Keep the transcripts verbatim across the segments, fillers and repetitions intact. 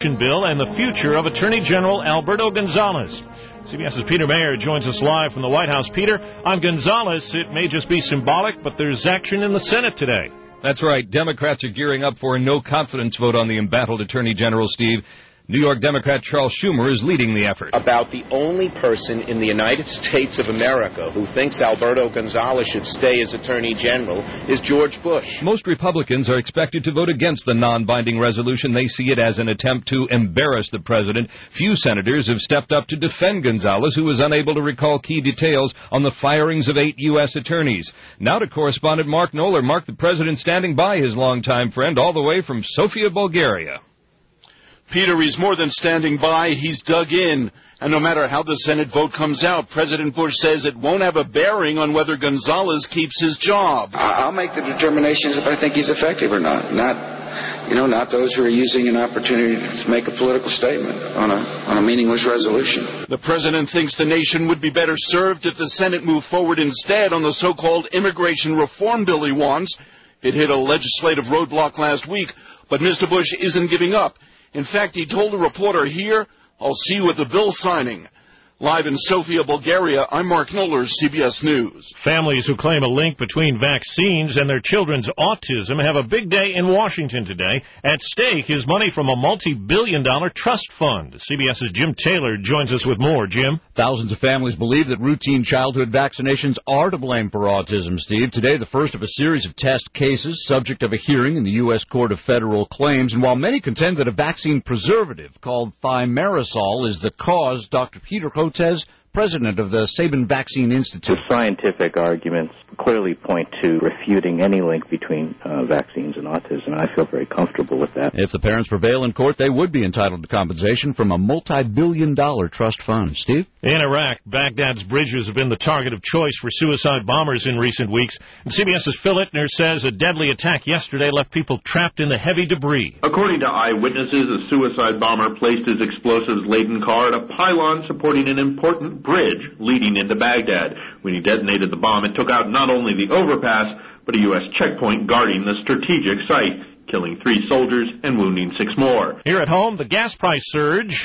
abortion bill and the future of Attorney General Alberto Gonzales. CBS's Peter Mayer joins us live from the White House. Peter, on Gonzales, it may just be symbolic, but there's action in the Senate today. That's right. Democrats are gearing up for a no-confidence vote on the embattled Attorney General, Steve. New York Democrat Charles Schumer is leading the effort. About the only person in the United States of America who thinks Alberto Gonzales should stay as Attorney General is George Bush. Most Republicans are expected to vote against the non-binding resolution. They see it as an attempt to embarrass the president. Few senators have stepped up to defend Gonzales, who was unable to recall key details on the firings of eight U S attorneys. Now to correspondent Mark Knoller. Mark, the president standing by his longtime friend all the way from Sofia, Bulgaria. Peter, he's more than standing by. He's dug in. And no matter how the Senate vote comes out, President Bush says it won't have a bearing on whether Gonzales keeps his job. I'll make the determinations if I think he's effective or not. Not, you know, not those who are using an opportunity to make a political statement on a, on a meaningless resolution. The president thinks the nation would be better served if the Senate moved forward instead on the so-called immigration reform bill he wants. It hit a legislative roadblock last week, but Mister Bush isn't giving up. In fact, he told a reporter here, I'll see you at the bill signing. Live in Sofia, Bulgaria, I'm Mark Knoller, C B S News. Families who claim a link between vaccines and their children's autism have a big day in Washington today. At stake is money from a multi-billion dollar trust fund. CBS's Jim Taylor joins us with more. Jim? Thousands of families believe that routine childhood vaccinations are to blame for autism, Steve. Today, the first of a series of test cases, subject of a hearing in the U S Court of Federal Claims. And while many contend that a vaccine preservative called thimerosal is the cause, Doctor Peter Hotez, president of the Sabin Vaccine Institute. The scientific arguments clearly point to refuting any link between uh, vaccines and autism, and I feel very comfortable with that. If the parents prevail in court, they would be entitled to compensation from a multi-billion dollar trust fund. Steve? In Iraq, Baghdad's bridges have been the target of choice for suicide bombers in recent weeks. And CBS's Phil Ittner says a deadly attack yesterday left people trapped in the heavy debris. According to eyewitnesses, a suicide bomber placed his explosives-laden car at a pylon supporting an important bridge leading into Baghdad. When he detonated the bomb, it took out not only the overpass, but a U S checkpoint guarding the strategic site, killing three soldiers and wounding six more. Here at home, the gas price surge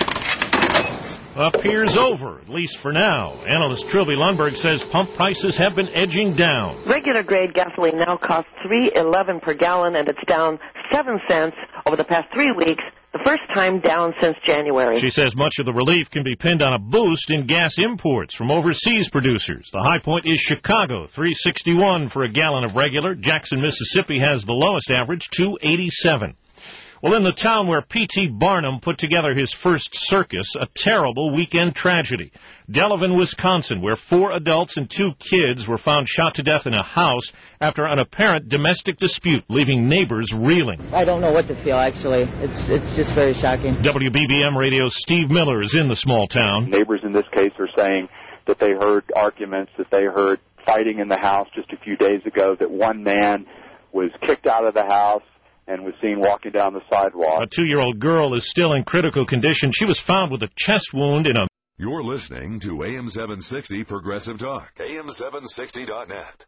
appears over, at least for now. Analyst Trilby Lundberg says pump prices have been edging down. Regular grade gasoline now costs three eleven per gallon, and it's down seven cents over the past three weeks, the first time down since January. She says much of the relief can be pinned on a boost in gas imports from overseas producers. The high point is Chicago, three sixty-one for a gallon of regular. Jackson, Mississippi has the lowest average, two eighty-seven. Well, in the town where P T Barnum put together his first circus, a terrible weekend tragedy. Delavan, Wisconsin, where four adults and two kids were found shot to death in a house after an apparent domestic dispute, leaving neighbors reeling. I don't know what to feel, actually. It's it's just very shocking. W B B M Radio's Steve Miller is in the small town. Neighbors in this case are saying that they heard arguments, that they heard fighting in the house just a few days ago, that one man was kicked out of the house and was seen walking down the sidewalk. A two-year-old girl is still in critical condition. She was found with a chest wound in a... You're listening to A M seven sixty Progressive Talk, A M seven sixty dot net.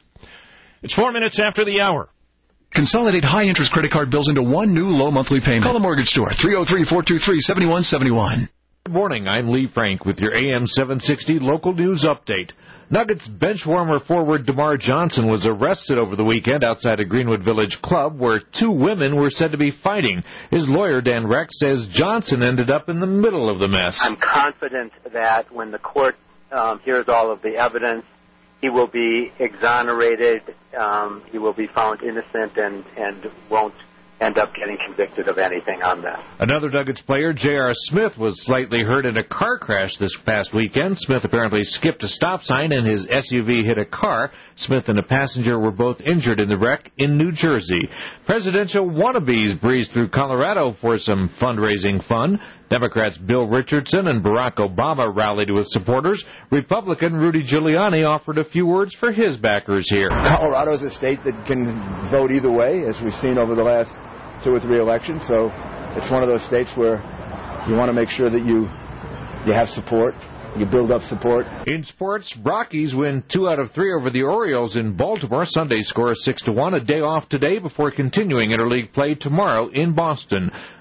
It's four minutes after the hour. Consolidate high-interest credit card bills into one new low monthly payment. Call the mortgage store, three oh three, four two three, seven one seven one. Good morning. I'm Lee Frank with your A M seven sixty local news update. Nuggets benchwarmer forward DeMar Johnson was arrested over the weekend outside a Greenwood Village club where two women were said to be fighting. His lawyer, Dan Rex, says Johnson ended up in the middle of the mess. I'm confident that when the court um, hears all of the evidence, he will be exonerated, um, he will be found innocent, and, and won't end up getting convicted of anything on that. Another Nuggets player, J R. Smith, was slightly hurt in a car crash this past weekend. Smith apparently skipped a stop sign and his S U V hit a car. Smith and a passenger were both injured in the wreck in New Jersey. Presidential wannabes breezed through Colorado for some fundraising fun. Democrats Bill Richardson and Barack Obama rallied with supporters. Republican Rudy Giuliani offered a few words for his backers here. Colorado is a state that can vote either way, as we've seen over the last two or three elections. So it's one of those states where you want to make sure that you you have support. You build up support. In sports, Rockies win two out of three over the Orioles in Baltimore. Sunday score six to one. A day off today before continuing interleague play tomorrow in Boston.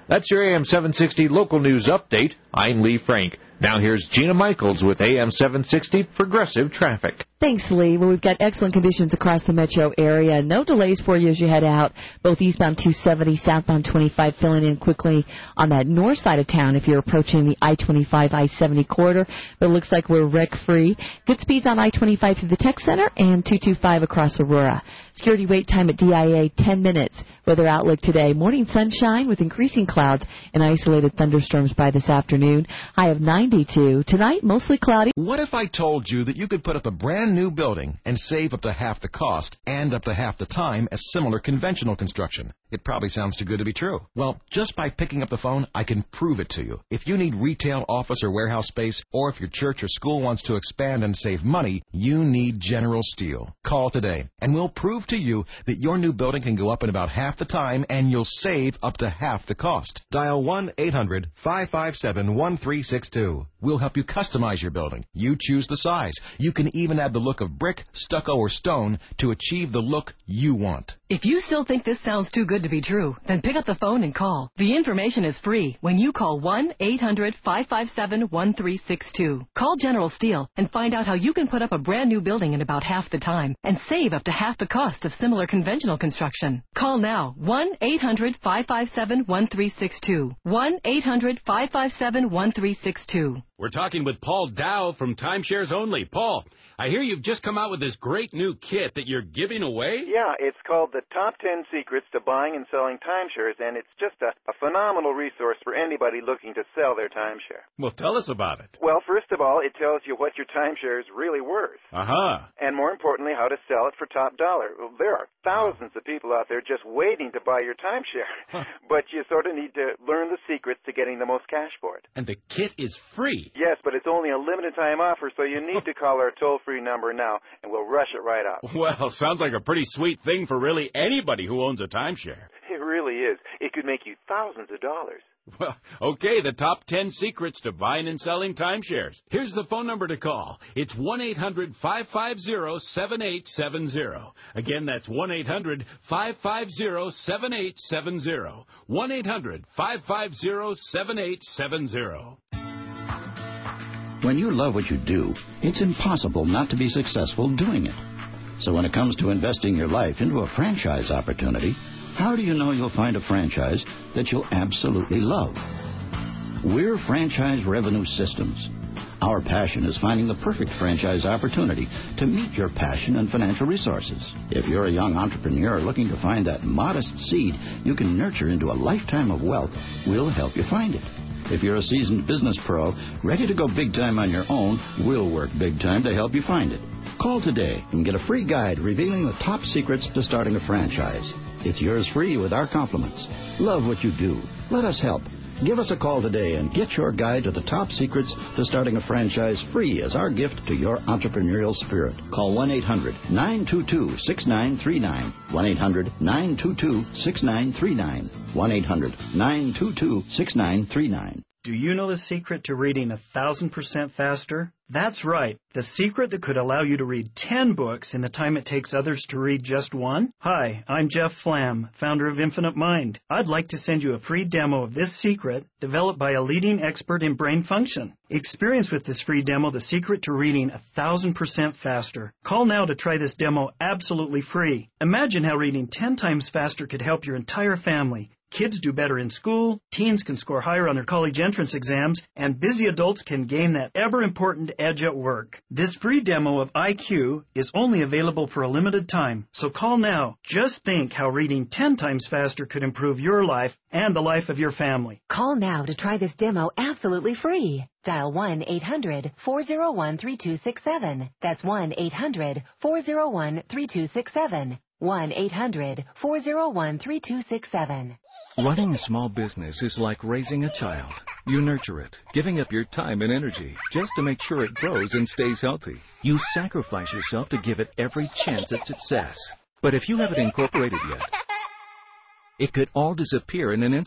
That's your A M seven sixty local news update. I'm Lee Frank. Now here's Gina Michaels with A M seven sixty Progressive Traffic. Thanks, Lee. Well, we've got excellent conditions across the metro area. No delays for you as you head out. Both eastbound two seventy, southbound twenty-five filling in quickly on that north side of town if you're approaching the I twenty-five, I seventy corridor. But it looks like we're wreck-free. Good speeds on I twenty-five through the Tech Center and two twenty-five across Aurora. Security wait time at D I A, ten minutes. Weather outlook today. Morning sunshine with increasing clouds and isolated thunderstorms by this afternoon. High of ninety-two. Tonight, mostly cloudy. What if I told you that you could put up a brand new building and save up to half the cost and up to half the time as similar conventional construction? It probably sounds too good to be true. Well, just by picking up the phone, I can prove it to you. If you need retail, office, or warehouse space, or if your church or school wants to expand and save money, you need General Steel. Call today, and we'll prove to you that your new building can go up in about half the time, and you'll save up to half the cost. Dial one eight hundred, five five seven, one three six two. We'll help you customize your building. You choose the size. You can even add the look of brick, stucco, or stone to achieve the look you want. If you still think this sounds too good to be true, then pick up the phone and call. The information is free when you call one eight hundred, five five seven, one three six two. Call General Steel and find out how you can put up a brand new building in about half the time and save up to half the cost of similar conventional construction. Call now, one eight hundred, five five seven, one three six two. one eight hundred, five five seven, one three six two. We're talking with Paul Dow from Timeshares Only. Paul, I hear you've just come out with this great new kit that you're giving away? Yeah, it's called the Top ten Secrets to Buying and Selling Timeshares, and it's just a, a phenomenal resource for anybody looking to sell their timeshare. Well, tell us about it. Well, first of all, it tells you what your timeshare is really worth. Uh-huh. And more importantly, how to sell it for top dollar. Well, there are thousands of people out there just waiting to buy your timeshare, huh. But you sort of need to learn the secrets to getting the most cash for it. And the kit is free. Yes, but it's only a limited time offer, so you need to call our toll-free number now, and we'll rush it right out. Well, sounds like a pretty sweet thing for really anybody who owns a timeshare. It really is. It could make you thousands of dollars. Well, okay, the top ten secrets to buying and selling timeshares. Here's the phone number to call. It's one eight hundred, five five zero, seven eight seven zero. Again, that's one eight hundred, five five zero, seven eight seven zero. one eight hundred, five five zero, seven eight seven zero. When you love what you do, it's impossible not to be successful doing it. So when it comes to investing your life into a franchise opportunity, how do you know you'll find a franchise that you'll absolutely love? We're Franchise Revenue Systems. Our passion is finding the perfect franchise opportunity to meet your passion and financial resources. If you're a young entrepreneur looking to find that modest seed you can nurture into a lifetime of wealth, we'll help you find it. If you're a seasoned business pro, ready to go big time on your own, we'll work big time to help you find it. Call today and get a free guide revealing the top secrets to starting a franchise. It's yours free with our compliments. Love what you do. Let us help. Give us a call today and get your guide to the top secrets to starting a franchise free as our gift to your entrepreneurial spirit. Call one eight hundred, nine two two, six nine three nine. one eight hundred, nine two two, six nine three nine. one eight hundred, nine two two, six nine three nine. Do you know the secret to reading a thousand percent faster? That's right, the secret that could allow you to read ten books in the time it takes others to read just one. Hi, I'm Jeff Flam, founder of Infinite Mind. I'd like to send you a free demo of this secret developed by a leading expert in brain function. Experience with this free demo the secret to reading a thousand percent faster. Call now to try this demo absolutely free. Imagine how reading ten times faster could help your entire family. Kids do better in school, teens can score higher on their college entrance exams, and busy adults can gain that ever-important edge at work. This free demo of I Q is only available for a limited time, so call now. Just think how reading ten times faster could improve your life and the life of your family. Call now to try this demo absolutely free. Dial one eight hundred, four oh one, three two six seven. That's one eight hundred, four oh one, three two six seven. one eight hundred, four oh one, three two six seven. Running a small business is like raising a child. You nurture it, giving up your time and energy just to make sure it grows and stays healthy. You sacrifice yourself to give it every chance at success. But if you haven't incorporated yet, it could all disappear in an instant.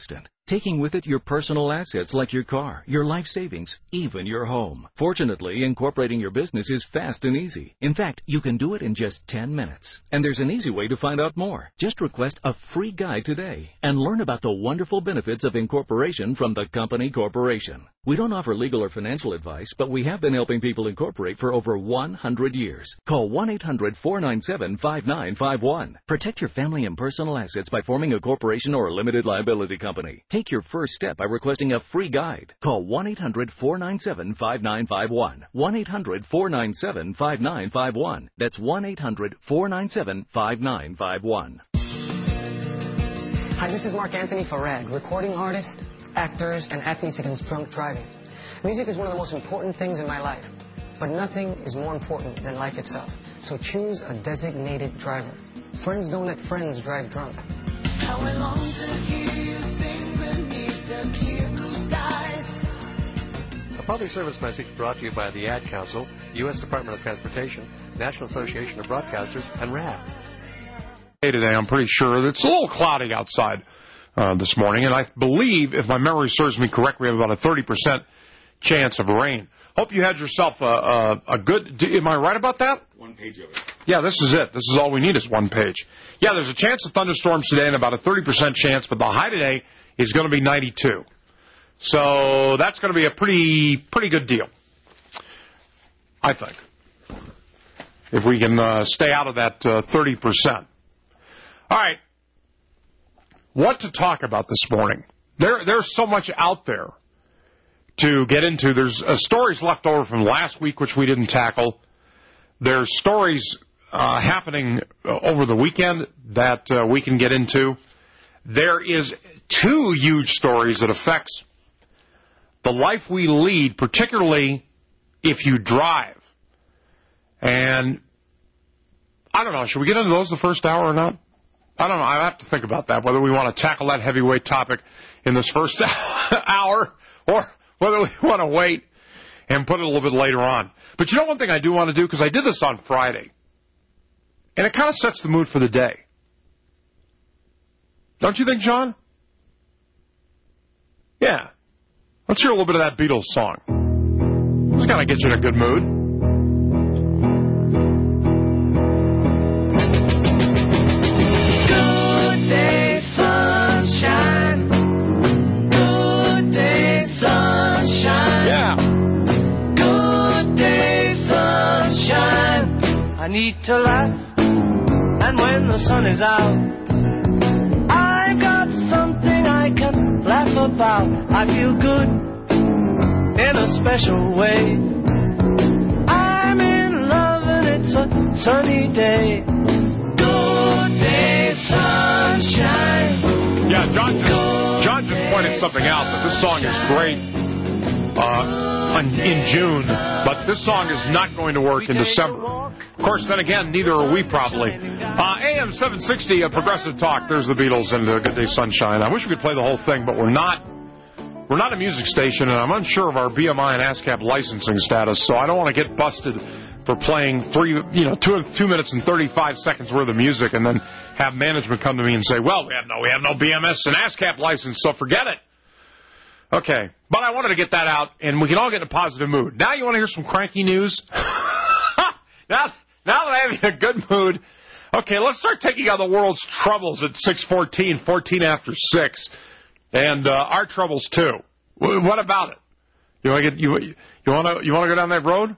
taking with it your personal assets like your car, your life savings, even your home. Fortunately, incorporating your business is fast and easy. In fact, you can do it in just ten minutes. And there's an easy way to find out more. Just request a free guide today and learn about the wonderful benefits of incorporation from the company corporation. We don't offer legal or financial advice, but we have been helping people incorporate for over one hundred years. Call one eight hundred four nine seven five nine five one. Protect your family and personal assets by forming a corporation or a limited liability company. Take your first step by requesting a free guide. Call one eight hundred four nine seven five nine five one. one eight hundred four nine seven five nine five one. That's one eight hundred four nine seven five nine five one. Hi, this is Mark Anthony Farad, recording artist, actors, and athletes against drunk driving. Music is one of the most important things in my life, but nothing is more important than life itself. So choose a designated driver. Friends don't let friends drive drunk. How I long to hear you sing beneath the clear blue skies. A public service message brought to you by the Ad Council, U S Department of Transportation, National Association of Broadcasters, and R A D. Today, I'm pretty sure that it's a little cloudy outside uh, this morning, and I believe, if my memory serves me correct, we have about a thirty percent chance of rain. Hope you had yourself a, a, a good... Am I right about that? One page of it. Yeah, this is it. This is all we need is one page. Yeah, there's a chance of thunderstorms today and about a thirty percent chance, but the high today is going to be ninety-two. So that's going to be a pretty pretty good deal, I think, if we can uh, stay out of that uh, thirty percent. All right, what to talk about this morning? There, There's so much out there to get into. There's uh, stories left over from last week, which we didn't tackle. There's stories uh, happening uh, over the weekend that uh, we can get into. There is two huge stories that affects the life we lead, particularly if you drive. And I don't know, should we get into those the first hour or not? I don't know. I have to think about that, whether we want to tackle that heavyweight topic in this first hour or whether we want to wait and put it a little bit later on. But you know one thing I do want to do, because I did this on Friday, and it kind of sets the mood for the day. Don't you think, John? Yeah. Let's hear a little bit of that Beatles song. It's got to get you in a good mood. I need to laugh, and when the sun is out, I've got something I can laugh about. I feel good in a special way. I'm in love and it's a sunny day. Good day, sunshine. Yeah, John just, John just pointed something out, that this song is great uh, in June, but this song is not going to work in December. Of course, then again, neither are we probably. Uh, A M seven sixty, a Progressive Talk. There's the Beatles and uh, Good Day Sunshine. I wish we could play the whole thing, but we're not. We're not a music station, and I'm unsure of our B M I and ASCAP licensing status, so I don't want to get busted for playing three, you know, two, two minutes and thirty-five seconds worth of music, and then have management come to me and say, "Well, we have no, we have no B M S and ASCAP license, so forget it." Okay, but I wanted to get that out, and we can all get in a positive mood. Now you want to hear some cranky news? now. Now that I have you in a good mood, okay, let's start taking on the world's troubles at six fourteen, fourteen after six, and uh, our troubles too. What about it? You want to get you you want to you want to go down that road,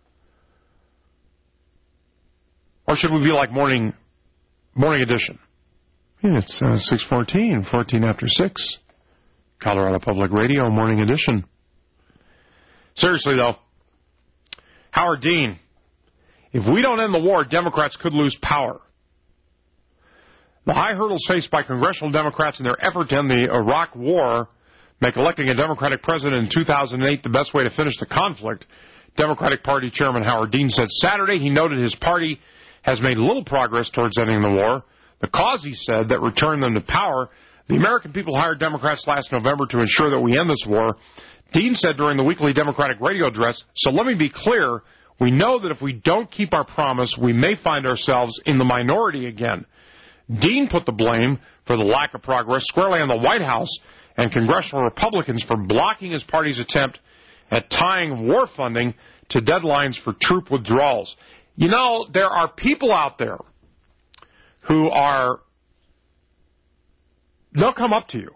or should we be like morning morning edition? Yeah, it's uh, six fourteen, fourteen after six, Colorado Public Radio morning edition. Seriously though, Howard Dean. If we don't end the war, Democrats could lose power. The high hurdles faced by congressional Democrats in their effort to end the Iraq war make electing a Democratic president in two thousand eight the best way to finish the conflict, Democratic Party Chairman Howard Dean said Saturday. He noted his party has made little progress towards ending the war. The cause, he said, that returned them to power. The American people hired Democrats last November to ensure that we end this war. Dean said during the weekly Democratic radio address, so let me be clear, we know that if we don't keep our promise, we may find ourselves in the minority again. Dean put the blame for the lack of progress squarely on the White House and congressional Republicans for blocking his party's attempt at tying war funding to deadlines for troop withdrawals. You know, there are people out there who are, they'll come up to you,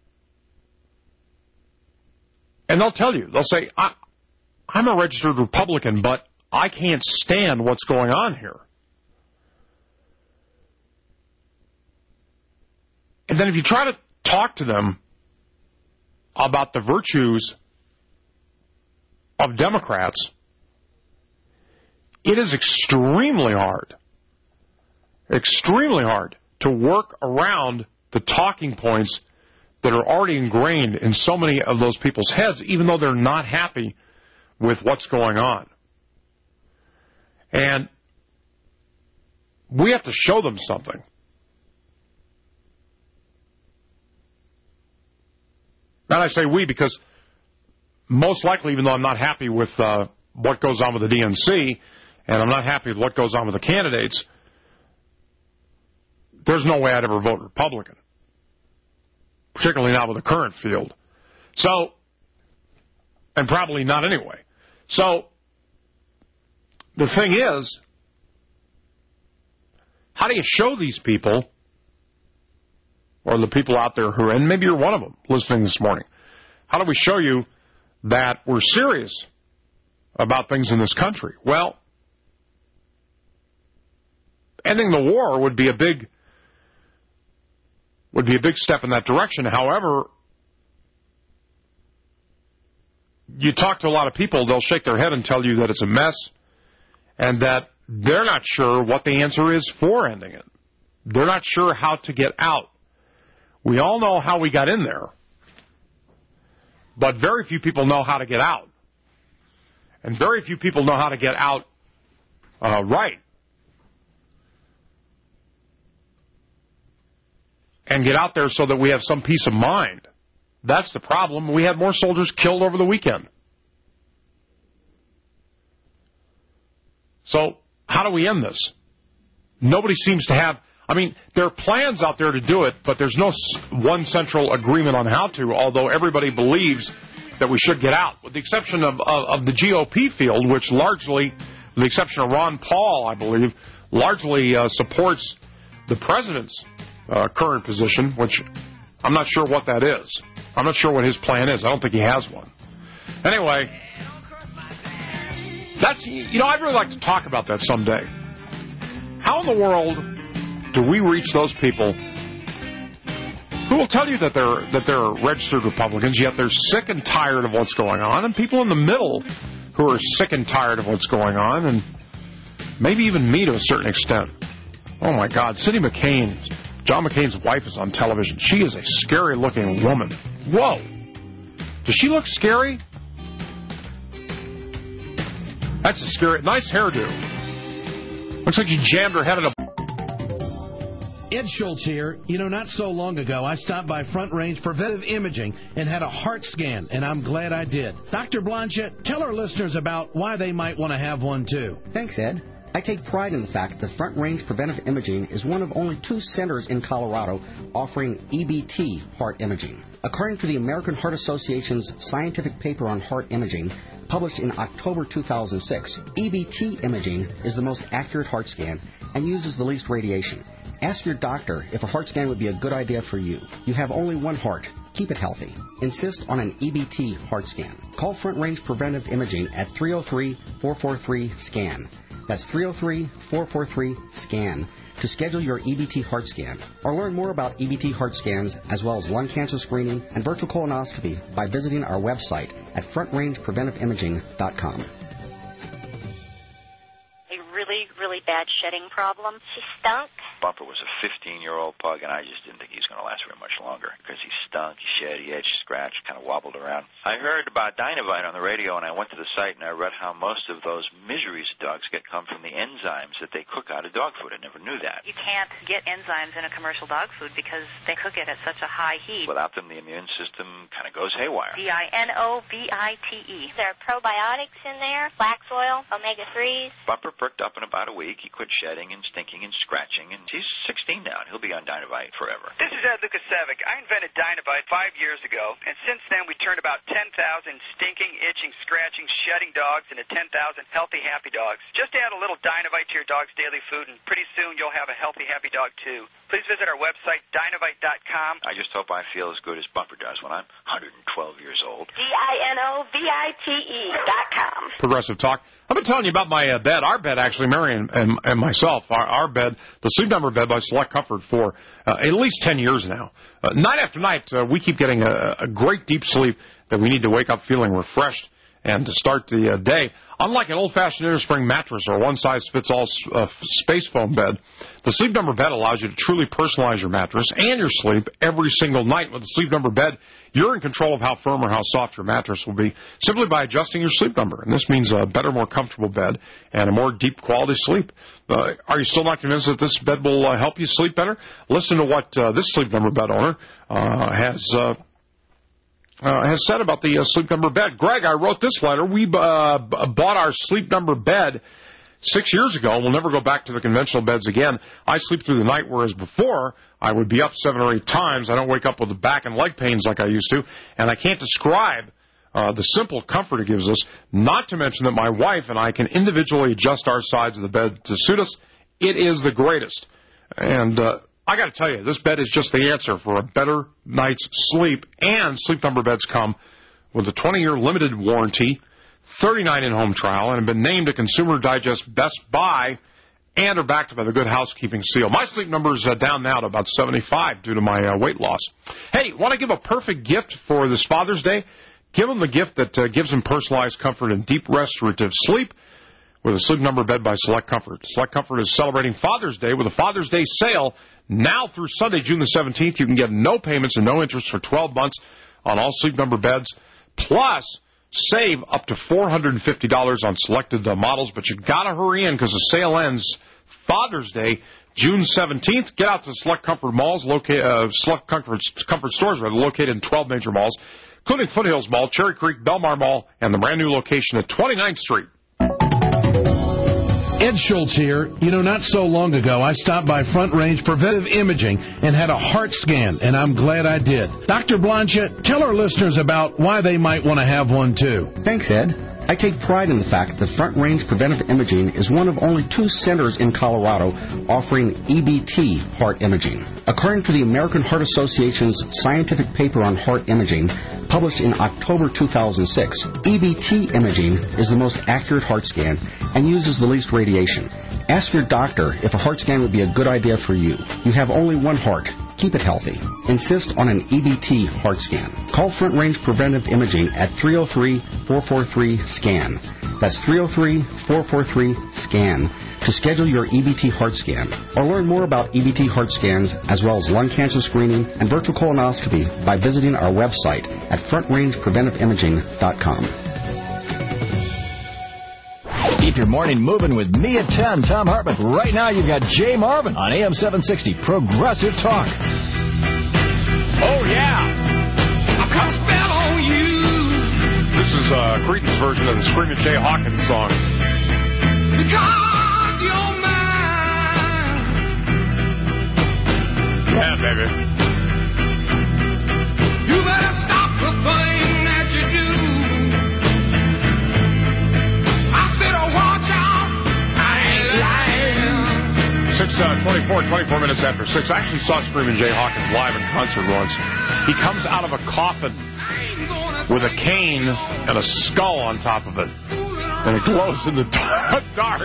and they'll tell you, they'll say, I, I'm a registered Republican, but I can't stand what's going on here. And then if you try to talk to them about the virtues of Democrats, it is extremely hard, extremely hard to work around the talking points that are already ingrained in so many of those people's heads, even though they're not happy with what's going on. And we have to show them something. And I say we because most likely, even though I'm not happy with uh, what goes on with the D N C, and I'm not happy with what goes on with the candidates, there's no way I'd ever vote Republican, particularly not with the current field. So, and probably not anyway. So, the thing is, how do you show these people, or the people out there who, and maybe you're one of them listening this morning, how do we show you that we're serious about things in this country? Well, ending the war would be a big would be a big step in that direction. However, you talk to a lot of people, they'll shake their head and tell you that it's a mess and that they're not sure what the answer is for ending it. They're not sure how to get out. We all know how we got in there, but very few people know how to get out. And very few people know how to get out uh, right. And get out there so that we have some peace of mind. That's the problem. We had more soldiers killed over the weekend. So how do we end this? Nobody seems to have, I mean, there are plans out there to do it, but there's no one central agreement on how to, although everybody believes that we should get out, with the exception of, of, of the G O P field, which largely, with the exception of Ron Paul, I believe, largely uh, supports the president's uh, current position, which I'm not sure what that is. I'm not sure what his plan is. I don't think he has one. Anyway, that's, you know, I'd really like to talk about that someday. How in the world do we reach those people who will tell you that they're that they're registered Republicans, yet they're sick and tired of what's going on, and people in the middle who are sick and tired of what's going on, and maybe even me to a certain extent. Oh, my God. Cindy McCain, John McCain's wife, is on television. She is a scary-looking woman. Whoa. Does she look scary? That's a scary... Nice hairdo. Looks like she jammed her head in a... Ed Schultz here. You know, not so long ago, I stopped by Front Range Preventive Imaging and had a heart scan, and I'm glad I did. Doctor Blanchett, tell our listeners about why they might want to have one, too. Thanks, Ed. I take pride in the fact that Front Range Preventive Imaging is one of only two centers in Colorado offering E B T heart imaging. According to the American Heart Association's scientific paper on heart imaging, published in October two thousand six, E B T imaging is the most accurate heart scan and uses the least radiation. Ask your doctor if a heart scan would be a good idea for you. You have only one heart. Keep it healthy. Insist on an E B T heart scan. Call Front Range Preventive Imaging at three oh three, four four three, SCAN. That's three oh three, four four three, SCAN to schedule your E B T heart scan. Or learn more about E B T heart scans as well as lung cancer screening and virtual colonoscopy by visiting our website at front range preventive imaging dot com. Really, really bad shedding problem. She stunk. Bumper was a fifteen-year-old pug, and I just didn't think he was going to last very much longer because he stunk, he shed, he edged, scratched, kind of wobbled around. I heard about Dynavite on the radio, and I went to the site, and I read how most of those miseries dogs get come from the enzymes that they cook out of dog food. I never knew that. You can't get enzymes in a commercial dog food because they cook it at such a high heat. Without them, the immune system kind of goes haywire. D I N O V I T E. There are probiotics in there, flax oil, omega threes. Bumper perked up in about a week. He quit shedding and stinking and scratching and He's sixteen now, and he'll be on Dynavite forever. This is Ed Lukasevic. I invented Dynavite five years ago, and since then we turned about ten thousand stinking, itching, scratching, shedding dogs into ten thousand healthy, happy dogs. Just add a little Dynavite to your dog's daily food, and pretty soon you'll have a healthy, happy dog, too. Please visit our website, dynavite dot com. I just hope I feel as good as Bumper does when I'm one hundred twelve years old. D I N O V I T E dot com. Progressive Talk. I've been telling you about my uh, bed, our bed, actually, Mary and, and, and myself, our, our bed, the Sleep Number bed by Select Comfort for uh, at least ten years now. Uh, night after night, uh, we keep getting a, a great deep sleep that we need to wake up feeling refreshed and to start the uh, day. Unlike an old-fashioned innerspring mattress or one-size-fits-all uh, space foam bed, the Sleep Number bed allows you to truly personalize your mattress and your sleep every single night. With the Sleep Number bed, you're in control of how firm or how soft your mattress will be simply by adjusting your sleep number. And this means a better, more comfortable bed and a more deep quality sleep. Uh, are you still not convinced that this bed will uh, help you sleep better? Listen to what uh, this Sleep Number bed owner uh, has uh, Uh, has said about the uh, Sleep Number bed. Greg, I wrote this letter. We uh, b- bought our Sleep Number bed six years ago, and we'll never go back to the conventional beds again. I sleep through the night, whereas before I would be up seven or eight times. I don't wake up with the back and leg pains like I used to, and I can't describe uh, the simple comfort it gives us, not to mention that my wife and I can individually adjust our sides of the bed to suit us. It is the greatest. And uh, I got to tell you, this bed is just the answer for a better night's sleep, and Sleep Number beds come with a twenty-year limited warranty, thirty-nine in-home trial, and have been named a Consumer Digest Best Buy and are backed by the Good Housekeeping seal. My Sleep Number is uh, down now to about seventy-five due to my uh, weight loss. Hey, want to give a perfect gift for this Father's Day? Give them the gift that uh, gives them personalized comfort and deep restorative sleep with a Sleep Number bed by Select Comfort. Select Comfort is celebrating Father's Day with a Father's Day sale. Now through Sunday, June the seventeenth, you can get no payments and no interest for twelve months on all Sleep Number beds. Plus, save up to four hundred fifty dollars on selected uh, models. But you got to hurry in because the sale ends Father's Day, June seventeenth. Get out to Select Comfort malls, loca- uh, Select Comfort, Comfort stores, rather, located in twelve major malls, including Foothills Mall, Cherry Creek, Belmar Mall, and the brand new location at twenty-ninth Street. Ed Schultz here. You know, not so long ago, I stopped by Front Range Preventive Imaging and had a heart scan, and I'm glad I did. Doctor Blanchett, tell our listeners about why they might want to have one, too. Thanks, Ed. I take pride in the fact that Front Range Preventive Imaging is one of only two centers in Colorado offering E B T heart imaging. According to the American Heart Association's scientific paper on heart imaging, published in October two thousand six, E B T imaging is the most accurate heart scan and uses the least radiation. Ask your doctor if a heart scan would be a good idea for you. You have only one heart. Keep it healthy. Insist on an E B T heart scan. Call Front Range Preventive Imaging at three oh three, four four three, SCAN. That's three oh three, four four three, SCAN to schedule your E B T heart scan or learn more about E B T heart scans as well as lung cancer screening and virtual colonoscopy by visiting our website at front range preventive imaging dot com. Keep your morning moving with me at ten, Tom Hartman. Right now, you've got Jay Marvin on A M seven sixty, Progressive Talk. Oh, yeah. I caught a spell on you. This is uh, Creedence version of the Screaming Jay Hawkins song. Because you're mine. Yeah, baby. You better stop the thing that you do. six twenty-four, twenty-four minutes after six. I actually saw Screamin' Jay Hawkins live in concert once. He comes out of a coffin with a cane and a skull on top of it. And it glows in the dark.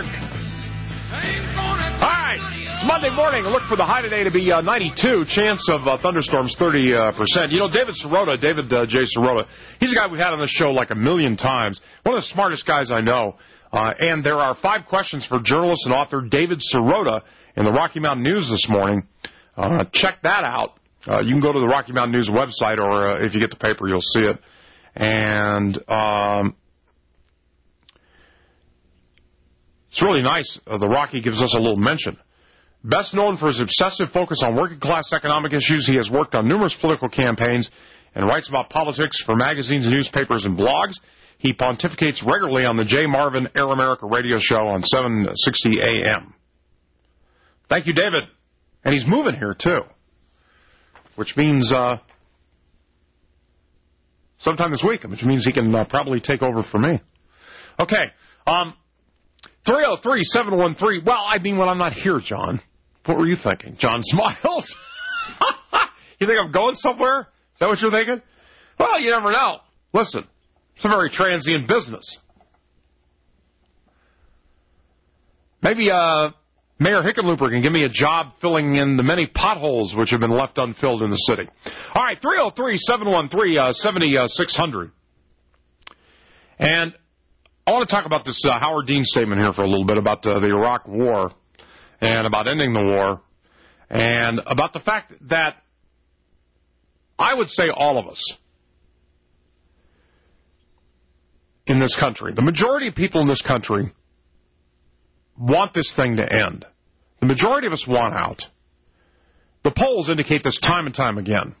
All right. It's Monday morning. Look for the high today to be uh, ninety-two. Chance of uh, thunderstorms thirty percent. You know, David Sirota, David uh, J. Sirota, he's a guy we've had on this show like a million times. One of the smartest guys I know. Uh, and there are five questions for journalist and author David Sirota in the Rocky Mountain News this morning. Uh, check that out. Uh, you can go to the Rocky Mountain News website, or uh, if you get the paper, you'll see it. And um, it's really nice. Uh, the Rocky gives us a little mention. Best known for his obsessive focus on working-class economic issues, he has worked on numerous political campaigns and writes about politics for magazines, newspapers, and blogs. He pontificates regularly on the Jay Marvin Air America radio show on seven sixty A M. Thank you, David. And he's moving here, too, which means uh, sometime this week, which means he can uh, probably take over for me. Okay, um, three oh three, seven one three. Well, I mean, when I'm not here, John, what were you thinking? John smiles. You think I'm going somewhere? Is that what you're thinking? Well, you never know. Listen, it's a very transient business. Maybe uh, Mayor Hickenlooper can give me a job filling in the many potholes which have been left unfilled in the city. All right, three oh three, seven one three, seven six hundred. And I want to talk about this uh, Howard Dean statement here for a little bit about uh, the Iraq War and about ending the war and about the fact that I would say all of us in this country, the majority of people in this country want this thing to end. The majority of us want out. The polls indicate this time and time again.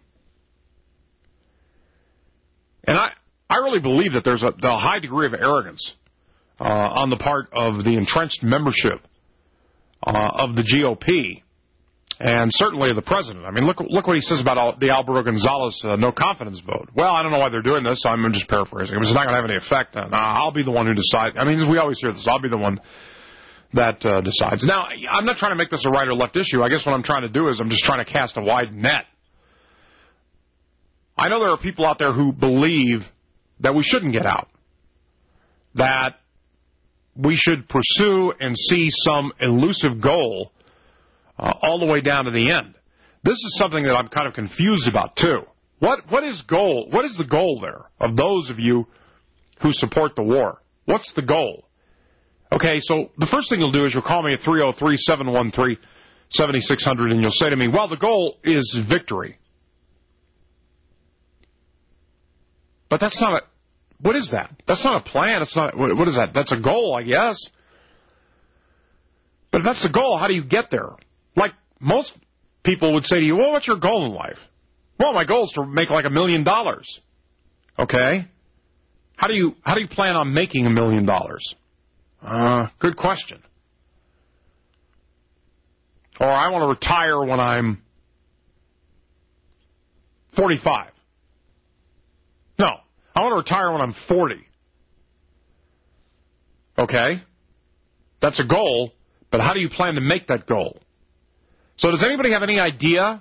And I, I really believe that there's a, a high degree of arrogance uh, on the part of the entrenched membership uh, of the G O P and certainly of the president. I mean, look look what he says about Al, the Alvaro Gonzalez uh, no confidence vote. Well, I don't know why they're doing this. I'm just paraphrasing. It's not going to have any effect. Uh, I'll be the one who decides. I mean, we always hear this. I'll be the one that uh, decides. Now, I'm not trying to make this a right or left issue. I guess what I'm trying to do is I'm just trying to cast a wide net. I know there are people out there who believe that we shouldn't get out, that we should pursue and see some elusive goal uh, all the way down to the end. This is something that I'm kind of confused about, too. What What is goal? What is the goal there of those of you who support the war? What's the goal? Okay, so the first thing you'll do is you'll call me at three oh three, seven one three, seven six hundred, and you'll say to me, well, the goal is victory. But that's not a... What is that? That's not a plan. It's not... What is that? That's a goal, I guess. But if that's the goal, how do you get there? Like, most people would say to you, well, what's your goal in life? Well, my goal is to make like a million dollars. Okay? How do you how do you plan on making a million dollars? Uh, good question. Or I want to retire when I'm forty-five. No, I want to retire when I'm forty. Okay? That's a goal, but how do you plan to make that goal? So does anybody have any idea,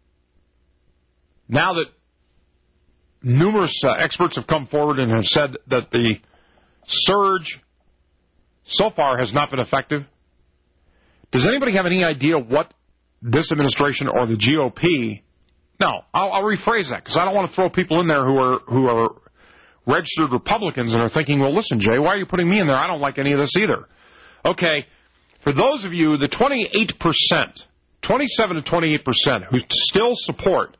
now that numerous uh, experts have come forward and have said that the surge so far has not been effective? Does anybody have any idea what this administration or the G O P... No, I'll, I'll rephrase that, because I don't want to throw people in there who are who are registered Republicans and are thinking, well, listen, Jay, why are you putting me in there? I don't like any of this either. Okay, for those of you, the twenty-eight percent, twenty-seven to twenty-eight percent who still support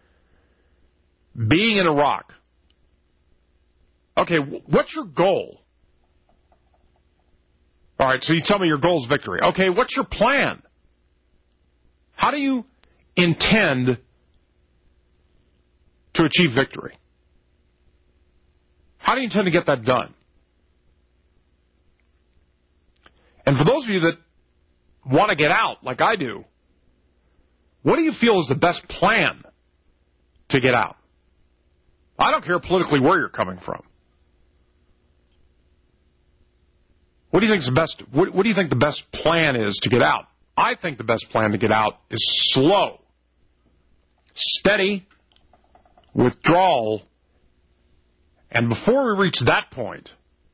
being in Iraq, okay, what's your goal? All right, so you tell me your goal is victory. Okay, what's your plan? How do you intend to achieve victory? How do you intend to get that done? And for those of you that want to get out, like I do, what do you feel is the best plan to get out? I don't care politically where you're coming from. What do you think is the best? What, what do you think the best plan is to get out? I think the best plan to get out is slow, steady withdrawal, and before we reach that point,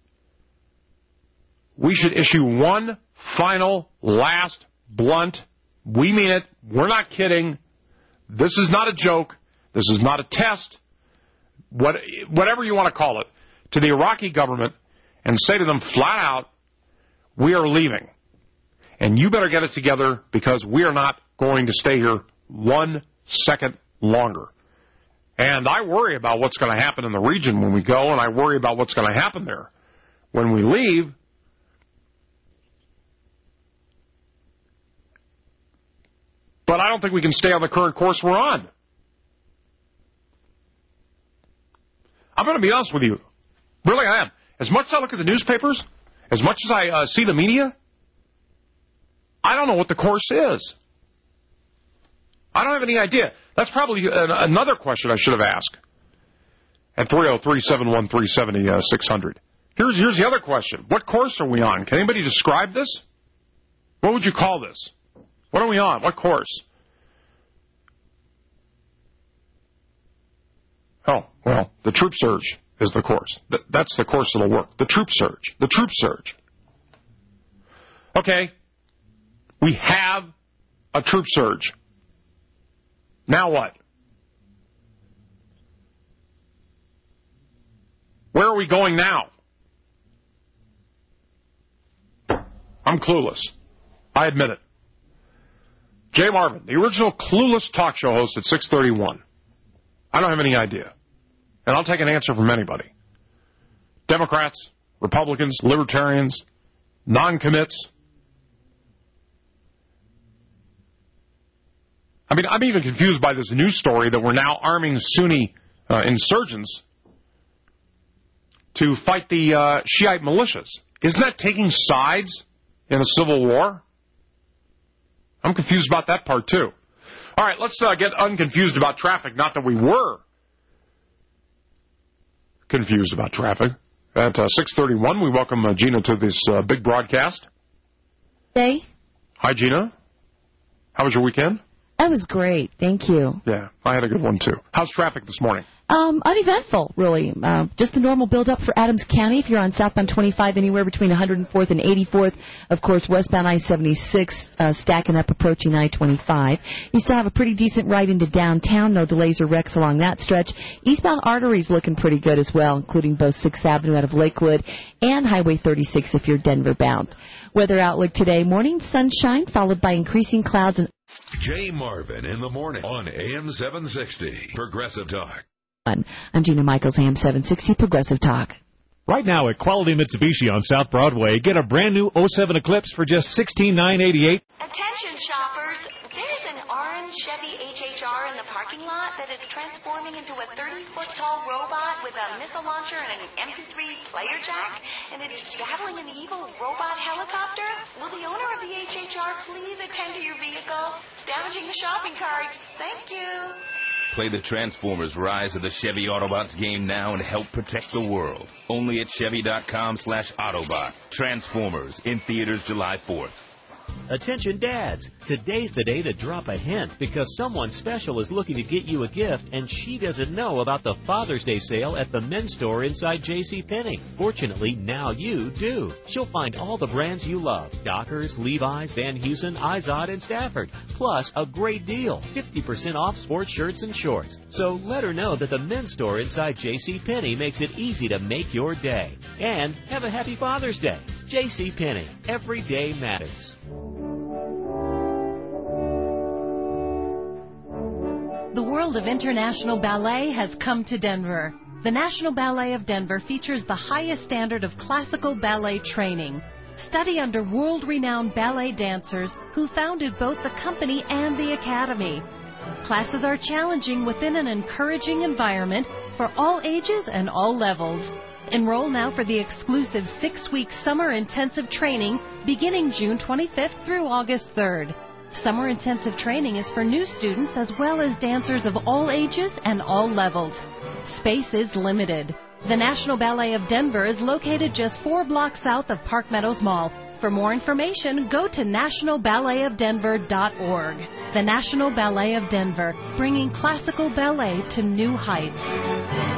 we should issue one final, last, blunt, we mean it, we're not kidding, this is not a joke, this is not a test, what, whatever you want to call it, to the Iraqi government and say to them flat out, we are leaving, and you better get it together because we are not going to stay here one second longer. And I worry about what's going to happen in the region when we go, and I worry about what's going to happen there when we leave. But I don't think we can stay on the current course we're on. I'm going to be honest with you. Really, I am. As much as I look at the newspapers, as much as I uh, see the media, I don't know what the course is. I don't have any idea. That's probably an, another question I should have asked. At three oh three, seven one three, seven six zero zero. Here's, here's the other question. What course are we on? Can anybody describe this? What would you call this? What are we on? What course? Oh, well, the troop surge is the course. Th- that's the course that'll work. The troop surge. The troop surge. Okay. We have a troop surge. Now what? Where are we going now? I'm clueless. I admit it. Jay Marvin, the original clueless talk show host at six thirty-one. I don't have any idea. And I'll take an answer from anybody. Democrats, Republicans, Libertarians, non-commits. I mean, I'm even confused by this news story that we're now arming Sunni uh, insurgents to fight the uh, Shiite militias. Isn't that taking sides in a civil war? I'm confused about that part, too. All right, let's uh, get unconfused about traffic. Not that we were confused about traffic. At uh, six thirty-one, we welcome uh, Gina to this uh, big broadcast. Hey. Hi, Gina. How was your weekend? That was great. Thank you. Yeah, I had a good one, too. How's traffic this morning? Um, uneventful, really. Uh, just the normal build-up for Adams County. If you're on southbound twenty-five, anywhere between one hundred fourth and eighty-fourth. Of course, westbound I seventy-six, uh, stacking up approaching I twenty-five. You still have a pretty decent ride into downtown. No delays or wrecks along that stretch. Eastbound arteries looking pretty good as well, including both sixth Avenue out of Lakewood and Highway thirty-six if you're Denver bound. Weather outlook today, morning sunshine followed by increasing clouds and Jay Marvin in the morning on A M seven sixty Progressive Talk. I'm Gina Michaels, A M seven sixty Progressive Talk. Right now at Quality Mitsubishi on South Broadway, get a brand new oh seven Eclipse for just sixteen thousand nine hundred eighty-eight dollars. Attention shoppers, there's an orange Chevy H H R in the parking lot that is transforming into a thirty-foot tall robot with a missile launcher and an M P three player jack, and it's battling an evil robot helicopter. Will the owner of the H H R please attend to your vehicle? It's damaging the shopping carts. Thank you. Play the Transformers Rise of the Chevy Autobots game now and help protect the world. Only at Chevy.com slash Autobot. Transformers in theaters July fourth. Attention dads, today's the day to drop a hint because someone special is looking to get you a gift and she doesn't know about the Father's Day sale at the men's store inside JCPenney. Fortunately, now you do. She'll find all the brands you love, Dockers, Levi's, Van Heusen, Izod, and Stafford, plus a great deal, fifty percent off sports shirts and shorts. So let her know that the men's store inside JCPenney makes it easy to make your day. And have a happy Father's Day. JCPenney, every day matters. The world of international ballet has come to Denver. The National Ballet of Denver features the highest standard of classical ballet training. Study under world-renowned ballet dancers who founded both the company and the academy. Classes are challenging within an encouraging environment for all ages and all levels. Enroll now for the exclusive six-week summer intensive training beginning June twenty-fifth through August third. Summer intensive training is for new students as well as dancers of all ages and all levels. Space is limited. The National Ballet of Denver is located just four blocks south of Park Meadows Mall. For more information, go to national ballet of denver dot org. The National Ballet of Denver, bringing classical ballet to new heights.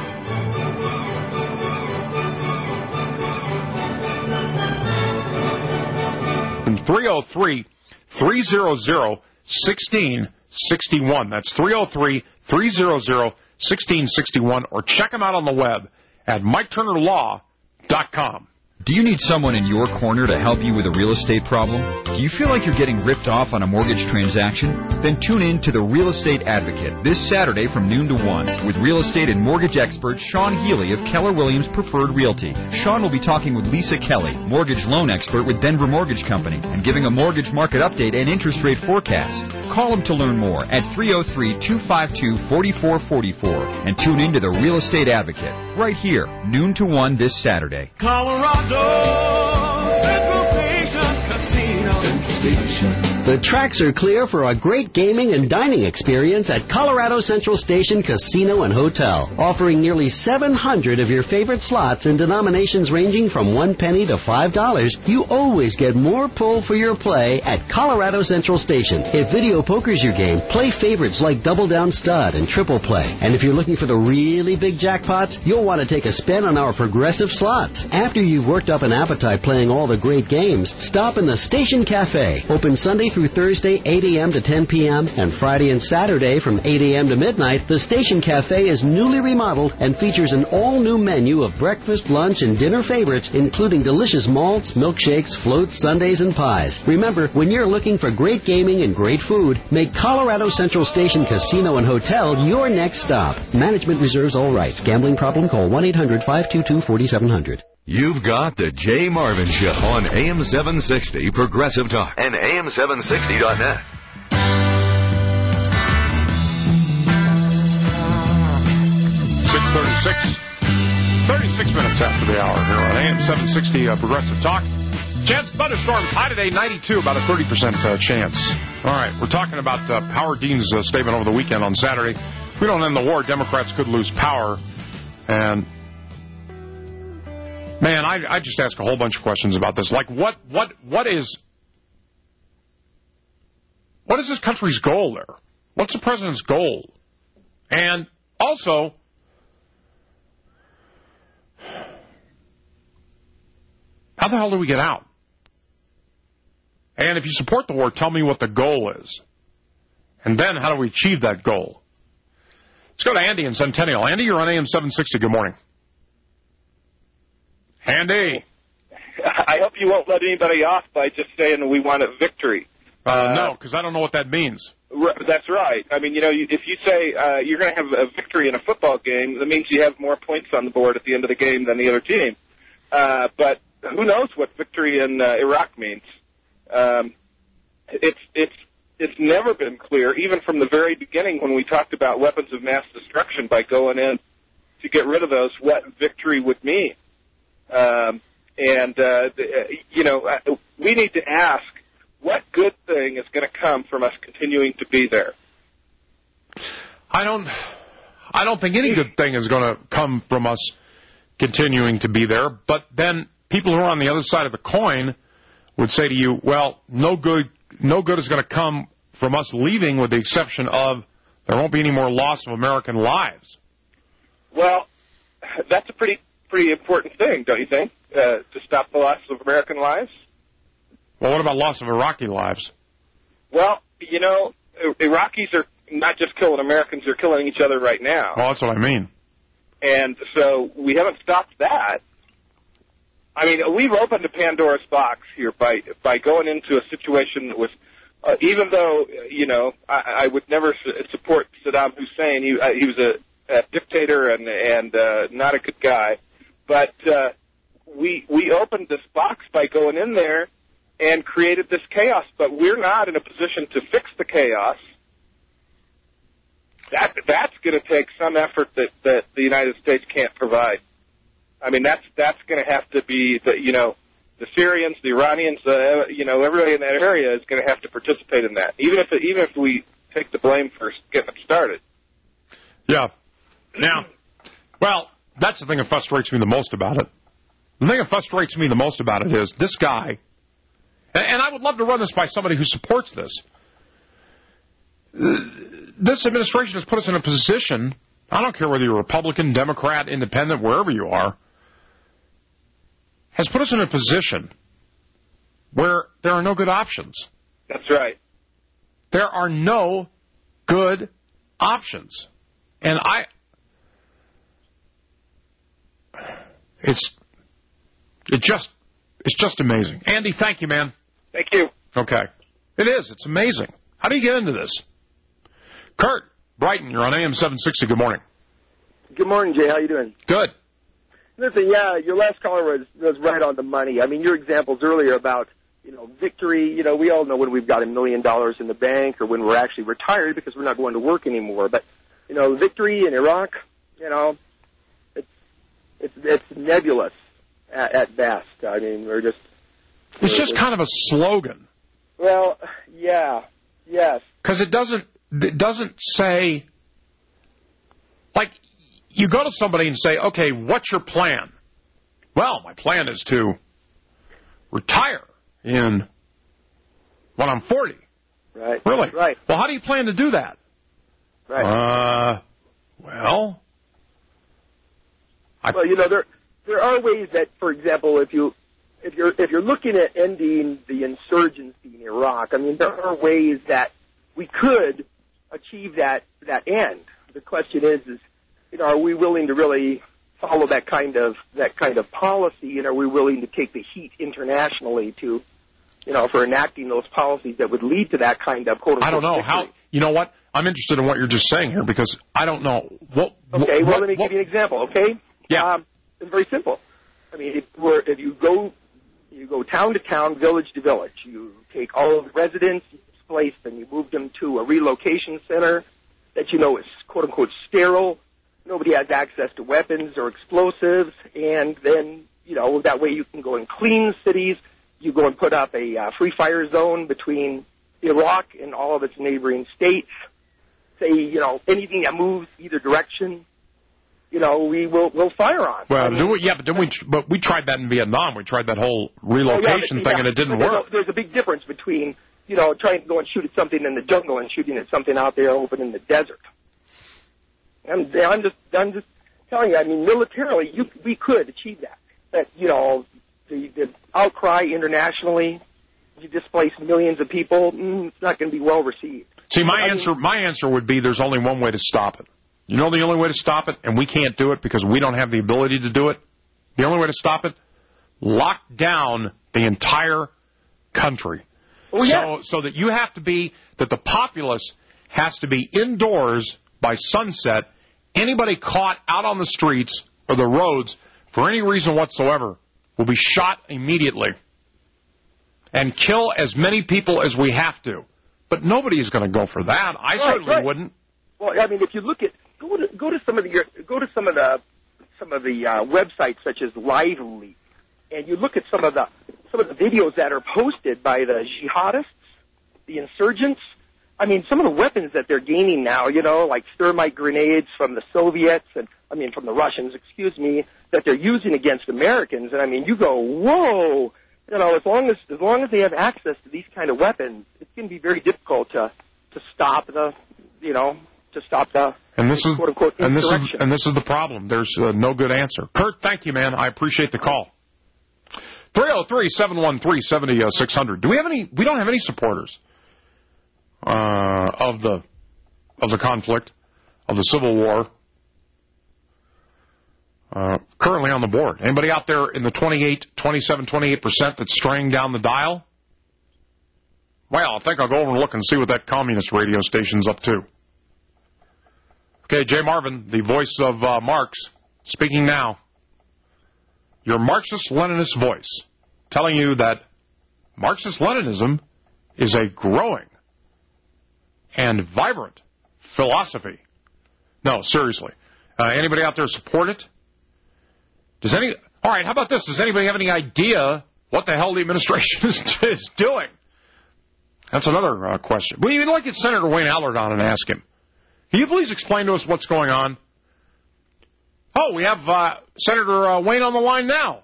three oh three, three hundred, sixteen sixty-one. That's three oh three, three hundred, sixteen sixty-one. Or check them out on the web at mike turner law dot com. Do you need someone in your corner to help you with a real estate problem? Do you feel like you're getting ripped off on a mortgage transaction? Then tune in to The Real Estate Advocate this Saturday from noon to one with real estate and mortgage expert Sean Healy of Keller Williams Preferred Realty. Sean will be talking with Lisa Kelly, mortgage loan expert with Denver Mortgage Company, and giving a mortgage market update and interest rate forecast. Call him to learn more at three oh three, two five two, four four four four and tune in to The Real Estate Advocate right here, noon to one this Saturday. Colorado Central Station Casino. Central Station. The tracks are clear for a great gaming and dining experience at Colorado Central Station Casino and Hotel. Offering nearly seven hundred of your favorite slots in denominations ranging from one penny to five dollars, you always get more pull for your play at Colorado Central Station. If video poker's your game, play favorites like Double Down Stud and Triple Play. And if you're looking for the really big jackpots, you'll want to take a spin on our progressive slots. After you've worked up an appetite playing all the great games, stop in the Station Cafe. Open Sunday through Thursday, eight a.m. to ten p.m., and Friday and Saturday from eight a.m. to midnight. The Station Cafe is newly remodeled and features an all-new menu of breakfast, lunch, and dinner favorites, including delicious malts, milkshakes, floats, sundaes, and pies. Remember, when you're looking for great gaming and great food, make Colorado Central Station Casino and Hotel your next stop. Management reserves all rights. Gambling problem? Call one eight hundred five two two four seven zero zero. You've got the Jay Marvin Show on A M seven sixty Progressive Talk and A M seven sixty dot net. six thirty-six, thirty-six minutes after the hour here on A M seven sixty uh, Progressive Talk. Chance of thunderstorms, high today, ninety-two, about a thirty percent uh, chance. All right, we're talking about uh, Howard Dean's uh, statement over the weekend on Saturday. If we don't end the war, Democrats could lose power. And man, I, I just ask a whole bunch of questions about this. Like, what, what, what is, what is this country's goal there? What's the president's goal? And also, how the hell do we get out? And if you support the war, tell me what the goal is. And then, how do we achieve that goal? Let's go to Andy in Centennial. Andy, you're on A M seven sixty. Good morning. Andy. I hope you won't let anybody off by just saying we want a victory. Uh, uh, no, because I don't know what that means. R- that's right. I mean, you know, you, if you say uh, you're going to have a victory in a football game, that means you have more points on the board at the end of the game than the other team. Uh, but who knows what victory in uh, Iraq means? Um, it's it's it's never been clear, even from the very beginning when we talked about weapons of mass destruction by going in to get rid of those, what victory would mean. Um, and, uh, you know, we need to ask what good thing is going to come from us continuing to be there. I don't, I don't think any good thing is going to come from us continuing to be there. But then people who are on the other side of the coin would say to you, well, no good, no good is going to come from us leaving, with the exception of there won't be any more loss of American lives. Well, that's a pretty pretty important thing, don't you think, uh, to stop the loss of American lives? Well, what about loss of Iraqi lives? Well, you know, Iraqis are not just killing Americans, they're killing each other right now. Well, that's what I mean. And so we haven't stopped that. I mean, we've opened a Pandora's box here by by going into a situation that was, uh, even though, you know, I, I would never su- support Saddam Hussein. He, uh, he was a, a dictator and, and uh, not a good guy. But uh, we we opened this box by going in there and created this chaos. But we're not in a position to fix the chaos. That that's going to take some effort that, that the United States can't provide. I mean, that's that's going to have to be the you know the Syrians, the Iranians, uh, you know everybody in that area is going to have to participate in that. Even if even if we take the blame for getting it started. Yeah. Now, well, that's the thing that frustrates me the most about it. The thing that frustrates me the most about it is this guy, and, and I would love to run this by somebody who supports this. This administration has put us in a position, I don't care whether you're Republican, Democrat, Independent, wherever you are, has put us in a position where there are no good options. That's right. There are no good options. And I, it's, it just, it's just amazing. Andy, thank you, man. Thank you. Okay. It is. It's amazing. How do you get into this? Kurt, Brighton, you're on A M seven sixty. Good morning. Good morning, Jay. How you doing? Good. Listen, yeah, your last caller was, was right on the money. I mean, your examples earlier about, you know, victory, you know, we all know when we've got a million dollars in the bank or when we're actually retired because we're not going to work anymore. But, you know, victory in Iraq, you know, it's it's, it's nebulous at, at best. I mean, we're just... It's just kind of a slogan. Well, yeah, yes. Because it doesn't, it doesn't say, like, you go to somebody and say, okay, what's your plan? Well, my plan is to retire in when I'm forty. Right. Really? Right. Well, how do you plan to do that? Right. Uh, well, I, well, you know, there there are ways that, for example, if you if you're if you're looking at ending the insurgency in Iraq, I mean, there are ways that we could achieve that that end. The question is, is you know, are we willing to really follow that kind of that kind of policy, and are we willing to take the heat internationally to, you know, for enacting those policies that would lead to that kind of quote unquote I don't know victory? how. You know what? I'm interested in what you're just saying here because I don't know what. Okay, what, well, let me what, give you an example. Okay. Yeah. Um, it's very simple. I mean, if we're, if you go you go town to town, village to village, you take all of the residents, you displace them, you move them to a relocation center that you know is quote unquote sterile. Nobody has access to weapons or explosives, and then, you know, that way you can go and clean cities. You go and put up a uh, free fire zone between Iraq and all of its neighboring states. Say, you know, anything that moves either direction, you know, we will we'll fire on. Well, I mean, do we, yeah, but then we but we tried that in Vietnam. We tried that whole relocation oh, yeah, but, thing, yeah, and it didn't there's work. A, there's a big difference between, you know, trying to go and shoot at something in the jungle and shooting at something out there open in the desert. And I'm just, I'm just telling you. I mean, militarily, you, we could achieve that. That you know, the, the outcry internationally, you displace millions of people. Mm, it's not going to be well received. See, my I answer, mean, my answer would be: there's only one way to stop it. You know, the only way to stop it, and we can't do it because we don't have the ability to do it. The only way to stop it: lock down the entire country. Oh, yeah. So, so that you have to be that the populace has to be indoors by sunset. Anybody caught out on the streets or the roads for any reason whatsoever will be shot immediately and kill as many people as we have to. But nobody is going to go for that. I right, certainly right. wouldn't. Well, I mean, if you look at go to go to some of the go to some of the some of the uh, websites such as LiveLeak, and you look at some of the some of the videos that are posted by the jihadists, the insurgents. I mean, some of the weapons that they're gaining now, you know, like thermite grenades from the Soviets and, I mean, from the Russians, excuse me, that they're using against Americans. And, I mean, you go, whoa, you know, as long as as long as they have access to these kind of weapons, it's going to be very difficult to to stop the, you know, to stop the and this is quote unquote and this is insurrection. and this is the problem. There's uh, no good answer. Kurt, thank you, man. I appreciate the call. three oh three, seven one three, seven oh six hundred. Do we have any? We don't have any supporters uh, of the of the conflict, of the Civil War. Uh, currently on the board. Anybody out there in the twenty-eight, twenty-seven, twenty-eight percent that's straying down the dial? Well, I think I'll go over and look and see what that communist radio station's up to. Okay, Jay Marvin, the voice of uh, Marx, speaking now. Your Marxist-Leninist voice, telling you that Marxist-Leninism is a growing and vibrant philosophy. No, seriously. Uh, anybody out there support it? Does any? All right, how about this? Does anybody have any idea what the hell the administration is, is doing? That's another uh, question. We even like get Senator Wayne Allard on and ask him. Can you please explain to us what's going on? Oh, we have uh, Senator uh, Wayne on the line now.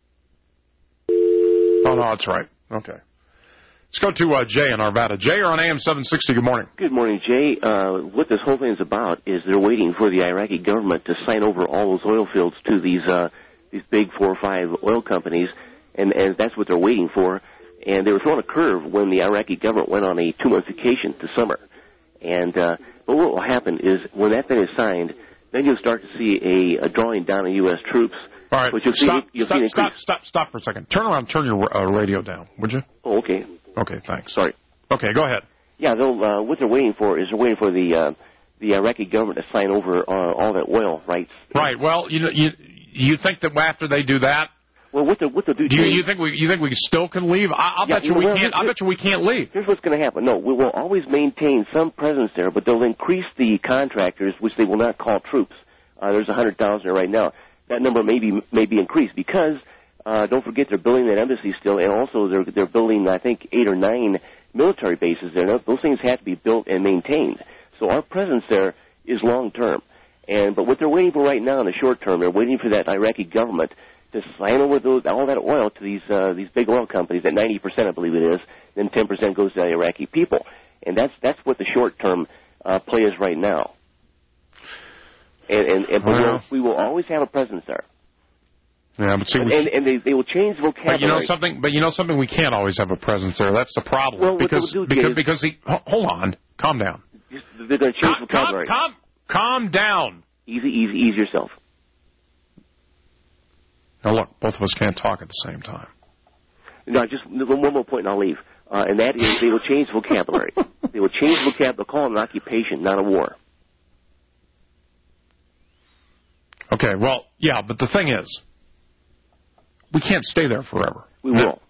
Oh, no, that's right. Okay. Let's go to uh, Jay in Arvada. Jay, you're on A M seven sixty. Good morning. Good morning, Jay. Uh, what this whole thing is about is they're waiting for the Iraqi government to sign over all those oil fields to these uh, these big four or five oil companies, and, and that's what they're waiting for. And they were throwing a curve when the Iraqi government went on a two-month vacation to summer. And uh, but what will happen is when that thing is signed, then you'll start to see a, a drawing down of U S troops. All right, which you'll stop, see, you'll stop, see stop, stop, stop for a second. Turn around, turn your uh, radio down, would you? Oh, okay. Okay, thanks. Sorry. Okay, go ahead. Yeah, they'll, uh, what they're waiting for is they're waiting for the uh, the Iraqi government to sign over uh, all that oil rights. Right. Well, you know, you you think that after they do that, well, what the what they'll do? Do you, you think we you think we still can leave? I, I'll yeah, bet you well, we can't. I bet you we can't leave. Here's what's going to happen. No, we will always maintain some presence there, but they'll increase the contractors, which they will not call troops. Uh, there's a hundred thousand there right now. That number may be may be increased because Uh, don't forget they're building that embassy still, and also they're they're building, I think, eight or nine military bases there. Now, those things have to be built and maintained. So our presence there is long term. And but what they're waiting for right now in the short term, they're waiting for that Iraqi government to sign over those, all that oil to these uh, these big oil companies. At ninety percent, I believe it is. Then ten percent goes to the Iraqi people, and that's that's what the short term uh, play is right now. And and, and but well, we will always have a presence there. Yeah, but see, and, we, and, and they, they will change vocabulary. But you know something. But you know something. We can't always have a presence there. That's the problem. Well, because what because is, because the, hold on, calm down. They're going to change calm, vocabulary. Calm, calm, calm down. Easy, easy, ease yourself. Now look, both of us can't talk at the same time. No, just one more point, and I'll leave. Uh, and that is, they will change vocabulary. They will change vocabulary. They'll call it an occupation, not a war. Okay. Well, yeah, but the thing is, we can't stay there forever. We will.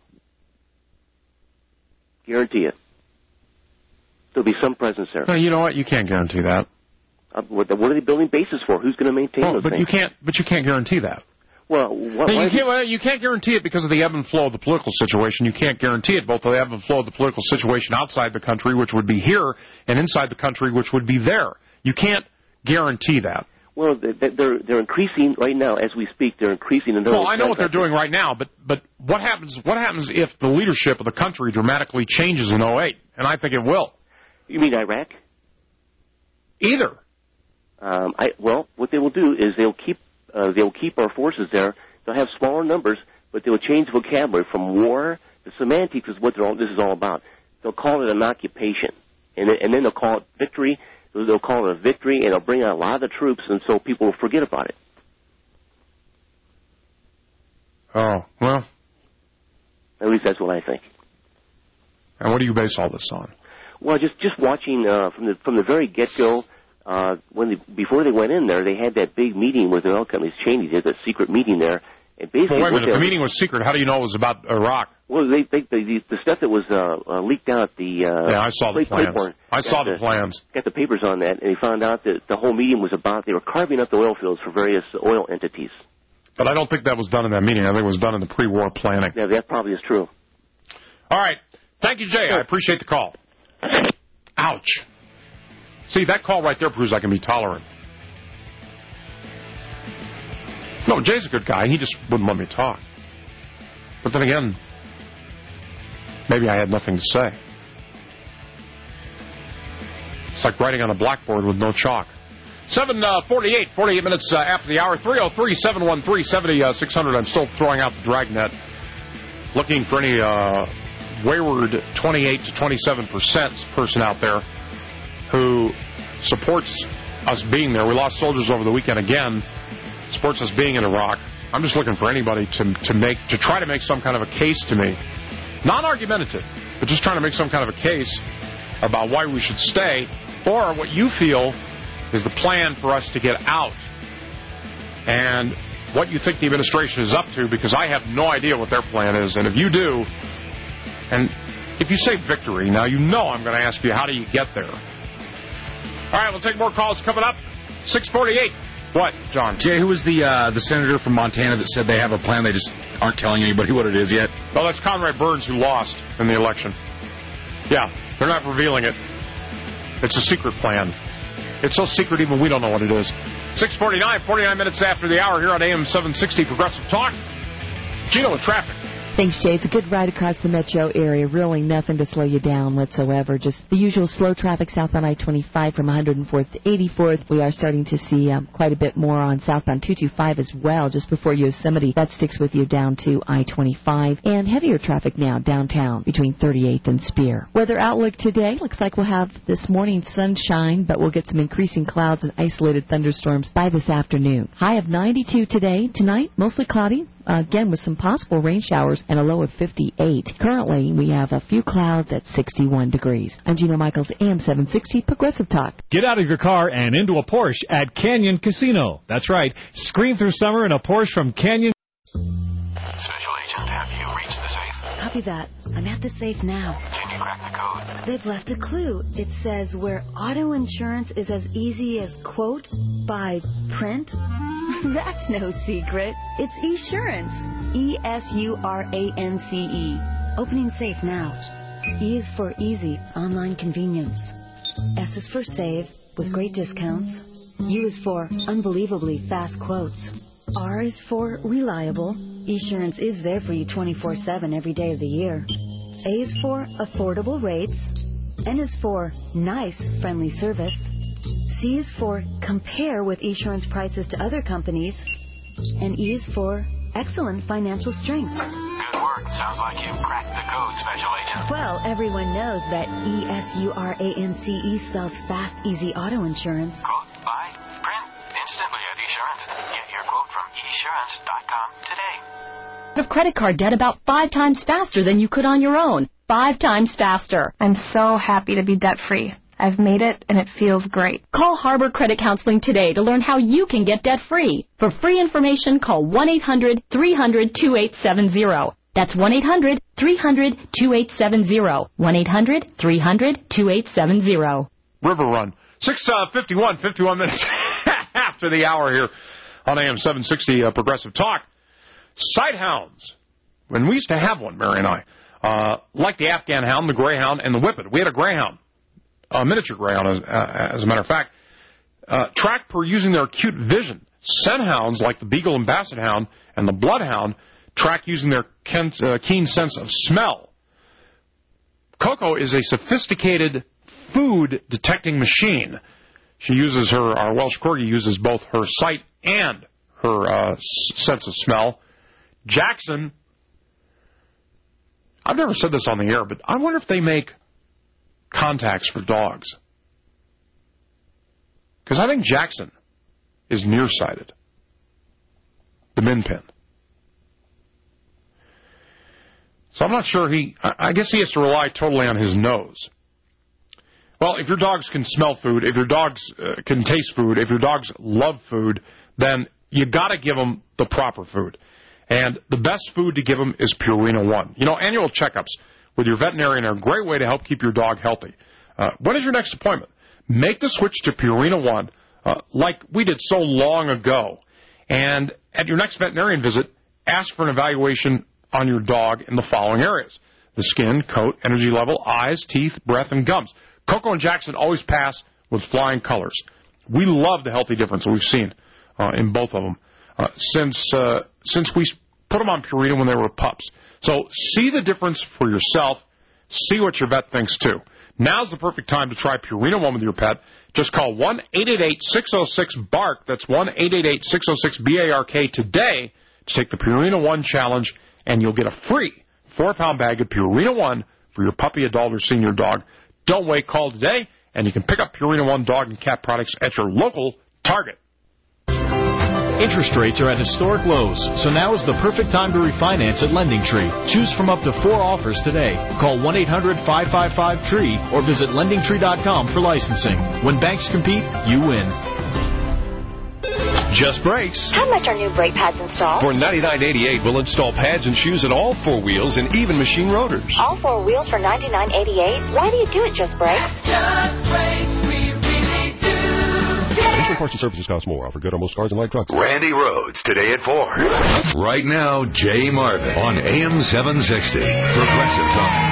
Guarantee it. There'll be some presence there. No, you know what? You can't guarantee that. Uh, what, what are they building bases for? Who's going to maintain oh, those but things? You can't, but you can't guarantee that. Well, what, no, you, why can't, well, you can't guarantee it because of the ebb and flow of the political situation. You can't guarantee it both the ebb and flow of the political situation outside the country, which would be here, and inside the country, which would be there. You can't guarantee that. Well, they're they're increasing right now as we speak. They're increasing in Well, I know what they're doing right now, but but what happens? What happens if the leadership of the country dramatically changes in oh eight? And I think it will. You mean Iraq? Either. Um, I well, what they will do is they'll keep uh, they'll keep our forces there. They'll have smaller numbers, but they will change vocabulary from war. The semantics is what they're all, this is all about. They'll call it an occupation, and then, and then they'll call it victory. They'll call it a victory, and they'll bring out a lot of the troops, and so people will forget about it. Oh, well. At least that's what I think. And what do you base all this on? Well, just just watching uh, from the from the very get-go, uh, when they, before they went in there, they had that big meeting with the oil companies. Cheney did that secret meeting there. And basically, well, wait a minute. If the meeting was secret, how do you know it was about Iraq? Well, they, they, the, the stuff that was uh, uh, leaked out, the uh, yeah, I saw the plans. Playboy, I saw the, the plans. Got the papers on that, and they found out that the whole meeting was about they were carving up the oil fields for various oil entities. But I don't think that was done in that meeting. I think it was done in the pre-war planning. Yeah, that probably is true. All right. Thank you, Jay. I appreciate the call. Ouch. See, that call right there proves I can be tolerant. No, Jay's a good guy. He just wouldn't let me talk. But then again, maybe I had nothing to say. It's like writing on a blackboard with no chalk. seven forty-eight, forty-eight minutes uh, after the hour. three oh three, seven one three, seven six hundred. I'm still throwing out the dragnet. Looking for any uh, wayward twenty-eight to twenty-seven percent person out there who supports us being there. We lost soldiers over the weekend again. Supports us being in Iraq. I'm just looking for anybody to to make to try to make some kind of a case to me, non-argumentative, but just trying to make some kind of a case about why we should stay, or what you feel is the plan for us to get out, and what you think the administration is up to, because I have no idea what their plan is, and if you do, and if you say victory, now you know I'm going to ask you, how do you get there? All right, we'll take more calls coming up. six forty-eight. What, John? Jay, who was the uh, the senator from Montana that said they have a plan, they just aren't telling anybody what it is yet? Well, that's Conrad Burns, who lost in the election. Yeah, they're not revealing it. It's a secret plan. It's so secret even we don't know what it is. six forty-nine, forty-nine minutes after the hour here on A M seven sixty Progressive Talk. Gino with traffic. Thanks, Jay. It's a good ride across the metro area. Really nothing to slow you down whatsoever. Just the usual slow traffic southbound I twenty-five from one hundred fourth to eighty-fourth. We are starting to see um, quite a bit more on southbound two twenty-five as well, just before Yosemite. That sticks with you down to I twenty-five. And heavier traffic now downtown between thirty-eighth and Spear. Weather outlook today. Looks like we'll have this morning sunshine, but we'll get some increasing clouds and isolated thunderstorms by this afternoon. High of ninety-two today. Tonight, mostly cloudy. Uh, again, with some possible rain showers and a low of fifty-eight. Currently, we have a few clouds at sixty-one degrees. I'm Gino Michaels, A M seven sixty Progressive Talk. Get out of your car and into a Porsche at Canyon Casino. That's right. Scream through summer in a Porsche from Canyon. Special Agent, have you reached the safe? Copy that. I'm at the safe now. Can you crack the code? They've left a clue. It says where auto insurance is as easy as quote by print. That's no secret. It's Esurance. E S U R A N C E. Opening safe now. E is for easy, online convenience. S is for save, with great discounts. U is for unbelievably fast quotes. R is for reliable. Esurance is there for you twenty-four seven every day of the year. A is for affordable rates. N is for nice, friendly service. C is for compare with Esurance prices to other companies. And E is for excellent financial strength. Good work. Sounds like you've cracked the code, Special Agent. Well, everyone knows that E S U R A N C E spells fast, easy auto insurance. Quote, buy, print, instantly at Esurance. Get your quote from esurance dot com today. Of credit card debt about five times faster than you could on your own. Five times faster. I'm so happy to be debt-free. I've made it, and it feels great. Call Harbor Credit Counseling today to learn how you can get debt-free. For free information, call one eight hundred three hundred two eight seven zero. That's one eight hundred three hundred two eight seven zero. one eight hundred three hundred two eight seven zero. River Run. six fifty-one, fifty-one minutes after the hour here on A M seven sixty uh, Progressive Talk. Sighthounds. When we used to have one, Mary and I, uh, like the Afghan hound, the greyhound, and the whippet. We had a greyhound. A miniature greyhound, as, uh, as a matter of fact, uh, track per using their acute vision. Scent hounds, like the beagle and basset hound and the bloodhound, track using their ken, uh, keen sense of smell. Coco is a sophisticated food detecting machine. She uses her, our Welsh Corgi uses both her sight and her uh, s- sense of smell. Jackson, I've never said this on the air, but I wonder if they make contacts for dogs. Because I think Jackson is nearsighted. The min pin. So I'm not sure he, I guess he has to rely totally on his nose. Well, if your dogs can smell food, if your dogs uh, can taste food, if your dogs love food, then you got to give them the proper food. And the best food to give them is Purina One. You know, annual checkups with your veterinarian are a great way to help keep your dog healthy. Uh, when is your next appointment? Make the switch to Purina One uh, like we did so long ago. And at your next veterinarian visit, ask for an evaluation on your dog in the following areas: the skin, coat, energy level, eyes, teeth, breath, and gums. Coco and Jackson always pass with flying colors. We love the healthy difference that we've seen uh, in both of them uh, since uh, since we put them on Purina when they were pups. So see the difference for yourself. See what your vet thinks, too. Now's the perfect time to try Purina One with your pet. Just call one eight eight eight six oh six bark. That's one eight eight eight six oh six B A R K today to take the Purina One challenge, and you'll get a free four-pound bag of Purina One for your puppy, adult, or senior dog. Don't wait. Call today, and you can pick up Purina One dog and cat products at your local Target. Interest rates are at historic lows, so now is the perfect time to refinance at LendingTree. Choose from up to four offers today. Call one eight hundred five five five tree or visit lending tree dot com for licensing. When banks compete, you win. Just Brakes. How much are new brake pads installed? For ninety-nine eighty-eight, we'll install pads and shoes at all four wheels and even machine rotors. All four wheels for ninety-nine eighty-eight? Why do you do it, Just Brakes? Just Brakes, we really do. Additional parts and services cost more. Offer good on most cars and light trucks. Randy Rhodes, today at four. Right now, Jay Marvin on A M seven sixty. Progressive Talk.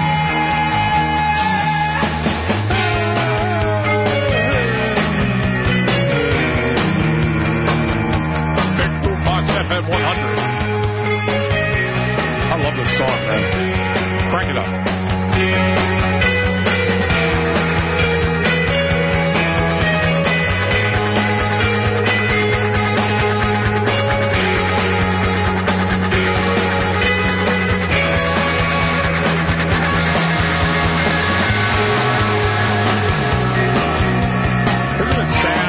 Song, man. Crank it up. Isn't it sad?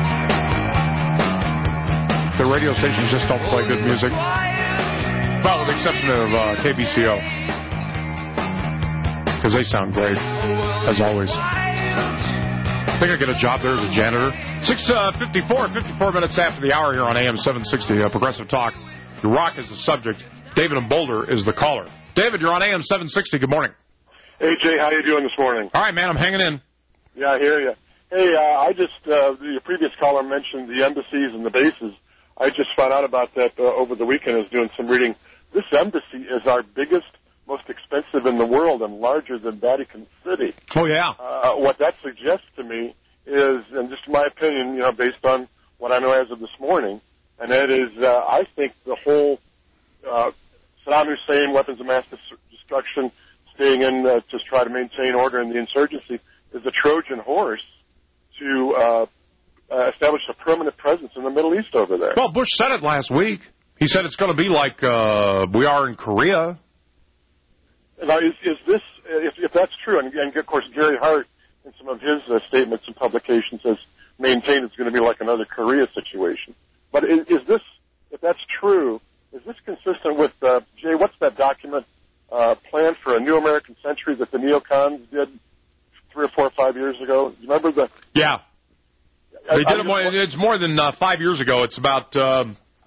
The radio stations just don't play good music. Well, with the exception of uh, K B C O. Because they sound great, as always. I think I get a job there as a janitor. six fifty-four, fifty-four minutes after the hour here on A M seven sixty, uh, Progressive Talk. The Rock is the subject. David in Boulder is the caller. David, you're on A M seven sixty. Good morning. Hey, Jay, how you doing this morning? All right, man, I'm hanging in. Yeah, I hear you. Hey, uh, I just, uh, the previous caller mentioned the embassies and the bases. I just found out about that uh, over the weekend. I was doing some reading. this embassy is our biggest, most expensive in the world and larger than Vatican City. Oh, yeah. Uh, what that suggests to me is, and just my opinion, you know, based on what I know as of this morning, and that is, uh, I think the whole uh, Saddam Hussein, weapons of mass destruction, staying in uh, to try to maintain order in the insurgency, is a Trojan horse to uh, uh, establish a permanent presence in the Middle East over there. Well, Bush said it last week. He said it's going to be like uh, we are in Korea. Now, is, is this, if, if that's true, and, and of course Gary Hart in some of his uh, statements and publications has maintained it's going to be like another Korea situation. But is, is this, if that's true, is this consistent with, uh, Jay, what's that document, uh, Plan for a New American Century that the neocons did three or four or five years ago? You remember the... Yeah. I, they did I it more, it's more than uh, five years ago. It's about, uh,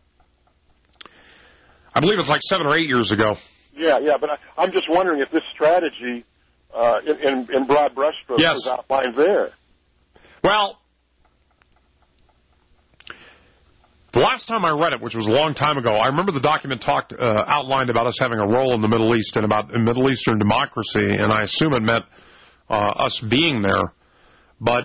I believe it's like seven or eight years ago. Yeah, yeah, but I, I'm just wondering if this strategy, uh, in, in, in broad brushstrokes, yes. is outlined there. Well, the last time I read it, which was a long time ago, I remember the document talked uh, outlined about us having a role in the Middle East and about Middle Eastern democracy, and I assume it meant uh, us being there. But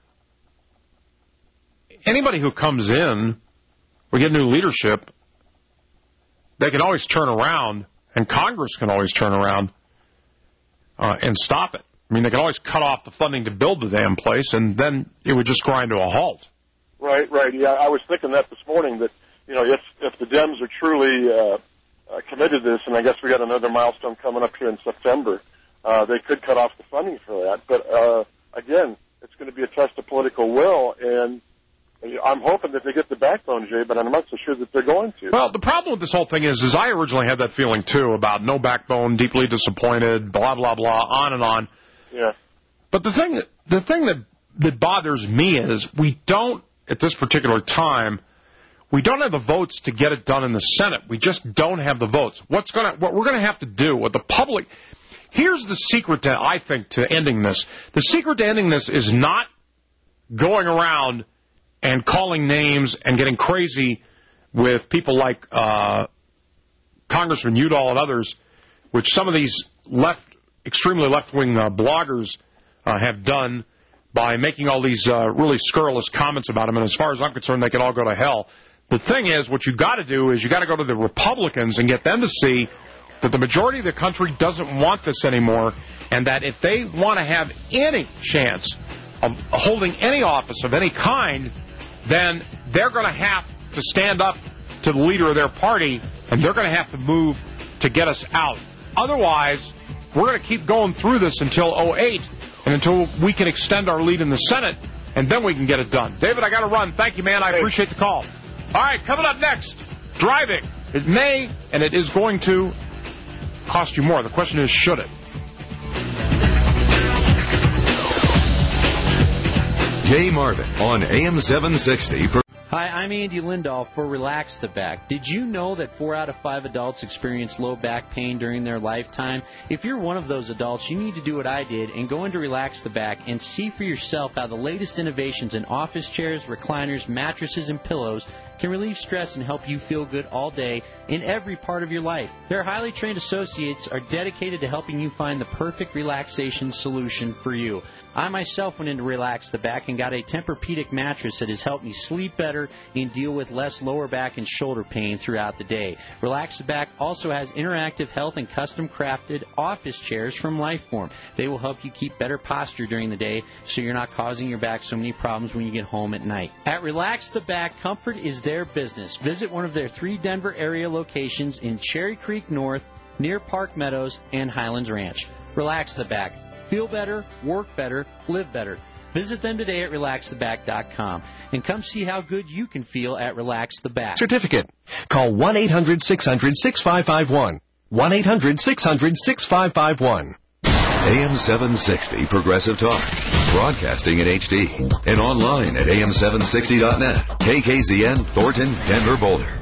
anybody who comes in, we get new leadership, they can always turn around, and Congress can always turn around uh, and stop it. I mean, they can always cut off the funding to build the damn place, and then it would just grind to a halt. Right, right. Yeah, I was thinking that this morning, that, you know, if if the Dems are truly uh, uh, committed to this, and I guess we got another milestone coming up here in September, uh, they could cut off the funding for that. But, uh, again, it's going to be a test of political will, and I'm hoping that they get the backbone, Jay, but I'm not so sure that they're going to. Well, the problem with this whole thing is, is I originally had that feeling, too, about no backbone, deeply disappointed, blah, blah, blah, on and on. Yeah. But the thing, the thing that, that bothers me is we don't, at this particular time, we don't have the votes to get it done in the Senate. We just don't have the votes. What's gonna, what we're going to have to do, what the public... Here's the secret, to, I think, to ending this. The secret to ending this is not going around and calling names and getting crazy with people like uh, Congressman Udall and others, which some of these left, extremely left-wing uh, bloggers uh, have done by making all these uh, really scurrilous comments about him. And as far as I'm concerned, they can all go to hell. The thing is, what you've got to do is you've got to go to the Republicans and get them to see that the majority of the country doesn't want this anymore, and that if they want to have any chance of holding any office of any kind, then they're going to have to stand up to the leader of their party, and they're going to have to move to get us out. Otherwise, we're going to keep going through this until oh eight, and until we can extend our lead in the Senate, and then we can get it done. David, I got to run. Thank you, man. I appreciate the call. All right, coming up next, driving. It may, and it is going to cost you more. The question is, should it? Jay Marvin on A M seven sixty. Hi, I'm Andy Lindahl for Relax the Back. Did you know that four out of five adults experience low back pain during their lifetime? If you're one of those adults, you need to do what I did and go into Relax the Back and see for yourself how the latest innovations in office chairs, recliners, mattresses, and pillows can relieve stress and help you feel good all day in every part of your life. Their highly trained associates are dedicated to helping you find the perfect relaxation solution for you. I myself went into Relax the Back and got a Tempur-Pedic mattress that has helped me sleep better and deal with less lower back and shoulder pain throughout the day. Relax the Back also has interactive health and custom-crafted office chairs from Lifeform. They will help you keep better posture during the day so you're not causing your back so many problems when you get home at night. At Relax the Back, comfort is their business. Visit one of their three Denver area locations in Cherry Creek North, near Park Meadows, and Highlands Ranch. Relax the Back. Feel better, work better, live better. Visit them today at relax the back dot com and come see how good you can feel at Relax the Back. Certificate. Call one eight hundred six hundred six five five one. one eight hundred six hundred six five five one. A M seven sixty Progressive Talk. Broadcasting in H D and online at A M seven sixty dot net. K K Z N, Thornton, Denver, Boulder.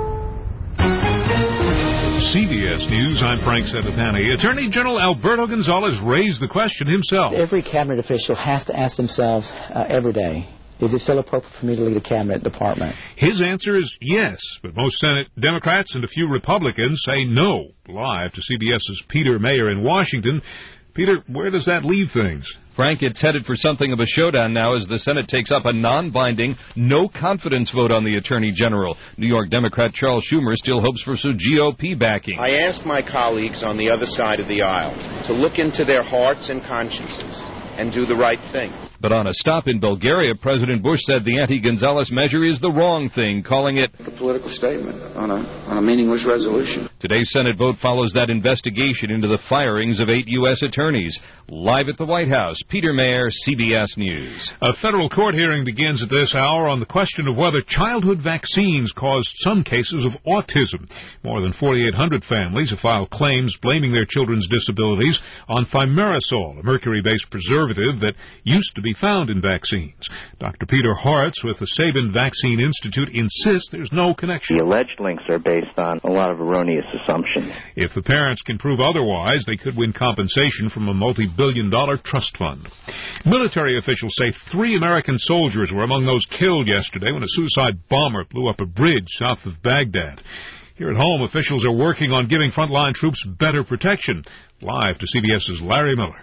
C B S News, I'm Frank Sepetani. Attorney General Alberto Gonzales raised the question himself. Every cabinet official has to ask themselves uh, every day, is it still appropriate for me to lead a cabinet department? His answer is yes, but most Senate Democrats and a few Republicans say no. Live to CBS's Peter Mayer in Washington. Peter, where does that leave things? Frank, it's headed for something of a showdown now as the Senate takes up a non-binding, no-confidence vote on the Attorney General. New York Democrat Charles Schumer still hopes for some G O P backing. I ask my colleagues on the other side of the aisle to look into their hearts and consciences and do the right thing. But on a stop in Bulgaria, President Bush said the anti-Gonzalez measure is the wrong thing, calling it a political statement on a, on a meaningless resolution. Today's Senate vote follows that investigation into the firings of eight U S attorneys. Live at the White House, Peter Mayer, C B S News. A federal court hearing begins at this hour on the question of whether childhood vaccines caused some cases of autism. More than forty-eight hundred families have filed claims blaming their children's disabilities on thimerosal, a mercury-based preservative that used to be found in vaccines. Doctor Peter Horitz with the Sabin Vaccine Institute insists there's no connection. The alleged links are based on a lot of erroneous assumptions. If the parents can prove otherwise, they could win compensation from a multi-billion dollar trust fund. Military officials say three American soldiers were among those killed yesterday when a suicide bomber blew up a bridge south of Baghdad. Here at home, officials are working on giving frontline troops better protection. Live to CBS's Larry Miller.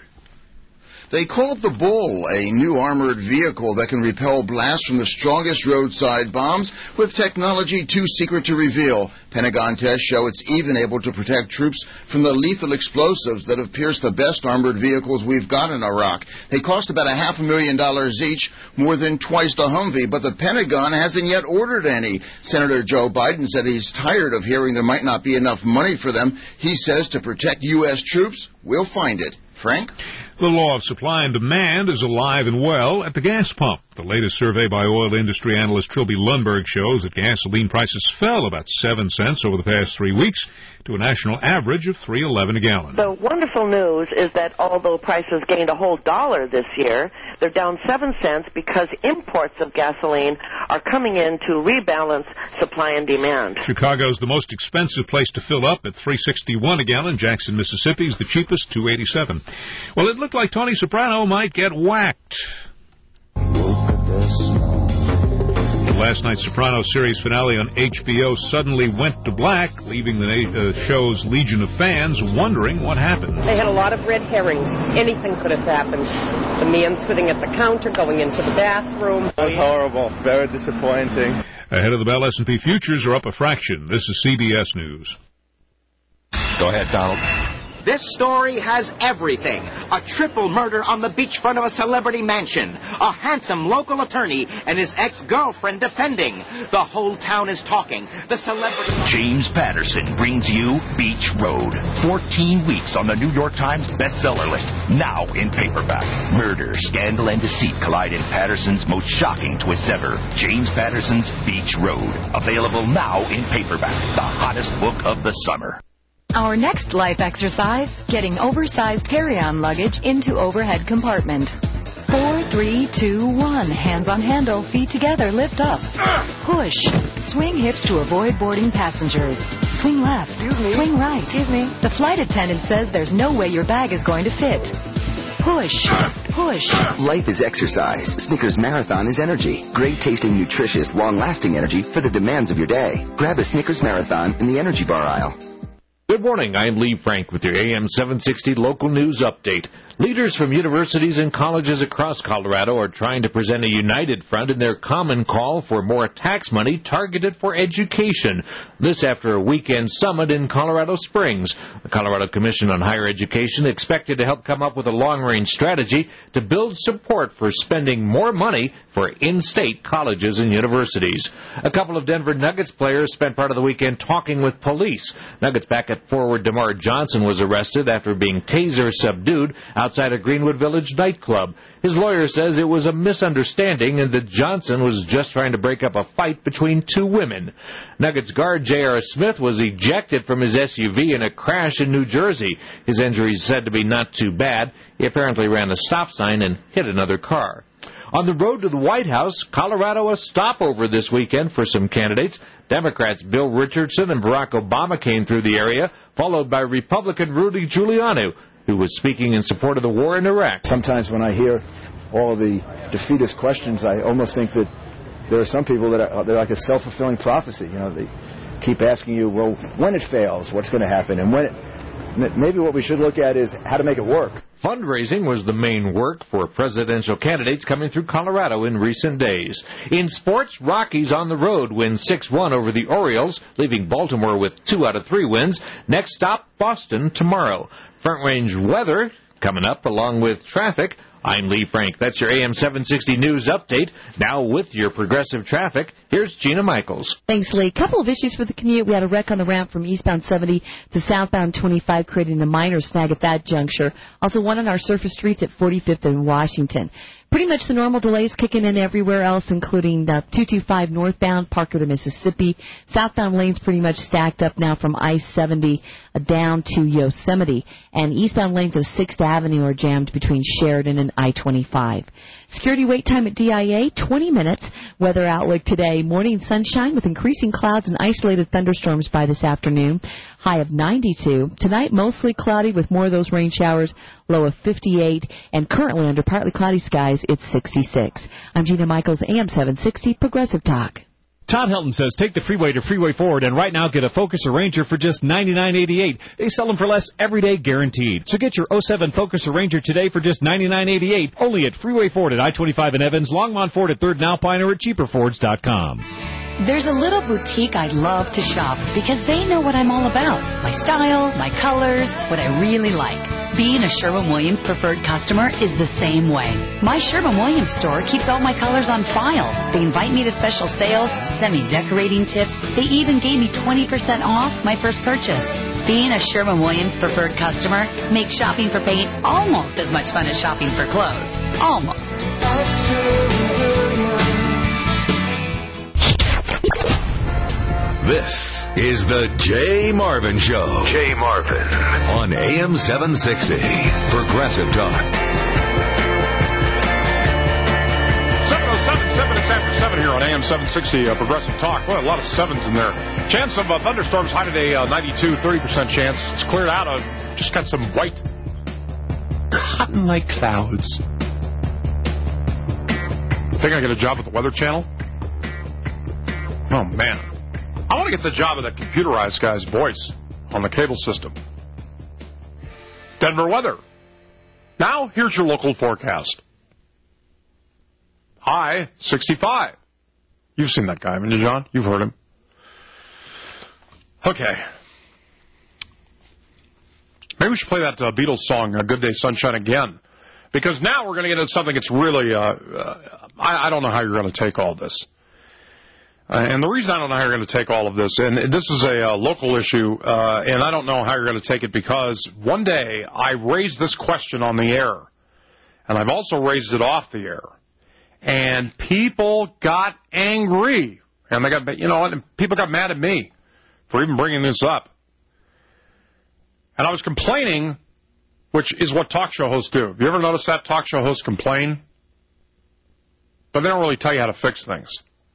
They call it the Bull, a new armored vehicle that can repel blasts from the strongest roadside bombs with technology too secret to reveal. Pentagon tests show it's even able to protect troops from the lethal explosives that have pierced the best armored vehicles we've got in Iraq. They cost about a half a million dollars each, more than twice the Humvee, but the Pentagon hasn't yet ordered any. Senator Joe Biden said he's tired of hearing there might not be enough money for them. He says to protect U S troops, we'll find it. Frank? The law of supply and demand is alive and well at the gas pump. The latest survey by oil industry analyst Trilby Lundberg shows that gasoline prices fell about seven cents over the past three weeks to a national average of three eleven a gallon. The wonderful news is that although prices gained a whole dollar this year, they're down seven cents because imports of gasoline are coming in to rebalance supply and demand. Chicago's the most expensive place to fill up at three sixty-one a gallon. Jackson, Mississippi is the cheapest, two eighty-seven. Well, it looked like Tony Soprano might get whacked. Last night's Sopranos series finale on H B O suddenly went to black, leaving the uh, show's legion of fans wondering what happened. They had a lot of red herrings. Anything could have happened. The man sitting at the counter, going into the bathroom. That's horrible. Very disappointing. Ahead of the bell, S and P futures are up a fraction. This is C B S News. Go ahead, Donald. This story has everything. A triple murder on the beachfront of a celebrity mansion. A handsome local attorney and his ex-girlfriend defending. The whole town is talking. The celebrity... James Patterson brings you Beach Road. fourteen weeks on the New York Times bestseller list. Now in paperback. Murder, scandal, and deceit collide in Patterson's most shocking twist ever. James Patterson's Beach Road. Available now in paperback. The hottest book of the summer. Our next life exercise, getting oversized carry-on luggage into overhead compartment. Four, three, two, one. Hands on handle, feet together, lift up. Push. Swing hips to avoid boarding passengers. Swing left. Swing right. Excuse me. The flight attendant says there's no way your bag is going to fit. Push. Push. Life is exercise. Snickers Marathon is energy. Great tasting, nutritious, long-lasting energy for the demands of your day. Grab a Snickers Marathon in the energy bar aisle. Good morning. I'm Lee Frank with your A M seven sixty local news update. Leaders from universities and colleges across Colorado are trying to present a united front in their common call for more tax money targeted for education. This after a weekend summit in Colorado Springs. The Colorado Commission on Higher Education expected to help come up with a long-range strategy to build support for spending more money for in-state colleges and universities. A couple of Denver Nuggets players spent part of the weekend talking with police. Nuggets backup forward DeMar Johnson was arrested after being taser subdued outside a Greenwood Village nightclub. His lawyer says it was a misunderstanding and that Johnson was just trying to break up a fight between two women. Nuggets guard J R. Smith was ejected from his S U V in a crash in New Jersey. His injuries said to be not too bad. He apparently ran a stop sign and hit another car. On the road to the White House, Colorado a stopover this weekend for some candidates. Democrats Bill Richardson and Barack Obama came through the area, followed by Republican Rudy Giuliani, who was speaking in support of the war in Iraq. Sometimes when I hear all of the defeatist questions, I almost think that there are some people that are they're like a self-fulfilling prophecy. You know, they keep asking you, well, when it fails, what's going to happen? And when it, maybe what we should look at is how to make it work. Fundraising was the main work for presidential candidates coming through Colorado in recent days. In sports, Rockies on the road win six one over the Orioles, leaving Baltimore with two out of three wins. Next stop, Boston tomorrow. Front Range weather coming up along with traffic. I'm Lee Frank. That's your A M seven sixty News Update. Now with your Progressive traffic, here's Gina Michaels. Thanks, Lee. Couple of issues for the commute. We had a wreck on the ramp from eastbound seventy to southbound twenty-five, creating a minor snag at that juncture. Also one on our surface streets at forty-fifth and Washington. Pretty much the normal delays kicking in everywhere else, including the two twenty-five northbound, Parker to Mississippi. Southbound lanes pretty much stacked up now from I seventy down to Yosemite. And eastbound lanes of sixth Avenue are jammed between Sheridan and I twenty-five. Security wait time at D I A, twenty minutes. Weather outlook today, morning sunshine with increasing clouds and isolated thunderstorms by this afternoon. High of ninety-two. Tonight, mostly cloudy with more of those rain showers, low of fifty-eight. And currently under partly cloudy skies, it's sixty-six. I'm Gina Michaels, A M seven sixty, Progressive Talk. Todd Helton says take the freeway to Freeway Ford and right now get a Focus or Ranger for just ninety-nine eighty-eight. They sell them for less every day, guaranteed. So get your oh seven Focus or Ranger today for just ninety-nine eighty-eight. Only at Freeway Ford at I twenty-five in Evans, Longmont Ford at third and Alpine, or at cheaper fords dot com. There's a little boutique I love to shop because they know what I'm all about. My style, my colors, what I really like. Being a Sherwin-Williams preferred customer is the same way. My Sherwin-Williams store keeps all my colors on file. They invite me to special sales, send me decorating tips. They even gave me twenty percent off my first purchase. Being a Sherwin-Williams preferred customer makes shopping for paint almost as much fun as shopping for clothes. Almost. This is the Jay Marvin Show. Jay Marvin on A M seven sixty. Progressive Talk. seven oh seven, seven minutes after seven here on A M seven sixty, uh, Progressive Talk. Well, a lot of sevens in there. Chance of uh, thunderstorms high today, uh, ninety-two, thirty percent chance. It's cleared out of, just got some white, cotton-like clouds. Think I get a job at the Weather Channel? Oh, man. I want to get the job of that computerized guy's voice on the cable system. Denver weather. Now, here's your local forecast. High, sixty-five. You've seen that guy, haven't you, John? You've heard him. Okay. Maybe we should play that uh, Beatles song, uh, Good Day Sunshine, again. Because now we're going to get into something that's really, uh, uh, I, I don't know how you're going to take all this. Uh, and the reason I don't know how you're going to take all of this, and this is a uh, local issue, uh, and I don't know how you're going to take it because one day I raised this question on the air, and I've also raised it off the air, and people got angry, and they got, you know, and people got mad at me for even bringing this up. And I was complaining, which is what talk show hosts do. Have you ever noticed that talk show hosts complain? But they don't really tell you how to fix things.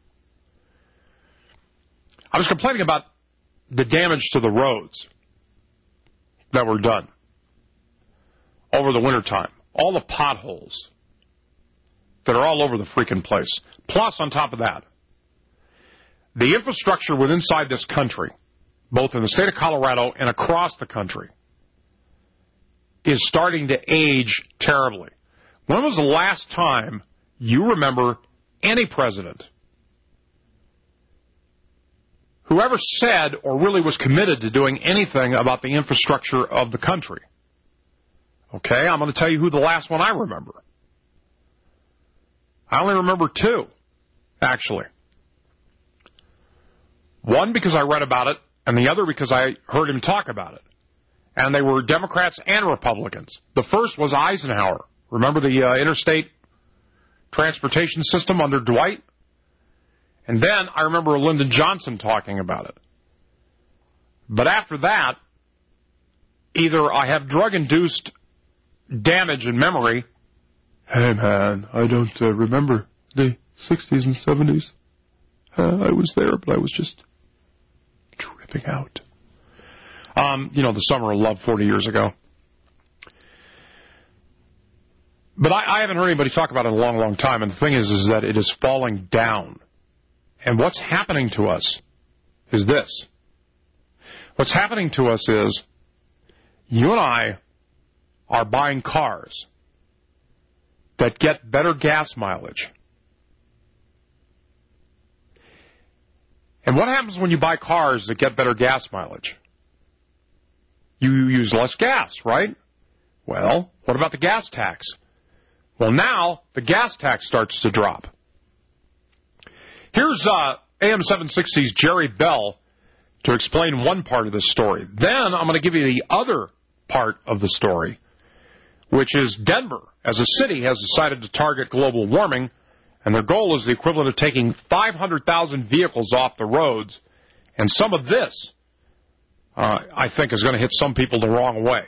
I was complaining about the damage to the roads that were done over the wintertime. All the potholes that are all over the freaking place. Plus, on top of that, the infrastructure within inside this country, both in the state of Colorado and across the country, is starting to age terribly. When was the last time you remember any president whoever said or really was committed to doing anything about the infrastructure of the country? Okay, I'm going to tell you who the last one I remember. I only remember two, actually. One because I read about it, and the other because I heard him talk about it. And they were Democrats and Republicans. The first was Eisenhower. Remember the uh, interstate transportation system under Dwight? And then I remember Lyndon Johnson talking about it. But after that, either I have drug-induced damage in memory. Hey, man, I don't uh, remember the sixties and seventies. Uh, I was there, but I was just tripping out. Um, you know, the summer of love forty years ago. But I, I haven't heard anybody talk about it in a long, long time. And the thing is, is that it is falling down. And what's happening to us is this. What's happening to us is you and I are buying cars that get better gas mileage. And what happens when you buy cars that get better gas mileage? You use less gas, right? Well, what about the gas tax? Well, now the gas tax starts to drop. Here's uh, A M seven sixty's Jerry Bell to explain one part of this story. Then I'm going to give you the other part of the story, which is Denver, as a city, has decided to target global warming, and their goal is the equivalent of taking five hundred thousand vehicles off the roads. And some of this, uh, I think, is going to hit some people the wrong way.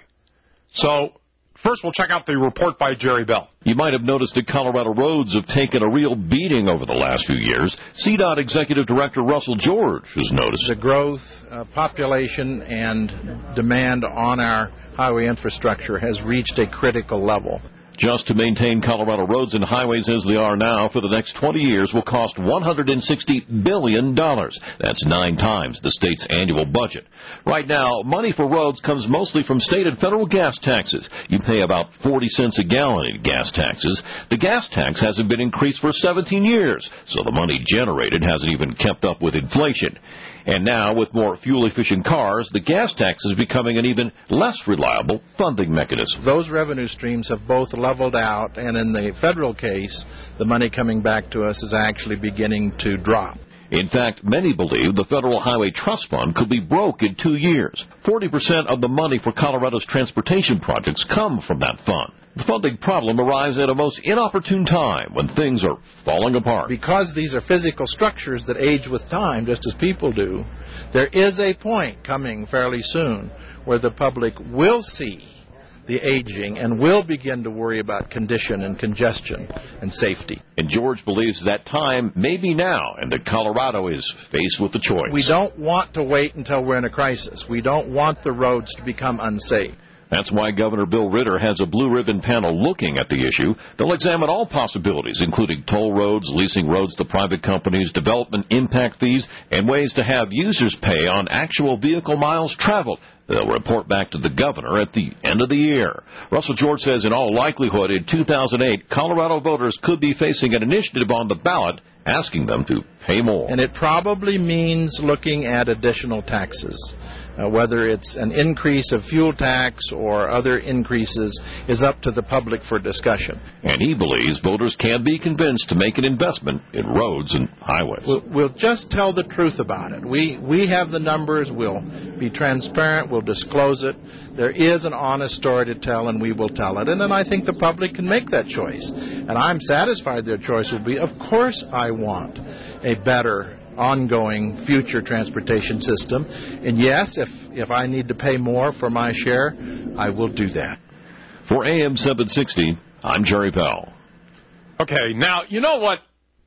So first, we'll check out the report by Jerry Bell. You might have noticed that Colorado roads have taken a real beating over the last few years. C DOT Executive Director Russell George has noticed. The growth, uh, population, and demand on our highway infrastructure has reached a critical level. Just to maintain Colorado roads and highways as they are now for the next twenty years will cost one hundred sixty billion dollars. That's nine times the state's annual budget. Right now, money for roads comes mostly from state and federal gas taxes. You pay about forty cents a gallon in gas taxes. The gas tax hasn't been increased for seventeen years, so the money generated hasn't even kept up with inflation. And now, with more fuel-efficient cars, the gas tax is becoming an even less reliable funding mechanism. Those revenue streams have both leveled out, and in the federal case, the money coming back to us is actually beginning to drop. In fact, many believe the Federal Highway Trust Fund could be broke in two years. forty percent of the money for Colorado's transportation projects come from that fund. The funding problem arrives at a most inopportune time when things are falling apart. Because these are physical structures that age with time, just as people do, there is a point coming fairly soon where the public will see the aging and will begin to worry about condition and congestion and safety. And George believes that time may be now and that Colorado is faced with the choice. We don't want to wait until we're in a crisis. We don't want the roads to become unsafe. That's why Governor Bill Ritter has a blue ribbon panel looking at the issue. They'll examine all possibilities, including toll roads, leasing roads to private companies, development impact fees, and ways to have users pay on actual vehicle miles traveled. They'll report back to the governor at the end of the year. Russell George says in all likelihood in two thousand eight, Colorado voters could be facing an initiative on the ballot asking them to pay more. And it probably means looking at additional taxes. Uh, whether it's an increase of fuel tax or other increases is up to the public for discussion. And he believes voters can be convinced to make an investment in roads and highways. We'll, we'll just tell the truth about it. We, we have the numbers. We'll be transparent. We'll disclose it. There is an honest story to tell, and we will tell it. And then I think the public can make that choice. And I'm satisfied their choice will be, of course I want a better ongoing future transportation system. And yes, if, if I need to pay more for my share, I will do that. For A M seven sixty, I'm Jerry Bell. Okay, now, you know what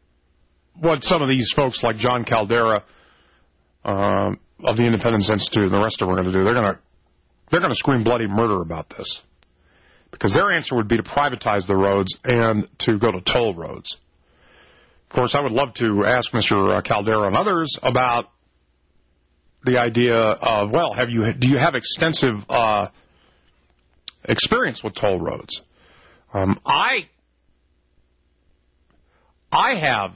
what some of these folks like John Caldera uh, of the Independence Institute and the rest of them are going to do? They're going to they're going to scream bloody murder about this. Because their answer would be to privatize the roads and to go to toll roads. Of course, I would love to ask Mister Caldera and others about the idea of, well, have you do you have extensive uh, experience with toll roads? Um, I I have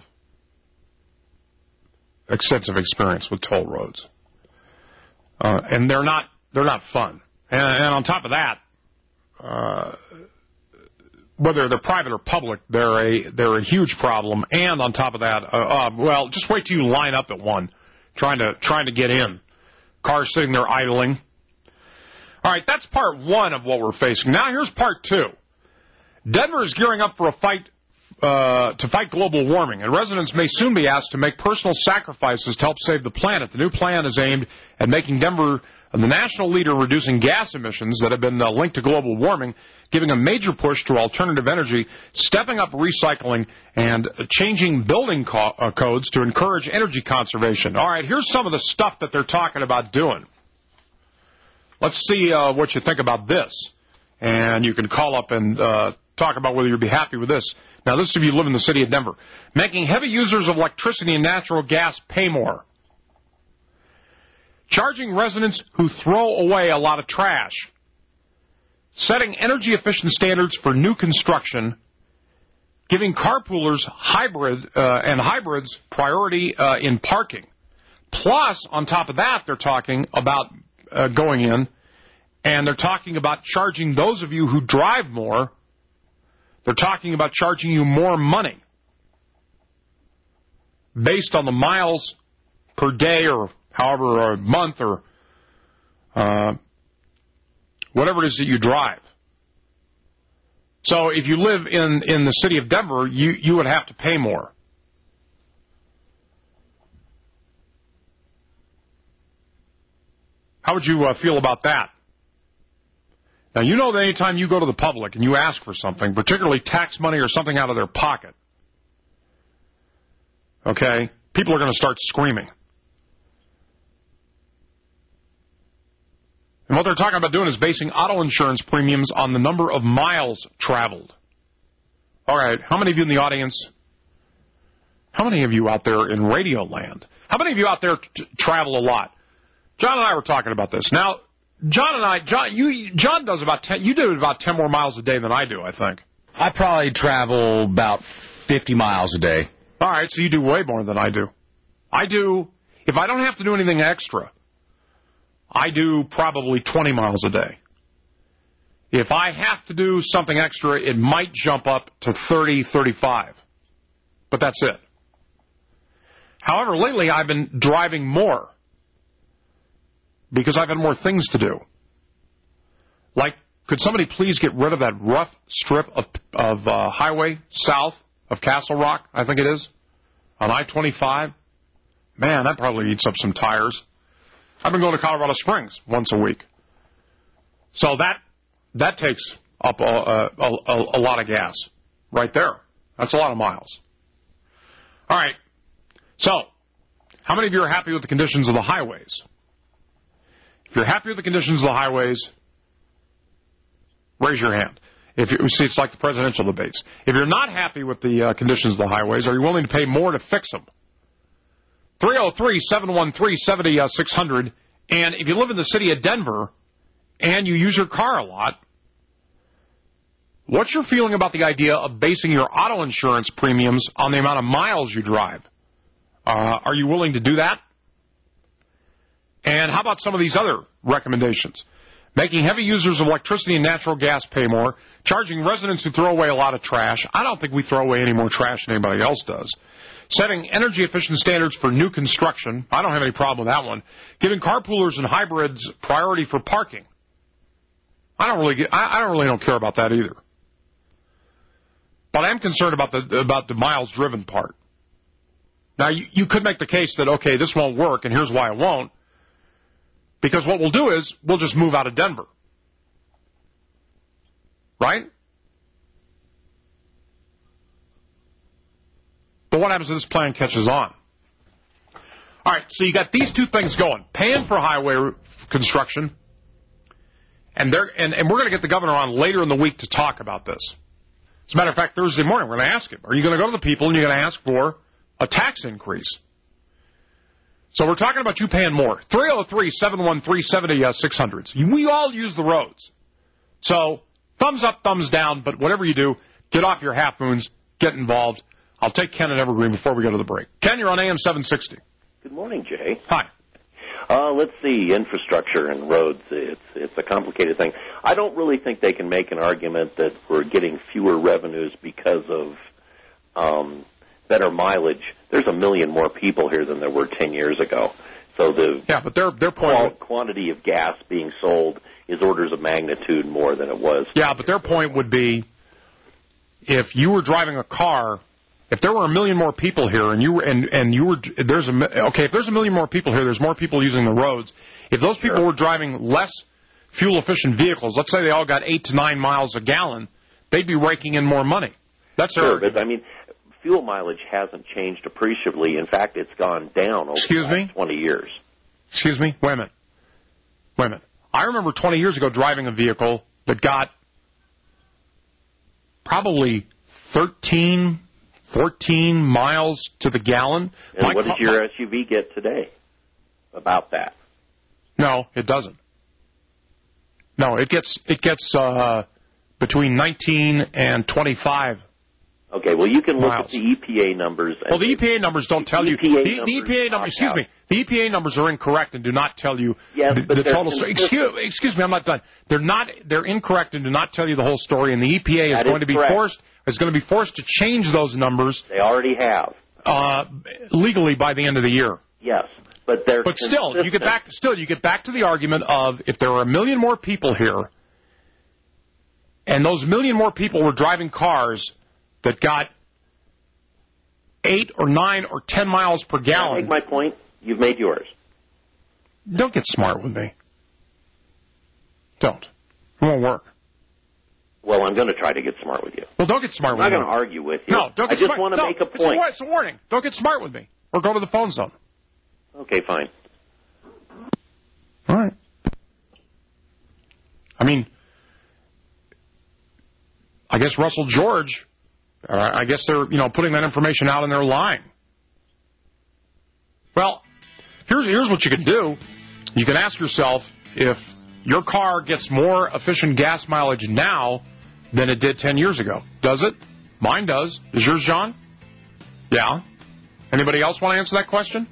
extensive experience with toll roads, uh, and they're not they're not fun. And, and on top of that, uh, whether they're private or public, they're a they're a huge problem. And on top of that, uh, uh, well, just wait till you line up at one, trying to trying to get in. Cars sitting there idling. All right, that's part one of what we're facing. Now here's part two. Denver is gearing up for a fight uh, to fight global warming, and residents may soon be asked to make personal sacrifices to help save the planet. The new plan is aimed at making Denver the national leader in reducing gas emissions that have been uh, linked to global warming, giving a major push to alternative energy, stepping up recycling, and changing building co- uh, codes to encourage energy conservation. All right, here's some of the stuff that they're talking about doing. Let's see uh, what you think about this. And you can call up and uh, talk about whether you'd be happy with this. Now, this is if you live in the city of Denver. Making heavy users of electricity and natural gas pay more. Charging residents who throw away a lot of trash. Setting energy-efficient standards for new construction. Giving carpoolers hybrid uh, and hybrids priority uh, in parking. Plus, on top of that, they're talking about uh, going in, and they're talking about charging those of you who drive more, they're talking about charging you more money based on the miles per day or however, or a month or uh, whatever it is that you drive. So if you live in, in the city of Denver, you, you would have to pay more. How would you uh, feel about that? Now, you know that anytime you go to the public and you ask for something, particularly tax money or something out of their pocket, okay, people are going to start screaming. And what they're talking about doing is basing auto insurance premiums on the number of miles traveled. All right, how many of you in the audience, how many of you out there in radio land, how many of you out there t- travel a lot? John and I were talking about this. Now, John and I, John, you, John does about ten, you do about ten more miles a day than I do, I think. I probably travel about fifty miles a day. All right, so you do way more than I do. I do, if I don't have to do anything extra, I do probably twenty miles a day. If I have to do something extra, it might jump up to thirty, thirty-five. But that's it. However, lately I've been driving more because I've had more things to do. Like, could somebody please get rid of that rough strip of, of uh, highway south of Castle Rock, I think it is, on I twenty-five? Man, that probably eats up some tires. I've been going to Colorado Springs once a week. So that that takes up a, a, a, a lot of gas right there. That's a lot of miles. All right. So, how many of you are happy with the conditions of the highways? If you're happy with the conditions of the highways, raise your hand. If you see, it's like the presidential debates. If you're not happy with the uh, conditions of the highways, are you willing to pay more to fix them? three oh three, seven one three, seven oh six hundred. And if you live in the city of Denver and you use your car a lot, what's your feeling about the idea of basing your auto insurance premiums on the amount of miles you drive? Uh, are you willing to do that? And how about some of these other recommendations? Making heavy users of electricity and natural gas pay more, charging residents who throw away a lot of trash. I don't think we throw away any more trash than anybody else does. Setting energy-efficient standards for new construction. I don't have any problem with that one. Giving carpoolers and hybrids priority for parking. I don't really get, I, I don't really don't care about that either. But I am concerned about the about the miles driven part. Now, you, you could make the case that, okay, this won't work, and here's why it won't. Because what we'll do is we'll just move out of Denver. Right? But what happens if this plan catches on? All right, so you got these two things going. Paying for highway construction, and, they're, and, and we're going to get the governor on later in the week to talk about this. As a matter of fact, Thursday morning we're going to ask him, are you going to go to the people and you're going to ask for a tax increase? So we're talking about you paying more. three oh three, seven one three, seven oh six hundred. We all use the roads. So thumbs up, thumbs down, but whatever you do, get off your half moons, get involved. I'll take Ken and Evergreen before we go to the break. Ken, you're on A M seven sixty. Good morning, Jay. Hi. Uh, let's see, infrastructure and roads, it's it's a complicated thing. I don't really think they can make an argument that we're getting fewer revenues because of um, better mileage. There's a million more people here than there were ten years ago. So the yeah, but their their point quantity of gas being sold is orders of magnitude more than it was. Yeah, but their point would be if you were driving a car, if there were a million more people here, and you were and and you were there's a okay, if there's a million more people here, there's more people using the roads. If those people sure. were driving less fuel efficient vehicles, let's say they all got eight to nine miles a gallon, they'd be raking in more money. That's sure, their, but I mean, fuel mileage hasn't changed appreciably. In fact, it's gone down over Excuse the last me? twenty years. Excuse me? Wait a minute. Wait a minute. I remember twenty years ago driving a vehicle that got probably thirteen, fourteen miles to the gallon. And my what does car, your S U V get today about that? No, it doesn't. No, it gets it gets uh, between nineteen and twenty-five. Okay, well, you can look miles. at the E P A numbers. And well, the E P A numbers don't tell you. E P A The, the E P A numbers, excuse out. me, the E P A numbers are incorrect and do not tell you Yes, the, but the they're total. So, excuse, excuse me, I'm not done. They're not. They're incorrect and do not tell you the whole story. And the E P A is That going is to be correct. forced is going to be forced to change those numbers. They already have uh, legally by the end of the year. Yes, but they're But still, consistent. you get back. Still, you get back to the argument of if there are a million more people here, and those million more people were driving cars that got eight or nine or ten miles per gallon. Can I make my point? You've made yours. Don't get smart with me. Don't. It won't work. Well, I'm going to try to get smart with you. Well, don't get smart I'm with not me. going to argue with you. No, don't I get just smart. want to no, make a It's a, point. war- it's a warning. Don't get smart with me. Or go to the phone zone. Okay, fine. All right. I mean, I guess Russell George, uh, I guess they're, you know, putting that information out and they're lying. Well, here's here's what you can do. You can ask yourself if your car gets more efficient gas mileage now than it did ten years ago. Does it? Mine does. Is yours, John? Yeah. Anybody else want to answer that question?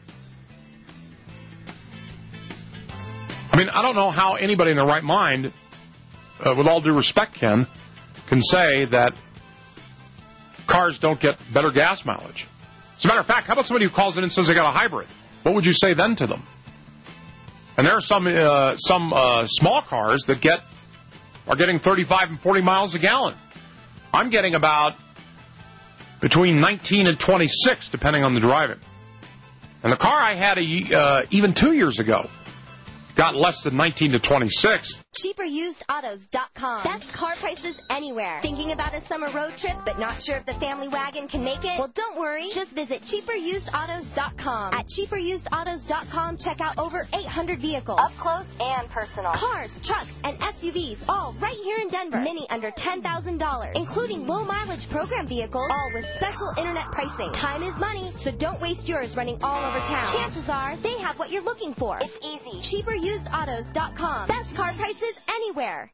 I mean, I don't know how anybody in their right mind, uh, with all due respect, Ken, can say that cars don't get better gas mileage. As a matter of fact, how about somebody who calls in and says they got a hybrid? What would you say then to them? And there are some uh, some uh, small cars that get are getting thirty-five and forty miles a gallon. I'm getting about between nineteen and twenty-six, depending on the driving. And the car I had a, uh, even two years ago got less than nineteen to twenty-six. cheaper used autos dot com. Best car prices anywhere. Thinking about a summer road trip but not sure if the family wagon can make it? Well, don't worry. Just visit cheaper used autos dot com. At cheaper used autos dot com, check out over eight hundred vehicles. Up close and personal. Cars, trucks, and S U Vs, all right here in Denver. Many under ten thousand dollars, including low mileage program vehicles, all with special internet pricing. Time is money, so don't waste yours running all over town. Chances are they have what you're looking for. It's easy. cheaper used autos dot com. Best car prices anywhere.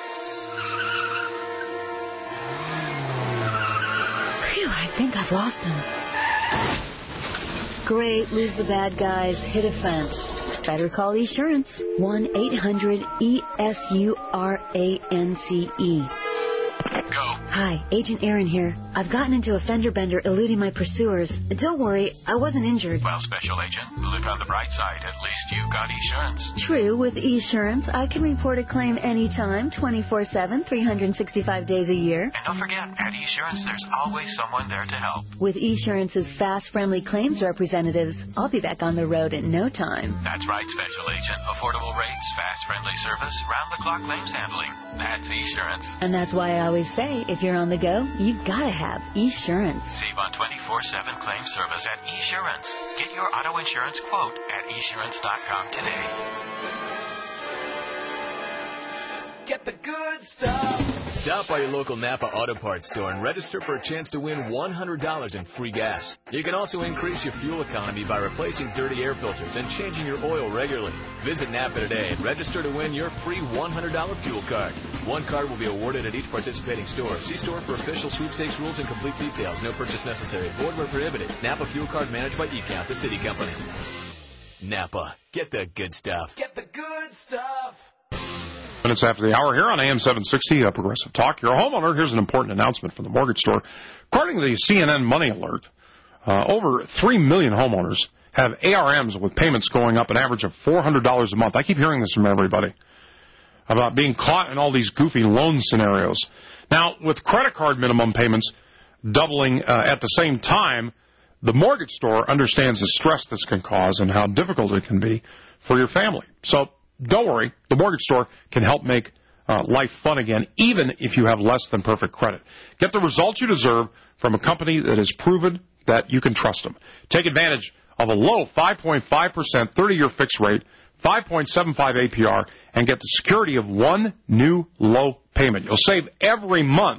Phew, I think I've lost him. Great, lose the bad guys, hit a fence. Better call Esurance. one eight hundred E S U R A N C E. Go. Hi, Agent Aaron here. I've gotten into a fender bender eluding my pursuers. Don't worry, I wasn't injured. Well, Special Agent, look on the bright side. At least you got Esurance. True, with Esurance, I can report a claim anytime, twenty-four seven, three hundred sixty-five days a year. And don't forget, at Esurance, there's always someone there to help. With Esurance's fast, friendly claims representatives, I'll be back on the road in no time. That's right, Special Agent. Affordable rates, fast, friendly service, round-the-clock claims handling. That's Esurance. And that's why I always say, if you're on the go, you've got to have Esurance. Save on twenty-four seven claim service at Esurance. Get your auto insurance quote at esurance dot com today. Get the good stuff. Stop by your local Napa Auto Parts store and register for a chance to win one hundred dollars in free gas. You can also increase your fuel economy by replacing dirty air filters and changing your oil regularly. Visit Napa today and register to win your free one hundred dollars fuel card. One card will be awarded at each participating store. See store for official sweepstakes rules and complete details. No purchase necessary. Void where prohibited. Napa Fuel Card managed by eCount, a city company. Napa. Get the good stuff. Get the good stuff. Minutes after the hour here on A M seven sixty, uh, Progressive Talk. You're a homeowner. Here's an important announcement from the mortgage store. According to the C N N Money Alert, uh, over three million homeowners have A R Ms with payments going up an average of four hundred dollars a month. I keep hearing this from everybody about being caught in all these goofy loan scenarios. Now, with credit card minimum payments doubling uh, at the same time, the mortgage store understands the stress this can cause and how difficult it can be for your family. So don't worry, the mortgage store can help make uh, life fun again, even if you have less than perfect credit. Get the results you deserve from a company that has proven that you can trust them. Take advantage of a low five point five percent thirty-year fixed rate, five point seven five A P R, and get the security of one new low payment. You'll save every month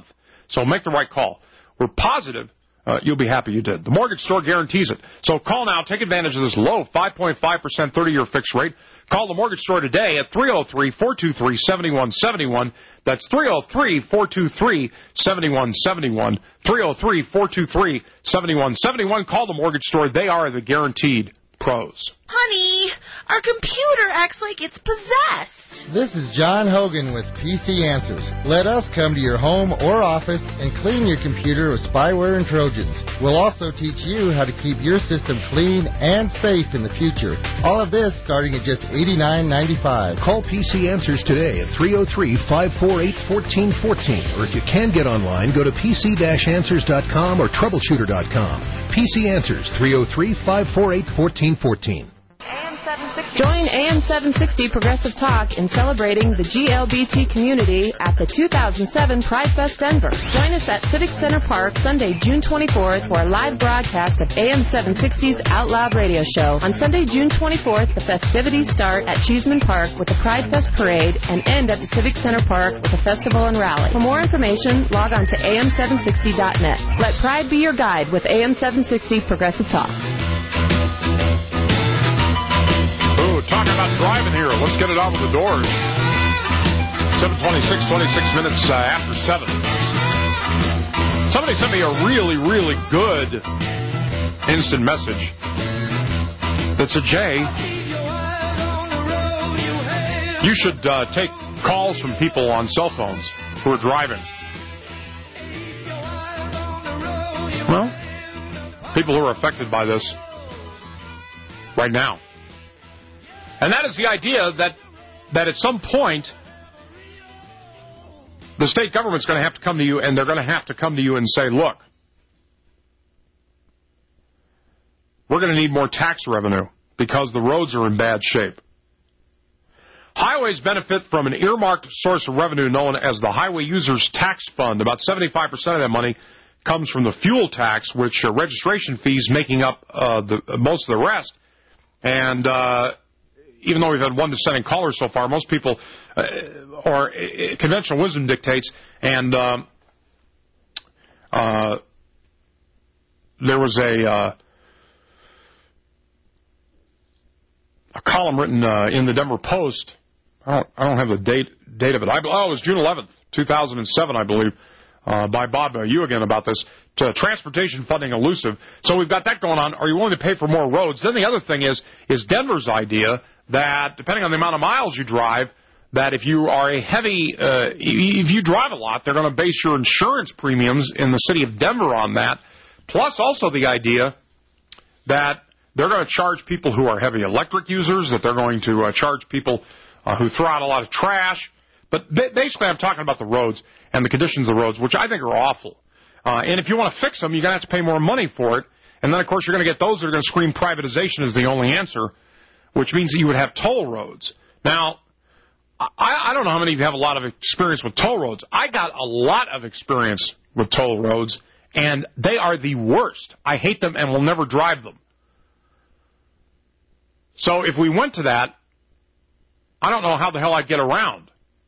So make the right call. We're positive uh, you'll be happy you did. The mortgage store guarantees it. So call now. Take advantage of this low five point five percent thirty-year fixed rate. Call the mortgage store today at three oh three, four two three, seven one seven one. That's three oh three, four two three, seven one seven one. three oh three, four two three, seven one seven one. Call the mortgage store. They are the guaranteed pros. Honey, our computer acts like it's possessed. This is John Hogan with P C Answers. Let us come to your home or office and clean your computer with spyware and Trojans. We'll also teach you how to keep your system clean and safe in the future. All of this starting at just eighty-nine ninety-five. Call P C Answers today at three oh three, five four eight, one four one four. Or if you can get online, go to p c dash answers dot com or troubleshooter dot com. P C Answers, three oh three, five four eight, one four one four. Join A M seven sixty Progressive Talk in celebrating the G L B T community at the two thousand seven Pride Fest Denver. Join us at Civic Center Park Sunday, June twenty-fourth for a live broadcast of A M seven sixty's Out Loud radio show. On Sunday, June twenty-fourth, the festivities start at Cheeseman Park with the Pride Fest Parade and end at the Civic Center Park with a festival and rally. For more information, log on to A M seven sixty dot net. Let Pride be your guide with A M seven sixty Progressive Talk. Ooh, talking about driving here. Let's get it out with the doors. seven twenty-six, twenty-six minutes uh, after seven. Somebody sent me a really, really good instant message that said, Jay, you should uh, take calls from people on cell phones who are driving. Well, people who are affected by this right now. And that is the idea that that at some point the state government's going to have to come to you, and they're going to have to come to you and say, look, we're going to need more tax revenue because the roads are in bad shape. Highways benefit from an earmarked source of revenue known as the Highway Users Tax Fund. About seventy-five percent of that money comes from the fuel tax, which uh, registration fees making up uh, the, most of the rest. And uh even though we've had one dissenting caller so far, most people, uh, or uh, conventional wisdom dictates, and um, uh, there was a uh, a column written uh, in the Denver Post. I don't, I don't have the date date of it. I, oh, it was June eleventh, two thousand seven, I believe, uh, by Bob uh, you again about this. To transportation funding elusive. So we've got that going on. Are you willing to pay for more roads? Then the other thing is is Denver's idea that depending on the amount of miles you drive, that if you are a heavy, uh, if you drive a lot, they're going to base your insurance premiums in the city of Denver on that. Plus also the idea that they're going to charge people who are heavy electric users, that they're going to uh, charge people uh, who throw out a lot of trash. But basically I'm talking about the roads and the conditions of the roads, which I think are awful. Uh, and if you want to fix them, you're going to have to pay more money for it. And then, of course, you're going to get those that are going to scream privatization is the only answer, which means that you would have toll roads. Now, I, I don't know how many of you have a lot of experience with toll roads. I got a lot of experience with toll roads, and they are the worst. I hate them and will never drive them. So if we went to that, I don't know how the hell I'd get around.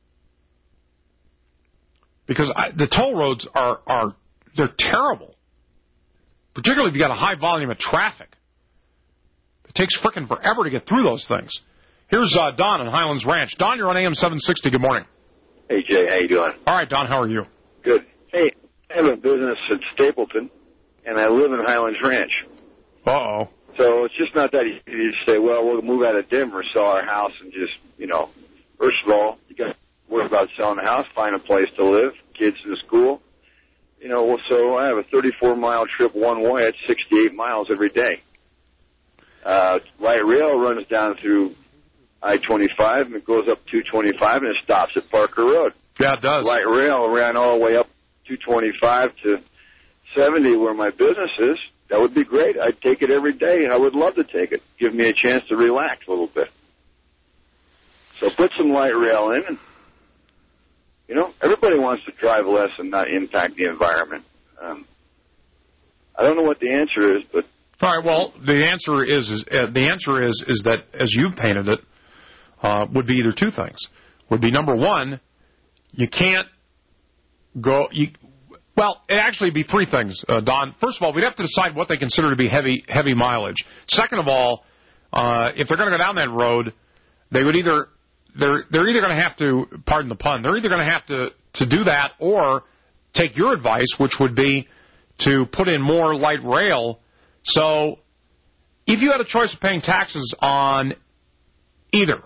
Because I, the toll roads are, are they're terrible. Particularly if you got a high volume of traffic. It takes frickin' forever to get through those things. Here's uh, Don in Highlands Ranch. Don, you're on A M seven sixty. Good morning. Hey, Jay. How you doing? All right, Don. How are you? Good. Hey, I have a business in Stapleton, and I live in Highlands Ranch. Uh-oh. So it's just not that easy to just say, well, we'll move out of Denver, sell our house, and just, you know, first of all, you got to worry about selling the house, find a place to live, kids in school. You know, well, so I have a thirty-four mile trip one way. It's sixty-eight miles every day. Uh, light rail runs down through I twenty-five, and it goes up two twenty-five, and it stops at Parker Road. Yeah, it does. Light rail ran all the way up two twenty-five to seventy, where my business is. That would be great. I'd take it every day. I would love to take it. Give me a chance to relax a little bit. So put some light rail in, and you know, everybody wants to drive less and not impact the environment. Um, I don't know what the answer is, but all right. Well, the answer is, is uh, the answer is is that as you've painted it, uh, would be either two things. Would be number one, you can't go. You, Well, it'd actually be three things, uh, Don. First of all, we'd have to decide what they consider to be heavy heavy mileage. Second of all, uh, if they're going to go down that road, they would either they're they're either going to have to, pardon the pun, they're either going to have to to do that or take your advice, which would be to put in more light rail. So if you had a choice of paying taxes on either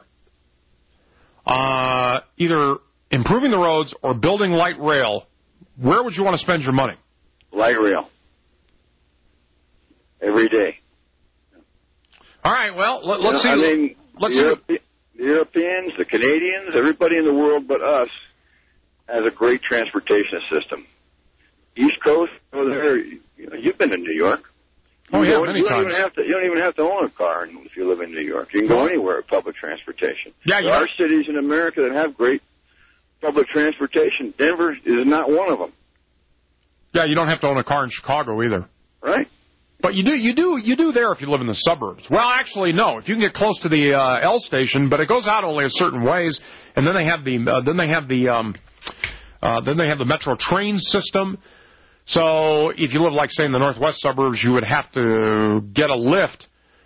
uh, either improving the roads or building light rail, where would you want to spend your money? Light rail. Every day. All right, well, let, let's you know, see. I mean, let's the, see. Europe, the Europeans, the Canadians, everybody in the world but us has a great transportation system. East Coast, over there, you know, you've been in New York. Oh, you yeah, go, many you don't times. Even have to, you don't even have to own a car if you live in New York. You can go anywhere with public transportation. Yeah, there are cities in America that have great public transportation. Denver is not one of them. Yeah, you don't have to own a car in Chicago either. Right. But you do, you do, you do there if you live in the suburbs. Well, actually, no. If you can get close to the uh, L station, but it goes out only a certain ways, and then they have the, uh, then they have the, um, uh, then they have the metro train system. So if you live, like, say, in the northwest suburbs, you would have to get a lift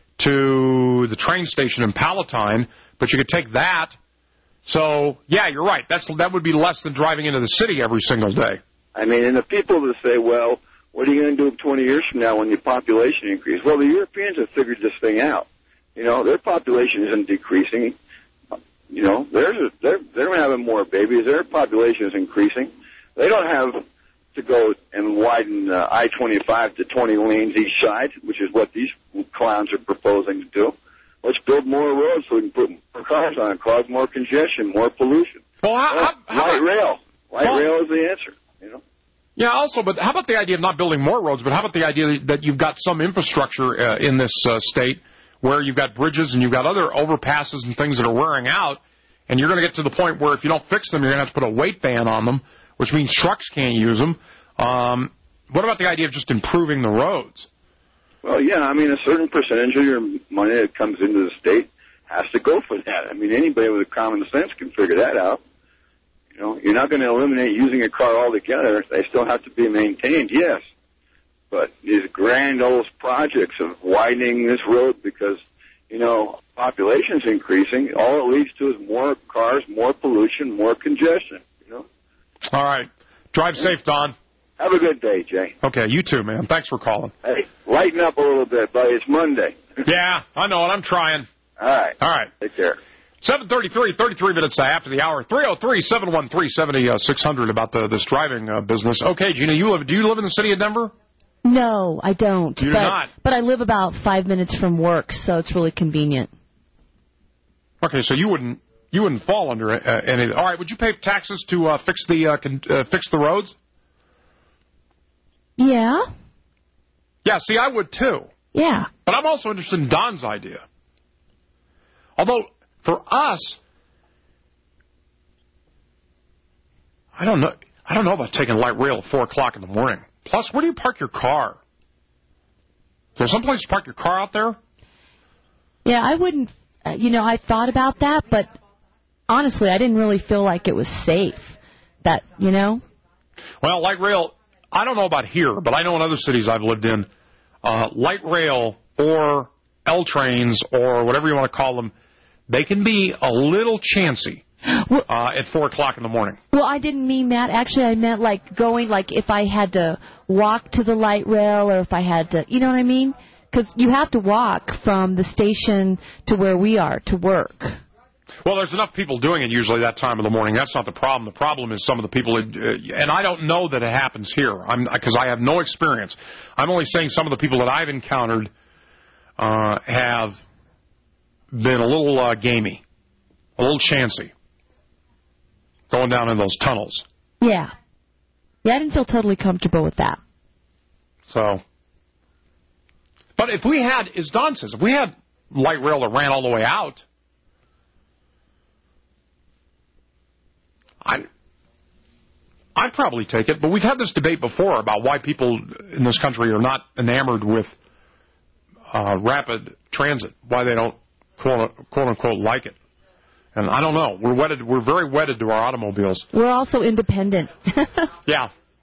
to the train station in Palatine, but you could take that. So, yeah, you're right. That's that would be less than driving into the city every single day. I mean, and the people that say, well, what are you going to do twenty years from now when your population increases? Well, the Europeans have figured this thing out. You know, their population isn't decreasing. You know, they're, they're, they're having more babies. Their population is increasing. They don't have to go and widen uh, I twenty-five to twenty lanes each side, which is what these clowns are proposing to do. Let's build more roads so we can put more cars on it, cause more congestion, more pollution. Well, how, well, how, how light about, rail. Light well, rail is the answer, you know. Yeah, also, but how about the idea of not building more roads, but how about the idea that you've got some infrastructure uh, in this uh, state where you've got bridges and you've got other overpasses and things that are wearing out, and you're going to get to the point where if you don't fix them, you're going to have to put a weight ban on them, which means trucks can't use them. Um, what about the idea of just improving the roads? Well, yeah, I mean, a certain percentage of your money that comes into the state has to go for that. I mean, anybody with common sense can figure that out. You know, you're not going to eliminate using a car altogether. They still have to be maintained, yes. But these grandiose projects of widening this road because, you know, population's increasing, all it leads to is more cars, more pollution, more congestion, you know. All right. Drive safe, Don. Have a good day, Jay. Okay, you too, man. Thanks for calling. Hey, lighten up a little bit, buddy. It's Monday. Yeah, I know it. I'm trying. All right. All right. Take care. seven thirty-three, thirty-three minutes after the hour. three oh three, seven one three, seven six hundred about the, this driving uh, business. Okay, Gina, you live, do you live in the city of Denver? No, I don't. You do but, not? But I live about five minutes from work, so it's really convenient. Okay, so you wouldn't you wouldn't fall under uh, any. All right, would you pay taxes to uh, fix the uh, con, uh, fix the roads? Yeah. Yeah, see, I would too. Yeah. But I'm also interested in Don's idea. Although, for us, I don't know. I don't know about taking light rail at four o'clock in the morning. Plus, where do you park your car? Is there some place to park your car out there? Yeah, I wouldn't. Uh, you know, I thought about that, but honestly, I didn't really feel like it was safe. That, you know. Well, light rail. I don't know about here, but I know in other cities I've lived in, uh, light rail or L trains or whatever you want to call them, they can be a little chancy uh, at four o'clock in the morning. Well, I didn't mean that. Actually, I meant like going, like if I had to walk to the light rail or if I had to, you know what I mean? Because you have to walk from the station to where we are to work. Well, there's enough people doing it usually that time of the morning. That's not the problem. The problem is some of the people, uh, and I don't know that it happens here because I have no experience. I'm only saying some of the people that I've encountered uh, have been a little uh, gamey, a little chancy, going down in those tunnels. Yeah. Yeah, I didn't feel totally comfortable with that. So, but if we had, as Don says, if we had light rail that ran all the way out, I, I'd probably take it, but we've had this debate before about why people in this country are not enamored with uh, rapid transit, why they don't quote, quote unquote like it. And I don't know. We're wedded. We're very wedded to our automobiles. We're also independent. Yeah.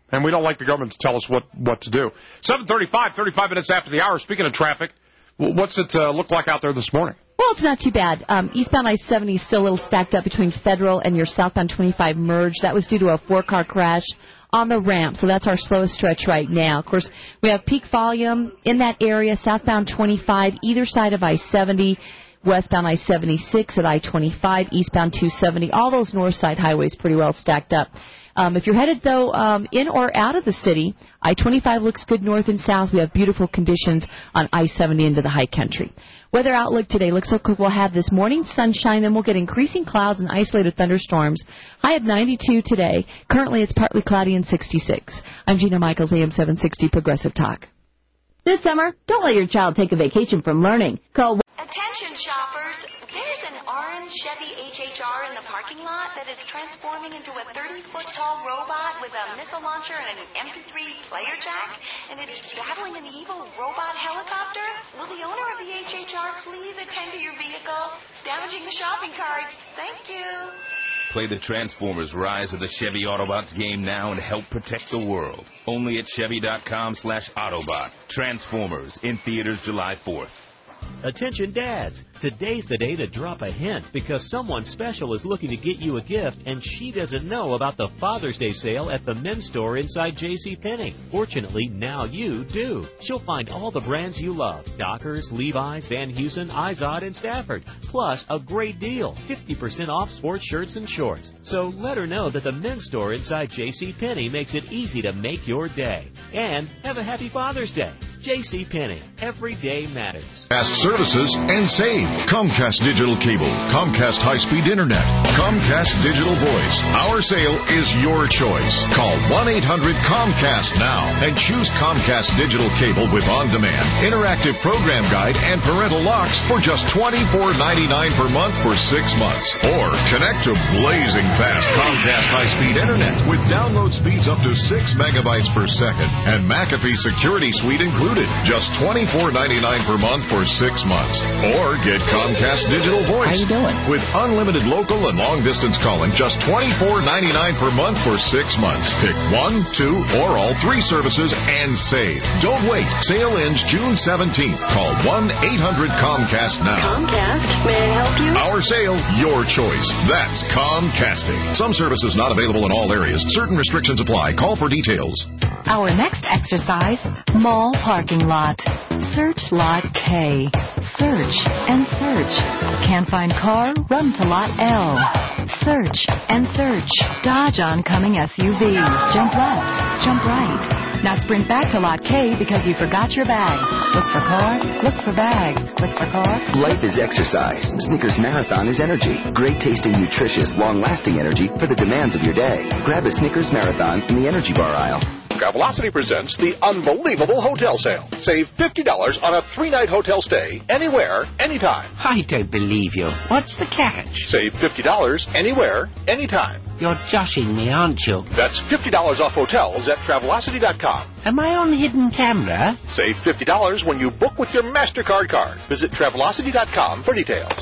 And we don't like the government to tell us what, what to do. seven thirty-five, thirty-five minutes after the hour. Speaking of traffic, what's it uh, look like out there this morning? Well, it's not too bad. Um, eastbound I seventy is still a little stacked up between Federal and your southbound twenty-five merge. That was due to a four-car crash on the ramp, so that's our slowest stretch right now. Of course, we have peak volume in that area, southbound twenty-five, either side of I seventy, westbound I seventy-six at I twenty-five, eastbound two seventy. All those north side highways pretty well stacked up. Um, if you're headed, though, um, in or out of the city, I twenty-five looks good north and south. We have beautiful conditions on I seventy into the high country. Weather outlook today looks like we'll have this morning sunshine, then we'll get increasing clouds and isolated thunderstorms. High of ninety-two today. Currently, it's partly cloudy and sixty-six. I'm Gina Michaels, A M seven sixty Progressive Talk. This summer, don't let your child take a vacation from learning. Call... Attention shoppers, there's an orange Chevy H H R in the parking lot that is transforming into a thirty-foot tall robot with a missile launcher and an M P three player jack, and it's battling an evil robot helicopter. Will the owner of the H H R please attend to your vehicle? It's damaging the shopping carts. Thank you. Play the Transformers Rise of the Chevy Autobots game now and help protect the world. Only at Chevy.com slash Autobot. Transformers in theaters July fourth. Attention dads, today's the day to drop a hint because someone special is looking to get you a gift and she doesn't know about the Father's Day sale at the men's store inside JCPenney. Fortunately, now you do. She'll find all the brands you love, Dockers, Levi's, Van Heusen, Izod, and Stafford. Plus, a great deal, fifty percent off sports shirts and shorts. So let her know that the men's store inside JCPenney makes it easy to make your day. And have a happy Father's Day. JCPenney, every day matters. Comcast Services and save. Comcast Digital Cable, Comcast High-Speed Internet, Comcast Digital Voice. Our sale is your choice. Call one eight hundred Comcast now and choose Comcast Digital Cable with on-demand, interactive program guide, and parental locks for just twenty-four ninety-nine per month for six months. Or connect to blazing fast Comcast High-Speed Internet with download speeds up to six megabytes per second and McAfee Security Suite included. Just twenty-four ninety-nine per month for six months. Or get Comcast Digital Voice. How you doing? With unlimited local and long-distance calling, just twenty-four ninety-nine per month for six months. Pick one, two, or all three services and save. Don't wait. Sale ends June seventeenth. Call one eight hundred Comcast now. Comcast, may I help you? Our sale, your choice. That's Comcasting. Some services not available in all areas. Certain restrictions apply. Call for details. Our next exercise, mall parking lot. Search Lot K. Search and search. Can't find car? Run to Lot L. Search and search. Dodge oncoming S U V. Jump left. Jump right. Now sprint back to Lot K because you forgot your bags. Look for car. Look for bags. Look for car. Life is exercise. Snickers Marathon is energy. Great tasting, nutritious, long-lasting energy for the demands of your day. Grab a Snickers Marathon in the energy bar aisle. Travelocity presents the unbelievable hotel sale. Save fifty dollars on a three-night hotel stay anywhere, anytime. I don't believe you. What's the catch? Save fifty dollars anywhere, anytime. You're joshing me, aren't you? That's fifty dollars off hotels at Travelocity dot com. Am I on hidden camera? Save fifty dollars when you book with your MasterCard card. Visit Travelocity dot com for details.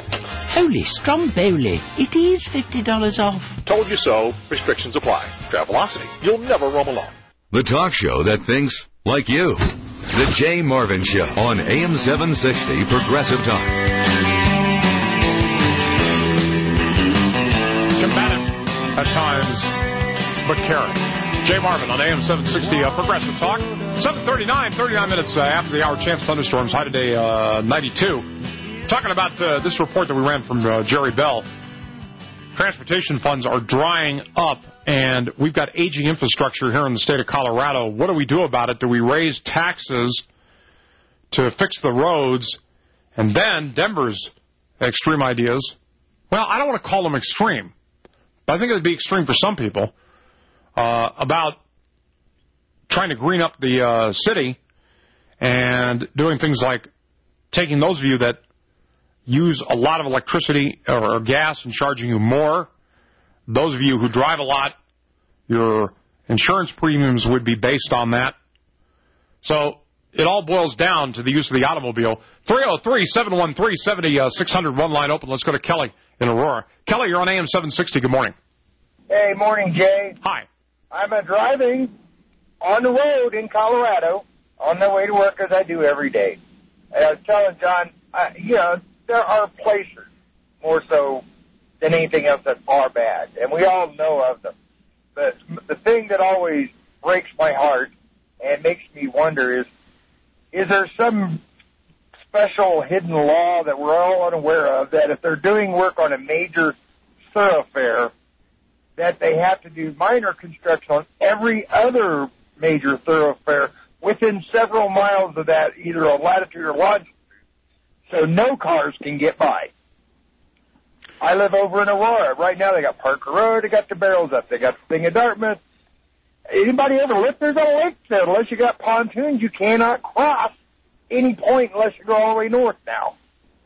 Holy stromboli. It is fifty dollars off. Told you so. Restrictions apply. Travelocity. You'll never roam alone. The talk show that thinks like you. The Jay Marvin Show on A M seven sixty Progressive Talk. Combative at times, but caring. Jay Marvin on A M seven sixty uh, Progressive Talk. seven thirty-nine, thirty-nine minutes uh, after the hour. Chance thunderstorms. High today, uh, ninety-two. Talking about uh, this report that we ran from uh, Jerry Bell. Transportation funds are drying up, and we've got aging infrastructure here in the state of Colorado. What do we do about it? Do we raise taxes to fix the roads? And then Denver's extreme ideas. Well, I don't want to call them extreme, but I think it would be extreme for some people, uh, about trying to green up the uh, city and doing things like taking those of you that use a lot of electricity or, or gas and charging you more. Those of you who drive a lot, your insurance premiums would be based on that. So it all boils down to the use of the automobile. three oh three, seven one three, seven six zero zero, one line open. Let's go to Kelly in Aurora. Kelly, you're on A M seven sixty. Good morning. Hey, morning, Jay. Hi. I've been driving on the road in Colorado on the way to work as I do every day. And I was telling John, I, you know, there are places more so than anything else that are bad, and we all know of them. But the thing that always breaks my heart and makes me wonder is, is there some special hidden law that we're all unaware of that if they're doing work on a major thoroughfare, that they have to do minor construction on every other major thoroughfare within several miles of that, either on latitude or longitude, so no cars can get by? I live over in Aurora. Right now they got Parker Road, they got the barrels up, they got the thing of Dartmouth. Anybody ever lived there's a lake there? Unless you got pontoons, you cannot cross any point unless you go all the way north now.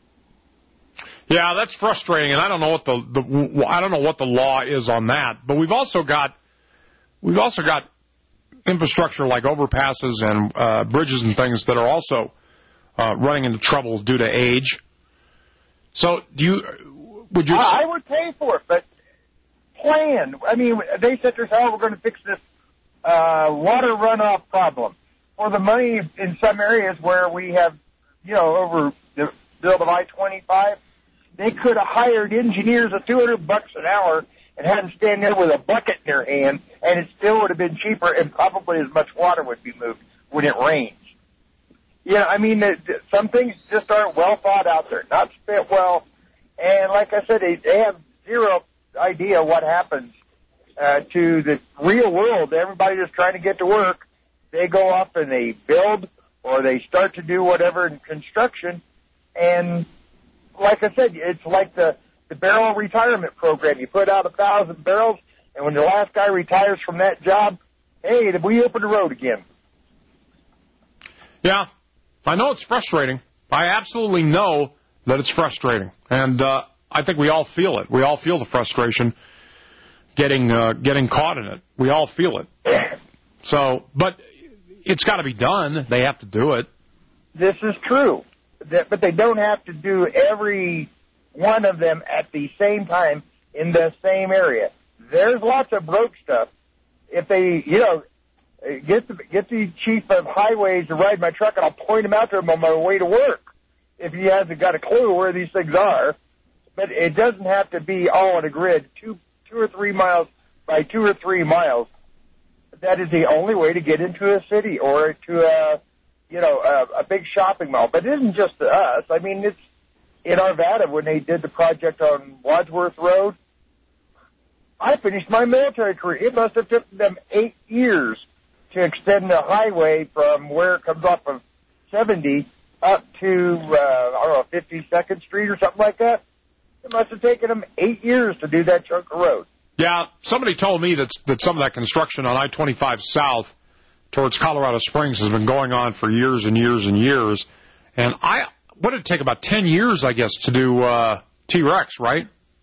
Yeah, that's frustrating, and I don't know what the, the I don't know what the law is on that. But we've also got we've also got infrastructure like overpasses and uh, bridges and things that are also uh, running into trouble due to age. So, do you would you? I, I would pay for it, but plan. I mean, they said themselves, "Oh, we're going to fix this uh, water runoff problem." For the money in some areas where we have, you know, over the build of I twenty-five, they could have hired engineers at two hundred bucks an hour and had them stand there with a bucket in their hand, and it still would have been cheaper, and probably as much water would be moved when it rains. Yeah, I mean, some things just aren't well thought out there, not spent well, and like I said, they, they have zero idea what happens uh, to the real world. Everybody just trying to get to work. They go off and they build, or they start to do whatever in construction, and like I said, it's like the, the barrel retirement program. You put out a thousand barrels, and when the last guy retires from that job, hey, we open the road again. Yeah, I know it's frustrating. I absolutely know that it's frustrating, and uh, I think we all feel it. We all feel the frustration getting uh, getting caught in it. We all feel it. So, but it's got to be done. They have to do it. This is true. But they don't have to do every one of them at the same time in the same area. There's lots of broke stuff. If they, you know, get the, get the chief of highways to ride my truck, and I'll point him out to him on my way to work if he hasn't got a clue where these things are. But it doesn't have to be all on a grid, two, two or three miles by two or three miles. That is the only way to get into a city or to a, you know, a, a big shopping mall. But it isn't just to us. I mean, it's in Arvada when they did the project on Wadsworth Road. I finished my military career. It must have taken them eight years to extend the highway from where it comes off of seventy up to, uh, I don't know, fifty-second Street or something like that. It must have taken them eight years to do that chunk of road. Yeah, somebody told me that that some of that construction on I twenty-five South towards Colorado Springs has been going on for years and years and years. And I, what did it take, about ten years, I guess, to do uh, T-Rex, right?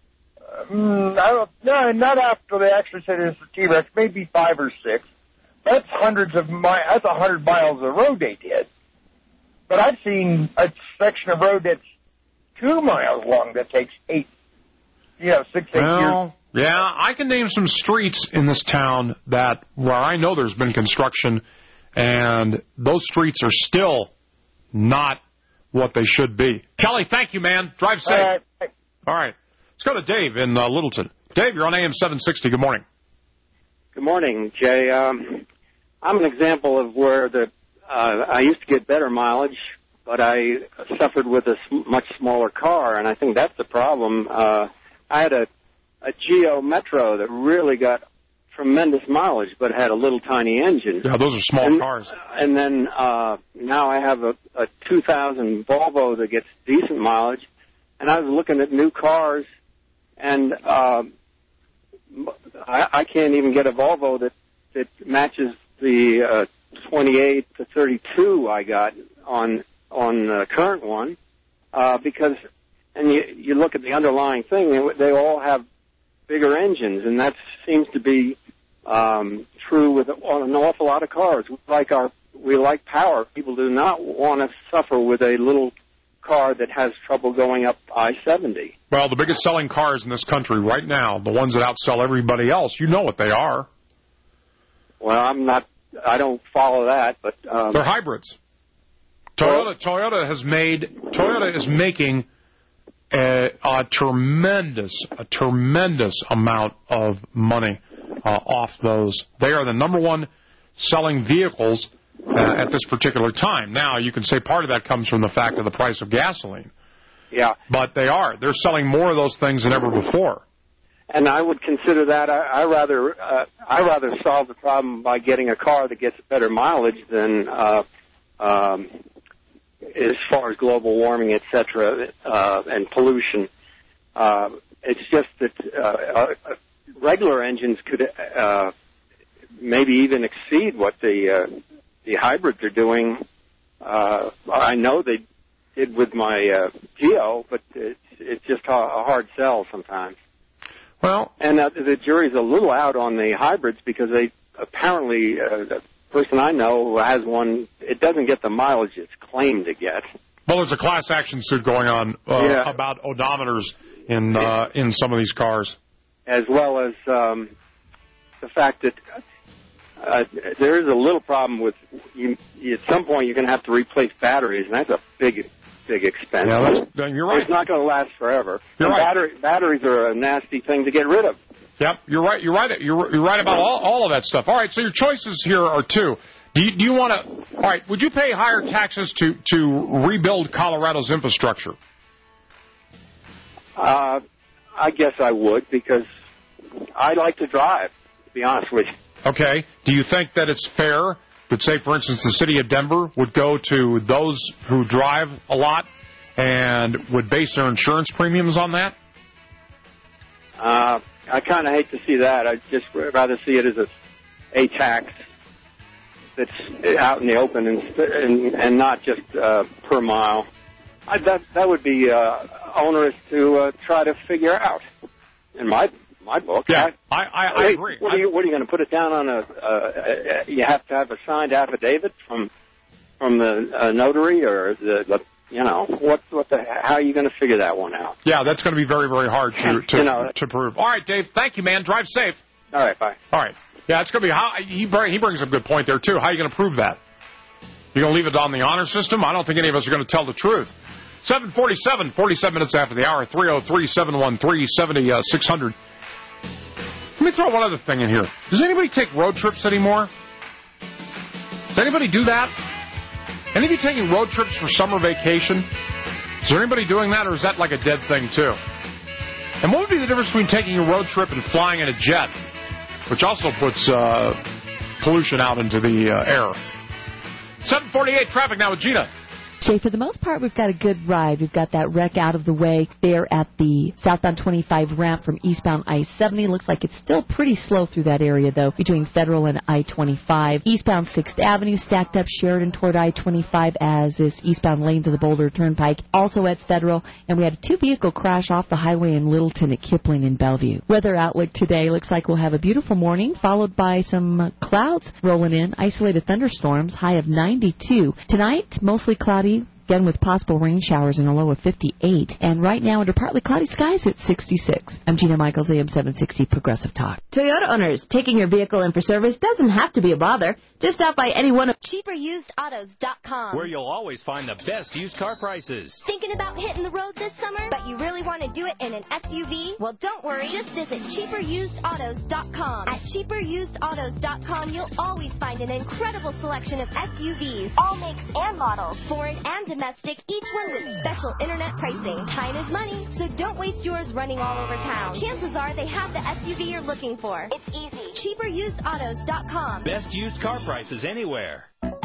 Um, I don't, no, not after they actually said it was the T-Rex, maybe five or six. That's hundreds of miles, that's a hundred miles of road they did. But I've seen a section of road that's two miles long that takes eight, you know, six, eight well, years. Yeah, I can name some streets in this town that where I know there's been construction, and those streets are still not what they should be. Kelly, thank you, man. Drive safe. All right. All right. Let's go to Dave in uh, Littleton. Dave, you're on A M seven sixty. Good morning. Good morning, Jay. Um, I'm an example of where the uh, I used to get better mileage, but I suffered with a sm- much smaller car, and I think that's the problem. Uh, I had a a Geo Metro that really got tremendous mileage, but had a little tiny engine. Yeah, those are small and, cars. And then uh, now I have a, a two thousand Volvo that gets decent mileage, and I was looking at new cars, and uh, I, I can't even get a Volvo that, that matches the uh, twenty-eight to thirty-two I got on on the current one, uh, because, and you, you look at the underlying thing, they, they all have bigger engines, and that seems to be um, true with an awful lot of cars. We like our, we like power. People do not want to suffer with a little car that has trouble going up I seventy. Well, the biggest selling cars in this country right now, the ones that outsell everybody else, you know what they are. Well, I'm not I don't follow that, but um, they're hybrids. Toyota Toyota has made Toyota is making a, a tremendous a tremendous amount of money uh, off those. They are the number one selling vehicles uh, at this particular time. Now you can say part of that comes from the fact of the price of gasoline. Yeah, but they are they're selling more of those things than ever before. And I would consider that I, I rather uh, I rather solve the problem by getting a car that gets better mileage than. Uh, um, as far as global warming, et cetera, uh, and pollution. Uh, it's just that uh, uh, regular engines could uh, maybe even exceed what the uh, the hybrids are doing. Uh, I know they did with my uh, Geo, but it's, it's just a hard sell sometimes. Well, and uh, the jury's a little out on the hybrids because they apparently... Uh, person I know who has one, it doesn't get the mileage it's claimed to get. Well, there's a class action suit going on uh, yeah. about odometers in uh, in some of these cars. As well as um, the fact that uh, there is a little problem with, you, at some point you're going to have to replace batteries, and that's a big, big expense. Yeah, that's, you're right. It's not going to last forever. You're and right. Battery, batteries are a nasty thing to get rid of. Yep, you're right. You're right. You're, you're right about all, all of that stuff. All right, so your choices here are two. Do you, do you want to? All right, would you pay higher taxes to to rebuild Colorado's infrastructure? Uh, I guess I would because I like to drive. To be honest with you. Okay. Do you think that it's fair that, say, for instance, the city of Denver would go to those who drive a lot and would base their insurance premiums on that? Uh, I kind of hate to see that. I'd just rather see it as a, a tax that's out in the open and and, and not just uh, per mile. I, that that would be uh, onerous to uh, try to figure out. In my my book, yeah, I I, I hey, agree. What are you what are you going to put it down on a? Uh, you have to have a signed affidavit from from the uh, notary or the. the You know, what, what the, how are you going to figure that one out? Yeah, that's going to be very, very hard to to, you know, to prove. All right, Dave, thank you, man. Drive safe. All right, bye. All right. Yeah, it's going to be, how he, he brings up a good point there, too. How are you going to prove that? You're going to leave it on the honor system? I don't think any of us are going to tell the truth. seven forty-seven, forty-seven minutes after the hour, three oh three, seven one three, seven six hundred. Let me throw one other thing in here. Does anybody take road trips anymore? Does anybody do that? Any of you taking road trips for summer vacation? Is there anybody doing that, or is that like a dead thing, too? And what would be the difference between taking a road trip and flying in a jet, which also puts uh, pollution out into the uh, air? seven forty-eight, traffic now with Gina. Jay, for the most part, we've got a good ride. We've got that wreck out of the way there at the southbound twenty-five ramp from eastbound I seventy. Looks like it's still pretty slow through that area, though, between Federal and I twenty-five. Eastbound sixth Avenue stacked up Sheridan toward I twenty-five, as is eastbound lanes of the Boulder Turnpike, also at Federal. And we had a two-vehicle crash off the highway in Littleton at Kipling and Bellevue. Weather outlook today looks like we'll have a beautiful morning, followed by some uh, clouds rolling in, isolated thunderstorms, high of ninety-two. Tonight, mostly cloudy, again with possible rain showers and a low of fifty-eight. And right now, under partly cloudy skies, it's sixty-six. I'm Gina Michaels, A M seven sixty Progressive Talk. Toyota owners, taking your vehicle in for service doesn't have to be a bother. Just stop by any one of cheaper used autos dot com, where you'll always find the best used car prices. Thinking about hitting the road this summer, but you really want to do it in an S U V? Well, don't worry. Just visit cheaper used autos dot com. At cheaper used autos dot com, you'll always find an incredible selection of S U Vs, all makes and models, foreign and domestic, each one with special internet pricing. Time is money, so don't waste yours running all over town. Chances are they have the S U V you're looking for. It's easy. cheaper used autos dot com. Best used car prices anywhere.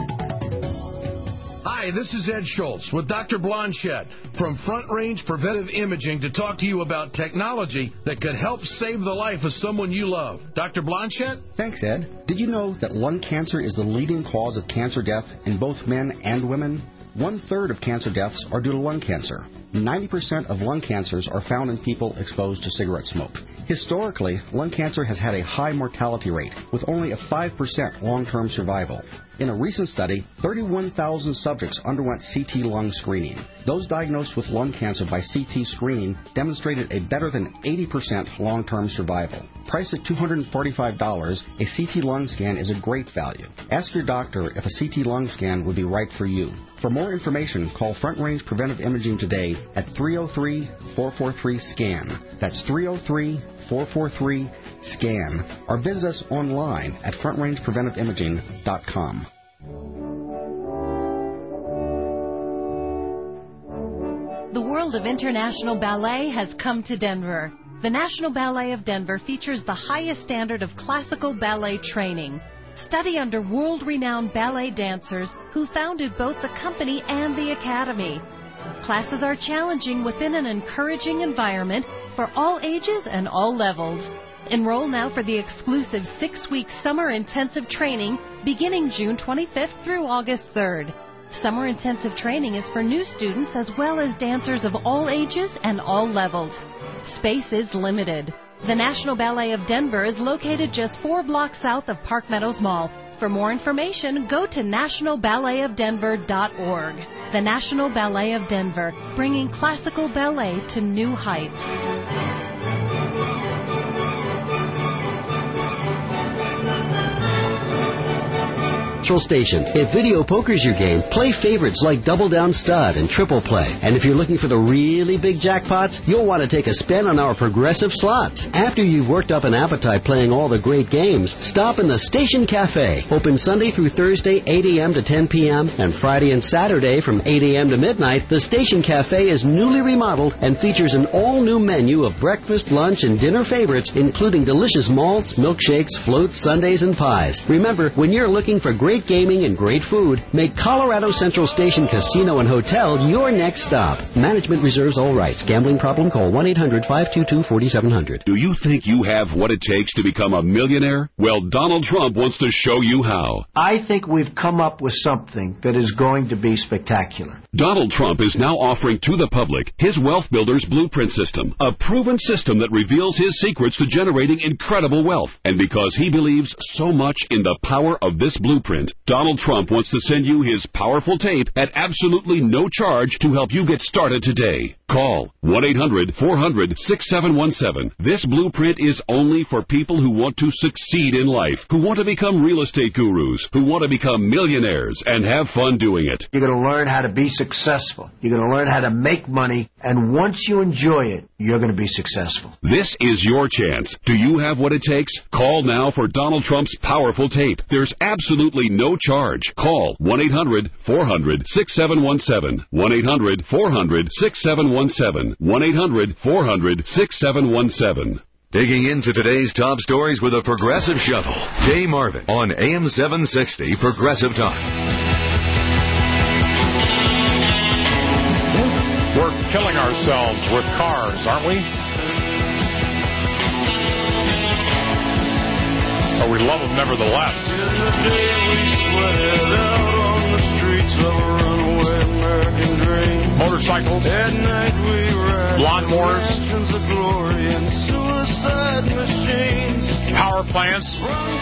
Hi, this is Ed Schultz with Doctor Blanchette from Front Range Preventive Imaging to talk to you about technology that could help save the life of someone you love. Doctor Blanchette? Thanks, Ed. Did you know that lung cancer is the leading cause of cancer death in both men and women? One-third of cancer deaths are due to lung cancer. ninety percent of lung cancers are found in people exposed to cigarette smoke. Historically, lung cancer has had a high mortality rate, with only a five percent long-term survival. In a recent study, thirty-one thousand subjects underwent C T lung screening. Those diagnosed with lung cancer by C T screening demonstrated a better than eighty percent long-term survival. Priced at two hundred forty-five dollars, a C T lung scan is a great value. Ask your doctor if a C T lung scan would be right for you. For more information, call Front Range Preventive Imaging today at three oh three, four four three, SCAN. That's three oh three, four four three, SCAN. Or visit us online at front range preventive imaging dot com. The world of international ballet has come to Denver. The National Ballet of Denver features the highest standard of classical ballet training. Study under world-renowned ballet dancers who founded both the company and the academy. Classes are challenging within an encouraging environment for all ages and all levels. Enroll now for the exclusive six-week summer intensive training beginning June twenty-fifth through August third. Summer intensive training is for new students as well as dancers of all ages and all levels. Space is limited. The National Ballet of Denver is located just four blocks south of Park Meadows Mall. For more information, go to national ballet of denver dot org. The National Ballet of Denver, bringing classical ballet to new heights. Station. If video poker's your game, play favorites like Double Down Stud and Triple Play. And if you're looking for the really big jackpots, you'll want to take a spin on our progressive slots. After you've worked up an appetite playing all the great games, stop in the Station Cafe. Open Sunday through Thursday, eight a.m. to ten p.m. and Friday and Saturday from eight a.m. to midnight. The Station Cafe is newly remodeled and features an all-new menu of breakfast, lunch, and dinner favorites, including delicious malts, milkshakes, floats, sundaes, and pies. Remember, when you're looking for great gaming and great food, make Colorado Central Station Casino and Hotel your next stop. Management reserves all rights. Gambling problem? Call one eight hundred, five two two, four seven zero zero. Do you think you have what it takes to become a millionaire? Well, Donald Trump wants to show you how. I think we've come up with something that is going to be spectacular. Donald Trump is now offering to the public his Wealth Builders Blueprint System, a proven system that reveals his secrets to generating incredible wealth. And because he believes so much in the power of this blueprint, Donald Trump wants to send you his powerful tape at absolutely no charge to help you get started today. Call one eight hundred, four hundred, six seven one seven. This blueprint is only for people who want to succeed in life, who want to become real estate gurus, who want to become millionaires and have fun doing it. You're going to learn how to be successful. You're going to learn how to make money, and once you enjoy it, you're going to be successful. This is your chance. Do you have what it takes? Call now for Donald Trump's powerful tape. There's absolutely no charge. Call one eight hundred, four hundred, six seven one seven. one eight hundred, four hundred, six seven one seven. one eight hundred, four hundred, six seven one seven. Digging into today's top stories with a Progressive Shuttle. Jay Marvin on A M seven sixty Progressive Talk. We're killing ourselves with cars, aren't we? But we love them nevertheless. Motorcycles, lawnmowers, power plants.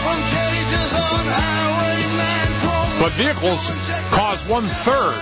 But vehicles cause one-third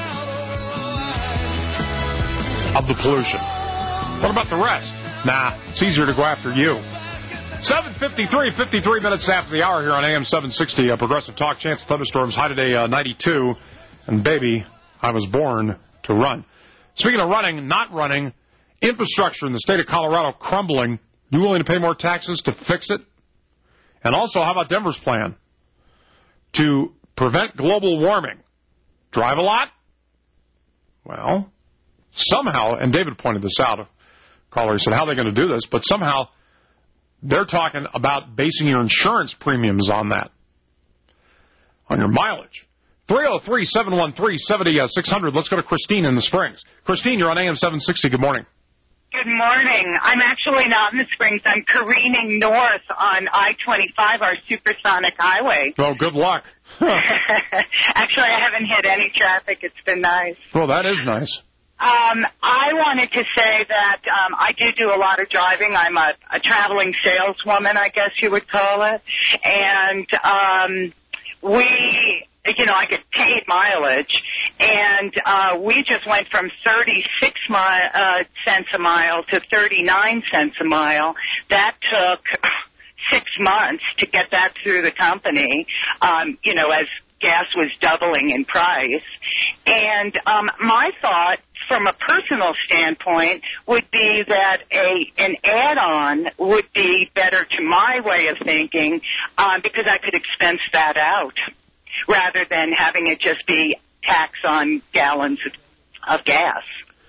of the pollution. What about the rest? Nah, it's easier to go after you. seven fifty-three, fifty-three minutes after the hour here on A M seven sixty, uh, Progressive Talk. Chance of thunderstorms, high today uh, ninety-two. And baby, I was born to run. Speaking of running, not running, infrastructure in the state of Colorado crumbling. You willing to pay more taxes to fix it? And also, how about Denver's plan to prevent global warming? Drive a lot? Well, somehow, and David pointed this out, a caller said, how are they going to do this? But somehow, they're talking about basing your insurance premiums on that, on your mileage. three oh three, seven one three, seven oh six hundred. Let's go to Christine in the Springs. Christine, you're on A M seven sixty. Good morning. Good morning. I'm actually not in the Springs. I'm careening north on I twenty-five, our supersonic highway. Oh, good luck. Actually, I haven't hit any traffic. It's been nice. Well, that is nice. Um, I wanted to say that um, I do do a lot of driving. I'm a, a traveling saleswoman, I guess you would call it. And um, we you know, I get paid mileage, and uh, we just went from thirty-six mi- uh, cents a mile to thirty-nine cents a mile. That took six months to get that through the company, um, you know, as gas was doubling in price. And um, my thought, from a personal standpoint, would be that a an add-on would be better to my way of thinking, um, because I could expense that out rather than having it just be tax on gallons of gas.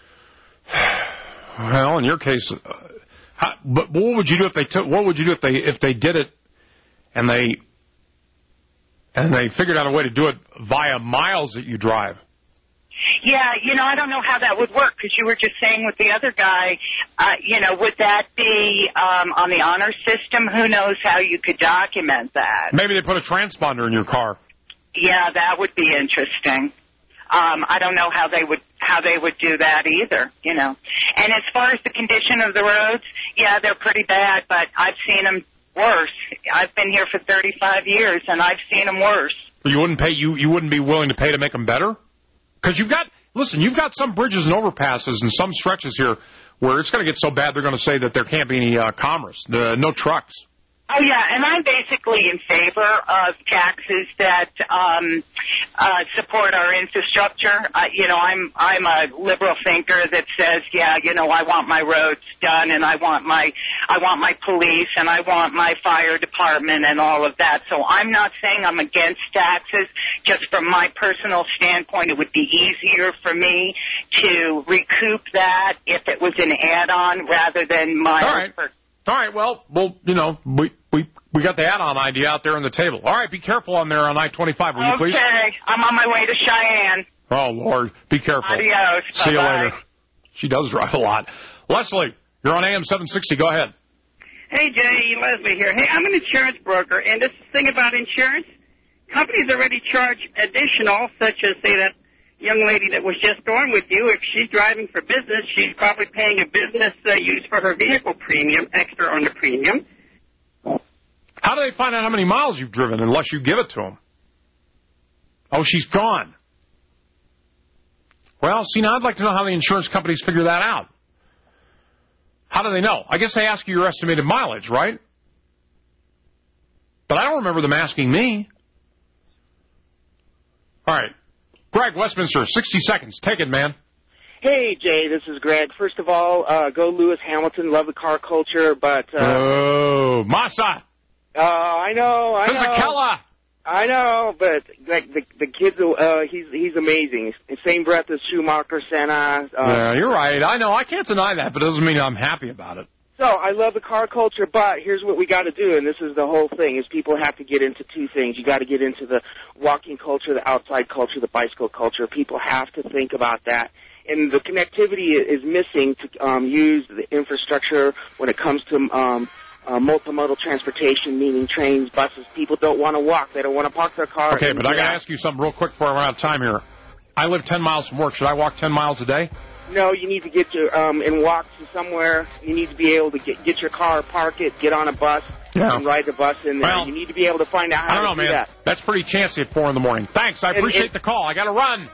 Well, in your case, uh, how, but what would you do if they took? What would you do if they if they did it and they and they figured out a way to do it via miles that you drive? Yeah, you know, I don't know how that would work, because you were just saying with the other guy, uh, you know, would that be um, on the honor system? Who knows how you could document that? Maybe they put a transponder in your car. Yeah, that would be interesting. Um, I don't know how they would how they would do that either, you know. And as far as the condition of the roads, yeah, they're pretty bad, but I've seen them worse. I've been here for thirty-five years, and I've seen them worse. You wouldn't pay. You you wouldn't be willing to pay to make them better? Because you've got, listen, you've got some bridges and overpasses and some stretches here where it's going to get so bad they're going to say that there can't be any uh, commerce, the, no trucks. Oh, yeah, and I'm basically in favor of taxes that um, uh, support our infrastructure. Uh, you know, I'm I'm a liberal thinker that says, yeah, you know, I want my roads done, and I want my I want my police, and I want my fire department, and all of that. So I'm not saying I'm against taxes. Just from my personal standpoint, it would be easier for me to recoup that if it was an add-on rather than my. All right. All right, well, well, you know, we we we got the add-on idea out there on the table. All right, be careful on there on I twenty-five, will you please? Okay, I'm on my way to Cheyenne. Oh, Lord, be careful. Adios. See you Bye-bye. later. She does drive a lot. Leslie, you're on A M seven sixty. Go ahead. Hey, Jay, Leslie here. Hey, I'm an insurance broker, and this thing about insurance, companies already charge additional, such as, say, that young lady that was just on with you, if she's driving for business, she's probably paying a business uh, use for her vehicle premium, extra on the premium. How do they find out how many miles you've driven unless you give it to them? Oh, she's gone. Well, see, now I'd like to know how the insurance companies figure that out. How do they know? I guess they ask you your estimated mileage, right? But I don't remember them asking me. All right. Greg, Westminster, sixty seconds. Take it, man. Hey, Jay, this is Greg. First of all, uh, go Lewis Hamilton. Love the car culture, but... Uh, oh, Massa. Uh, I know, I know. Fisichella. I know, but like the the kid, uh, he's he's amazing. Same breath as Schumacher, Senna. Uh, yeah, you're right. I know. I can't deny that, but it doesn't mean I'm happy about it. So I love the car culture, but here's what we got to do, and this is the whole thing: is people have to get into two things. You got to get into the walking culture, the outside culture, the bicycle culture. People have to think about that. And the connectivity is missing to um, use the infrastructure when it comes to um, uh, multimodal transportation, meaning trains, buses. People don't want to walk. They don't want to park their car. Okay, but I got to ask you something real quick before I run out of time here. I live ten miles from work. Should I walk ten miles a day? No, you need to get your um, and walk to somewhere. You need to be able to get get your car, park it, get on a bus, yeah. and ride the bus in there. Well, you need to be able to find out how I don't know, to do man. that. That's pretty chancy at four in the morning. Thanks. I And appreciate it, the call. I got to run.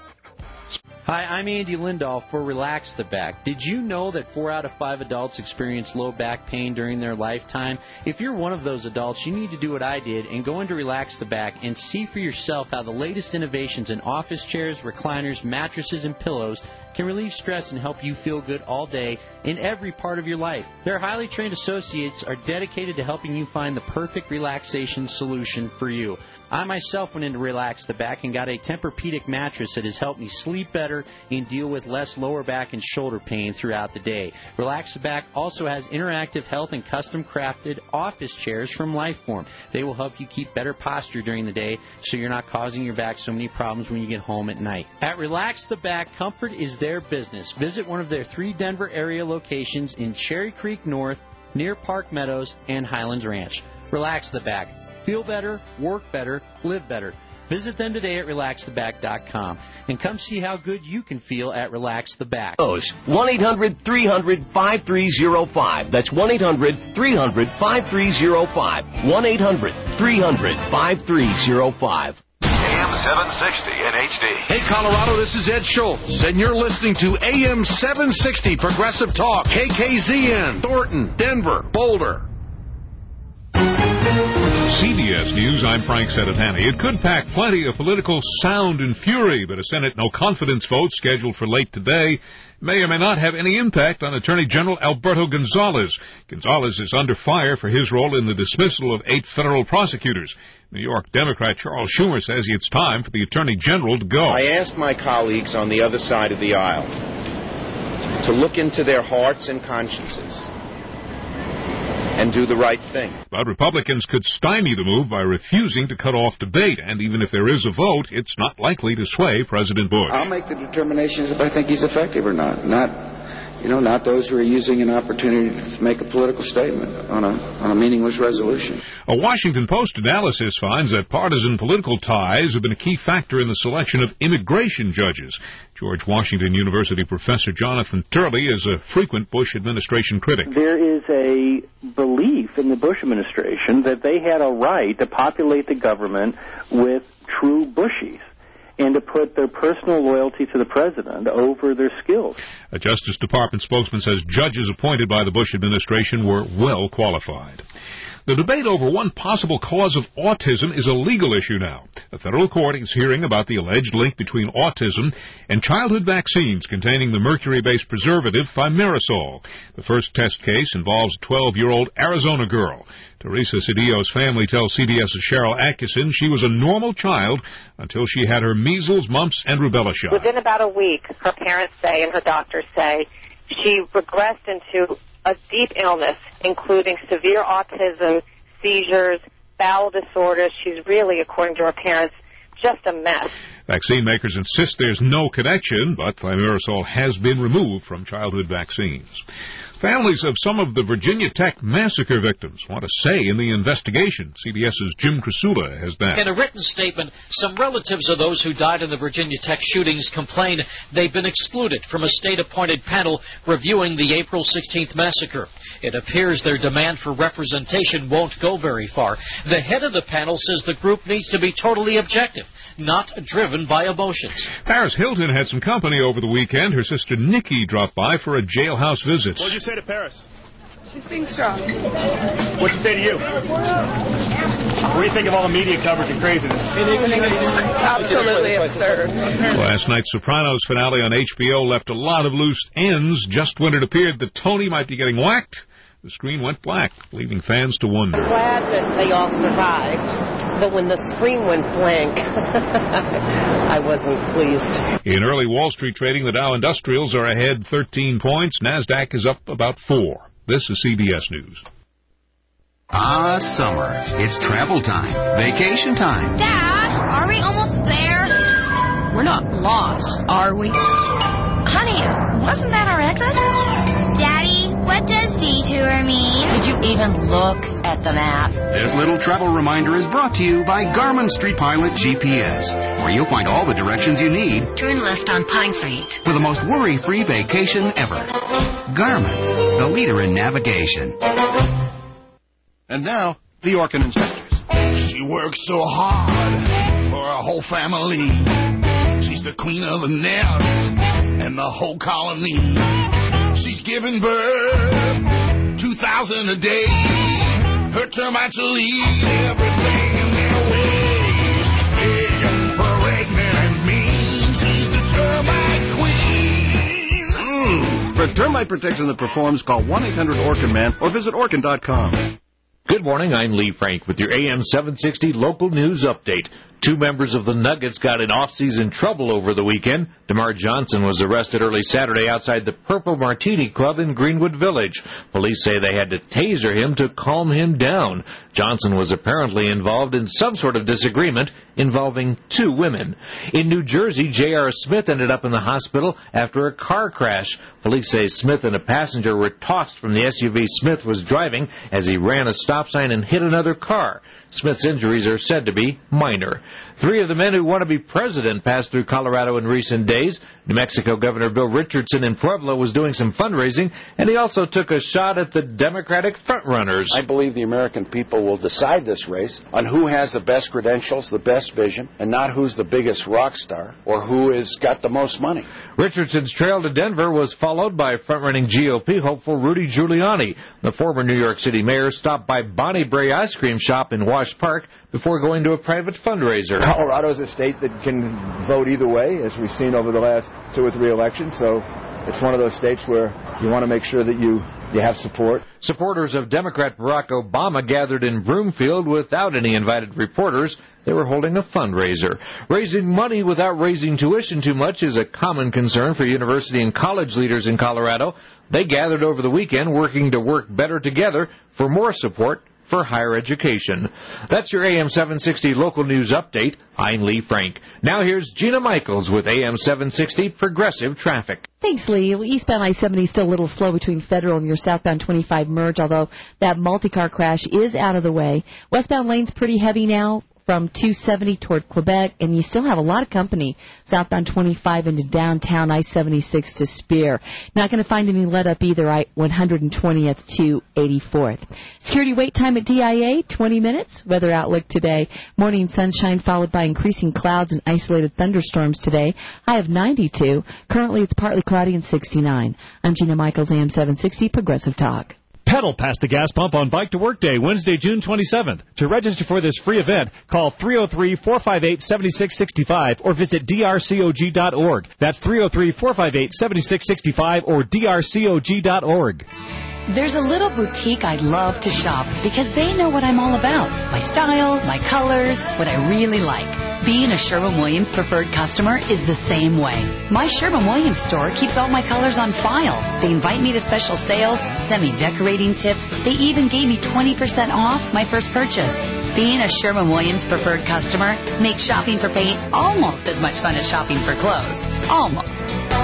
Hi, I'm Andy Lindahl for Relax the Back. Did you know that four out of five adults experience low back pain during their lifetime? If you're one of those adults, you need to do what I did and go into Relax the Back and see for yourself how the latest innovations in office chairs, recliners, mattresses, and pillows can relieve stress and help you feel good all day in every part of your life. Their highly trained associates are dedicated to helping you find the perfect relaxation solution for you. I myself went into Relax the Back and got a Tempur-Pedic mattress that has helped me sleep better and deal with less lower back and shoulder pain throughout the day. Relax the Back also has interactive health and custom-crafted office chairs from Lifeform. They will help you keep better posture during the day so you're not causing your back so many problems when you get home at night. At Relax the Back, comfort is their business. Visit one of their three Denver area locations in Cherry Creek North, near Park Meadows, and Highlands Ranch. Relax the Back. Feel better, work better, live better. Visit them today at relax the back dot com and come see how good you can feel at Relax the Back. one eight hundred three hundred five three zero five. That's one eight hundred three hundred fifty-three oh five. one eight hundred three hundred fifty-three oh five. A M seven sixty in H D. Hey, Colorado, this is Ed Schultz, and you're listening to A M seven sixty Progressive Talk, K K Z N, Thornton, Denver, Boulder. C B S News, I'm Frank Sedetani. It could pack plenty of political sound and fury, but a Senate no-confidence vote scheduled for late today may or may not have any impact on Attorney General Alberto Gonzales. Gonzales is under fire for his role in the dismissal of eight federal prosecutors. New York Democrat Charles Schumer says it's time for the Attorney General to go. I ask my colleagues on the other side of the aisle to look into their hearts and consciences and do the right thing. But Republicans could stymie the move by refusing to cut off debate, and even if there is a vote, it's not likely to sway President Bush. I'll make the determinations if I think he's effective or not. Not, you know, not those who are using an opportunity to make a political statement on a on a meaningless resolution. A Washington Post analysis finds that partisan political ties have been a key factor in the selection of immigration judges. George Washington University professor Jonathan Turley is a frequent Bush administration critic. There is a belief in the Bush administration that they had a right to populate the government with true Bushies and to put their personal loyalty to the president over their skills. A Justice Department spokesman says judges appointed by the Bush administration were well qualified. The debate over one possible cause of autism is a legal issue now. A federal court is hearing about the alleged link between autism and childhood vaccines containing the mercury-based preservative thimerosal. The first test case involves a twelve-year-old Arizona girl. Teresa Cedillo's family tells CBS's Cheryl Atkinson she was a normal child until she had her measles, mumps, and rubella shot. Within about a week, her parents say and her doctors say she regressed into a deep illness, including severe autism, seizures, bowel disorders. She's really, according to her parents, just a mess. Vaccine makers insist there's no connection, but thimerosal has been removed from childhood vaccines. Families of some of the Virginia Tech massacre victims want a say in the investigation. CBS's Jim Krasula has that. In a written statement, some relatives of those who died in the Virginia Tech shootings complain they've been excluded from a state-appointed panel reviewing the April sixteenth massacre. It appears their demand for representation won't go very far. The head of the panel says the group needs to be totally objective, not driven by emotions. Paris Hilton had some company over the weekend. Her sister Nikki dropped by for a jailhouse visit. What did you say to Paris? She's being strong. What did she say to you? What do you think of all the media coverage and craziness? Absolutely absurd. Last night's Sopranos finale on H B O left a lot of loose ends. Just when it appeared that Tony might be getting whacked, the screen went black, leaving fans to wonder. I'm glad that they all survived, but when the screen went blank, I wasn't pleased. In early Wall Street trading, the Dow Industrials are ahead thirteen points. NASDAQ is up about four. This is C B S News. Ah, summer. It's travel time. Vacation time. Dad, are we almost there? We're not lost, are we? Honey, wasn't that our exit? Daddy, what does detour mean? Did you even look at the map? This little travel reminder is brought to you by Garmin Street Pilot G P S, where you'll find all the directions you need. Turn left on Pine Street. For the most worry-free vacation ever. Garmin, the leader in navigation. And now, the Orkin inspectors. She works so hard for her whole family. She's the queen of the nest and the whole colony. She's giving birth two thousand a day. Her termites will eat everything in their way. She's big and pregnant and mean. She's the termite queen. Mm. For termite protection that performs, call one eight hundred Orkin Man or visit orkin dot com. Good morning, I'm Lee Frank with your A M seven sixty local news update. Two members of the Nuggets got in off-season trouble over the weekend. DeMar Johnson was arrested early Saturday outside the Purple Martini Club in Greenwood Village. Police say they had to taser him to calm him down. Johnson was apparently involved in some sort of disagreement involving two women. In New Jersey, J R. Smith ended up in the hospital after a car crash. Police say Smith and a passenger were tossed from the S U V Smith was driving as he ran a stop sign and hit another car. Smith's injuries are said to be minor. Three of the men who want to be president passed through Colorado in recent days. New Mexico Governor Bill Richardson in Pueblo was doing some fundraising, and he also took a shot at the Democratic frontrunners. I believe the American people will decide this race on who has the best credentials, the best vision, and not who's the biggest rock star or who has got the most money. Richardson's trail to Denver was followed by front-running G O P hopeful Rudy Giuliani. The former New York City mayor stopped by Bonnie Bray Ice Cream Shop in Wash Park before going to a private fundraiser. Colorado is a state that can vote either way, as we've seen over the last two or three elections, so it's one of those states where you want to make sure that you, you have support. Supporters of Democrat Barack Obama gathered in Broomfield without any invited reporters. They were holding a fundraiser. Raising money without raising tuition too much is a common concern for university and college leaders in Colorado. They gathered over the weekend working to work better together for more support for higher education. That's your A M seven sixty local news update. I'm Lee Frank. Now here's Gina Michaels with A M seven sixty Progressive Traffic. Thanks, Lee. Eastbound I seventy is still a little slow between Federal and your southbound twenty-five merge, although that multi-car crash is out of the way. Westbound lane's pretty heavy now from two seventy toward Quebec, and you still have a lot of company southbound twenty-five into downtown I seventy-six to Spear. Not going to find any let-up either, I one twentieth to eighty-fourth. Security wait time at D I A, twenty minutes. Weather outlook today, morning sunshine followed by increasing clouds and isolated thunderstorms today. High of ninety-two. Currently it's partly cloudy and sixty-nine. I'm Gina Michaels, A M seven sixty Progressive Talk. Pedal past the gas pump on Bike to Work Day, Wednesday, June twenty-seventh. To register for this free event, call three oh three, four five eight, seven six six five or visit D R C O G dot org. That's three oh three, four five eight, seven six six five or D R C O G dot org. There's a little boutique I'd love to shop because they know what I'm all about. My style, my colors, what I really like. Being a Sherwin-Williams preferred customer is the same way. My Sherwin-Williams store keeps all my colors on file. They invite me to special sales, send me decorating tips. They even gave me twenty percent off my first purchase. Being a Sherwin-Williams preferred customer makes shopping for paint almost as much fun as shopping for clothes. Almost.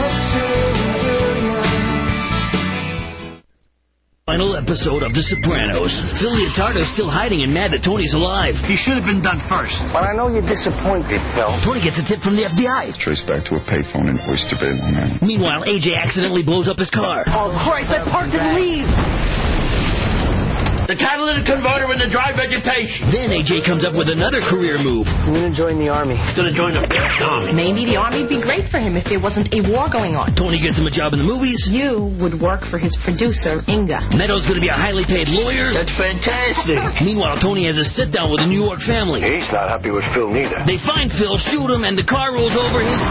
Final episode of The Sopranos. Phil Leotardo's still hiding and mad that Tony's alive. He should have been done first. But I know you're disappointed, Phil. Tony gets a tip from the F B I. Traced back to a payphone in Oyster Bay, Long Island. Meanwhile, A J accidentally blows up his car. Oh, Christ, I parked and leave. The catalytic converter in the dry vegetation. Then A J comes up with another career move. I'm going to join the Army. He's going to join the Army. Maybe the Army would be great for him if there wasn't a war going on. Tony gets him a job in the movies. You would work for his producer, Inga. Meadows going to be a highly paid lawyer. That's fantastic. Meanwhile, Tony has a sit-down with a New York family. He's not happy with Phil neither. They find Phil, shoot him, and the car rolls over his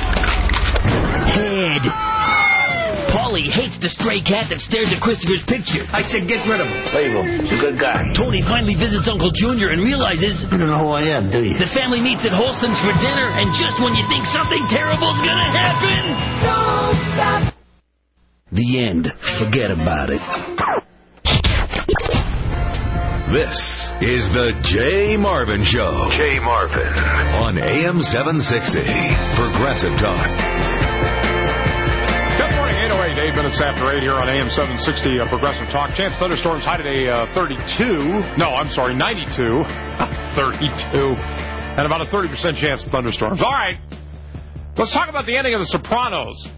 head. Paulie hates the stray cat that stares at Christopher's picture. I said get rid of him. Leave him. He's a good guy. Tony finally visits Uncle Junior and realizes... You don't know who I am, do you? The family meets at Holston's for dinner, and just when you think something terrible's gonna happen... Don't stop! The end. Forget about it. This is the Jay Marvin Show. Jay Marvin. On A M seven sixty. Progressive Talk. Eight minutes after eight here on A M seven sixty uh, Progressive Talk. Chance thunderstorms high today uh, thirty-two. No, I'm sorry, ninety-two. thirty-two. And about a thirty percent chance of thunderstorms. All right. Let's talk about the ending of The Sopranos.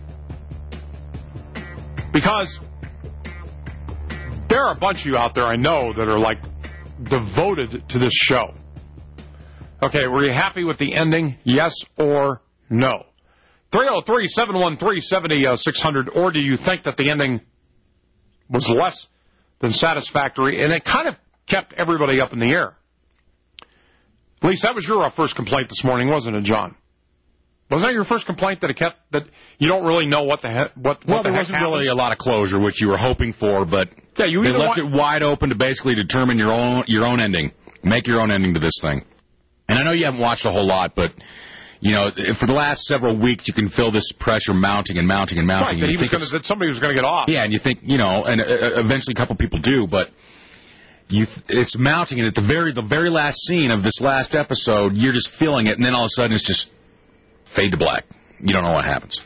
Because there are a bunch of you out there I know that are like devoted to this show. Okay, were you happy with the ending? Yes or no? three oh three, seven one three, seven six zero zero, or do you think that the ending was less than satisfactory, and it kind of kept everybody up in the air? At least that was your uh, first complaint this morning, wasn't it, John? Wasn't that your first complaint that it kept that you don't really know what the heck what, well, what the there heck wasn't happens? really a lot of closure, which you were hoping for, but yeah, you they left want... it wide open to basically determine your own your own ending, make your own ending to this thing. And I know you haven't watched a whole lot, but. You know, for the last several weeks, you can feel this pressure mounting and mounting and mounting. Right, that, he was gonna, that somebody was going to get off. Yeah, and you think, you know, and uh, eventually a couple people do, but you th- it's mounting, and at the very the very last scene of this last episode, you're just feeling it, and then all of a sudden it's just fade to black. You don't know what happens.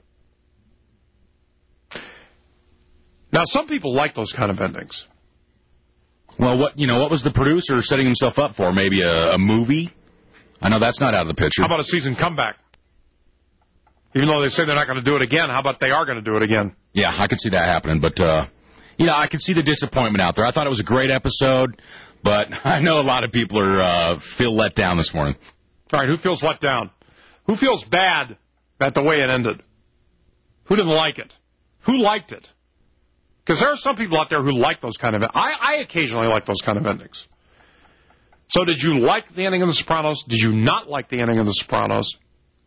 Now, some people like those kind of endings. Well, what you know, what was the producer setting himself up for? Maybe a, a movie? I know that's not out of the picture. How about a season comeback? Even though they say they're not going to do it again, how about they are going to do it again? Yeah, I could see that happening. But, uh, you know, I can see the disappointment out there. I thought it was a great episode, but I know a lot of people are uh, feel let down this morning. All right, who feels let down? Who feels bad at the way it ended? Who didn't like it? Who liked it? Because there are some people out there who like those kind of... I, I occasionally like those kind of endings. So did you like the ending of The Sopranos? Did you not like the ending of The Sopranos?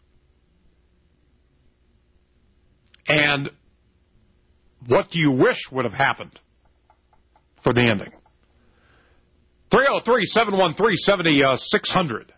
And what do you wish would have happened for the ending? three oh three, seven one three, seven six zero zero.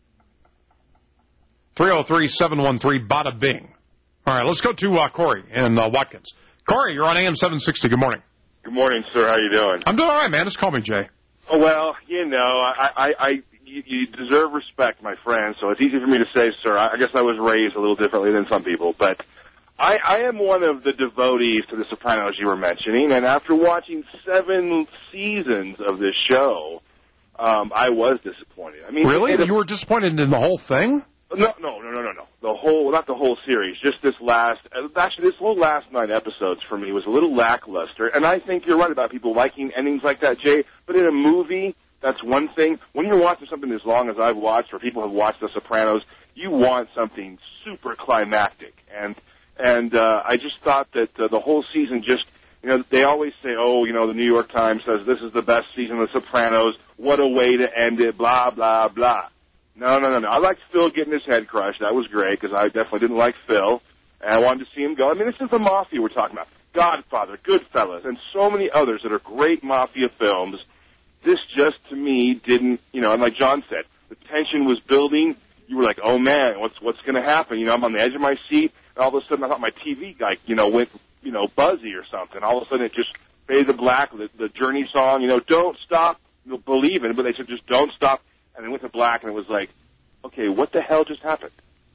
three oh three, seven one three, bada bing. All right, let's go to uh, Corey in uh, Watkins. Corey, you're on A M seven sixty. Good morning. Good morning, sir. How you doing? I'm doing all right, man. Just call me Jay. Oh, well, you know, I, I, I you, you deserve respect, my friend, so it's easy for me to say, sir. I, I guess I was raised a little differently than some people, but I, I am one of the devotees to The Sopranos you were mentioning, and after watching seven seasons of this show, um, I was disappointed. I mean, really? it, You were disappointed in the whole thing? No, no, no, no, no, no. The whole, not the whole series, just this last, actually this whole last nine episodes for me was a little lackluster, and I think you're right about people liking endings like that, Jay, but in a movie, that's one thing. When you're watching something as long as I've watched, or people have watched The Sopranos, you want something super climactic, and and uh, I just thought that uh, the whole season just, you know, they always say, oh, you know, the New York Times says this is the best season of The Sopranos, what a way to end it, blah, blah, blah. No, no, no, no. I liked Phil getting his head crushed. That was great, because I definitely didn't like Phil, and I wanted to see him go. I mean, this is the Mafia we're talking about. Godfather, Goodfellas, and so many others that are great Mafia films. This just, to me, didn't, you know, and like John said, the tension was building. You were like, oh, man, what's what's going to happen? You know, I'm on the edge of my seat, and all of a sudden I thought my T V, like, you know, went, you know, buzzy or something. All of a sudden it just faded to black, the, the Journey song, you know, don't stop, you'll believe in it, but they said just don't stop, and it went to black, and it was like, okay, what the hell just happened?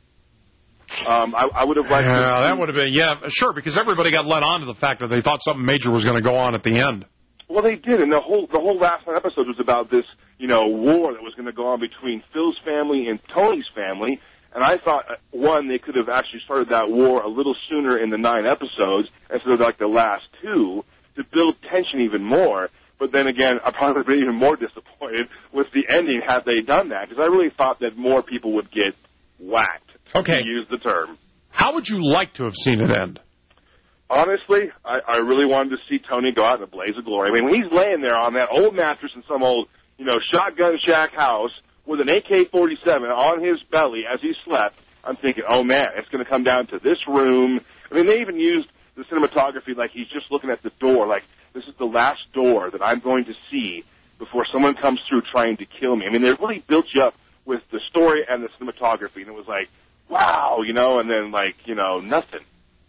Um, I, I would have liked Yeah, to... that would have been, yeah, sure, because everybody got led on to the fact that they thought something major was going to go on at the end. Well, they did, and the whole the whole last nine episodes was about this, you know, war that was going to go on between Phil's family and Tony's family, and I thought, one, they could have actually started that war a little sooner in the nine episodes instead of like the last two to build tension even more. But then again, I probably would have been even more disappointed with the ending had they done that, because I really thought that more people would get whacked, okay. to use the term. How would you like to have seen it end? Honestly, I, I really wanted to see Tony go out in a blaze of glory. I mean, when he's laying there on that old mattress in some old, you know, shotgun shack house with an A K forty-seven on his belly as he slept, I'm thinking, oh, man, it's going to come down to this room. I mean, they even used the cinematography like he's just looking at the door, like this is the last door that I'm going to see before someone comes through trying to kill me. I mean, they really built you up with the story and the cinematography, and it was like, wow, you know, and then, like, you know, nothing.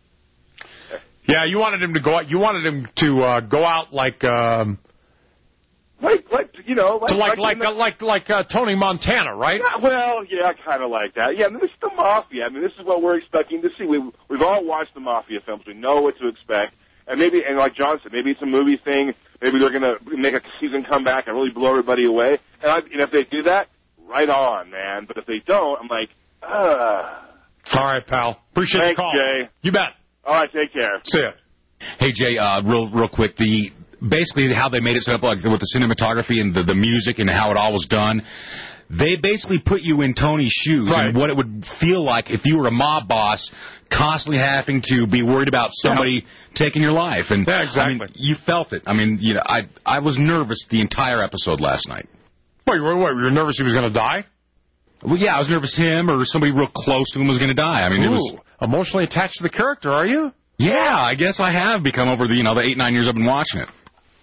Yeah, you wanted him to go out. You wanted him to uh, go out like, um, like, like, you know, like, to like, like, like, uh, like, like uh, Tony Montana, right? Yeah, well, yeah, kind of like that. Yeah, I mean, this is the Mafia. I mean, this is what we're expecting to see. We we've all watched the Mafia films. We know what to expect, and maybe, and like John said, maybe it's a movie thing. Maybe they're gonna make a season comeback and really blow everybody away. And, I, and if they do that, right on, man. But if they don't, I'm like, ah. All right, pal. Appreciate Thanks, the call. Jay. You bet. All right, take care. See ya. Hey, Jay, uh, real real quick, the basically how they made it set up, like with the cinematography and the, the music and how it all was done, they basically put you in Tony's shoes right. and what it would feel like if you were a mob boss constantly having to be worried about somebody yeah. taking your life. And yeah, exactly. I mean, you felt it. I mean, you know, I I was nervous the entire episode last night. Wait, wait, wait, you were nervous he was going to die? Well, yeah, I was nervous him or somebody real close to him was going to die. I mean, Ooh, it was emotionally attached to the character, are you? Yeah, I guess I have become over the, you know, the eight, nine years I've been watching it.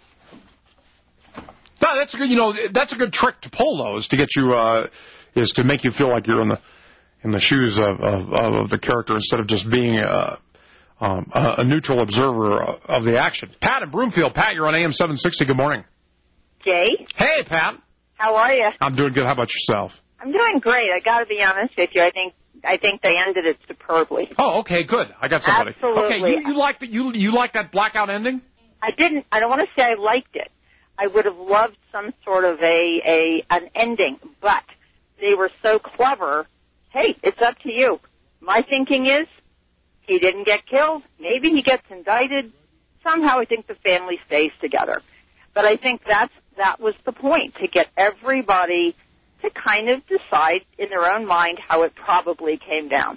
No, that's a good, you know, that's a good trick to pull, though, is to get you, uh, is to make you feel like you're in the, in the shoes of, of, of the character instead of just being a, um, a neutral observer of the action. Pat in Broomfield. Pat, you're on A M seven sixty. Good morning. Jay? Hey, Pat. How are you? I'm doing good. How about yourself? I'm doing great. I got to be honest with you. I think I think they ended it superbly. Oh, okay, good. I got somebody. Absolutely. Okay, you, you like the, you you like that blackout ending? I didn't. I don't want to say I liked it. I would have loved some sort of a, a an ending, but they were so clever, hey, it's up to you. My thinking is he didn't get killed. Maybe he gets indicted. Somehow I think the family stays together. But I think that's that was the point, to get everybody to kind of decide in their own mind how it probably came down.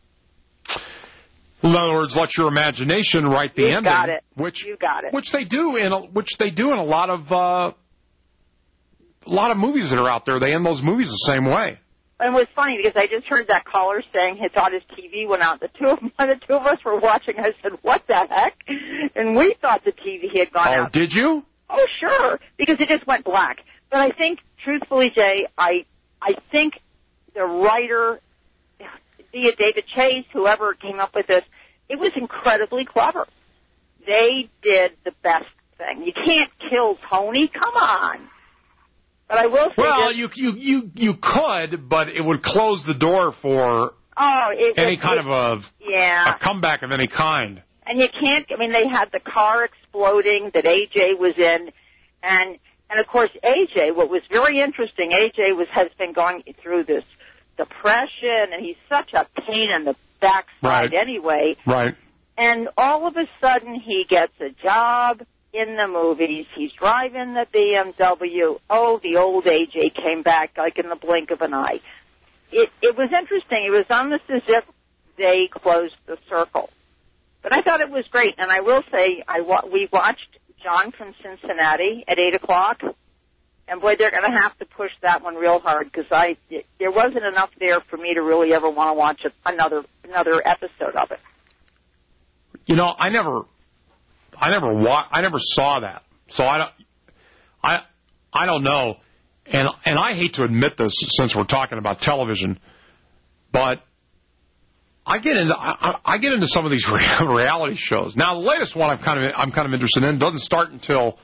In other words, let your imagination write the you ending. Got it. Which you got it. Which they do in a, which they do in a lot of uh, a lot of movies that are out there. They end those movies the same way. And it was funny because I just heard that caller saying he thought his T V went out. The two of the two of us were watching. I said, "What the heck?" And we thought the T V had gone oh, out. Oh, did you? Oh, sure, because it just went black. But I think, truthfully, Jay, I I think the writer, be it David Chase, whoever came up with this, it was incredibly clever. They did the best thing. You can't kill Tony. Come on. But I will say well, this. you you you you could, but it would close the door for oh, it, any it, kind it, of a yeah. a comeback of any kind. And you can't. I mean, they had the car exploding that A J was in, and and of course A J. What was very interesting, A J was has been going through this depression, and he's such a pain in the backside right. anyway. Right. And all of a sudden, he gets a job in the movies. He's driving the B M W. Oh, the old A J came back like in the blink of an eye. It it was interesting. It was almost as if they closed the circle. But I thought it was great. And I will say, I wa- we watched John from Cincinnati at eight o'clock. And, boy, they're going to have to push that one real hard because I it, there wasn't enough there for me to really ever want to watch a, another another episode of it. You know, I never, I never wa- I never saw that, so I don't, I, I don't know, and and I hate to admit this since we're talking about television, but I get into I, I get into some of these reality shows. Now, the latest one I'm kind of I'm kind of interested in doesn't start until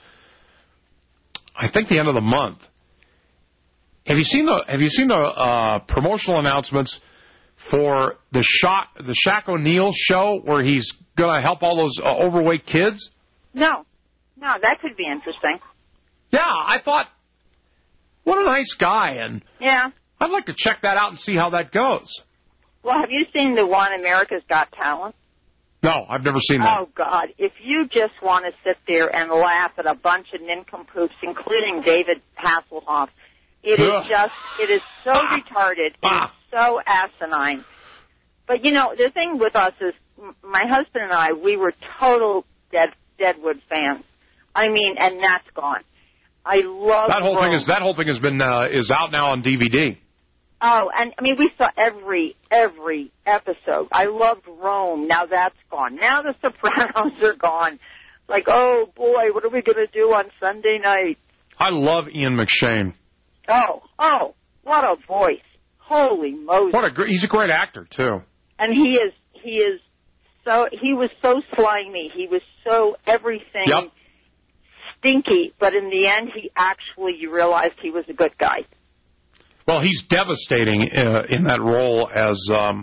I think the end of the month. Have you seen the Have you seen the uh, promotional announcements for the Sha- the Shaq O'Neal show where he's going to help all those uh, overweight kids? No. No, that could be interesting. Yeah, I thought, what a nice guy, and yeah, I'd like to check that out and see how that goes. Well, have you seen the one America's Got Talent? No, I've never seen that. Oh, God. If you just want to sit there and laugh at a bunch of nincompoops, including David Hasselhoff, it Ugh. is just, it is so ah. retarded. Ah. It's so asinine. But, you know, the thing with us is my husband and I, we were total Dead, Deadwood fans. I mean, and that's gone. I love that whole Rome. thing is that whole thing has been uh, is out now on D V D. Oh, and I mean, we saw every every episode. I loved Rome. Now that's gone. Now the Sopranos are gone. Like, oh boy, what are we going to do on Sunday night? I love Ian McShane. Oh, oh, what a voice! Holy Moses! What a gr- he's a great actor too. And he is he is so he was so slimy. He was so everything. Yep. Stinky, but in the end, he actually, you realized he was a good guy. Well, he's devastating uh, in that role as um,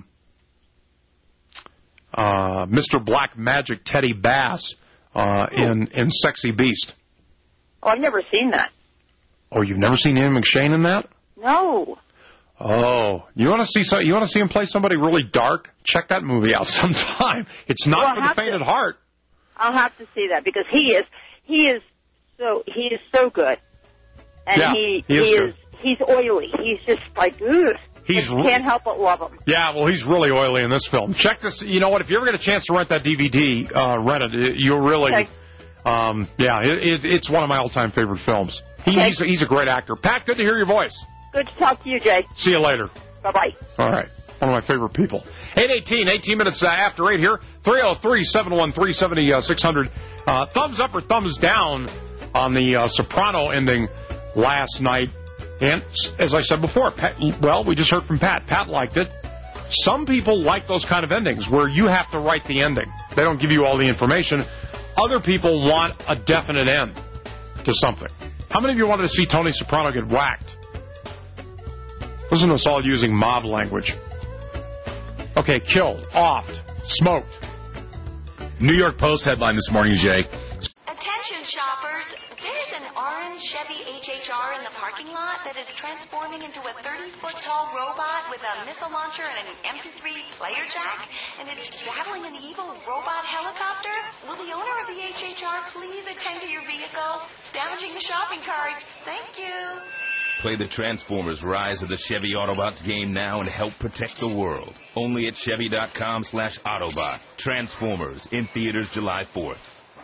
uh, Mister Black Magic Teddy Bass uh, in in Sexy Beast. Oh, I've never seen that. Oh, you've never seen Ian McShane in that? No. Oh, you want to see so, you want to see him play somebody really dark? Check that movie out sometime. It's not well, for the faint to, of heart. I'll have to see that because he is he is so he is so good, and yeah, he he is, he good. is he's oily. He's just like ugh. He's you can't help but love him. Yeah, well, he's really oily in this film. Check this. You know what? If you ever get a chance to rent that D V D, uh, rent it. You'll really. Okay. Um, yeah, it, it, it's one of my all-time favorite films. He, okay. he's, a, he's a great actor. Pat, good to hear your voice. Good to talk to you, Jay. See you later. Bye-bye. All right. One of my favorite people. eight eighteen, eighteen minutes uh, after eight here. three oh three, seven one three, seven oh six hundred. Uh, thumbs up or thumbs down on the uh, Soprano ending last night. And as I said before, Pat, well, we just heard from Pat. Pat liked it. Some people like those kind of endings where you have to write the ending. They don't give you all the information. Other people want a definite end to something. How many of you wanted to see Tony Soprano get whacked? Listen to us all using mob language. Okay, killed, offed, smoked. New York Post headline this morning, Jay. Attention shoppers, there's an orange Chevy H H R in the parking lot that is transforming into a thirty-foot tall robot with a missile launcher and an M P three player jack, and it's battling an evil robot helicopter? Will the owner of the H H R please attend to your vehicle? It's damaging the shopping carts. Thank you. Play the Transformers Rise of the Chevy Autobots game now and help protect the world. Only at Chevy.com slash Autobot. Transformers in theaters July fourth.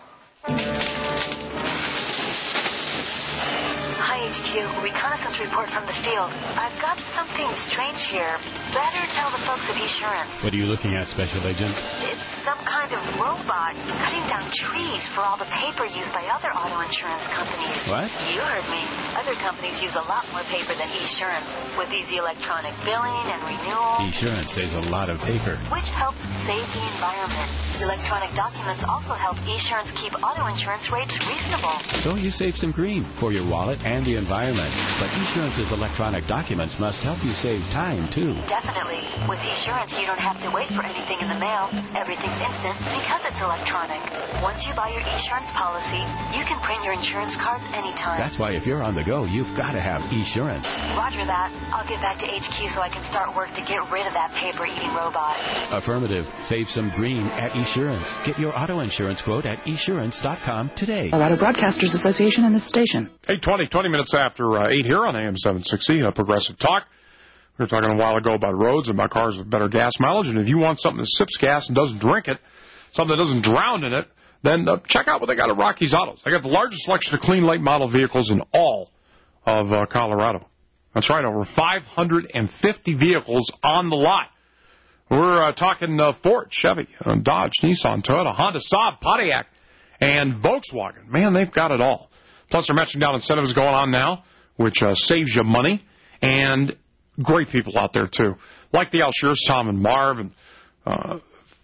Hi, H Q. Reconnaissance report from the field. I've got something strange here. Better tell the folks at Esurance. What are you looking at, Special Agent? It's some kind of robot cutting down trees for all the paper used by other auto insurance companies. What? You heard me. Other companies use a lot more paper than Esurance with easy electronic billing and renewal. Esurance saves a lot of paper. Which helps save the environment. Electronic documents also help Esurance keep auto insurance rates reasonable. So you save some green for your wallet and the environment. But Esurance's electronic documents must help you save time, too. Definitely. With Esurance, you don't have to wait for anything in the mail. Everything's instant because it's electronic. Once you buy your Esurance policy, you can print your insurance cards anytime. That's why if you're on the go, you've got to have Esurance. Roger that. I'll get back to H Q so I can start work to get rid of that paper-eating robot. Affirmative. Save some green at Esurance. Get your auto insurance quote at esurance dot com today. Colorado Broadcasters Association and this station. eight twenty, twenty minutes after uh, eight here on A M seven sixty, uh, Progressive Talk. We were talking a while ago about roads and about cars with better gas mileage, and if you want something that sips gas and doesn't drink it, something that doesn't drown in it, then uh, check out what they got at Rocky's Autos. They got the largest selection of clean late model vehicles in all of uh, Colorado. That's right, over five hundred fifty vehicles on the lot. We're uh, talking uh, Ford, Chevy, uh, Dodge, Nissan, Toyota, Honda, Saab, Pontiac, and Volkswagen. Man, they've got it all. Plus, they're matching down incentives going on now, which uh, saves you money, and great people out there, too. Like the Alshears, Tom and Marv, and uh,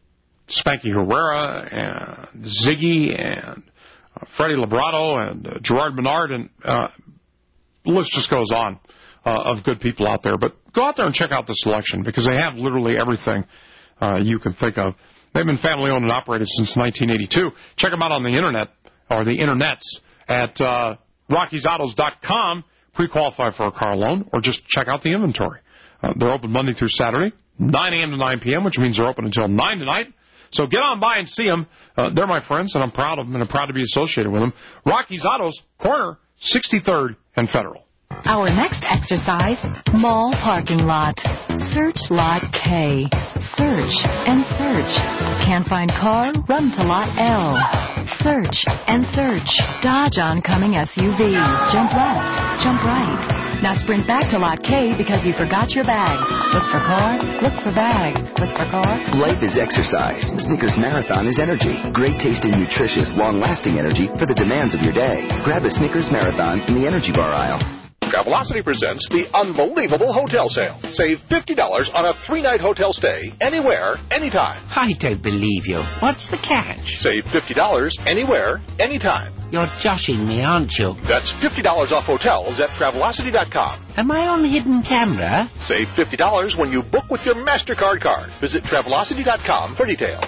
Spanky Herrera, and Ziggy, and uh, Freddie Librato, and uh, Gerard Menard, and uh, the list just goes on uh, of good people out there. But go out there and check out the selection, because they have literally everything uh, you can think of. They've been family-owned and operated since nineteen eighty-two. Check them out on the Internet, or the Internets, at uh, Rockies Autos dot com. Pre-qualify for a car loan, or just check out the inventory. Uh, they're open Monday through Saturday, nine a.m. to nine p.m., which means they're open until nine tonight. So get on by and see them. Uh, they're my friends, and I'm proud of them, and I'm proud to be associated with them. Rockies Autos, corner sixty-third and Federal. Our next exercise, mall parking lot. Search Lot K. Search and search. Can't find car? Run to Lot L. Search and search. Dodge oncoming S U V. Jump left. Jump right. Now sprint back to Lot K because you forgot your bags. Look for car. Look for bags. Look for car. Life is exercise. Snickers Marathon is energy. Great tasting, nutritious, long-lasting energy for the demands of your day. Grab a Snickers Marathon in the energy bar aisle. Travelocity presents the unbelievable hotel sale. Save fifty dollars on a three-night hotel stay anywhere, anytime. I don't believe you. What's the catch? Save fifty dollars anywhere, anytime. You're joshing me, aren't you? That's fifty dollars off hotels at Travelocity dot com. Am I on hidden camera? Save fifty dollars when you book with your MasterCard card. Visit Travelocity dot com for details.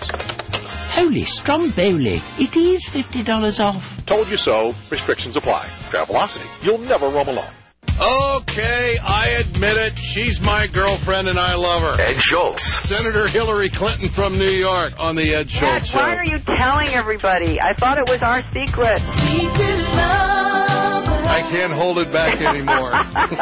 Holy stromboli, it is fifty dollars off. Told you so. Restrictions apply. Travelocity. You'll never roam alone. Okay, I admit it. She's my girlfriend and I love her. Ed Schultz. Senator Hillary Clinton from New York on the Ed Schultz Show. Why are you telling everybody? I thought it was our secret. Secret love. I can't hold it back anymore.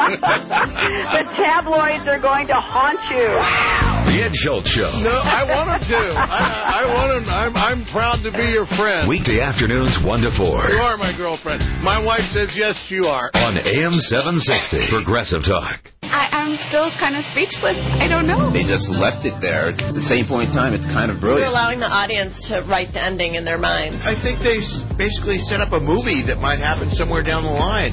The tabloids are going to haunt you. The Ed Schultz Show. No, I want them to. I, I want them. I'm, I'm proud to be your friend. Weekday afternoons, one to four. You are my girlfriend. My wife says, yes, you are. On A M seven sixty, Progressive Talk. I, I'm still kind of speechless. I don't know. They just left it there. At the same point in time, it's kind of brilliant. You're allowing the audience to write the ending in their minds. I think they basically set up a movie that might happen somewhere down the line.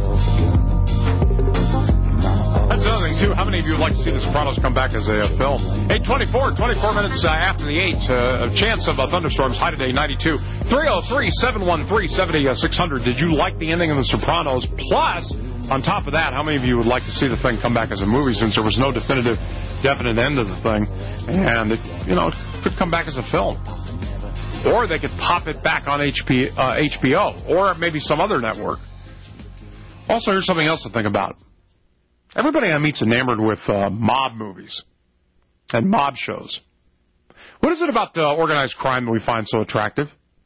That's another thing, too. How many of you would like to see The Sopranos come back as a uh, film? eight twenty-four, twenty-four minutes uh, after the eight. Uh, a chance of uh, thunderstorms. High today, ninety-two. three oh three, seven one three, seven six zero zero. Did you like the ending of The Sopranos? Plus, on top of that, how many of you would like to see the thing come back as a movie since there was no definitive, definite end of the thing? And, it, you know, it could come back as a film. Or they could pop it back on H P, uh, H B O or maybe some other network. Also, here's something else to think about. Everybody I meet's enamored with uh, mob movies and mob shows. What is it about uh, organized crime that we find so attractive?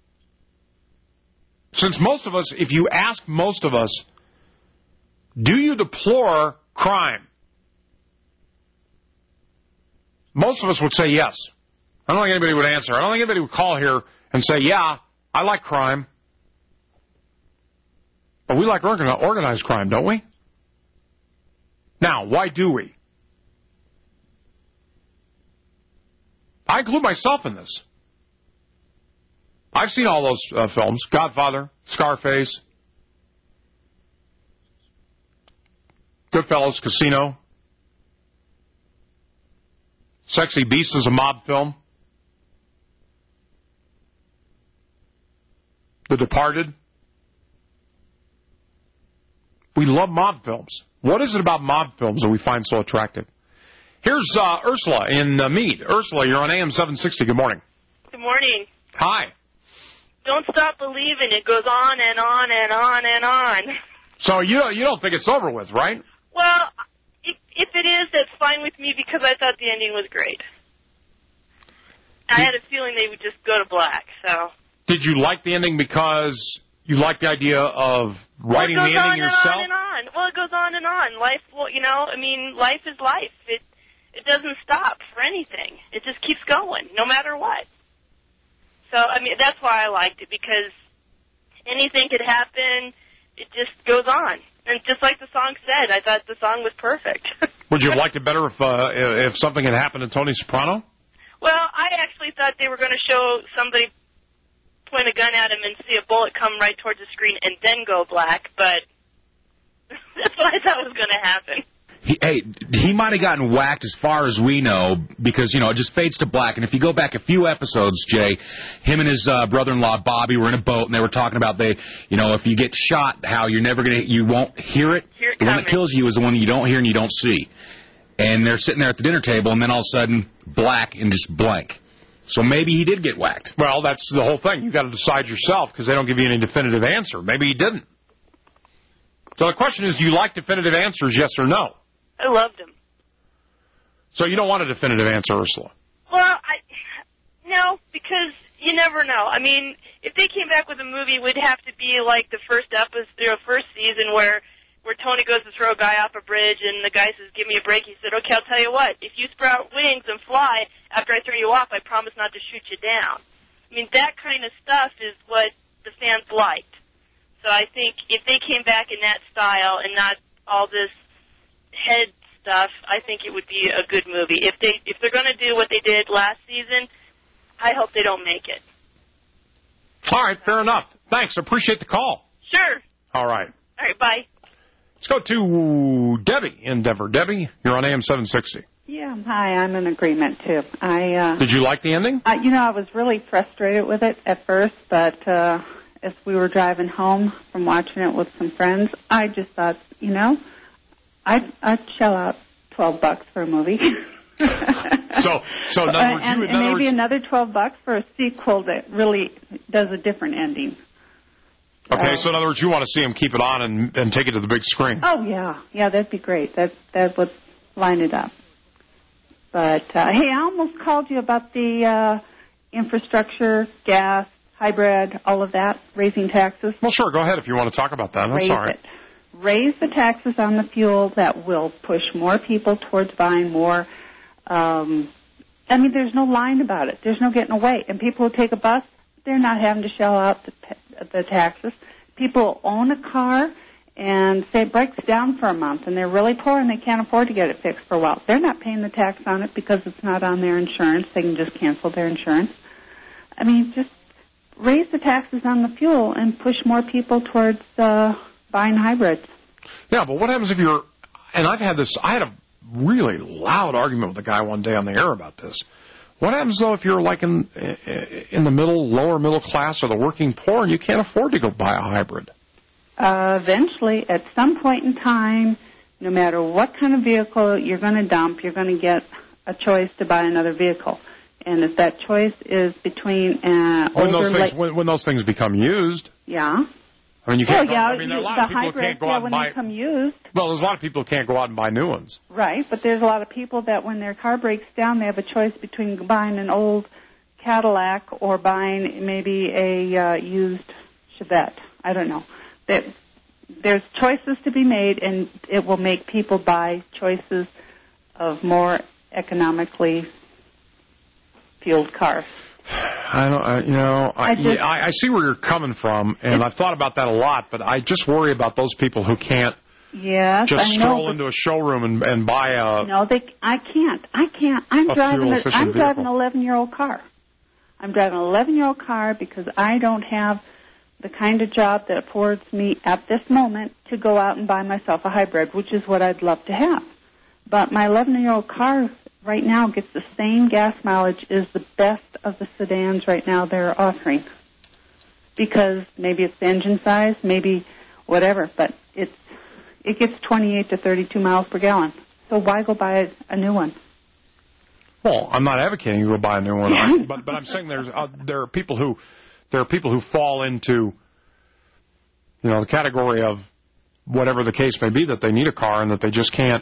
Since most of us, if you ask most of us, do you deplore crime? Most of us would say yes. I don't think anybody would answer. I don't think anybody would call here and say, yeah, I like crime. But we like organized crime, don't we? Now, why do we? I include myself in this. I've seen all those uh, films. Godfather, Scarface, Goodfellas, Casino. Sexy Beast is a mob film. The Departed. We love mob films. What is it about mob films that we find so attractive? Here's uh, Ursula in uh, Meade. Ursula, you're on A M seven sixty. Good morning. Good morning. Hi. Don't stop believing. It goes on and on and on and on. So you don't, you don't think it's over with, right? Well, if, if it is, that's fine with me because I thought the ending was great. I had a feeling they would just go to black, so. Did you like the ending because you like the idea of writing well, the ending yourself? It goes on yourself? and on and on. Well, it goes on and on. Life, well, you know, I mean, life is life. It it doesn't stop for anything. It just keeps going, no matter what. So, I mean, that's why I liked it, because anything could happen. It just goes on. And just like the song said, I thought the song was perfect. Would you have liked it better if uh, if something had happened to Tony Soprano? Well, I actually thought they were going to show somebody point a gun at him and see a bullet come right towards the screen and then go black, but that's what I thought was going to happen. He, hey, he might have gotten whacked as far as we know because, you know, it just fades to black. And if you go back a few episodes, Jay, him and his uh, brother-in-law, Bobby, were in a boat, and they were talking about, they, you know, if you get shot, how you're never going to, you won't hear it. Hear it the coming. one that kills you is the one you don't hear and you don't see. And they're sitting there at the dinner table, and then all of a sudden, black and just blank. So maybe he did get whacked. Well, that's the whole thing. You've got to decide yourself because they don't give you any definitive answer. Maybe he didn't. So the question is, do you like definitive answers, yes or no? I loved him. So you don't want a definitive answer, Ursula? Well, I no, because you never know. I mean, if they came back with a movie, it would have to be like the first episode, you know, first season where where Tony goes to throw a guy off a bridge and the guy says, "Give me a break." He said, "Okay, I'll tell you what. If you sprout wings and fly after I throw you off, I promise not to shoot you down." I mean, that kind of stuff is what the fans liked. So I think if they came back in that style and not all this head stuff, I think it would be a good movie. If they if they're going to do what they did last season, I hope they don't make it. All right, fair enough. Thanks. Appreciate the call. Sure. All right. All right, bye. Let's go to Debbie in Denver. Debbie, you're on A M seven sixty. Yeah, hi, I'm in agreement, too. I uh, Did you like the ending? Uh, you know, I was really frustrated with it at first, but uh, as we were driving home from watching it with some friends, I just thought, you know, I'd, I'd shell out twelve bucks for a movie. so, so in other words, and, you, in and other maybe words, another twelve bucks for a sequel that really does a different ending. Okay, uh, so in other words, you want to see him keep it on and, and take it to the big screen. Oh yeah, yeah, that'd be great. That that would line it up. But uh, hey, I almost called you about the uh, infrastructure, gas, hybrid, all of that, raising taxes. Well, sure, go ahead if you want to talk about that. That's Raise all right. it. Raise the taxes on the fuel. That will push more people towards buying more. Um, I mean, there's no line about it. There's no getting away. And people who take a bus, they're not having to shell out the, the taxes. People own a car and say it breaks down for a month, and they're really poor and they can't afford to get it fixed for a while. They're not paying the tax on it because it's not on their insurance. They can just cancel their insurance. I mean, just raise the taxes on the fuel and push more people towards uh, buying hybrids. Yeah, but what happens if you're, and I've had this, I had a really loud argument with a guy one day on the air about this. What happens, though, if you're like in in the middle, lower middle class or the working poor and you can't afford to go buy a hybrid? Uh, eventually, at some point in time, no matter what kind of vehicle you're going to dump, you're going to get a choice to buy another vehicle. And if that choice is between uh, when older... Those things, la- when, when those things become used... Yeah. I mean, you can't. Oh, yeah, go, I mean, there are a lot the of people who hybrids, can't go yeah, out and when buy. they come used. Well, there's a lot of people who can't go out and buy new ones. Right, but there's a lot of people that when their car breaks down, they have a choice between buying an old Cadillac or buying maybe a uh, used Chevette. I don't know. That there's choices to be made, and it will make people buy choices of more economically fueled cars. I don't, I, you know, I, I, just, yeah, I, I see where you're coming from, and I've thought about that a lot, but I just worry about those people who can't yes, just I know, stroll into a showroom and, and buy a. No, they. I can't. I can't. I'm a driving. A, I'm vehicle. driving an eleven-year-old car. I'm driving an eleven-year-old car because I don't have the kind of job that affords me at this moment to go out and buy myself a hybrid, which is what I'd love to have. But my eleven-year-old car right now gets the same gas mileage as the best of the sedans right now they're offering. Because maybe it's the engine size, maybe whatever, but it's it gets twenty-eight to thirty-two miles per gallon. So why go buy a, a new one? Well, I'm not advocating you go buy a new one, I, but but I'm saying there's uh, there are people who there are people who fall into you know the category of whatever the case may be that they need a car and that they just can't.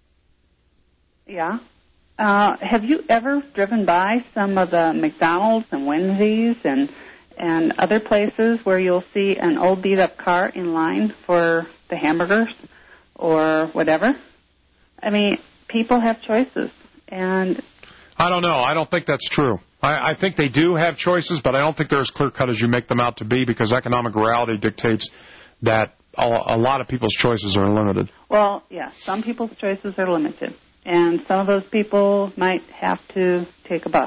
Yeah. Uh, have you ever driven by some of the McDonald's and Wendy's and and other places where you'll see an old beat-up car in line for the hamburgers or whatever? I mean, people have choices, and I don't know. I don't think that's true. I, I think they do have choices, but I don't think they're as clear-cut as you make them out to be because economic reality dictates that a, a lot of people's choices are limited. Well, yeah, some people's choices are limited. And some of those people might have to take a bus.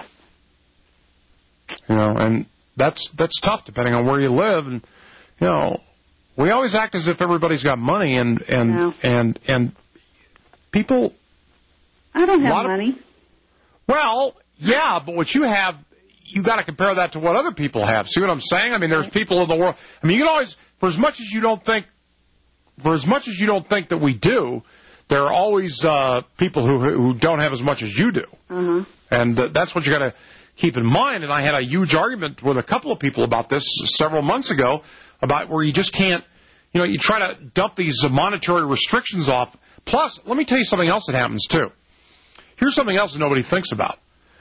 You know, and that's that's tough depending on where you live. And you know, we always act as if everybody's got money, and and No. and and people. I don't have lot of- money. Well, yeah, but what you have, you got to compare that to what other people have. See what I'm saying? I mean, there's people in the world. I mean, you can always, for as much as you don't think, for as much as you don't think that we do. There are always uh, people who who don't have as much as you do, Uh-huh. and uh, that's what you got to keep in mind. And I had a huge argument with a couple of people about this several months ago, about where you just can't, you know, you try to dump these uh, monetary restrictions off. Plus, let me tell you something else that happens too. Here's something else that nobody thinks about.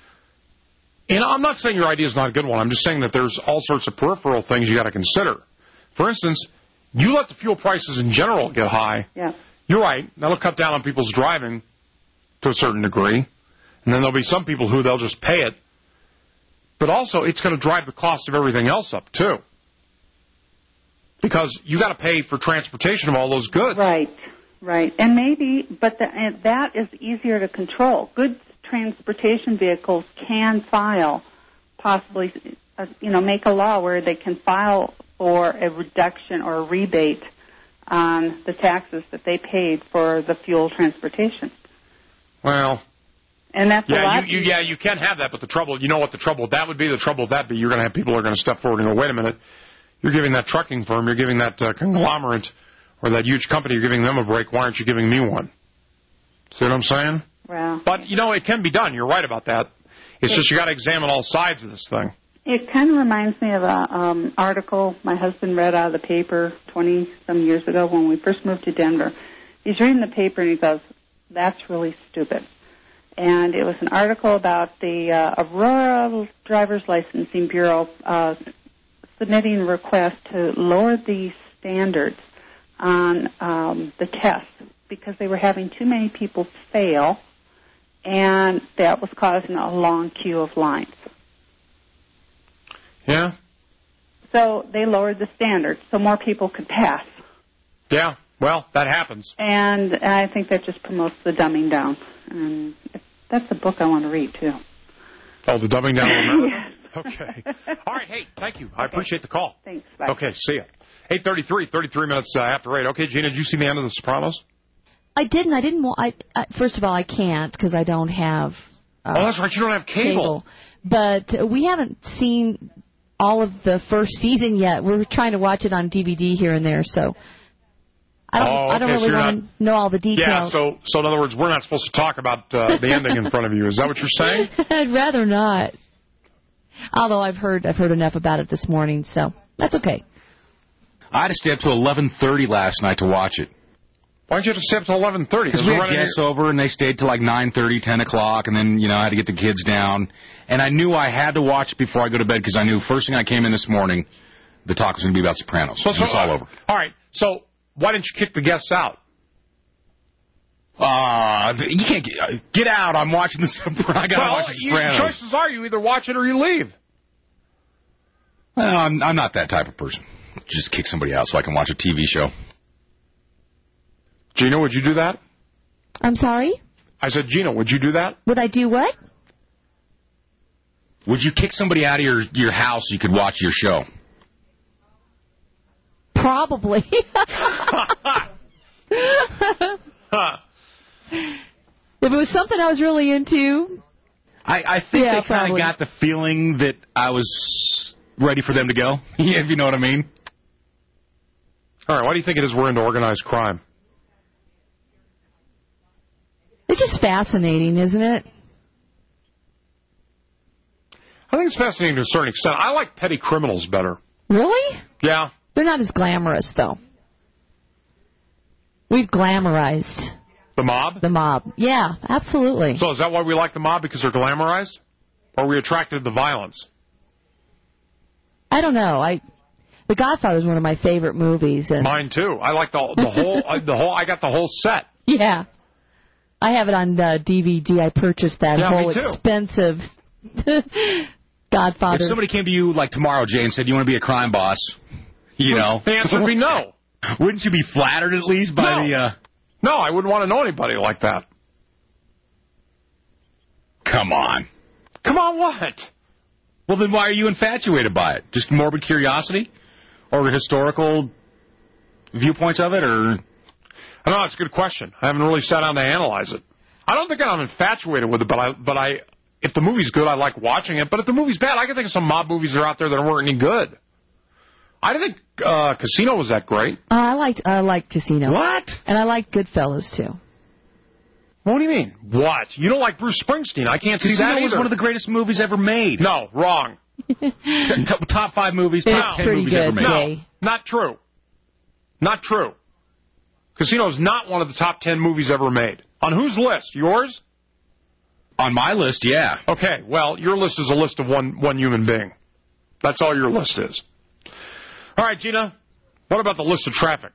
And I'm not saying your idea is not a good one. I'm just saying that there's all sorts of peripheral things you got to consider. For instance, you let the fuel prices in general get high. Yeah. You're right. That'll cut down on people's driving to a certain degree. And then there'll be some people who they'll just pay it. But also, it's going to drive the cost of everything else up, too. Because you got to pay for transportation of all those goods. Right, right. And maybe, but the, and that is easier to control. Goods transportation vehicles can file, possibly, uh, you know, make a law where they can file for a reduction or a rebate on the taxes that they paid for the fuel transportation. Well, and that's a yeah, lot. you, you, yeah, you can have that, but the trouble, you know what the trouble with that would be? The trouble with that be you're going to have people who are going to step forward and go, wait a minute, you're giving that trucking firm, you're giving that uh, conglomerate or that huge company, you're giving them a break. Why aren't you giving me one? See what I'm saying? Well, but, you know, it can be done. You're right about that. It's just you got to examine all sides of this thing. It kind of reminds me of an um, article my husband read out of the paper twenty-some years ago when we first moved to Denver. He's reading the paper and he goes, that's really stupid. And it was an article about the uh, Aurora Driver's Licensing Bureau uh, submitting a request to lower the standards on um, the tests because they were having too many people fail, and that was causing a long queue of lines. Yeah. So they lowered the standards so more people could pass. Yeah. Well, that happens. And I think that just promotes the dumbing down. And that's a book I want to read, too. Oh, the dumbing down of America? Yes. Okay. All right. Hey, thank you. I appreciate the call. Thanks. Bye. Okay. See ya. eight thirty-three, thirty-three minutes uh, after eight. Okay, Gina, did you see the end of The Sopranos? I didn't. I didn't want. I, I, first of all, I can't because I don't have. Uh, oh, that's right. You don't have cable. cable. But we haven't seen all of the first season yet. We're trying to watch it on D V D here and there, so I don't. Oh, okay. I don't really so want not, to know all the details. Yeah. So, so in other words, we're not supposed to talk about uh, the ending in front of you. Is that what you're saying? I'd rather not. Although I've heard I've heard enough about it this morning, so that's okay. I had to stay up to eleven thirty last night to watch it. Why didn't you have to stay up till eleven thirty? Because we had guests over, and they stayed till like nine thirty, ten o'clock, and then, you know, I had to get the kids down. And I knew I had to watch it before I go to bed because I knew first thing I came in this morning, the talk was going to be about Sopranos. So, so it's all over. All right. So why didn't you kick the guests out? Uh, you can't get, uh, get out. I'm watching the Sopranos. I got to well, watch the Sopranos. Your choices are you either watch it or you leave. Well, I'm, I'm not that type of person. Just kick somebody out so I can watch a T V show. Gina, would you do that? I'm sorry? I said, Gina, would you do that? Would I do what? Would you kick somebody out of your, your house so you could watch your show? Probably. If it was something I was really into. I, I think yeah, they kind of got the feeling that I was ready for them to go, if you know what I mean. All right, why do you think it is we're into organized crime? It's just fascinating, isn't it? I think it's fascinating to a certain extent. I like petty criminals better. Really? Yeah. They're not as glamorous, though. We've glamorized. The mob? The mob. Yeah, absolutely. So is that why we like the mob, because they're glamorized? Or are we attracted to the violence? I don't know. I... The Godfather is one of my favorite movies. And mine too. I like the the whole the whole. I got the whole set. Yeah, I have it on uh, D V D. I purchased that yeah, whole me too. expensive Godfather. If somebody came to you like tomorrow, Jay, and said you want to be a crime boss, you know, the answer would be no. Wouldn't you be flattered at least by no. the? Uh... No, I wouldn't want to know anybody like that. Come on. Come on, what? Well, then why are you infatuated by it? Just morbid curiosity? Or historical viewpoints of it, or? I don't know, it's a good question. I haven't really sat down to analyze it. I don't think I'm infatuated with it, but I, but I, if the movie's good, I like watching it. But if the movie's bad, I can think of some mob movies that are out there that weren't any good. I didn't think uh, Casino was that great. Uh, I liked, I liked Casino. What? And I liked Goodfellas, too. What do you mean? What? You don't like Bruce Springsteen? I can't see Casino that either. was one of the greatest movies ever made. No, wrong. T- t- top five movies, top it's ten pretty movies good, ever made. No, Jay. not true. Not true. Casino is not one of the top ten movies ever made. On whose list? Yours? On my list, yeah. Okay, well, your list is a list of one one human being. That's all your list is. All right, Gina, what about the list of traffic?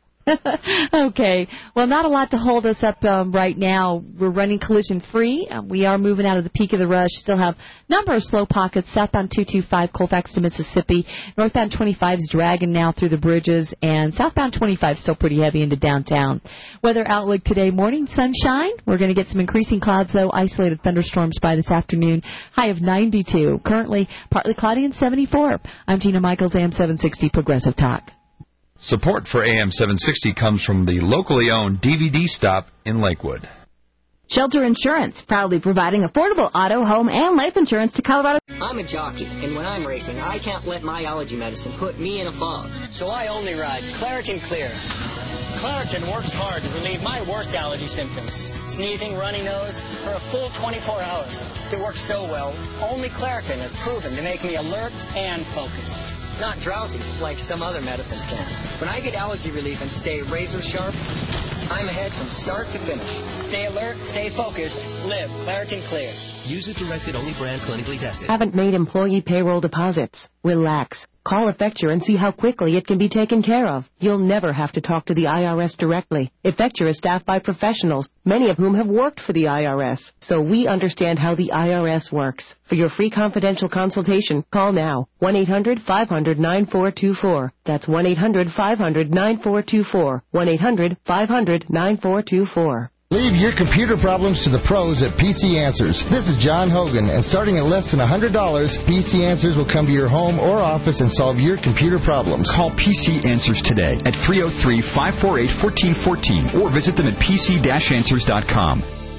Okay. Well, not a lot to hold us up um, right now. We're running collision-free. Um, we are moving out of the peak of the rush. Still have a number of slow pockets. Southbound two two five, Colfax to Mississippi. Northbound twenty-five is dragging now through the bridges. And southbound twenty-five is still pretty heavy into downtown. Weather outlook today morning, sunshine. We're going to get some increasing clouds, though. Isolated thunderstorms by this afternoon. High of ninety-two. Currently partly cloudy and seventy-four. I'm Gina Michaels, A M seven sixty Progressive Talk. Support for A M seven sixty comes from the locally owned D V D Stop in Lakewood. Shelter Insurance, proudly providing affordable auto, home, and life insurance to Colorado. I'm a jockey, and when I'm racing, I can't let my allergy medicine put me in a fog. So I only ride Claritin Clear. Claritin works hard to relieve my worst allergy symptoms, sneezing, runny nose, for a full twenty-four hours. It works so well, only Claritin has proven to make me alert and focused. Not drowsy like some other medicines can. When I get allergy relief and stay razor sharp, I'm ahead from start to finish. Stay alert, stay focused, live Claritin Clear. Use a directed only brand clinically tested. Haven't made employee payroll deposits? Relax. Call Effecture and see how quickly it can be taken care of. You'll never have to talk to the I R S directly. Effecture is staffed by professionals, many of whom have worked for the I R S. So we understand how the I R S works. For your free confidential consultation, call now. one eight hundred five hundred nine four two four. That's one eight hundred five hundred nine four two four. one eight hundred five hundred nine four two four. Leave your computer problems to the pros at P C Answers. This is John Hogan, and starting at less than one hundred dollars, P C Answers will come to your home or office and solve your computer problems. Call P C Answers today at three oh three, five four eight, one four one four or visit them at p c dash answers dot com.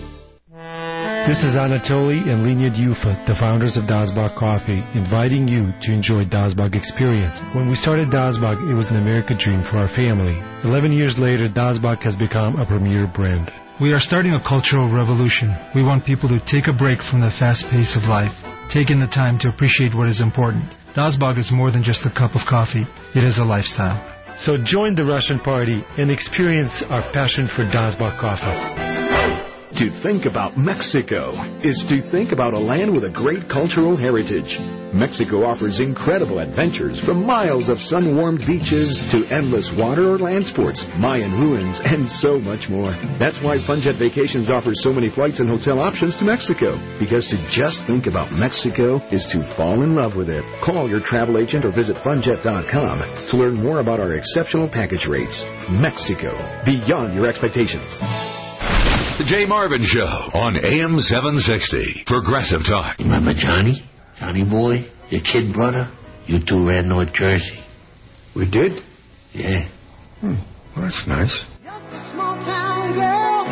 This is Anatoly and Leonid Yufa, the founders of Dazbog Coffee, inviting you to enjoy Dazbog Experience. When we started Dazbog, it was an American dream for our family. Eleven years later, Dazbog has become a premier brand. We are starting a cultural revolution. We want people to take a break from the fast pace of life, taking the time to appreciate what is important. Dazbog is more than just a cup of coffee. It is a lifestyle. So join the Russian party and experience our passion for Dazbach coffee. To think about Mexico is to think about a land with a great cultural heritage. Mexico offers incredible adventures from miles of sun-warmed beaches to endless water or land sports, Mayan ruins, and so much more. That's why FunJet Vacations offers so many flights and hotel options to Mexico. Because to just think about Mexico is to fall in love with it. Call your travel agent or visit funjet dot com to learn more about our exceptional package rates. Mexico, beyond your expectations. The Jay Marvin Show on A M seven sixty. Progressive Talk. Remember Johnny? Johnny boy? Your kid brother? You two ran North Jersey. We did? Yeah. Hmm. Well, that's nice. Small town girl,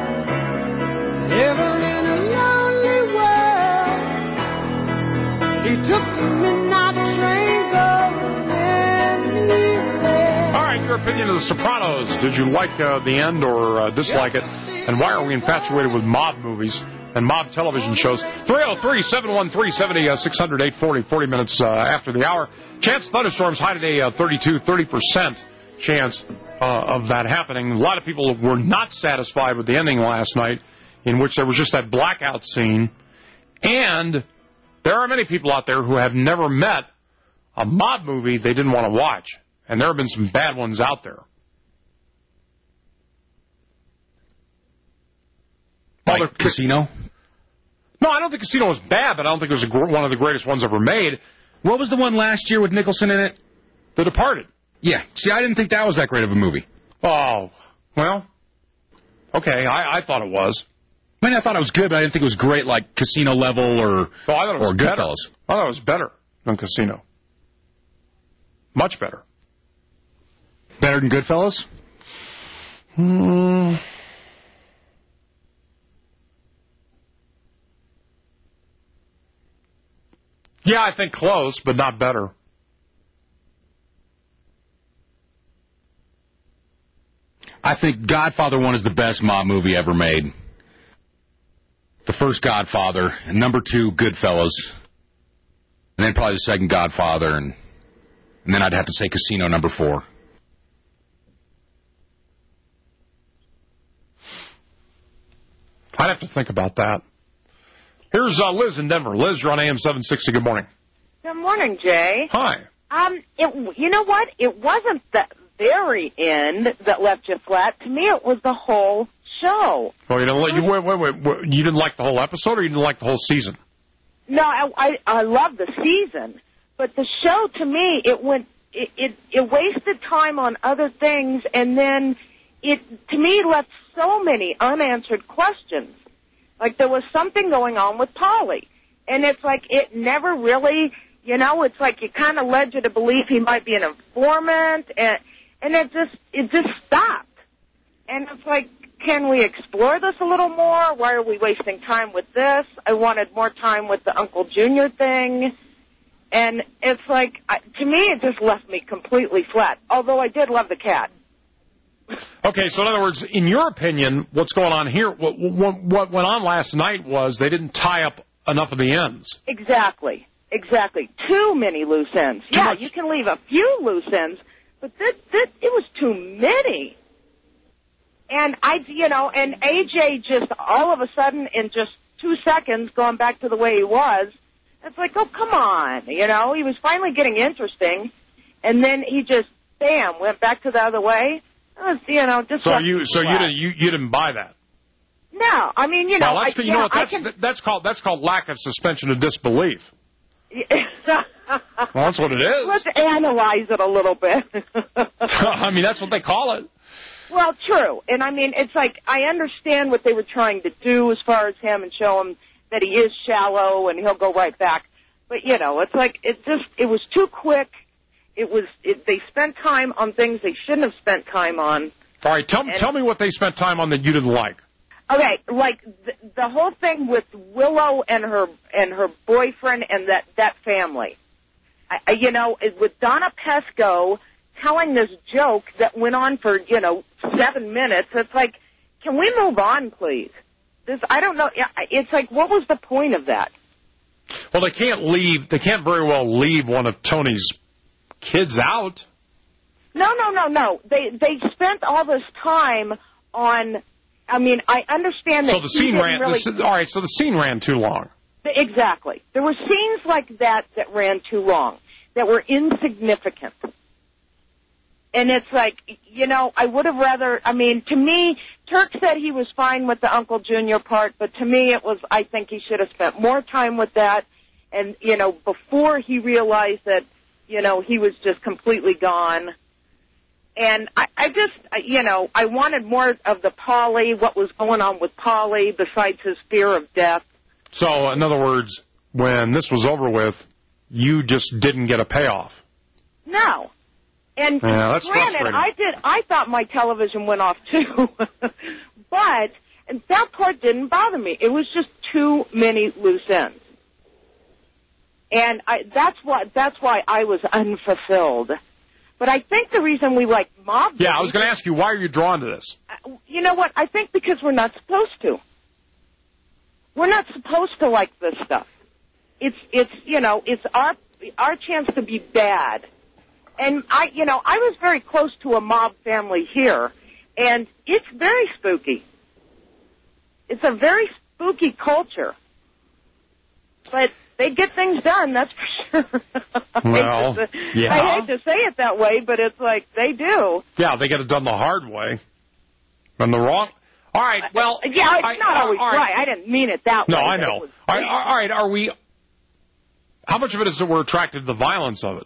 living in a lonely world. She took the midnight train going anywhere. All right, your opinion of The Sopranos. Did you like uh, the end or uh, dislike it? And why are we infatuated with mob movies and mob television shows? three oh three, seven one three, seven six zero zero, eight forty, forty minutes uh, after the hour. Chance of thunderstorms, high today, uh, thirty-two, thirty percent chance uh, of that happening. A lot of people were not satisfied with the ending last night, in which there was just that blackout scene. And there are many people out there who have never met a mob movie they didn't want to watch. And there have been some bad ones out there. Like Casino? No, I don't think Casino was bad, but I don't think it was a gr- one of the greatest ones ever made. What was the one last year with Nicholson in it? The Departed. Yeah. See, I didn't think that was that great of a movie. Oh, well, okay, I, I thought it was. I mean, I thought it was good, but I didn't think it was great like Casino level or, oh, I thought it was or better. Goodfellas. I thought it was better than Casino. Much better. Better than Goodfellas? Hmm... Yeah, I think close, but not better. I think Godfather one is the best mob movie ever made. The first Godfather, and number two, Goodfellas, and then probably the second Godfather, and, and then I'd have to say Casino number four. I'd have to think about that. Here's uh, Liz in Denver. Liz, you're on A M seven sixty. Good morning. Good morning, Jay. Hi. Um, it, you know what? It wasn't the very end that left you flat. To me, it was the whole show. Oh, you didn't like, you, wait, wait, wait, wait. You didn't like the whole episode, or you didn't like the whole season? No, I I, I love the season, but the show to me, it went it, it it wasted time on other things, and then it to me left so many unanswered questions. Like, there was something going on with Paulie. And it's like it never really, you know, it's like it kind of led you to believe he might be an informant. And, and it just it just stopped. And it's like, can we explore this a little more? Why are we wasting time with this? I wanted more time with the Uncle Junior thing. And it's like, to me, it just left me completely flat. Although I did love the cat. Okay, so in other words, in your opinion, what's going on here, what, what, what went on last night was they didn't tie up enough of the ends. Exactly, exactly. Too many loose ends. Too yeah, much. You can leave a few loose ends, but that, that, it was too many. And I, you know, and A J just all of a sudden in just two seconds going back to the way he was, it's like, oh, come on, you know, he was finally getting interesting, and then he just, bam, went back to the other way. Was, you know, just so you so you didn't you, you didn't buy that? No, I mean you know, well, that's, I, you know yeah, what, that's, I can... that's called that's called lack of suspension of disbelief. Well, that's what it is. Let's analyze it a little bit. I mean, that's what they call it. Well, true, and I mean, it's like I understand what they were trying to do as far as him and show him that he is shallow and he'll go right back. But you know, it's like it just it was too quick. It was. It, they spent time on things they shouldn't have spent time on. All right, tell me, tell me what they spent time on that you didn't like. Okay, like the, the whole thing with Willow and her and her boyfriend and that that family. I, you know, with Donna Pesco telling this joke that went on for you know seven minutes. It's like, can we move on, please? This I don't know. It's like, what was the point of that? Well, they can't leave. They can't very well leave one of Tony's kids out. No, no, no, no. They they spent all this time on. I mean, I understand that. So the he scene didn't ran. Really, The, all right, so the scene ran too long. Exactly. There were scenes like that that ran too long, that were insignificant. And it's like, you know, I would have rather, I mean, to me, Turk said he was fine with the Uncle Junior part, but to me it was, I think he should have spent more time with that. And, you know, before he realized that, you know, he was just completely gone. And I, I just, you know, I wanted more of the Polly, what was going on with Polly, besides his fear of death. So, in other words, when this was over with, you just didn't get a payoff. No. And yeah, that's granted, I did. I thought my television went off too, but and that part didn't bother me. It was just too many loose ends, and I, that's what that's why I was unfulfilled. But I think the reason we like mob. Yeah, I was going to ask you, why are you drawn to this? You know what? I think because we're not supposed to. We're not supposed to like this stuff. It's it's you know it's our our chance to be bad. And I, you know, I was very close to a mob family here, and it's very spooky. It's a very spooky culture. But they get things done, that's for sure. Well, I, hate to, yeah. I hate to say it that way, but it's like they do. Yeah, they get it done the hard way. And the wrong... All right, well... Uh, yeah, it's I, not I, always right. right. I didn't mean it that no, way. No, I know. Was, all, right, all right, are we... How much of it is that we're attracted to the violence of it?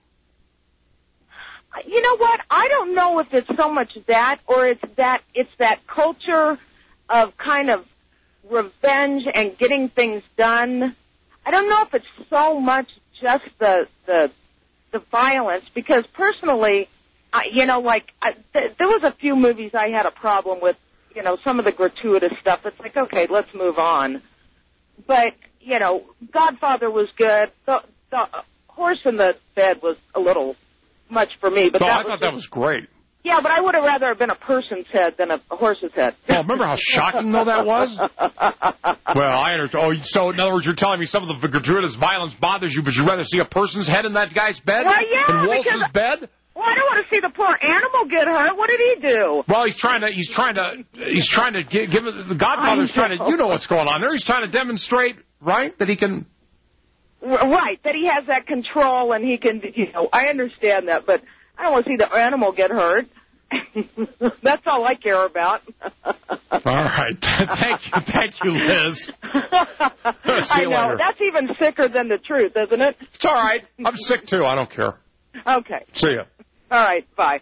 You know what? I don't know if it's so much that, or it's that it's that culture of kind of revenge and getting things done. I don't know if it's so much just the the the violence, because personally, I, you know, like I, th- there was a few movies I had a problem with. You know, some of the gratuitous stuff. It's like, okay, let's move on. But you know, Godfather was good. The, the Horse in the Bed was a little much for me, but no, that I was thought just, that was great. Yeah, but I would have rather have been a person's head than a horse's head. Oh, remember how shocking though that was? Well, I understand. Oh, so in other words, you're telling me some of the gratuitous violence bothers you, but you'd rather see a person's head in that guy's bed well, yeah, than Waltz's because, bed? Well, I don't want to see the poor animal get hurt. What did he do? Well, he's trying to. He's trying to. He's trying to give. give the Godfather's trying to. You know what's going on there. He's trying to demonstrate, right, that he can. Right, that he has that control and he can. You know, I understand that, but I don't want to see the animal get hurt. That's all I care about. All right. Thank you, thank you, Liz. I know. Later. That's even sicker than the truth, isn't it? It's all right. I'm sick, too. I don't care. Okay. See ya. All right. Bye.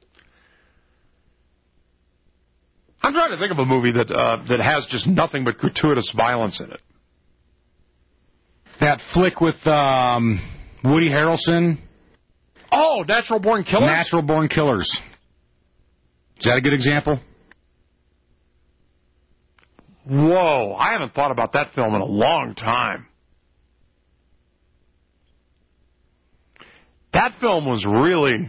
I'm trying to think of a movie that uh, that has just nothing but gratuitous violence in it. That flick with um, Woody Harrelson. Oh, Natural Born Killers? Natural Born Killers. Is that a good example? Whoa, I haven't thought about that film in a long time. That film was really...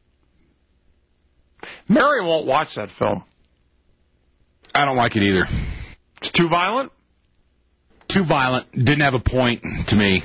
Mary won't watch that film. I don't like it either. It's too violent? Too violent. Didn't have a point to me.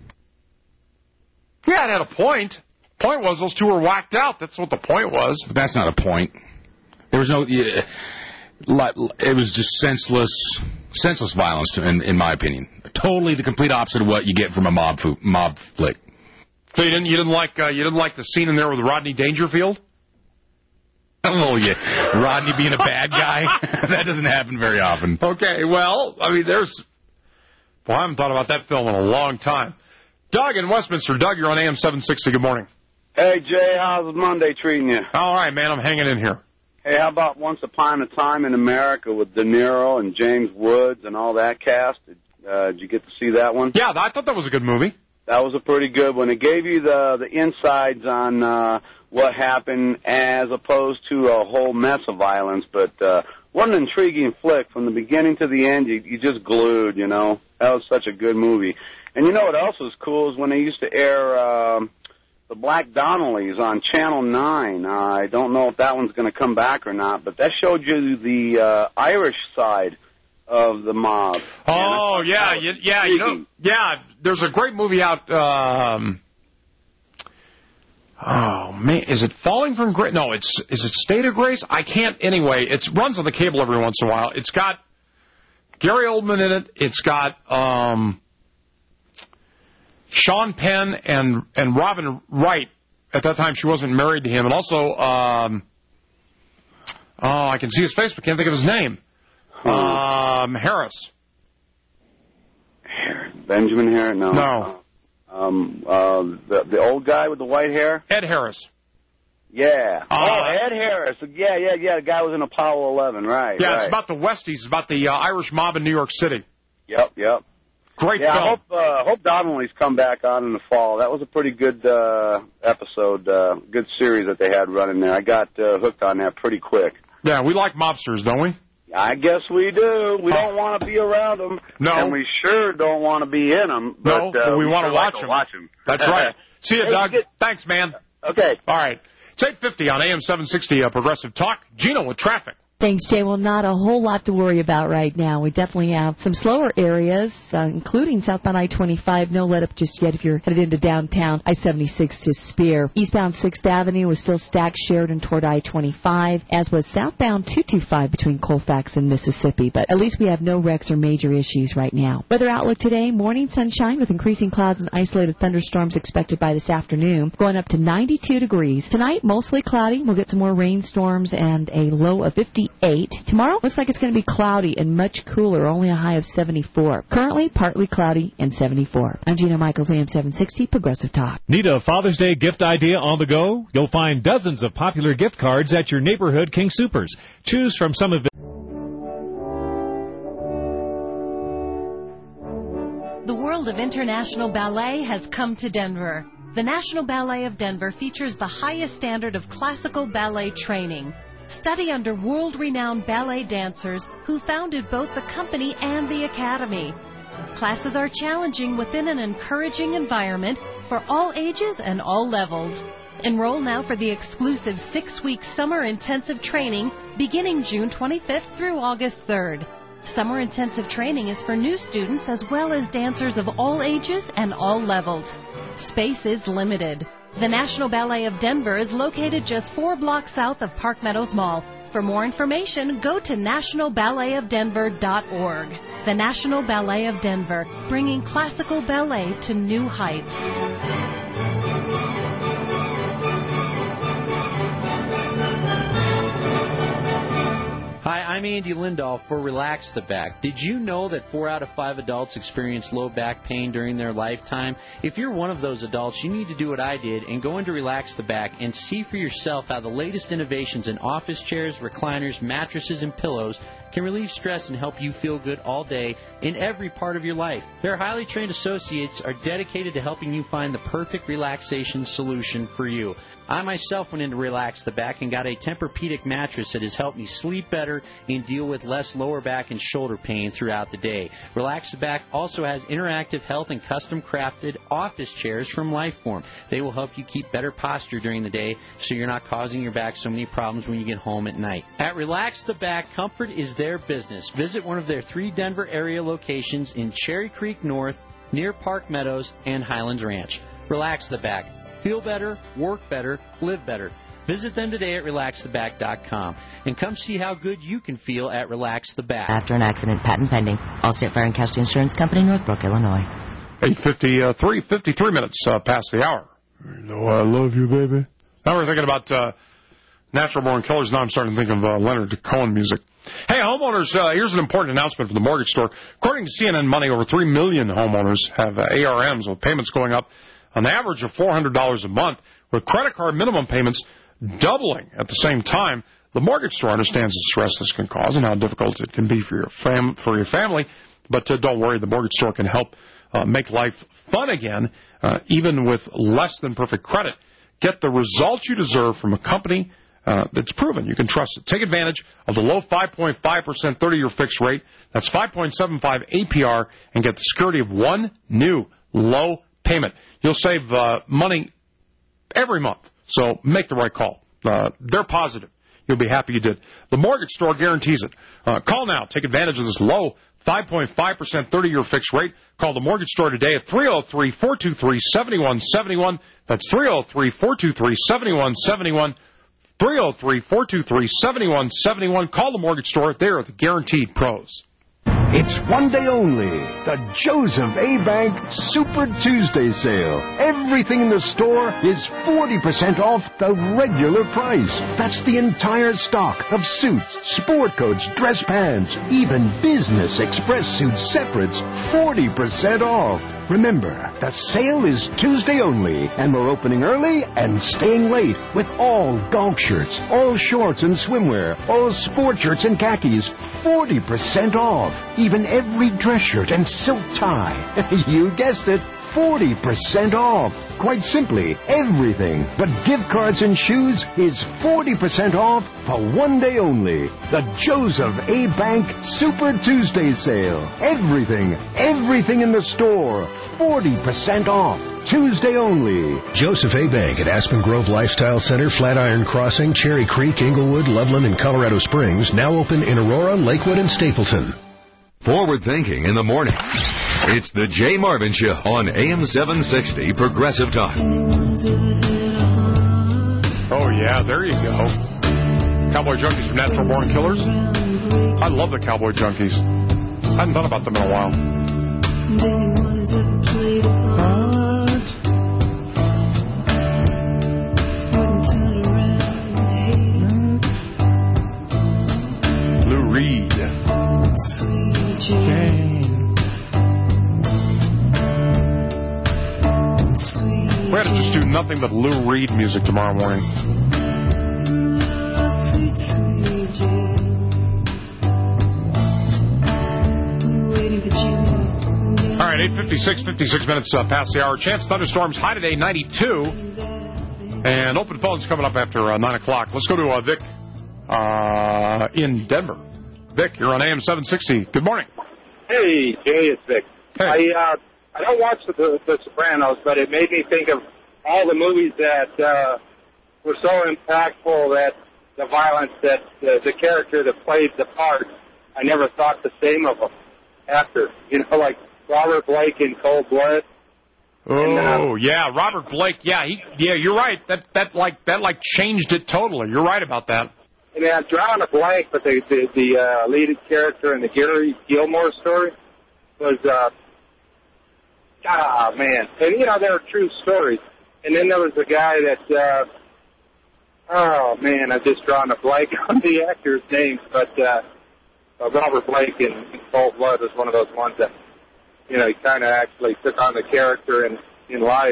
Yeah, it had a point. Point was those two were whacked out. That's what the point was. But that's not a point. There was no... Yeah, it was just senseless senseless violence, in, in my opinion. Totally the complete opposite of what you get from a mob fo- mob flick. So you didn't you didn't like uh, you didn't like the scene in there with Rodney Dangerfield? Oh yeah, Rodney being a bad guy. That doesn't happen very often. Okay, well, I mean, there's. Well, I haven't thought about that film in a long time. Doug in Westminster. Doug, you're on A M seven sixty. Good morning. Hey Jay, how's Monday treating you? All right, man. I'm hanging in here. Hey, how about Once Upon a Time in America with De Niro and James Woods and all that cast? Did, uh, did you get to see that one? Yeah, I thought that was a good movie. That was a pretty good one. It gave you the the insides on uh, what happened as opposed to a whole mess of violence. But uh, what an intriguing flick from the beginning to the end. You, you just glued, you know. That was such a good movie. And you know what else was cool is when they used to air uh, the Black Donnellys on Channel nine. Uh, I don't know if that one's going to come back or not, but that showed you the uh, Irish side of the mob. Oh, yeah, you, yeah, you know, yeah, there's a great movie out, um, Oh, man. Is it Falling from Grace? No, it's is it State of Grace? I can't. Anyway, it runs on the cable every once in a while. It's got Gary Oldman in it. It's got um, Sean Penn and, and Robin Wright. At that time, she wasn't married to him. And also, um, oh, I can see his face, but can't think of his name. Um, Harris. Benjamin Harris? No. No. Um, uh, the, the old guy with the white hair? Ed Harris. Yeah. Uh, oh, Ed Harris. Yeah, yeah, yeah. The guy was in Apollo eleven, right. Yeah, right. it's about the Westies. It's about the uh, Irish mob in New York City. Yep, yep. Great yeah, film. I hope, uh, hope Donnelly's come back on in the fall. That was a pretty good uh, episode, uh, good series that they had running there. I got uh, hooked on that pretty quick. Yeah, we like mobsters, don't we? I guess we do. We don't want to be around them. No. And we sure don't want to be in them. But, no, uh, but we, we want to sure watch like them. watch them. That's right. See you, Hey, Doug. you get... Thanks, man. Okay. All right. It's eight fifty on A M seven sixty, uh, Progressive Talk. Gino with traffic. Thanks, Jay. Well, not a whole lot to worry about right now. We definitely have some slower areas, uh, including southbound I twenty-five. No let-up just yet if you're headed into downtown. I seventy-six to Spear. Eastbound sixth Avenue was still stacked Sheridan toward I twenty-five, as was southbound two twenty-five between Colfax and Mississippi. But at least we have no wrecks or major issues right now. Weather outlook today, morning sunshine with increasing clouds and isolated thunderstorms expected by this afternoon, going up to ninety-two degrees. Tonight, mostly cloudy. We'll get some more rainstorms and a low of fifty-eight. Tomorrow looks like it's going to be cloudy and much cooler, only a high of seventy-four. Currently, partly cloudy and seventy-four. I'm Gina Michaels, A M seven sixty, Progressive Talk. Need a Father's Day gift idea on the go? You'll find dozens of popular gift cards at your neighborhood King Supers. Choose from some of the... The world of international ballet has come to Denver. The National Ballet of Denver features the highest standard of classical ballet training. Study under world-renowned ballet dancers who founded both the company and the academy. Classes are challenging within an encouraging environment for all ages and all levels. Enroll now for the exclusive six-week summer intensive training beginning June twenty-fifth through August third. Summer intensive training is for new students as well as dancers of all ages and all levels. Space is limited. The National Ballet of Denver is located just four blocks south of Park Meadows Mall. For more information, go to national ballet of denver dot org. The National Ballet of Denver, bringing classical ballet to new heights. Hi, I'm Andy Lindahl for Relax the Back. Did you know that four out of five adults experience low back pain during their lifetime? If you're one of those adults, you need to do what I did and go into Relax the Back and see for yourself how the latest innovations in office chairs, recliners, mattresses, and pillows can relieve stress and help you feel good all day in every part of your life. Their highly trained associates are dedicated to helping you find the perfect relaxation solution for you. I myself went into Relax the Back and got a Tempur-Pedic mattress that has helped me sleep better and deal with less lower back and shoulder pain throughout the day. Relax the Back also has interactive health and custom crafted office chairs from Lifeform. They will help you keep better posture during the day so you're not causing your back so many problems when you get home at night. At Relax the Back, comfort is their business. Visit one of their three Denver area locations in Cherry Creek North, near Park Meadows, and Highlands Ranch. Relax the Back. Feel better, work better, live better. Visit them today at relax the back dot com and come see how good you can feel at Relax the Back. After an accident, patent pending. Allstate Fire and Casualty Insurance Company, Northbrook, Illinois. eight fifty-three, fifty-three minutes uh, past the hour. You know I love you, baby. Now we're thinking about uh, Natural Born Killers. Now I'm starting to think of uh, Leonard Cohen music. Hey, homeowners, uh, here's an important announcement from the mortgage store. According to C N N Money, over three million homeowners have uh, A R Ms with payments going up an average of four hundred dollars a month, with credit card minimum payments doubling at the same time. The mortgage store understands the stress this can cause and how difficult it can be for your fam- for your family, but uh, don't worry, the mortgage store can help uh, make life fun again, uh, even with less than perfect credit. Get the results you deserve from a company uh, that's proven. You can trust it. Take advantage of the low five point five percent thirty-year fixed rate. That's five point seven five A P R, and get the security of one new low payment. You'll save uh, money every month, so make the right call. Uh, they're positive. You'll be happy you did. The mortgage store guarantees it. Uh, call now. Take advantage of this low five point five percent thirty-year fixed rate. Call the mortgage store today at three oh three, four two three, seven one seven one. That's three oh three, four two three, seven one seven one. three oh three, four two three, seven one seven one. Call the mortgage store. They're the Guaranteed Pros. It's one day only. The Joseph A. Bank Super Tuesday sale. Everything in the store is forty percent off the regular price. That's the entire stock of suits, sport coats, dress pants, even business express suits separates, forty percent off. Remember, the sale is Tuesday only, and we're opening early and staying late with all golf shirts, all shorts and swimwear, all sport shirts and khakis, forty percent off. Even every dress shirt and silk tie. You guessed it, forty percent off. Quite simply, everything but gift cards and shoes is forty percent off for one day only. The Joseph A. Bank Super Tuesday sale. Everything, everything in the store, forty percent off. Tuesday only. Joseph A. Bank at Aspen Grove Lifestyle Center, Flatiron Crossing, Cherry Creek, Inglewood, Loveland, and Colorado Springs. Now open in Aurora, Lakewood, and Stapleton. Forward thinking in the morning. It's the Jay Marvin Show on A M seven sixty Progressive Talk. Oh, yeah, there you go. Cowboy Junkies from Natural Born Killers. I love the Cowboy Junkies. I hadn't thought about them in a while. Lou Reed. We had to just do nothing but Lou Reed music tomorrow morning. All right, eight fifty-six, fifty-six minutes uh, past the hour. Chance thunderstorms, high today, ninety-two. And open phones coming up after uh, nine o'clock. Let's go to uh, Vic uh, in Denver. Vic, you're on A M seven sixty. Good morning. Hey, Jay, it's Vic. Hey. I, uh, I don't watch the, the Sopranos, but it made me think of all the movies that uh, were so impactful that the violence, that the, the character that played the part, I never thought the same of them after. You know, like Robert Blake in Cold Blood. Oh, and, uh, yeah, Robert Blake. Yeah, he, yeah, you're right. That that like that like changed it totally. You're right about that. And I'm drawing a blank, but the the, the uh, lead character in the Gary Gilmore story was, uh, ah, man. And, you know, they were true stories. And then there was a guy that, uh, oh, man, I've just drawn a blank on the actor's name, but uh, uh, Robert Blake in, in Cold Blood was one of those ones that, you know, he kind of actually took on the character in, in life.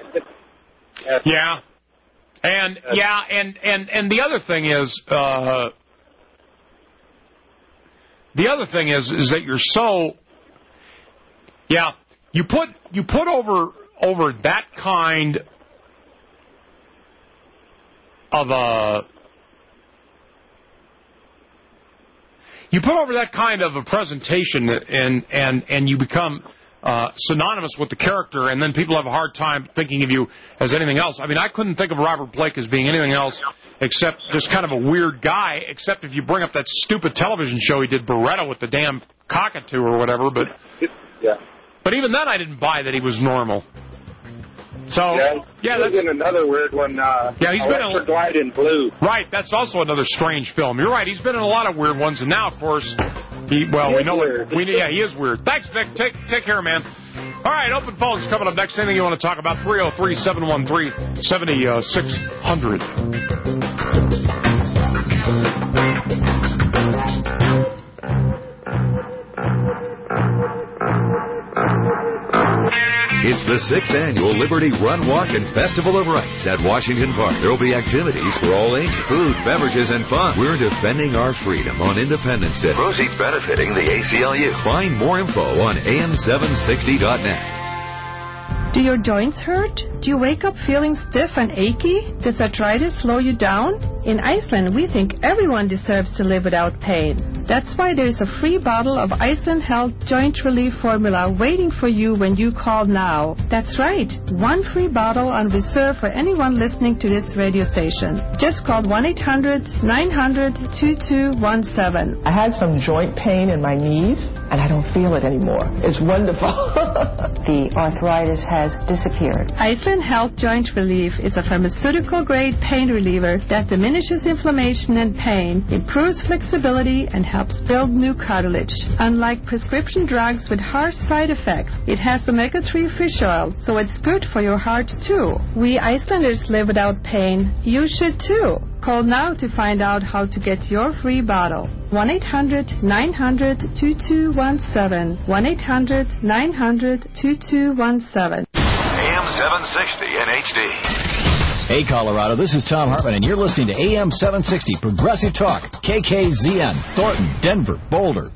Yeah. And uh, yeah, and, and, and the other thing is, uh, the other thing is, is that you're so, yeah, you put you put over over that kind of a, you put over that kind of a presentation, and and and you become Uh, synonymous with the character, and then people have a hard time thinking of you as anything else. I mean, I couldn't think of Robert Blake as being anything else except just kind of a weird guy, except if you bring up that stupid television show he did, Barretto, with the damn cockatoo or whatever, but yeah. But even then I didn't buy that he was normal. So, yeah, yeah that's that's... in another weird one, uh, yeah, he's been Electric Light in Blue. Right, that's also another strange film. You're right, he's been in a lot of weird ones, and now, of course, he, well, he we know weird. it. We, yeah, he is weird. Thanks, Vic. Take, take care, man. All right, open phones coming up next. Anything you want to talk about, three oh three, seven one three, seven six zero zero. It's the sixth annual Liberty Run, Walk, and Festival of Rights at Washington Park. There will be activities for all ages, food, beverages, and fun. We're defending our freedom on Independence Day. Proceeds benefiting the A C L U. Find more info on A M seven sixty dot net. Do your joints hurt? Do you wake up feeling stiff and achy? Does arthritis slow you down? In Iceland, we think everyone deserves to live without pain. That's why there is a free bottle of Iceland Health Joint Relief Formula waiting for you when you call now. That's right, one free bottle on reserve for anyone listening to this radio station. Just call one eight hundred, nine hundred, two two one seven. I had some joint pain in my knees, and I don't feel it anymore. It's wonderful. The arthritis has disappeared. Iceland Health Joint Relief is a pharmaceutical-grade pain reliever that diminishes inflammation and pain, improves flexibility, and helps build new cartilage. Unlike prescription drugs with harsh side effects, it has omega three fish oil, so it's good for your heart, too. We Icelanders live without pain. You should, too. Call now to find out how to get your free bottle. one eight hundred nine hundred two two one seven. one eight hundred nine hundred two two one seven. A M seven sixty in H D. Hey, Colorado, this is Tom Hartman, and you're listening to A M seven sixty Progressive Talk, K K Z N, Thornton, Denver, Boulder.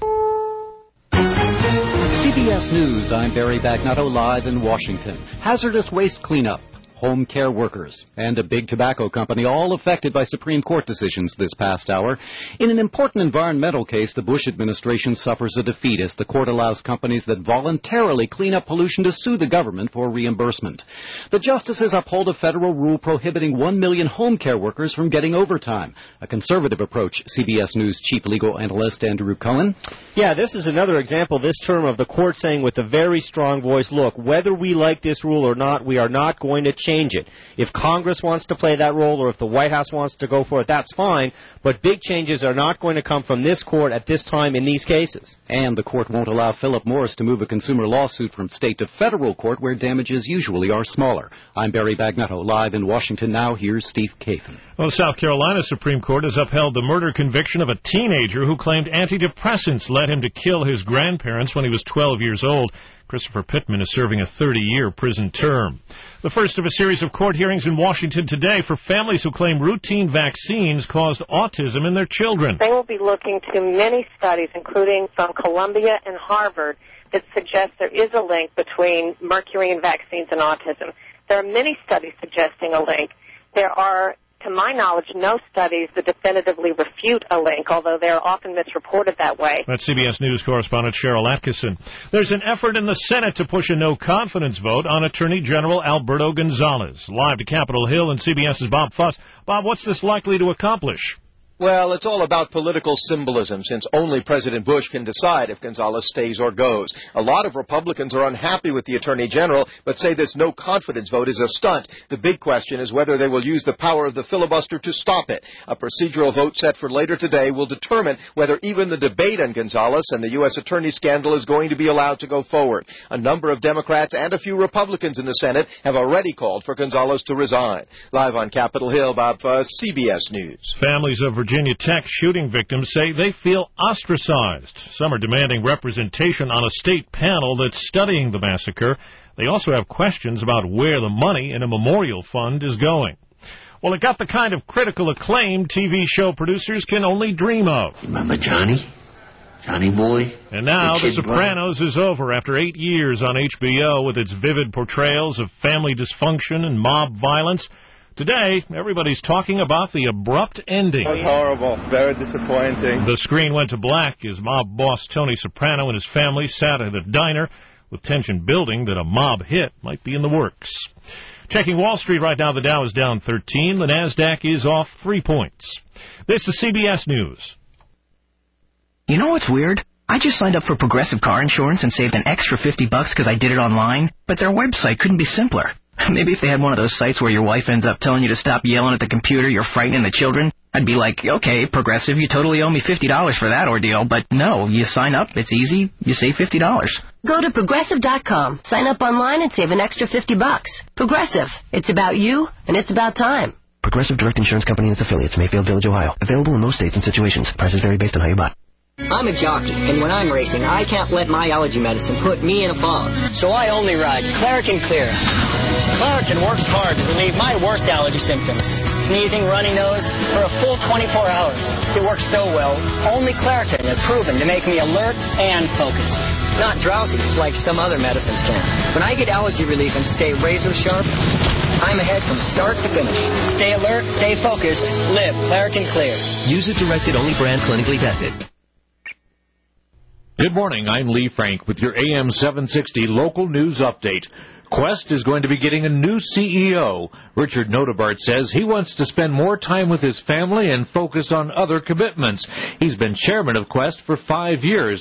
C B S News, I'm Barry Bagnotto, live in Washington. Hazardous waste cleanup, home care workers, and a big tobacco company, all affected by Supreme Court decisions this past hour. In an important environmental case, the Bush administration suffers a defeat as the court allows companies that voluntarily clean up pollution to sue the government for reimbursement. The justices uphold a federal rule prohibiting one million home care workers from getting overtime. A conservative approach, C B S News chief legal analyst Andrew Cullen. Yeah, this is another example this term of the court saying with a very strong voice, look, whether we like this rule or not, we are not going to change Change it. If Congress wants to play that role or if the White House wants to go for it, that's fine, but big changes are not going to come from this court at this time in these cases. And the court won't allow Philip Morris to move a consumer lawsuit from state to federal court where damages usually are smaller. I'm Barry Bagnotto, live in Washington now. Here's Steve Kathan. Well, South Carolina Supreme Court has upheld the murder conviction of a teenager who claimed antidepressants led him to kill his grandparents when he was twelve years old. Christopher Pittman is serving a thirty-year prison term. The first of a series of court hearings in Washington today for families who claim routine vaccines caused autism in their children. They will be looking to many studies, including from Columbia and Harvard, that suggest there is a link between mercury in vaccines and autism. There are many studies suggesting a link. There are, to my knowledge, no studies that definitively refute a link, although they are often misreported that way. That's C B S News correspondent Cheryl Atkinson. There's an effort in the Senate to push a no-confidence vote on Attorney General Alberto Gonzales. Live to Capitol Hill and CBS's Bob Fuss. Bob, what's this likely to accomplish? Well, it's all about political symbolism, since only President Bush can decide if Gonzales stays or goes. A lot of Republicans are unhappy with the Attorney General, but say this no-confidence vote is a stunt. The big question is whether they will use the power of the filibuster to stop it. A procedural vote set for later today will determine whether even the debate on Gonzales and the U S Attorney scandal is going to be allowed to go forward. A number of Democrats and a few Republicans in the Senate have already called for Gonzales to resign. Live on Capitol Hill, Bob Fuss, C B S News. Families of Virginia Tech shooting victims say they feel ostracized. Some are demanding representation on a state panel that's studying the massacre. They also have questions about where the money in a memorial fund is going. Well, it got the kind of critical acclaim T V show producers can only dream of. Remember Johnny? Johnny boy? And now The The kid Sopranos is over after eight years on H B O with its vivid portrayals of family dysfunction and mob violence. Today, everybody's talking about the abrupt ending. It was horrible. Very disappointing. The screen went to black as mob boss Tony Soprano and his family sat at a diner with tension building that a mob hit might be in the works. Checking Wall Street right now, the Dow is down thirteen. The NASDAQ is off three points. This is C B S News. You know what's weird? I just signed up for Progressive Car Insurance and saved an extra fifty bucks because I did it online, but their website couldn't be simpler. Maybe if they had one of those sites where your wife ends up telling you to stop yelling at the computer, you're frightening the children, I'd be like, okay, Progressive, you totally owe me fifty dollars for that ordeal. But no, you sign up, it's easy, you save fifty dollars. Go to Progressive dot com, sign up online, and save an extra fifty bucks. Progressive, it's about you, and it's about time. Progressive Direct Insurance Company and its affiliates, Mayfield Village, Ohio. Available in most states and situations. Prices vary based on how you buy. I'm a jockey, and when I'm racing, I can't let my allergy medicine put me in a fog. So I only ride Claritin Clear. Claritin works hard to relieve my worst allergy symptoms. Sneezing, runny nose, for a full twenty-four hours. It works so well, only Claritin is proven to make me alert and focused. Not drowsy, like some other medicines can. When I get allergy relief and stay razor sharp, I'm ahead from start to finish. Stay alert, stay focused, live Claritin Clear. Use as directed, only brand clinically tested. Good morning, I'm Lee Frank with your A M seven sixty local news update. Quest is going to be getting a new C E O. Richard Notebart says he wants to spend more time with his family and focus on other commitments. He's been chairman of Quest for five years.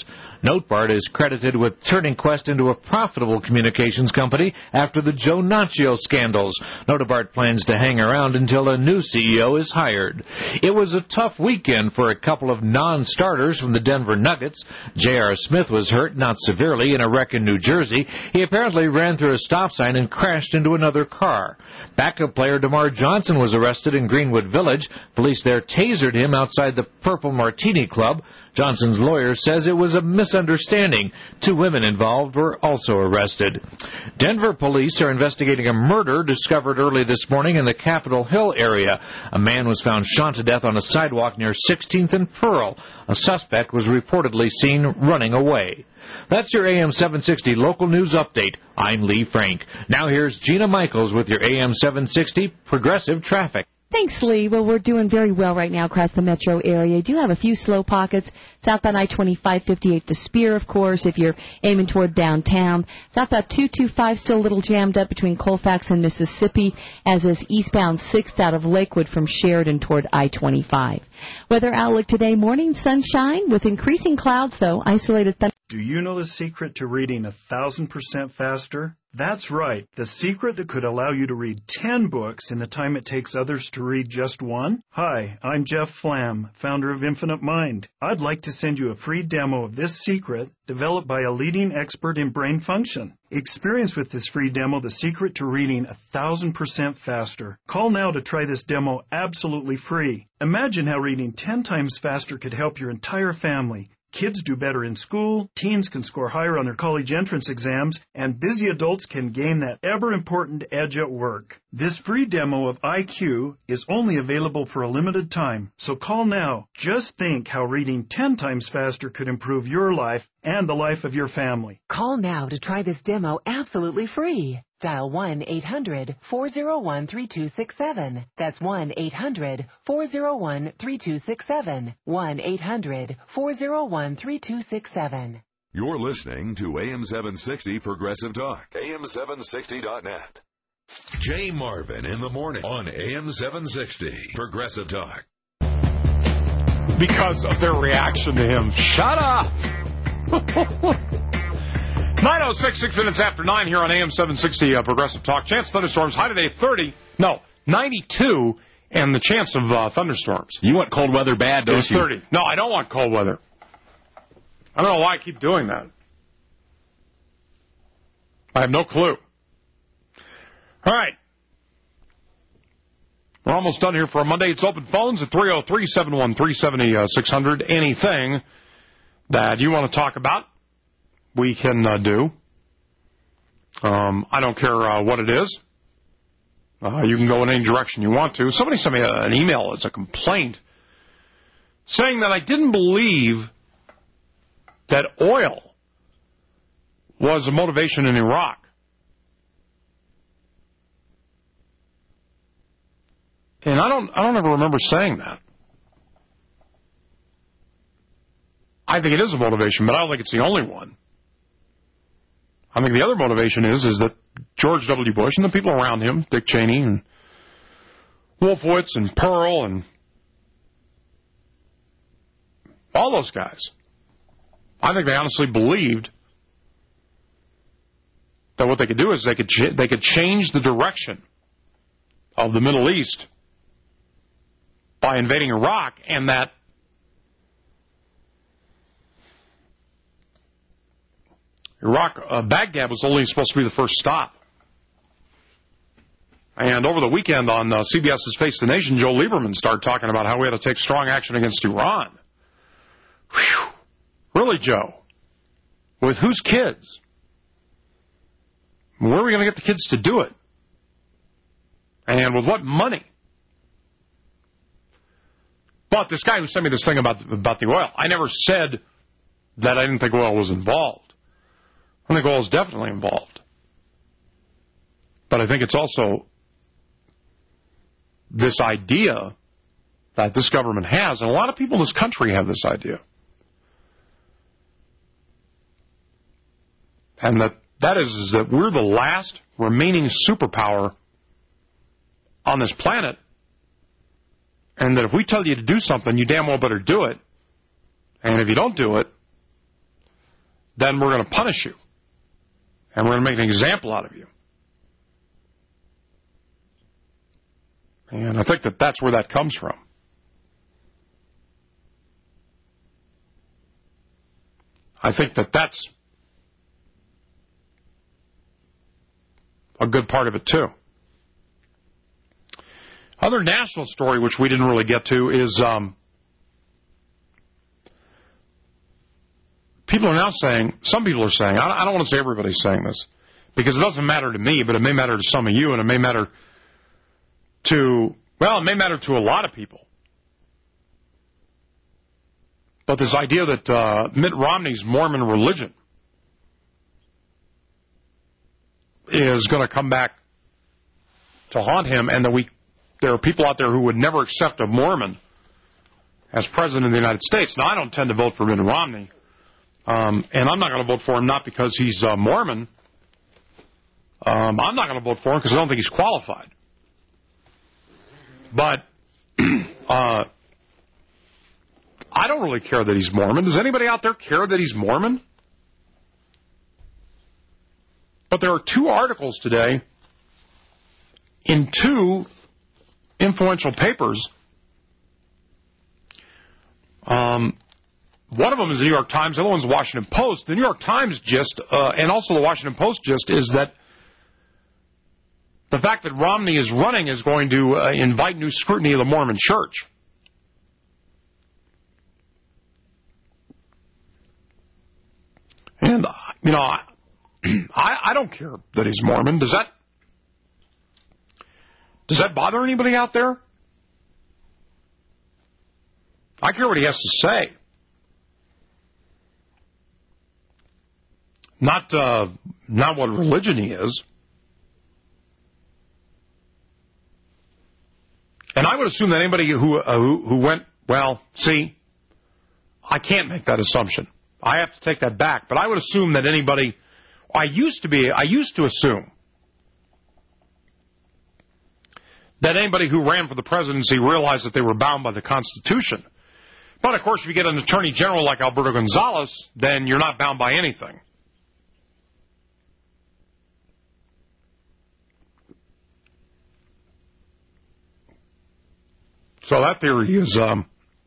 Notebart is credited with turning Qwest into a profitable communications company after the Joe Naccio scandals. Notebart plans to hang around until a new C E O is hired. It was a tough weekend for a couple of non-starters from the Denver Nuggets. J R. Smith was hurt, not severely, in a wreck in New Jersey. He apparently ran through a stop sign and crashed into another car. Backup player DeMar Johnson was arrested in Greenwood Village. Police there tasered him outside the Purple Martini Club. Johnson's lawyer says it was a misunderstanding. Two women involved were also arrested. Denver police are investigating a murder discovered early this morning in the Capitol Hill area. A man was found shot to death on a sidewalk near sixteenth and Pearl. A suspect was reportedly seen running away. That's your A M seven sixty local news update. I'm Lee Frank. Now here's Gina Michaels with your A M seven sixty Progressive Traffic. Thanks, Lee. Well, we're doing very well right now across the metro area. You do have a few slow pockets. Southbound I twenty-five fifty-eight, the Spear, of course, if you're aiming toward downtown. Southbound two twenty-five still a little jammed up between Colfax and Mississippi, as is eastbound sixth out of Lakewood from Sheridan toward I twenty-five. Weather outlook today, morning sunshine with increasing clouds, though. Isolated thunder. Do you know the secret to reading a thousand percent faster? That's right, the secret that could allow you to read ten books in the time it takes others to read just one? Hi, I'm Jeff Flam, founder of Infinite Mind. I'd like to send you a free demo of this secret developed by a leading expert in brain function. Experience with this free demo the secret to reading a thousand percent faster. Call now to try this demo absolutely free. Imagine how reading ten times faster could help your entire family. Kids do better in school, teens can score higher on their college entrance exams, and busy adults can gain that ever-important edge at work. This free demo of I Q is only available for a limited time, so call now. Just think how reading ten times faster could improve your life and the life of your family. Call now to try this demo absolutely free. Dial one eight hundred four oh one three two six seven. That's one eight hundred four oh one three two six seven. one eight hundred four oh one three two six seven. You're listening to A M seven sixty Progressive Talk. A M seven sixty dot net. Jay Marvin in the morning on A M seven sixty Progressive Talk. Because of their reaction to him. Shut up! nine oh six, six minutes after nine here on A M seven sixty uh, Progressive Talk. Chance of thunderstorms, high today thirty, no, ninety-two, and the chance of uh, thunderstorms. You want cold weather bad, don't is you? thirty. No, I don't want cold weather. I don't know why I keep doing that. I have no clue. All right. We're almost done here for a Monday. It's open phones at three oh three, seven one three, seven six zero zero. Anything that you want to talk about, we can uh, do. Um, I don't care uh, what it is. Uh, you can go in any direction you want to. Somebody sent me a, an email as a complaint saying that I didn't believe that oil was a motivation in Iraq. And I don't, I don't ever remember saying that. I think it is a motivation, but I don't think it's the only one. I think the other motivation is is that George W. Bush and the people around him, Dick Cheney and Wolfowitz and Pearl and all those guys, I think they honestly believed that what they could do is they could ch- they could change the direction of the Middle East by invading Iraq, and that Iraq, uh, Baghdad was only supposed to be the first stop. And over the weekend on uh, CBS's Face the Nation, Joe Lieberman started talking about how we had to take strong action against Iran. Whew. Really, Joe? With whose kids? Where are we going to get the kids to do it? And with what money? But this guy who sent me this thing about, about the oil, I never said that I didn't think oil was involved. I think oil is definitely involved. But I think it's also this idea that this government has, and a lot of people in this country have this idea, and that that is, is that we're the last remaining superpower on this planet, and that if we tell you to do something, you damn well better do it. And if you don't do it, then we're going to punish you. And we're going to make an example out of you. And I think that that's where that comes from. I think that that's a good part of it, too. Other national story, which we didn't really get to, is um, people are now saying, some people are saying, I don't want to say everybody's saying this, because it doesn't matter to me, but it may matter to some of you, and it may matter to, well, it may matter to a lot of people. But this idea that uh, Mitt Romney's Mormon religion is going to come back to haunt him, and that we there are people out there who would never accept a Mormon as president of the United States. Now, I don't tend to vote for Mitt Romney, um, and I'm not going to vote for him not because he's uh, Mormon. Um, I'm not going to vote for him because I don't think he's qualified. But uh, I don't really care that he's Mormon. Does anybody out there care that he's Mormon? But there are two articles today in two influential papers. Um, one of them is the New York Times, the other one's the Washington Post. The New York Times gist, uh, and also the Washington Post gist, is that the fact that Romney is running is going to uh, invite new scrutiny of the Mormon Church. And, uh, you know, I, I, I don't care that he's Mormon. Does that does that bother anybody out there? I care what he has to say. Not uh, not what religion he is. And I would assume that anybody who, uh, who who went, well, see, I can't make that assumption. I have to take that back. But I would assume that anybody, I used to be, I used to assume that anybody who ran for the presidency realized that they were bound by the Constitution. But, of course, if you get an attorney general like Alberto Gonzales, then you're not bound by anything. So that theory is, um,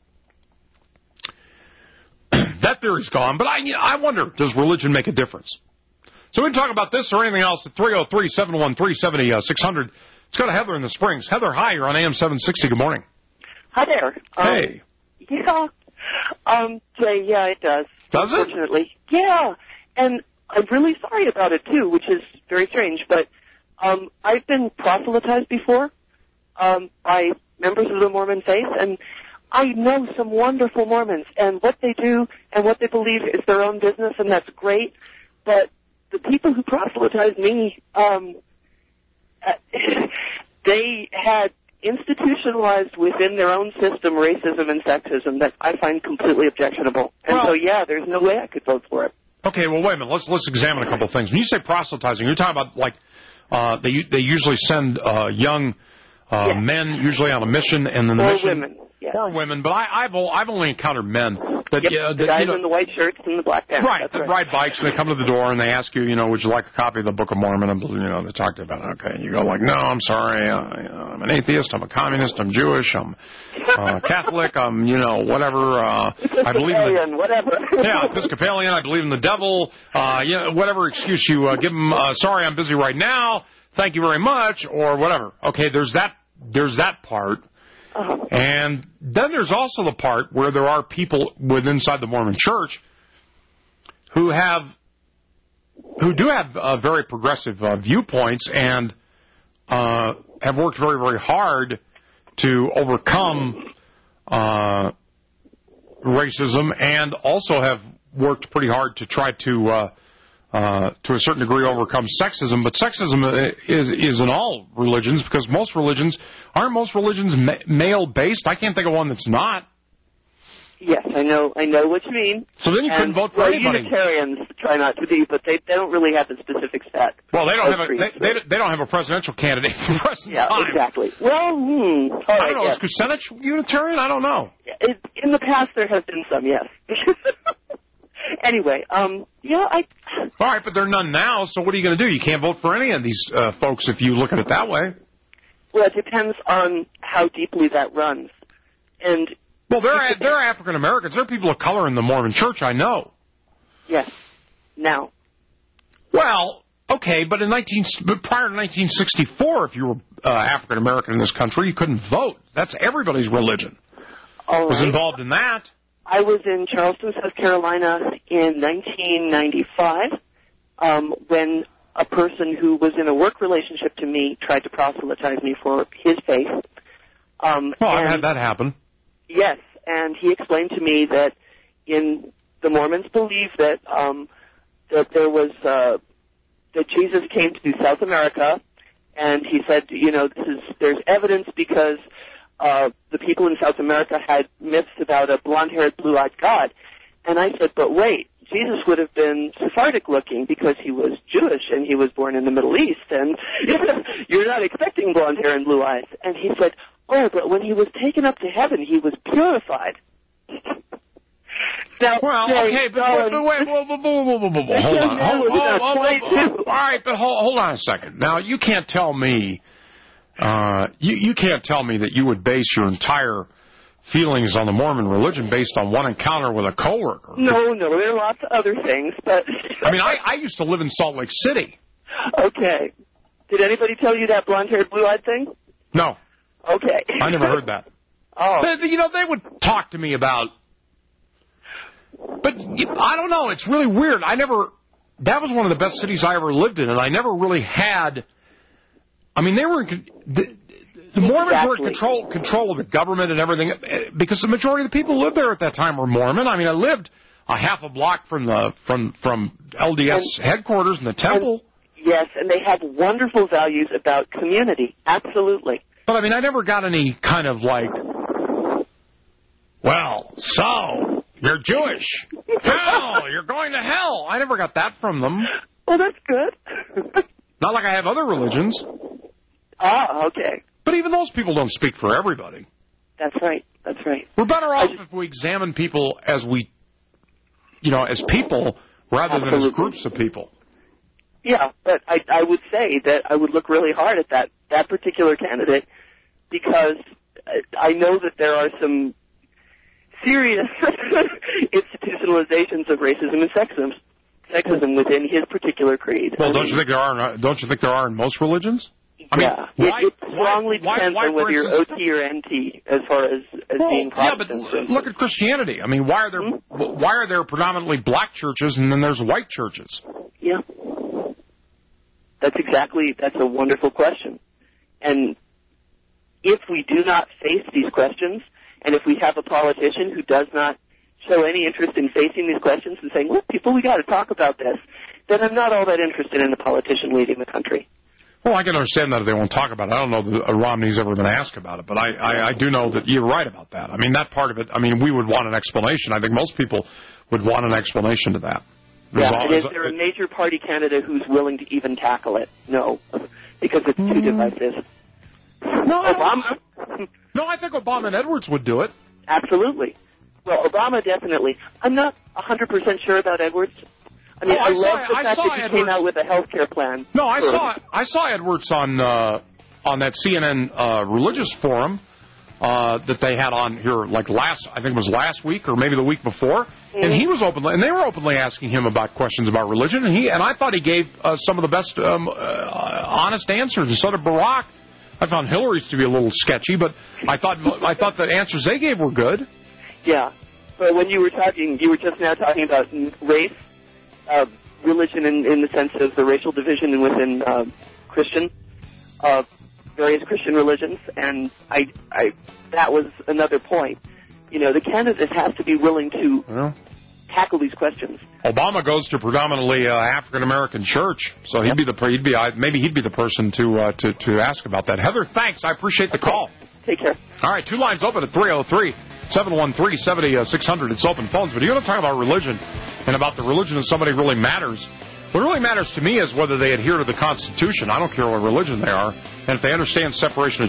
that theory's gone. But I, I wonder, does religion make a difference? So we can talk about this or anything else at three oh three, seven one three, seven oh six hundred. Let's go to Heather in the Springs. Heather, hi, you're on A M seven sixty. Good morning. Hi there. Um, hey. Yeah. Um, so, yeah, it does. Does it? Unfortunately. Yeah. And I'm really sorry about it, too, which is very strange. But um, I've been proselytized before um, by members of the Mormon faith, and I know some wonderful Mormons, and what they do and what they believe is their own business, and that's great. But the people who proselytized me, um, they had institutionalized within their own system racism and sexism that I find completely objectionable. And well, so, yeah, there's no way I could vote for it. Okay, well, wait a minute. Let's let's examine a couple of things. When you say proselytizing, you're talking about, like, uh, they they usually send uh, young uh, yes. men, usually on a mission, and then the or mission... women. Yes. Or women, but I, I've I've only encountered men that yep, uh, that, the guys you know, in the white shirts and the black pants. Right, That's that right. ride bikes and they come to the door and they ask you, you know, would you like a copy of the Book of Mormon? And, you know, they talk to you about it. Okay, and you go like, no, I'm sorry, uh, you know, I'm an atheist, I'm a communist, I'm Jewish, I'm uh, Catholic, I'm you know whatever. Uh, I believe in the, whatever. yeah, Episcopalian. I believe in the devil. Uh, you know, whatever excuse you uh, give them. Uh, sorry, I'm busy right now. Thank you very much, or whatever. Okay, there's that. There's that part. Uh-huh. And then there's also the part where there are people within inside the Mormon Church who have, who do have uh, very progressive uh, viewpoints and uh, have worked very, very hard to overcome uh, racism, and also have worked pretty hard to try to, uh, uh, to a certain degree, overcome sexism. But sexism is is in all religions, because most religions aren't most religions ma- male based. I can't think of one that's not. Yes, I know. I know what you mean. So then you couldn't and, vote for well, anybody. Unitarians try not to be, but they they don't really have the specific set. Well, they don't have a they, they, they don't have a presidential candidate for present yeah, time. exactly. Well, hmm, all I right, don't know. yes. Is Kucinich Unitarian? I don't know. It, in the past, there have been some, yes. Anyway, um, yeah, I... All right, but there are none now, so what are you going to do? You can't vote for any of these uh, folks if you look at it that way. Well, it depends on how deeply that runs. And Well, there are, there are African Americans. There are people of color in the Mormon Church, I know. Yes. Now. Well, okay, but in nineteen but prior to nineteen sixty-four, if you were uh, African American in this country, you couldn't vote. That's everybody's religion. All was right. involved in that. I was in Charleston, South Carolina in nineteen ninety-five um, when a person who was in a work relationship to me tried to proselytize me for his faith. Um, oh, I've and, had that happen. Yes, and he explained to me that in the Mormons believe that um, that there was uh, that Jesus came to South America, and he said, you know, this is there's evidence because uh, the people in South America had myths about a blonde-haired, blue-eyed God. And I said, but wait, Jesus would have been Sephardic-looking because he was Jewish and he was born in the Middle East, and you're not expecting blonde hair and blue eyes. And he said, oh, but when he was taken up to heaven, he was purified. Now, well, okay, but wait, but wait, whoa, whoa, whoa, whoa, whoa, whoa, hold on. Hold, hold, hold, hold, all right, but hold, hold on a second. Now, you can't tell me, uh, you, you can't tell me that you would base your entire feelings on the Mormon religion based on one encounter with a coworker. No, no, there are lots of other things, but... I mean, I, I used to live in Salt Lake City. Okay. Did anybody tell you that blonde-haired, blue-eyed thing? No. Okay. I never heard that. Oh. They, you know, they would talk to me about... But I don't know. It's really weird. I never... That was one of the best cities I ever lived in, and I never really had... I mean, they were... The, the Mormons exactly. were in control, control of the government and everything, because the majority of the people who lived there at that time were Mormon. I mean, I lived a half a block from the from from L D S and, and headquarters in the temple. And, yes, and they have wonderful values about community. Absolutely. But, I mean, I never got any kind of, like, well, so... You're Jewish. Hell, you're going to hell. I never got that from them. Well, that's good. Not like I have other religions. Ah, okay. But even those people don't speak for everybody. That's right. That's right. We're better off just, if we examine people as we, you know, as people rather absolutely. than as groups of people. Yeah, but I, I would say that I would look really hard at that, that particular candidate because I know that there are some serious institutionalizations of racism and sexism, sexism within his particular creed. Well, don't you think there are? Don't you think there are in most religions? I yeah, mean, why, it, it strongly why, depends why, on whether instance, you're O T or N T as far as, as well, being Protestant. Yeah, but look at Christianity. I mean, why are there hmm? why are there predominantly black churches and then there's white churches? Yeah, that's exactly that's a wonderful question. And if we do not face these questions, and if we have a politician who does not show any interest in facing these questions and saying, look, people, we got to talk about this, then I'm not all that interested in a politician leading the country. Well, I can understand that if they won't talk about it. I don't know that Romney's ever been asked about it, but I, I, I do know that you're right about that. I mean, that part of it, I mean, we would want an explanation. I think most people would want an explanation to that. Yeah, and is there a major party candidate who's willing to even tackle it? No, because it's too divisive. No, Obama. No, I think Obama and Edwards would do it. Absolutely. Well, Obama definitely. I'm not one hundred percent sure about Edwards. I mean, oh, I, I saw, love the I fact saw that he Edwards. came out with a health care plan. No, I saw I saw Edwards on uh, on that C N N uh, religious forum uh, that they had on here like last, I think it was last week or maybe the week before, mm-hmm. and he was openly and they were openly asking him about questions about religion, and he and I thought he gave uh, some of the best um, uh, honest answers. And so did Barack. I found Hillary's to be a little sketchy, but I thought I thought the answers they gave were good. Yeah, but when you were talking, you were just now talking about race, uh, religion in, in the sense of the racial division within uh, Christian, uh, various Christian religions, and I, I, that was another point. You know, the candidate has to be willing to yeah. tackle these questions. Obama goes to predominantly uh, African American church, so he'd yep. be the he'd be maybe he'd be the person to uh, to to ask about that. Heather, thanks. I appreciate the call. Take care. All right, two lines open at three oh three, seven one three, seven oh six hundred. It's open phones. But you want to talk about religion and about the religion of somebody really matters. What really matters to me is whether they adhere to the Constitution. I don't care what religion they are, and if they understand separation of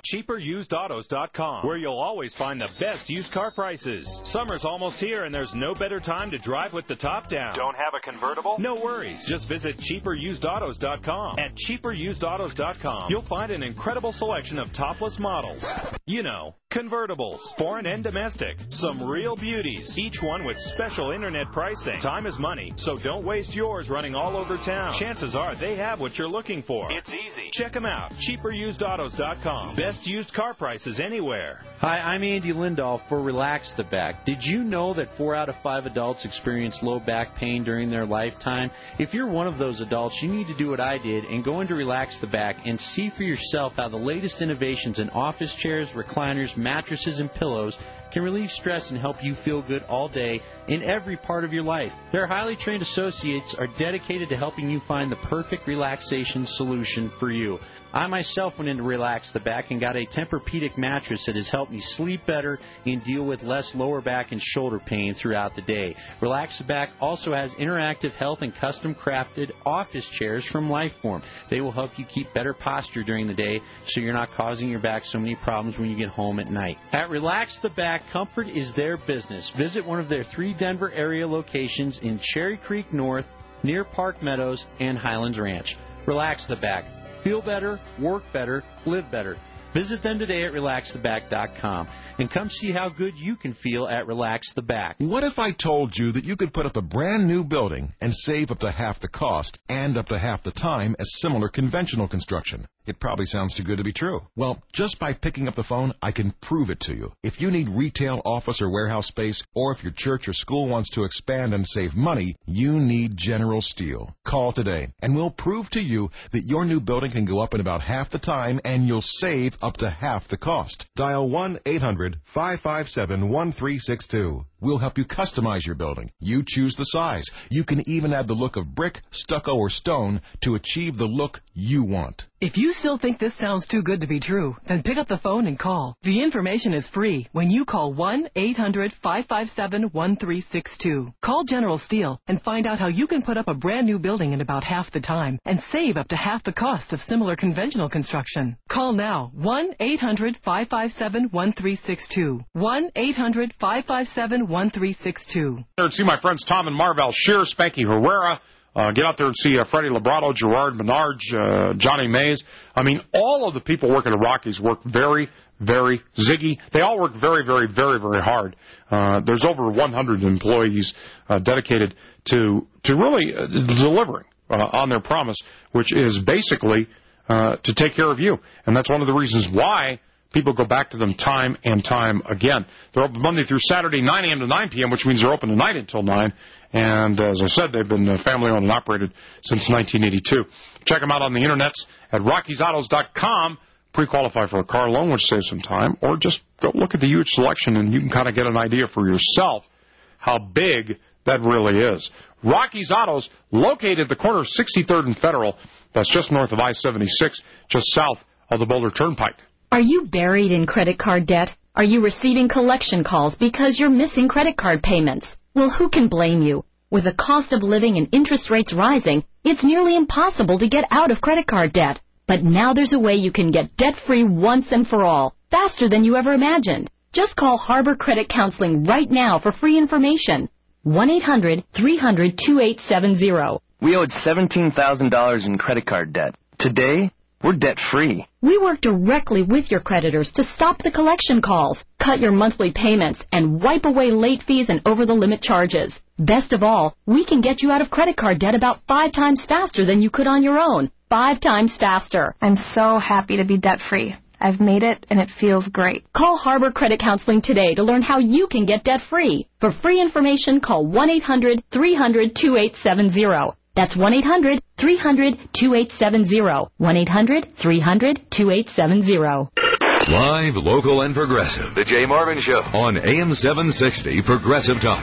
cheaper used autos dot com, where you'll always find the best used car prices. Summer's almost here, and there's no better time to drive with the top down. Don't have a convertible? No worries. Just visit cheaper used autos dot com. At cheaper used autos dot com, you'll find an incredible selection of topless models. You know, convertibles, foreign and domestic. Some real beauties, each one with special internet pricing. Time is money, so don't waste yours running all over town. Chances are they have what you're looking for. It's easy. Check them out. cheaper used autos dot com. Best used car prices anywhere. Hi, I'm Andy Lindahl for Relax the Back. Did you know that four out of five adults experience low back pain during their lifetime? If you're one of those adults, you need to do what I did and go into Relax the Back and see for yourself how the latest innovations in office chairs, recliners, mattresses, and pillows can relieve stress and help you feel good all day in every part of your life. Their highly trained associates are dedicated to helping you find the perfect relaxation solution for you. I myself went in to Relax the Back and got a Tempur-Pedic mattress that has helped me sleep better and deal with less lower back and shoulder pain throughout the day. Relax the Back also has interactive health and custom-crafted office chairs from Lifeform. They will help you keep better posture during the day so you're not causing your back so many problems when you get home at night. At Relax the Back, comfort is their business. Visit one of their three Denver area locations in Cherry Creek North, near Park Meadows, and Highlands Ranch. Relax the Back. Feel better, work better, live better. Visit them today at relax the back dot com and come see how good you can feel at Relax the Back. What if I told you that you could put up a brand new building and save up to half the cost and up to half the time as similar conventional construction? It probably sounds too good to be true. Well, just by picking up the phone, I can prove it to you. If you need retail, office, or warehouse space, or if your church or school wants to expand and save money, you need General Steel. Call today, and we'll prove to you that your new building can go up in about half the time, and you'll save up to half the cost. Dial one eight hundred five five seven one three six two. We'll help you customize your building. You choose the size. You can even add the look of brick, stucco, or stone to achieve the look you want. If you still think this sounds too good to be true, then pick up the phone and call. The information is free when you call one eight hundred five five seven one three six two. Call General Steel and find out how you can put up a brand new building in about half the time and save up to half the cost of similar conventional construction. Call now, one eight hundred five five seven one three six two. one eight hundred five five seven one three six two. See my friends Tom and Marvel Shear, Spanky Herrera. Uh, get out there and see uh, Freddie Labrato, Gerard Menard, uh, Johnny Mays. I mean, all of the people working at Rockies work very, very, Ziggy, they all work very, very, very, very hard. Uh, there's over one hundred employees uh, dedicated to to really uh, delivering uh, on their promise, which is basically uh, to take care of you. And that's one of the reasons why people go back to them time and time again. They're open Monday through Saturday, nine a.m. to nine p.m., which means they're open tonight until nine. And as I said, they've been family-owned and operated since nineteen eighty-two. Check them out on the internet at rockies autos dot com. Pre-qualify for a car loan, which saves some time, or just go look at the huge selection, and you can kind of get an idea for yourself how big that really is. Rockies Autos, located at the corner of sixty-third and Federal. That's just north of I seventy-six, just south of the Boulder Turnpike. Are you buried in credit card debt? Are you receiving collection calls because you're missing credit card payments? Well, who can blame you? With the cost of living and interest rates rising, it's nearly impossible to get out of credit card debt. But now there's a way you can get debt-free once and for all, faster than you ever imagined. Just call Harbor Credit Counseling right now for free information. one eight hundred three hundred two eight seven zero. We owed seventeen thousand dollars in credit card debt. Today, we're debt-free. We work directly with your creditors to stop the collection calls, cut your monthly payments, and wipe away late fees and over-the-limit charges. Best of all, we can get you out of credit card debt about five times faster than you could on your own. Five times faster. I'm so happy to be debt-free. I've made it, and it feels great. Call Harbor Credit Counseling today to learn how you can get debt-free. For free information, call one eight hundred three hundred two eight seven zero. That's one eight hundred three hundred two eight seven zero. one eight hundred three hundred two eight seven zero. Live, local, and progressive. The Jay Marvin Show on A M seven sixty Progressive Talk.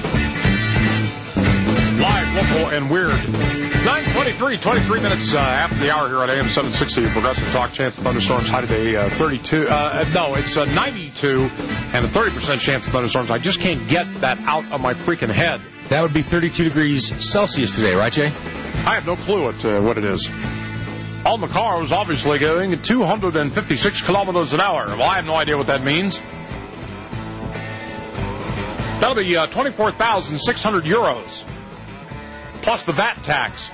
Live, local, and weird. nine twenty-three, twenty-three minutes uh, after the hour here on A M seven sixty Progressive Talk. Chance of thunderstorms high today, uh, thirty-two. Uh, no, it's uh, ninety-two and a thirty percent chance of thunderstorms. I just can't get that out of my freaking head. That would be thirty-two degrees Celsius today, right, Jay? I have no clue what, uh, what it is. on the car was obviously going two hundred fifty-six kilometers an hour. Well, I have no idea what that means. That'll be uh, twenty-four thousand six hundred euros, plus the V A T tax.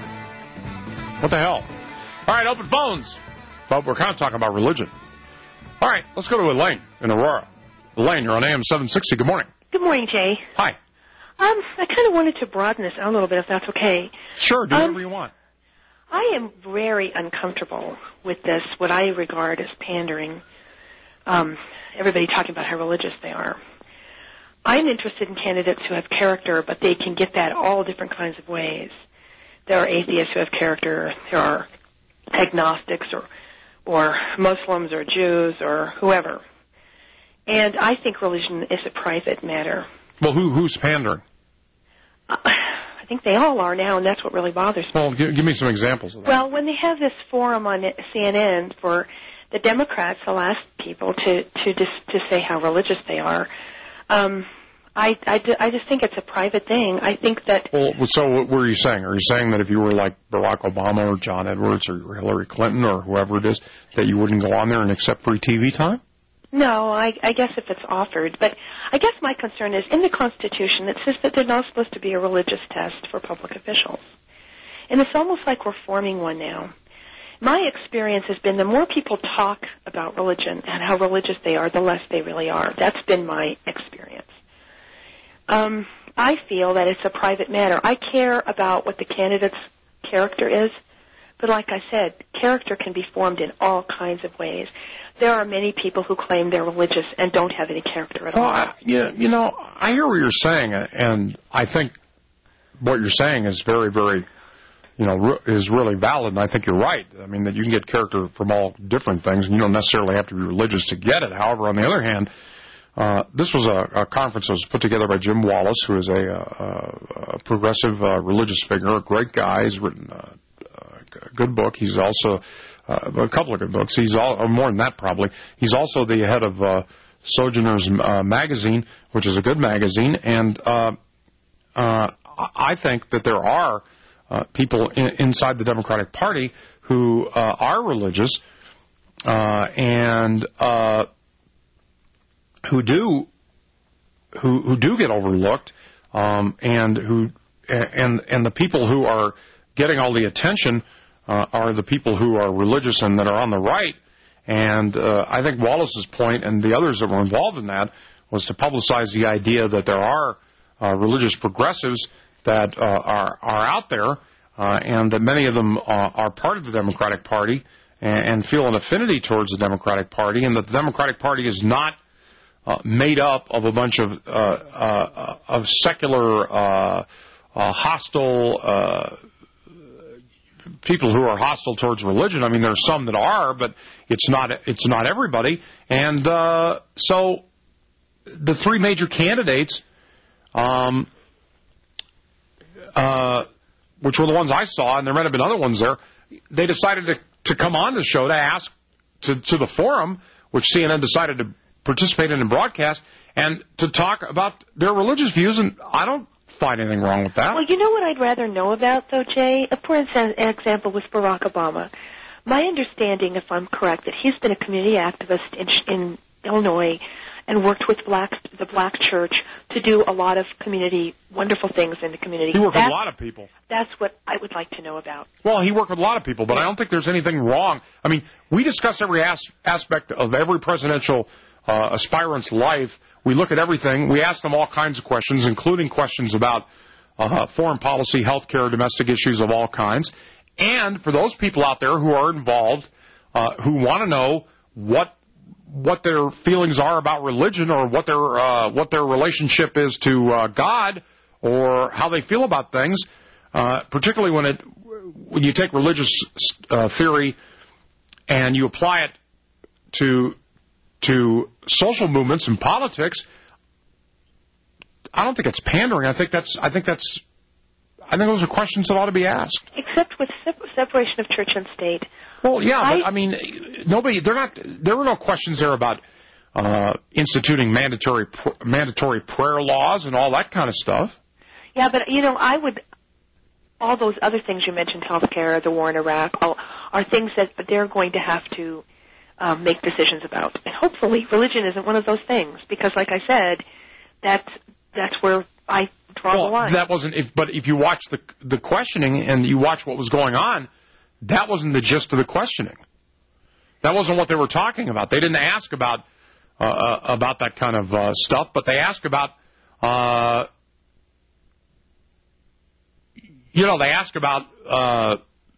What the hell? All right, open phones. But we're kind of talking about religion. All right, let's go to Elaine in Aurora. Elaine, you're on A M seven sixty. Good morning. Good morning, Jay. Hi. Um, I kind of wanted to broaden this out a little bit, if that's okay. Sure, do um, whatever you want. I am very uncomfortable with this, what I regard as pandering. Um, everybody talking about how religious they are. I'm interested in candidates who have character, but they can get that all different kinds of ways. There are atheists who have character. There are agnostics or or Muslims or Jews or whoever. And I think religion is a private matter. Well, who who's pandering? Uh, I think they all are now, and that's what really bothers me. Well, give, give me some examples of that. Well, when they have this forum on C N N for the Democrats, they'll ask people to to just to say how religious they are. Um, I, I, I just think it's a private thing. I think that... Well, so what were you saying? Are you saying that if you were like Barack Obama or John Edwards or Hillary Clinton or whoever it is, that you wouldn't go on there and accept free T V time? No, I, I guess if it's offered. But I guess my concern is, in the Constitution, it says that there's not supposed to be a religious test for public officials. And it's almost like we're forming one now. My experience has been the more people talk about religion and how religious they are, the less they really are. That's been my experience. Um, I feel that it's a private matter. I care about what the candidate's character is, but like I said, character can be formed in all kinds of ways. There are many people who claim they're religious and don't have any character at well, all. I, yeah, you know, I hear what you're saying, and I think what you're saying is very, very, you know, is really valid, and I think you're right. I mean, that you can get character from all different things, and you don't necessarily have to be religious to get it. However, on the other hand, Uh, this was a, a conference that was put together by Jim Wallace, who is a, a, a progressive uh, religious figure, a great guy. He's written a, a good book. He's also uh, a couple of good books. He's all, or more than that probably. He's also the head of uh, Sojourners uh, magazine, which is a good magazine. And uh, uh, I think that there are uh, people in, inside the Democratic Party who uh, are religious uh, and. Uh, who do who who do get overlooked, um, and who and and the people who are getting all the attention uh, are the people who are religious and that are on the right. And uh, I think Wallace's point and the others that were involved in that was to publicize the idea that there are uh, religious progressives that uh, are are out there, uh, and that many of them uh, are part of the Democratic Party and, and feel an affinity towards the Democratic Party, and that the Democratic Party is not Uh, made up of a bunch of uh, uh, of secular, uh, uh, hostile uh, people who are hostile towards religion. I mean, there's some that are, but it's not it's not everybody. And uh, so, the three major candidates, um, uh, which were the ones I saw, and there might have been other ones there, they decided to to come on the show to ask to to the forum, which C N N decided to participate in and broadcast, and to talk about their religious views, and I don't find anything wrong with that. Well, you know what I'd rather know about, though, Jay? For instance, an example with Barack Obama. My understanding, if I'm correct, that he's been a community activist in, in Illinois and worked with black, the black church to do a lot of community, wonderful things in the community. He worked that's, with a lot of people. That's what I would like to know about. Well, he worked with a lot of people, but I don't think there's anything wrong. I mean, we discuss every as- aspect of every presidential Uh, aspirant's life. We look at everything. We ask them all kinds of questions, including questions about uh, foreign policy, health care, domestic issues of all kinds. And for those people out there who are involved, uh, who want to know what what their feelings are about religion, or what their uh, what their relationship is to uh, God, or how they feel about things, uh, particularly when it when you take religious uh, theory and you apply it to to social movements and politics, I don't think it's pandering. I think that's. I think that's. I think those are questions that ought to be asked. Except with separation of church and state. Well, yeah, I, but I mean, nobody. They're not. There were no questions there about uh, instituting mandatory mandatory prayer laws and all that kind of stuff. Yeah, but you know, I would. All those other things you mentioned, health care, the war in Iraq, all, are things that they're going to have to um, make decisions about. And hopefully religion isn't one of those things, because like I said, that's, that's where I draw well, the line. That wasn't, if, but if you watch the, the questioning and you watch what was going on, that wasn't the gist of the questioning. That wasn't what they were talking about. They didn't ask about uh, uh, about that kind of uh, stuff, but they asked about, uh, you know, they asked about uh,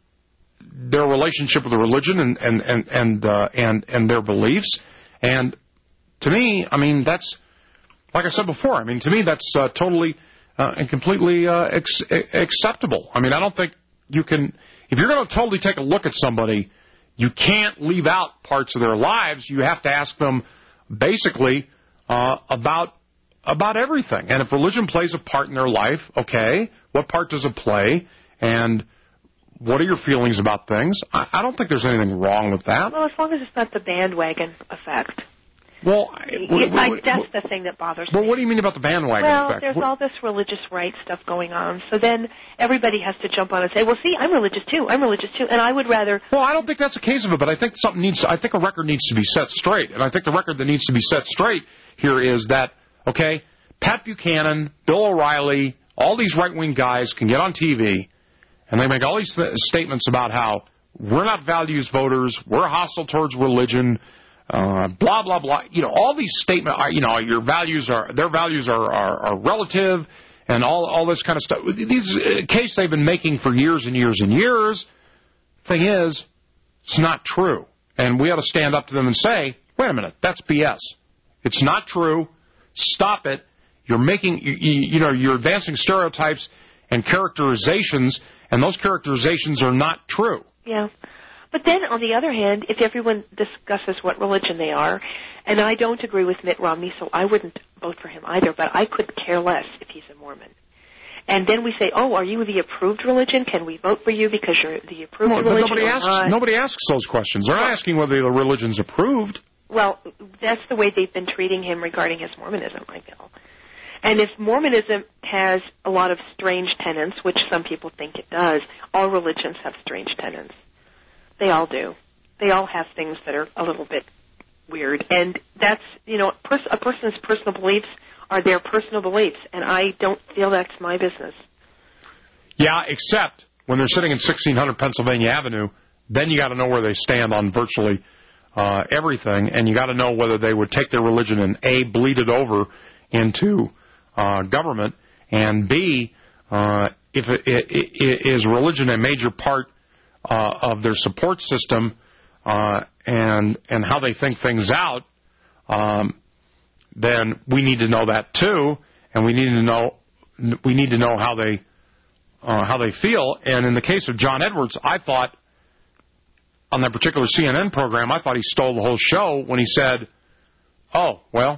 their relationship with the religion and and and and, uh, and and their beliefs. And to me, I mean, that's like I said before. I mean, to me, that's uh, totally uh, and completely uh, ex- acceptable. I mean, I don't think you can, if you're going to totally take a look at somebody, you can't leave out parts of their lives. You have to ask them basically uh, about about everything. And if religion plays a part in their life, okay, what part does it play? And what are your feelings about things? I, I don't think there's anything wrong with that. Well, as long as it's not the bandwagon effect. Well, I, I, I, that's the thing that bothers but me. But what do you mean about the bandwagon well, effect? Well, there's what? all this religious rights stuff going on. So then everybody has to jump on and say, well, see, I'm religious too. I'm religious too. And I would rather... Well, I don't think that's a case of it, but I think something needs... I think a record needs to be set straight. And I think the record that needs to be set straight here is that, okay, Pat Buchanan, Bill O'Reilly, all these right-wing guys can get on T V and they make all these th- statements about how we're not values voters, we're hostile towards religion, Uh, blah, blah, blah. You know, all these statements, are, you know, your values are, their values are, are, are relative and all, all this kind of stuff. These uh, case they've been making for years and years and years. Thing is, it's not true. And we ought to stand up to them and say, wait a minute, that's B S. It's not true. Stop it. You're making, you, you know, you're advancing stereotypes and characterizations, and those characterizations are not true. Yeah. But then, on the other hand, if everyone discusses what religion they are, and I don't agree with Mitt Romney, so I wouldn't vote for him either, but I could care less if he's a Mormon. And then we say, oh, are you the approved religion? Can we vote for you because you're the approved well, religion? But nobody asks, not? nobody asks those questions. They're not asking whether the religion's approved. Well, that's the way they've been treating him regarding his Mormonism, I feel. And if Mormonism has a lot of strange tenets, which some people think it does, all religions have strange tenets. They all do. They all have things that are a little bit weird. And that's, you know, pers- a person's personal beliefs are their personal beliefs, and I don't feel that's my business. Yeah, except when they're sitting in sixteen hundred Pennsylvania Avenue, then you got to know where they stand on virtually uh, everything, and you got to know whether they would take their religion and, A, bleed it over into uh, government, and B, uh, if it, it, it, is religion a major part Uh, of their support system uh, and and how they think things out, um, then we need to know that too, and we need to know we need to know how they uh, how they feel. And in the case of John Edwards, I thought on that particular C N N program, I thought he stole the whole show when he said, "Oh well,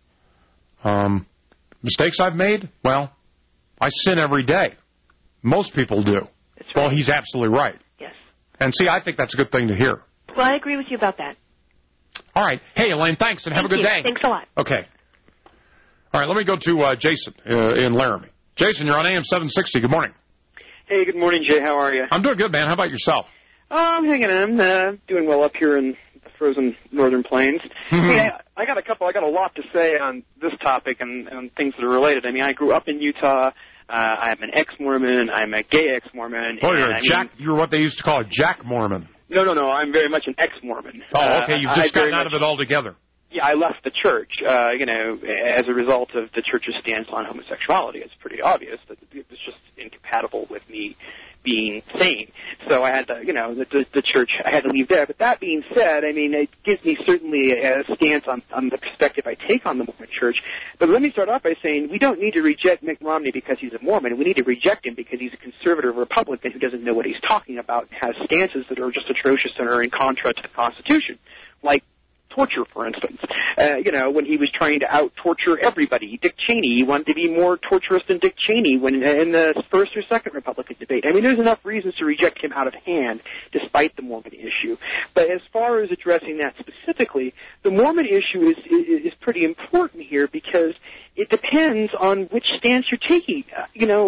um, mistakes I've made. Well, I sin every day. Most people do." That's right. Well, he's absolutely right. And see, I think that's a good thing to hear. Well, I agree with you about that. All right. Hey, Elaine, thanks, and have Thank a good you. day. Thanks a lot. Okay. All right, let me go to uh, Jason uh, in Laramie. Jason, you're on A M seven sixty. Good morning. Hey, good morning, Jay. How are you? I'm doing good, man. How about yourself? Oh, I'm hanging in. Uh, doing well up here in the frozen northern plains. Hey, I, I got a couple. I got a lot to say on this topic and, and things that are related. I mean, I grew up in Utah. Uh, I'm an ex-Mormon. I'm a gay ex-Mormon. Oh, you're a I Jack. Mean, you're what they used to call a Jack Mormon. No, no, no. I'm very much an ex-Mormon. Oh, okay. You've just uh, gotten out of it altogether. Yeah, I left the church, uh, you know, as a result of the church's stance on homosexuality. It's pretty obvious that it was just incompatible with me being sane. So I had to, you know, the, the, the church, I had to leave there. But that being said, I mean, it gives me certainly a stance on, on the perspective I take on the Mormon church. But let me start off by saying we don't need to reject Mitt Romney because he's a Mormon. We need to reject him because he's a conservative Republican who doesn't know what he's talking about and has stances that are just atrocious and are in contra to the Constitution, like torture, for instance. Uh, you know, when he was trying to out-torture everybody. Dick Cheney, he wanted to be more torturous than Dick Cheney when in the first or second Republican debate. I mean, there's enough reasons to reject him out of hand, despite the Mormon issue. But as far as addressing that specifically, the Mormon issue is, is, is pretty important here because it depends on which stance you're taking. Uh, you know,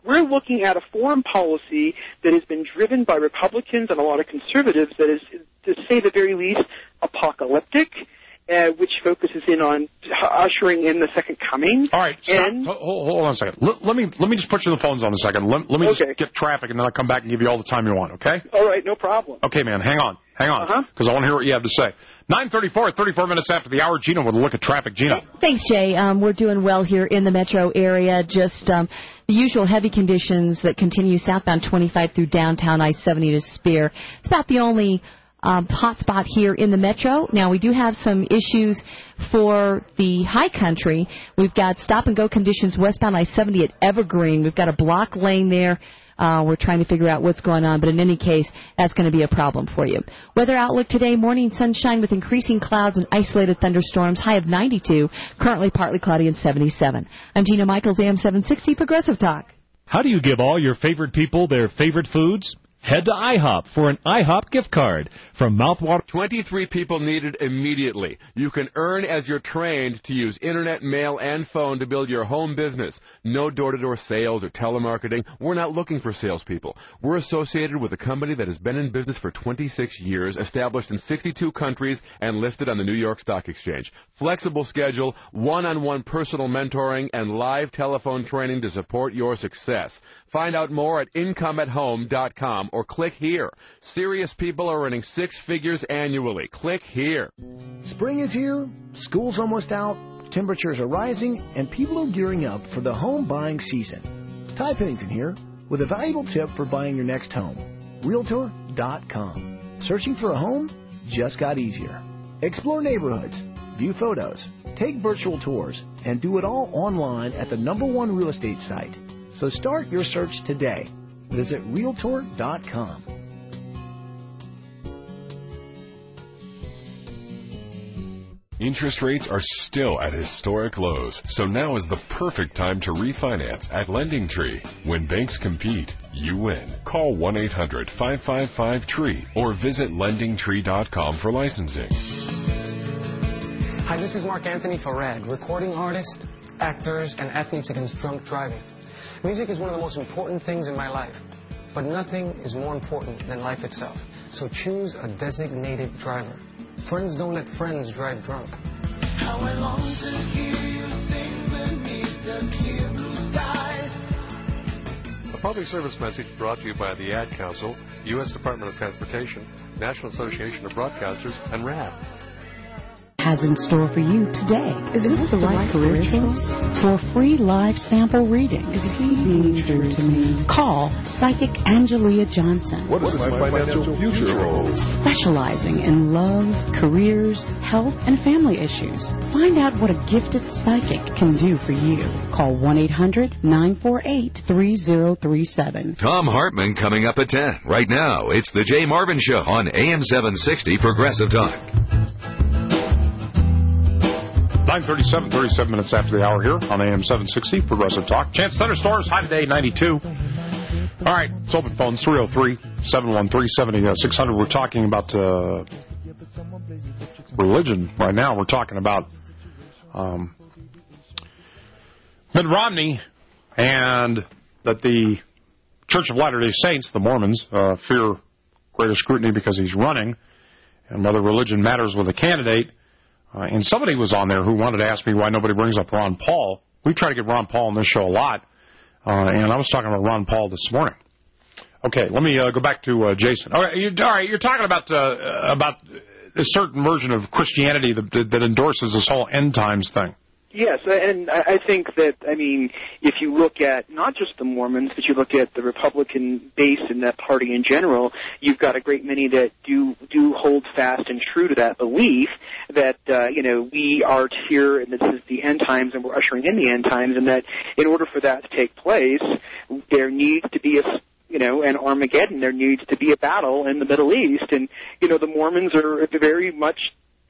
we're looking at a foreign policy that has been driven by Republicans and a lot of conservatives that is, to say the very least, apocalyptic, uh, which focuses in on ushering in the second coming. All right, stop. And, hold, hold on a second. Let, let me let me just put you on the phones on a second. Let, let me okay. just get traffic, and then I'll come back and give you all the time you want, okay? All right, no problem. Okay, man, hang on. Hang on, because uh-huh. I want to hear what you have to say. nine thirty-four, thirty-four minutes after the hour. Gina with a look at traffic. Gina. Thanks, Jay. Um, we're doing well here in the metro area. Just um, the usual heavy conditions that continue southbound twenty-five through downtown I seventy to Spear. It's about the only um, hot spot here in the metro. Now, we do have some issues for the high country. We've got stop-and-go conditions westbound I seventy at Evergreen. We've got a block lane there. Uh, we're trying to figure out what's going on, but in any case, that's going to be a problem for you. Weather outlook today, morning sunshine with increasing clouds and isolated thunderstorms, high of ninety-two, currently partly cloudy and seventy-seven. I'm Gina Michaels, A M seven sixty Progressive Talk. How do you give all your favorite people their favorite foods? Head to IHOP for an IHOP gift card. From mouthwater. twenty-three people needed immediately. You can earn as you're trained to use internet, mail, and phone to build your home business. No door-to-door sales or telemarketing. We're not looking for salespeople. We're associated with a company that has been in business for twenty-six years, established in sixty-two countries, and listed on the New York Stock Exchange. Flexible schedule, one-on-one personal mentoring, and live telephone training to support your success. Find out more at income at home dot com or click here. Serious people are earning six figures annually. Click here. Spring is here, school's almost out, temperatures are rising, and people are gearing up for the home buying season. Ty Pennington here with a valuable tip for buying your next home. Realtor dot com. Searching for a home just got easier. Explore neighborhoods, view photos, take virtual tours, and do it all online at the number one real estate site. So start your search today. Visit Realtor dot com. Interest rates are still at historic lows, so now is the perfect time to refinance at LendingTree. When banks compete, you win. Call one eight hundred, five five five, T R E E or visit lending tree dot com for licensing. Hi, this is Mark Anthony Farad, recording artist, actors, and athletes against drunk driving. Music is one of the most important things in my life, but nothing is more important than life itself. So choose a designated driver. Friends don't let friends drive drunk. How I long to hear you sing beneath the clear blue skies. A public service message brought to you by the Ad Council, U S Department of Transportation, National Association of Broadcasters, and R A B. Has in store for you today. Is this, Is this the, the right, right career choice? For a free live sample reading. Is he being true to me? Call Psychic Angelia Johnson. What is my financial future hold? Specializing in love, careers, health, and family issues. Find out what a gifted psychic can do for you. Call one eight hundred, nine four eight, three zero three seven. Tom Hartman coming up at ten. Right now, it's the Jay Marvin Show on A M seven sixty Progressive Talk. nine thirty-seven, thirty-seven minutes after the hour here on A M seven sixty, Progressive Talk. Chance thunderstorms, high today, ninety-two. All right, it's open phones, three oh three, seven one three, seven six hundred. We're talking about uh, religion right now. We're talking about um, Mitt Romney and that the Church of Latter-day Saints, the Mormons, uh, fear greater scrutiny because he's running, and whether religion matters with a candidate. Uh, and somebody was on there who wanted to ask me why nobody brings up Ron Paul. We try to get Ron Paul on this show a lot, uh, and I was talking about Ron Paul this morning. Okay, let me uh, go back to uh, Jason. All right, you're, all right, you're talking about uh, about a certain version of Christianity that, that endorses this whole end times thing. Yes, and I think that, I mean, if you look at not just the Mormons, but you look at the Republican base in that party in general, you've got a great many that do do hold fast and true to that belief that, uh, you know, we are here and this is the end times and we're ushering in the end times, and that in order for that to take place, there needs to be a you know, an Armageddon. There needs to be a battle in the Middle East, and, you know, the Mormons are very much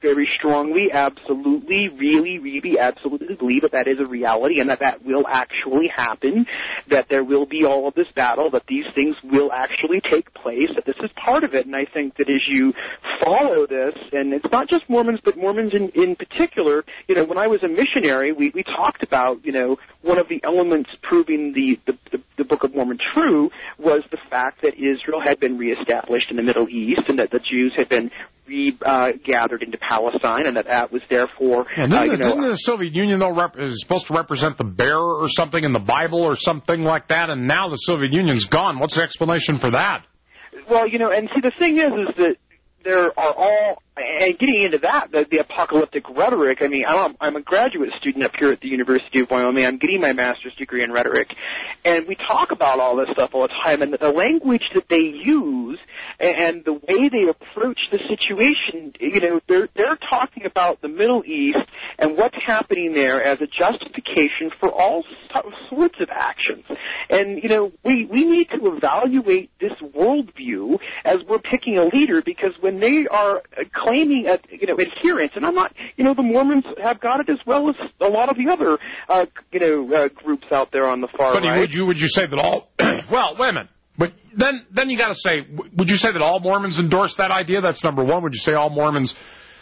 very strongly, absolutely, really, really, absolutely believe that that is a reality and that that will actually happen, that there will be all of this battle, that these things will actually take place, that this is part of it. And I think that as you follow this, and it's not just Mormons, but Mormons in, in particular, you know, when I was a missionary, we, we talked about, you know, one of the elements proving the, the, the, the Book of Mormon true was the fact that Israel had been reestablished in the Middle East and that the Jews had been regathered uh, into Palestine, and that that was therefore, and didn't, uh, you the, know, didn't the Soviet Union though rep- is supposed to represent the bear or something in the Bible or something like that, and now the Soviet Union's gone. What's the explanation for that? Well, you know, and see, the thing is, is that there are all, and getting into that, the, the apocalyptic rhetoric, I mean, I'm, I'm a graduate student up here at the University of Wyoming. I'm getting my master's degree in rhetoric, and we talk about all this stuff all the time, and the language that they use and the way they approach the situation, you know, they're, they're talking about the Middle East and what's happening there as a justification for all sorts of actions. And, you know, we, we need to evaluate this worldview as we're picking a leader, because when they are claiming, a, you know, adherence, and I'm not, you know, the Mormons have got it as well as a lot of the other, uh, you know, uh, groups out there on the far but right. Would you, would you say that all, well, wait a minute. But then, then you got to say, would you say that all Mormons endorse that idea? That's number one. Would you say all Mormons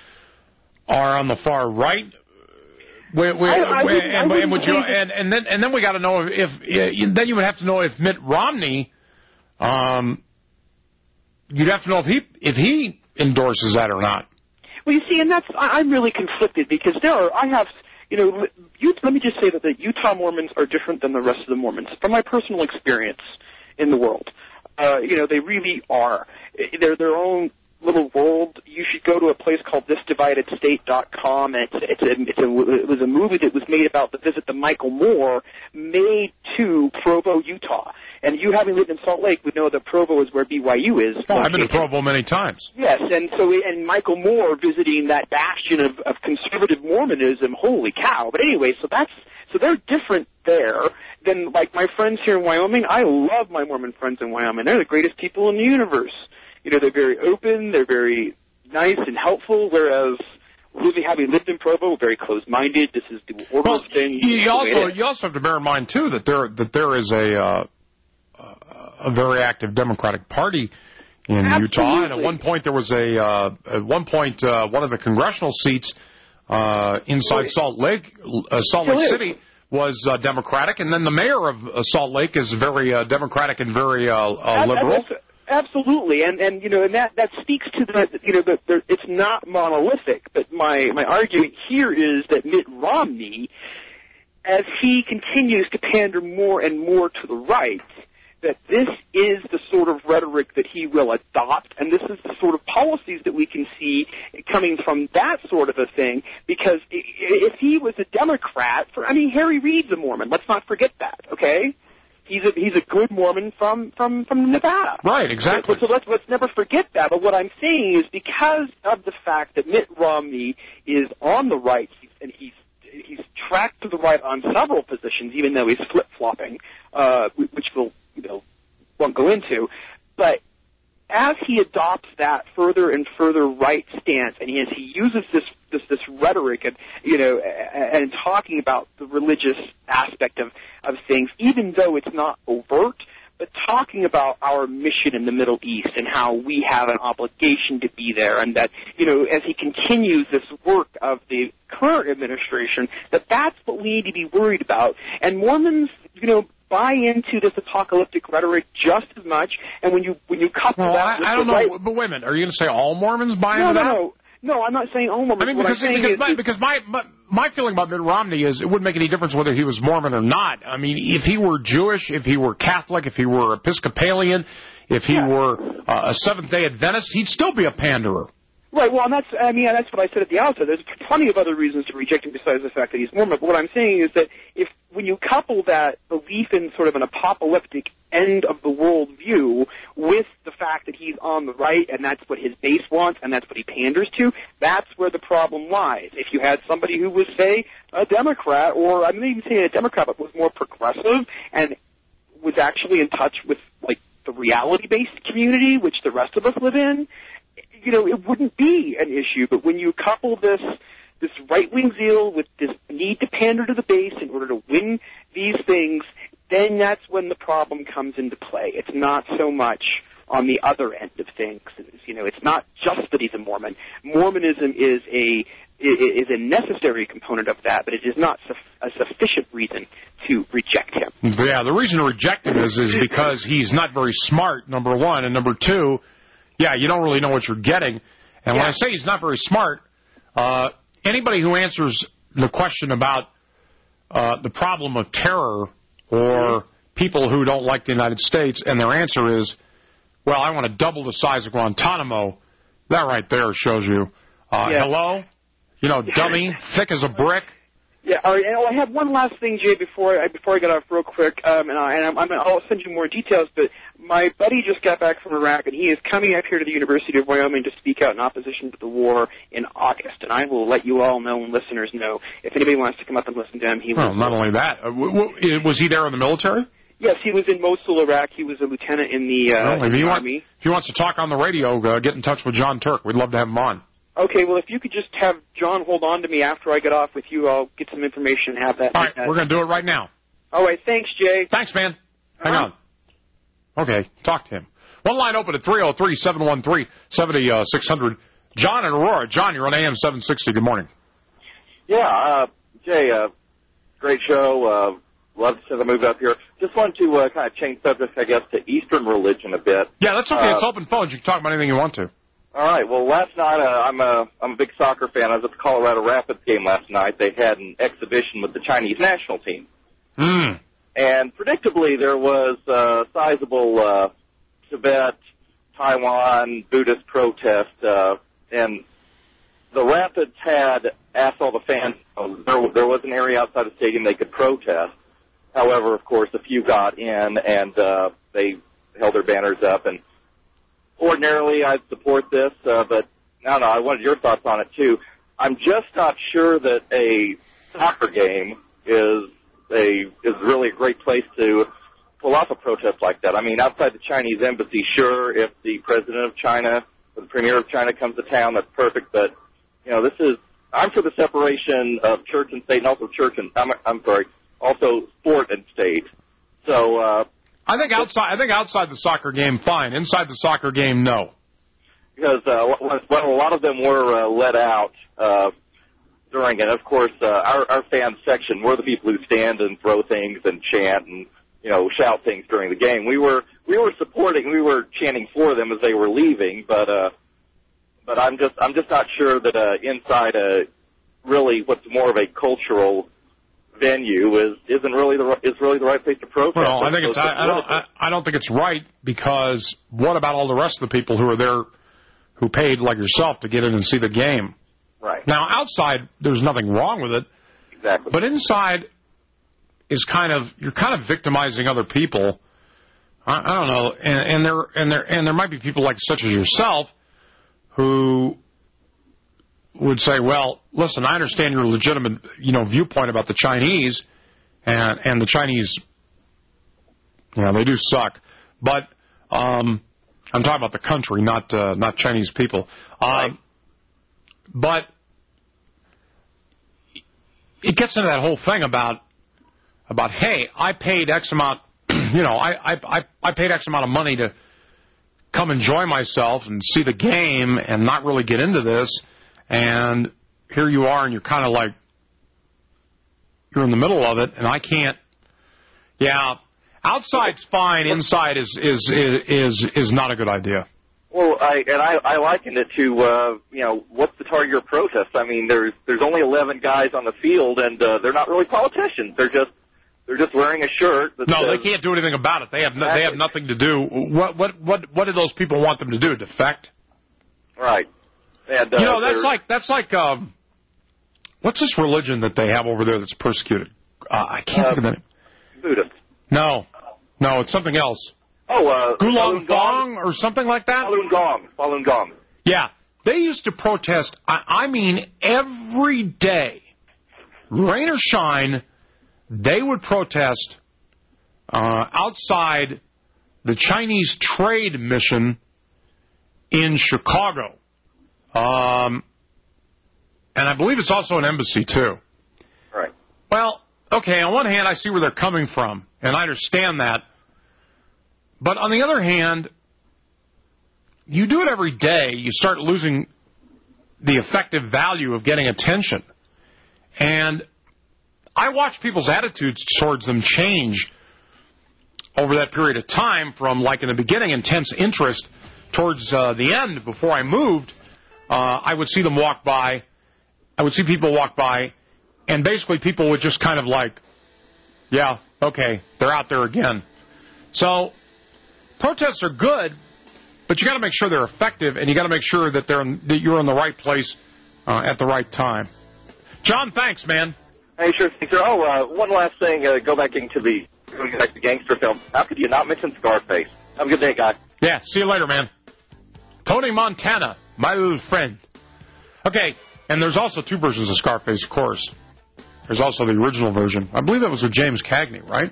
are on the far right? We, we, I, I we, wouldn't, and, I and, would you, that... and, and then, and then we got to know if, if, then you would have to know if Mitt Romney, um, you'd have to know if he, if he endorses that or not. Well, you see, and that's, I'm really conflicted, because there are, I have, you know, you, let me just say that the Utah Mormons are different than the rest of the Mormons, from my personal experience in the world. Uh, you know, they really are. They're their own little world. You should go to a place called this divided state dot com, and it's, it's, a, it's a, it was a movie that was made about the visit that Michael Moore made to Provo, Utah. And you, having lived in Salt Lake, would know that Provo is where B Y U is. Oh, I've been to Provo many times. Yes, and so and Michael Moore visiting that bastion of, of conservative Mormonism. Holy cow! But anyway, so that's so they're different there than like my friends here in Wyoming. I love my Mormon friends in Wyoming. They're the greatest people in the universe. You know, they're very open, they're very nice and helpful. Whereas living, having lived in Provo, very closed-minded. This is the order well, of things. You, you also you also have to bear in mind too that there that there is a uh, a very active Democratic Party in Absolutely. Utah, and at one point there was a uh, at one point uh, one of the congressional seats uh, inside Salt Lake uh, Salt Lake City was uh, Democratic, and then the mayor of uh, Salt Lake is very uh, Democratic and very uh, uh, liberal. Absolutely, and and you know, and that that speaks to the you know that the, it's not monolithic. But my my argument here is that Mitt Romney, as he continues to pander more and more to the right, that this is the sort of rhetoric that he will adopt, and this is the sort of policies that we can see coming from that sort of a thing, because if he was a Democrat, for, I mean, Harry Reid's a Mormon, let's not forget that, okay? He's a, he's a good Mormon from, from, from Nevada. Right, exactly. So, so let's, let's never forget that, but what I'm saying is because of the fact that Mitt Romney is on the right, he's, and he's he's tracked to the right on several positions, even though he's flip-flopping, uh, which we'll you know, won't go into, but as he adopts that further and further right stance, and as he uses this this, this rhetoric and you know and talking about the religious aspect of, of things, even though it's not overt, but talking about our mission in the Middle East and how we have an obligation to be there, and that you know as he continues this work of the current administration, that that's what we need to be worried about. And Mormons, you know, buy into this apocalyptic rhetoric just as much, and when you when you couple well, that I, with I don't the know, right... but wait a minute, are you going to say all Mormons buy no, into no, that? No, no, I'm not saying all Mormons. I mean, what because, I'm saying because, is my, because my, my my feeling about Mitt Romney is it wouldn't make any difference whether he was Mormon or not. I mean, if he were Jewish, if he were Catholic, if he were Episcopalian, if he yeah. were uh, a Seventh-day Adventist, he'd still be a panderer. Right, well, and that's, I mean, that's what I said at the outset. There's plenty of other reasons to reject him besides the fact that he's Mormon. But what I'm saying is that if, when you couple that belief in sort of an apocalyptic end of the world view with the fact that he's on the right and that's what his base wants and that's what he panders to, that's where the problem lies. If you had somebody who was, say, a Democrat, or I'm not even saying a Democrat, but was more progressive and was actually in touch with, like, the reality-based community, which the rest of us live in, you know, it wouldn't be an issue. But when you couple this this right-wing zeal with this need to pander to the base in order to win these things, then that's when the problem comes into play. It's not so much on the other end of things. You know, it's not just that he's a Mormon. Mormonism is a is a necessary component of that, but it is not a sufficient reason to reject him. Yeah, the reason to reject him is, is because he's not very smart, number one, and number two, yeah, you don't really know what you're getting. And yeah. when I say he's not very smart, uh, anybody who answers the question about uh, the problem of terror or people who don't like the United States, and their answer is, well, I want to double the size of Guantanamo, that right there shows you. Uh, yeah. Hello? You know, dummy, thick as a brick. Yeah, all right, and I have one last thing, Jay, before I, before I get off real quick, um, and, I, and I'm, I'm, I'll send you more details, but my buddy just got back from Iraq, and he is coming up here to the University of Wyoming to speak out in opposition to the war in August, and I will let you all know and listeners know. If anybody wants to come up and listen to him, he will. Well, not only that, uh, w- w- was he there in the military? Yes, he was in Mosul, Iraq. He was a lieutenant in the, uh, well, if, in the he Army. Want, if he wants to talk on the radio, uh, get in touch with John Turk. We'd love to have him on. Okay, well, if you could just have John hold on to me after I get off with you, I'll get some information and have that. All right, we're going to do it right now. All right, thanks, Jay. Thanks, man. Hang uh-huh. on. Okay, talk to him. One line open at three oh three, seven one three, seven six zero zero. John and Aurora. John, you're on A M seven sixty. Good morning. Yeah, uh, Jay, uh, great show. Uh, love since I moved up here. Just wanted to uh, kind of change subject, I guess, to Eastern religion a bit. Yeah, that's okay. Uh, it's open phones. You can talk about anything you want to. All right. Well, last night uh, I'm a I'm a big soccer fan. I was at the Colorado Rapids game last night. They had an exhibition with the Chinese national team, mm. and predictably there was a sizable uh, Tibet, Taiwan Buddhist protest, uh, and the Rapids had asked all the fans. Uh, there, there was an area outside the stadium they could protest. However, of course, a few got in and uh, they held their banners up and. Ordinarily, I'd support this, uh, but I don't know. I wanted your thoughts on it too. I'm just not sure that a soccer game is a is really a great place to pull off a protest like that. I mean, outside the Chinese embassy, sure, if the president of China or the premier of China comes to town, that's perfect. But you know, this is I'm for the separation of church and state, and also church and I'm, I'm sorry, also sport and state. So. Uh, I think outside. I think outside the soccer game, fine. Inside the soccer game, no. Because uh, well, a lot of them were uh, let out uh, during it. Of course, uh, our, our fan section, we're the people who stand and throw things and chant and you know shout things during the game. We were we were supporting, we were chanting for them as they were leaving. But uh, but I'm just I'm just not sure that uh, inside a really what's more of a cultural venue is isn't really the is really the right place to protest. Well, I think it's I, I don't I, I don't think it's right because what about all the rest of the people who are there who paid like yourself to get in and see the game? Right. Now outside there's nothing wrong with it. Exactly. But inside is kind of you're kind of victimizing other people. I, I don't know, and, and there and there and there might be people like such as yourself who would say, well, listen, I understand your legitimate, you know, viewpoint about the Chinese, and and the Chinese, you know, they do suck, but um, I'm talking about the country, not uh, not Chinese people. Um, right. But it gets into that whole thing about about hey, I paid X amount, you know, I I I paid X amount of money to come enjoy myself and see the game and not really get into this. And here you are, and you're kind of like, you're in the middle of it, and I can't, yeah, outside's fine, inside is is is is not a good idea. Well, I and I, I likened it to, uh, you know, what's the target of your protest? I mean, there's there's only eleven guys on the field, and uh, they're not really politicians. They're just they're just wearing a shirt. That no, says, they can't do anything about it. They have no, exactly. they have nothing to do. What what what what do those people want them to do? Defect? Right. And, uh, you know, that's like that's like um, what's this religion that they have over there that's persecuted? Uh, I can't uh, think of it. Buddhist. No, no, it's something else. Oh, uh, Falun Gong or something like that. Falun Gong. Falun Gong. Yeah, they used to protest. I, I mean, every day, rain or shine, they would protest uh, outside the Chinese trade mission in Chicago. Um, and I believe it's also an embassy, too. Right. Well, okay, on one hand, I see where they're coming from, and I understand that. But on the other hand, you do it every day, you start losing the effective value of getting attention. And I watch people's attitudes towards them change over that period of time from, like in the beginning, intense interest towards uh, the end. Before I moved, uh, I would see them walk by. I would see people walk by, and basically people would just kind of like, yeah, okay, they're out there again. So protests are good, but you got to make sure they're effective, and you got to make sure that they're in, that you're in the right place uh, at the right time. John, thanks, man. Hey, sure thing, sir. Oh, uh, one last thing. Uh, go back into the going back to gangster film. How could you not mention Scarface? Have a good day, guy. Yeah, see you later, man. Tony Montana, my little friend. Okay, and there's also two versions of Scarface, of course. There's also the original version. I believe that was with James Cagney, right?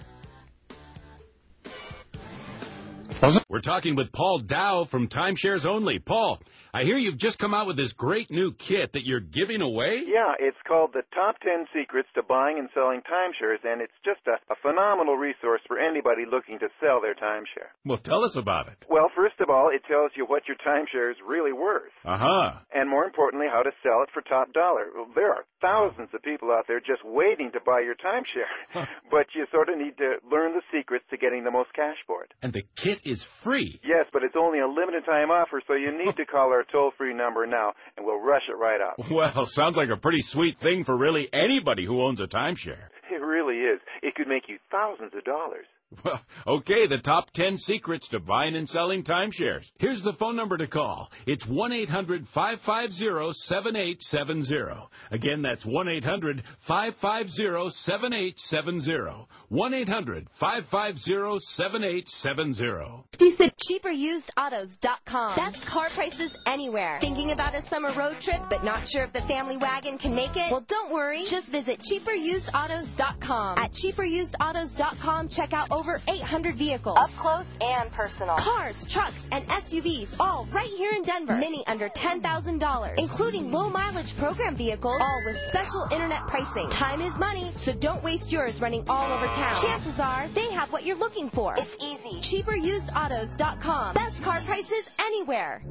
Was it? We're talking with Paul Dow from Timeshares Only. Paul, I hear you've just come out with this great new kit that you're giving away? Yeah, it's called the Top ten Secrets to Buying and Selling Timeshares, and it's just a, a phenomenal resource for anybody looking to sell their timeshare. Well, tell us about it. Well, first of all, it tells you what your timeshare is really worth. Uh-huh. And more importantly, how to sell it for top dollar. Well, there are thousands of people out there just waiting to buy your timeshare, but you sort of need to learn the secrets to getting the most cash for it. And the kit is free. Yes, but it's only a limited time offer, so you need to call our toll-free number now, and we'll rush it right out. Well, sounds like a pretty sweet thing for really anybody who owns a timeshare. It really is. It could make you thousands of dollars. Well, okay, the top ten secrets to buying and selling timeshares. Here's the phone number to call. It's one eight hundred five five zero seven eight seven zero. Again, that's one eight hundred five five zero seven eight seven zero. one eight hundred five five zero seven eight seven zero. Visit cheaper used autos dot com. Best car prices anywhere. Thinking about a summer road trip but not sure if the family wagon can make it? Well, don't worry. Just visit cheaper used autos dot com. At cheaper used autos dot com, check out over eight hundred vehicles. Up close and personal. Cars, trucks, and S U Vs, all right here in Denver. Many under ten thousand dollars, including low-mileage program vehicles, all with special internet pricing. Time is money, so don't waste yours running all over town. Chances are they have what you're looking for. It's easy. cheaper used autos dot com. Best car prices anywhere.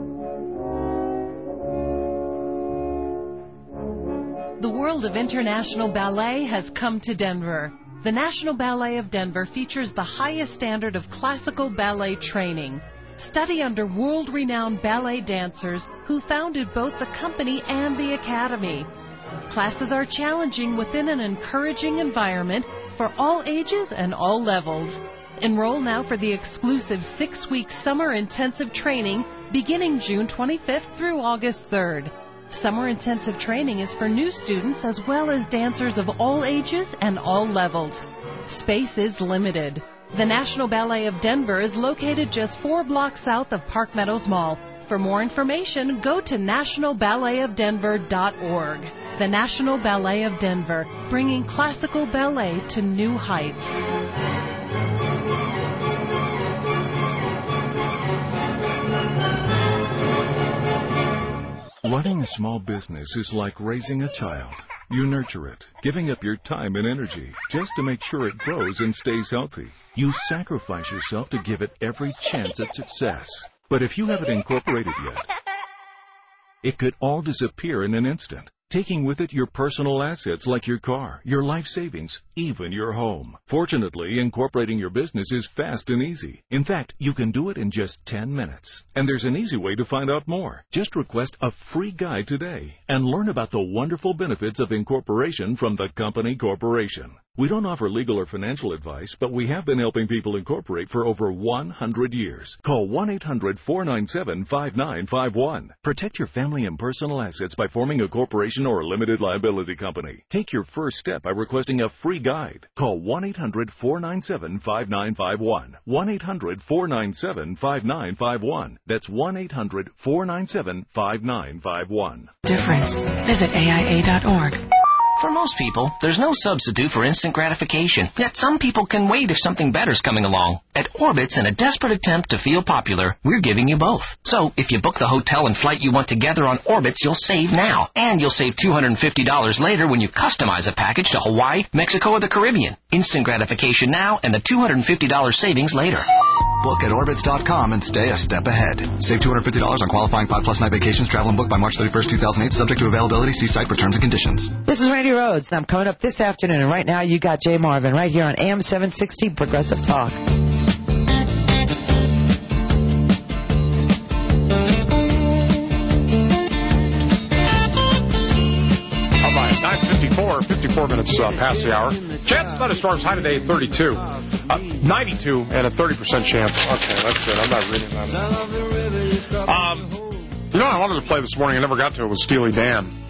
The world of international ballet has come to Denver. The National Ballet of Denver features the highest standard of classical ballet training. Study under world-renowned ballet dancers who founded both the company and the academy. Classes are challenging within an encouraging environment for all ages and all levels. Enroll now for the exclusive six-week summer intensive training beginning June twenty-fifth through August third. Summer intensive training is for new students as well as dancers of all ages and all levels. Space is limited. The National Ballet of Denver is located just four blocks south of Park Meadows Mall. For more information, go to national ballet of denver dot org. The National Ballet of Denver, bringing classical ballet to new heights. Running a small business is like raising a child. You nurture it, giving up your time and energy just to make sure it grows and stays healthy. You sacrifice yourself to give it every chance at success. But if you haven't incorporated yet, it could all disappear in an instant, taking with it your personal assets like your car, your life savings, even your home. Fortunately, incorporating your business is fast and easy. In fact, you can do it in just ten minutes. And there's an easy way to find out more. Just request a free guide today and learn about the wonderful benefits of incorporation from the company corporation. We don't offer legal or financial advice, but we have been helping people incorporate for over one hundred years. Call one eight hundred four nine seven five nine five one. Protect your family and personal assets by forming a corporation or a limited liability company. Take your first step by requesting a free guide. Call one eight hundred four nine seven five nine five one. one eight hundred four nine seven five nine five one. That's one eight hundred four nine seven five nine five one. Difference. Visit A I A dot org. For most people, there's no substitute for instant gratification. Yet some people can wait if something better's coming along. At Orbitz, in a desperate attempt to feel popular, we're giving you both. So, if you book the hotel and flight you want together on Orbitz, you'll save now. And you'll save two hundred fifty dollars later when you customize a package to Hawaii, Mexico, or the Caribbean. Instant gratification now and the two hundred fifty dollars savings later. Book at Orbitz dot com and stay a step ahead. Save two hundred fifty dollars on qualifying five plus night vacations. Travel and book by March thirty-first, two thousand eight. Subject to availability. See site for terms and conditions. This is Randy Rhodes, and I'm coming up this afternoon. And right now, you got Jay Marvin right here on A M seven sixty Progressive Talk. All right, nine fifty-four, fifty-four minutes uh, past the hour. Chance of thunderstorms high today, thirty-two. Uh, ninety-two and a thirty percent chance. Okay, that's good. I'm not reading that. Um, you know what I wanted to play this morning, I never got to it, was Steely Dan.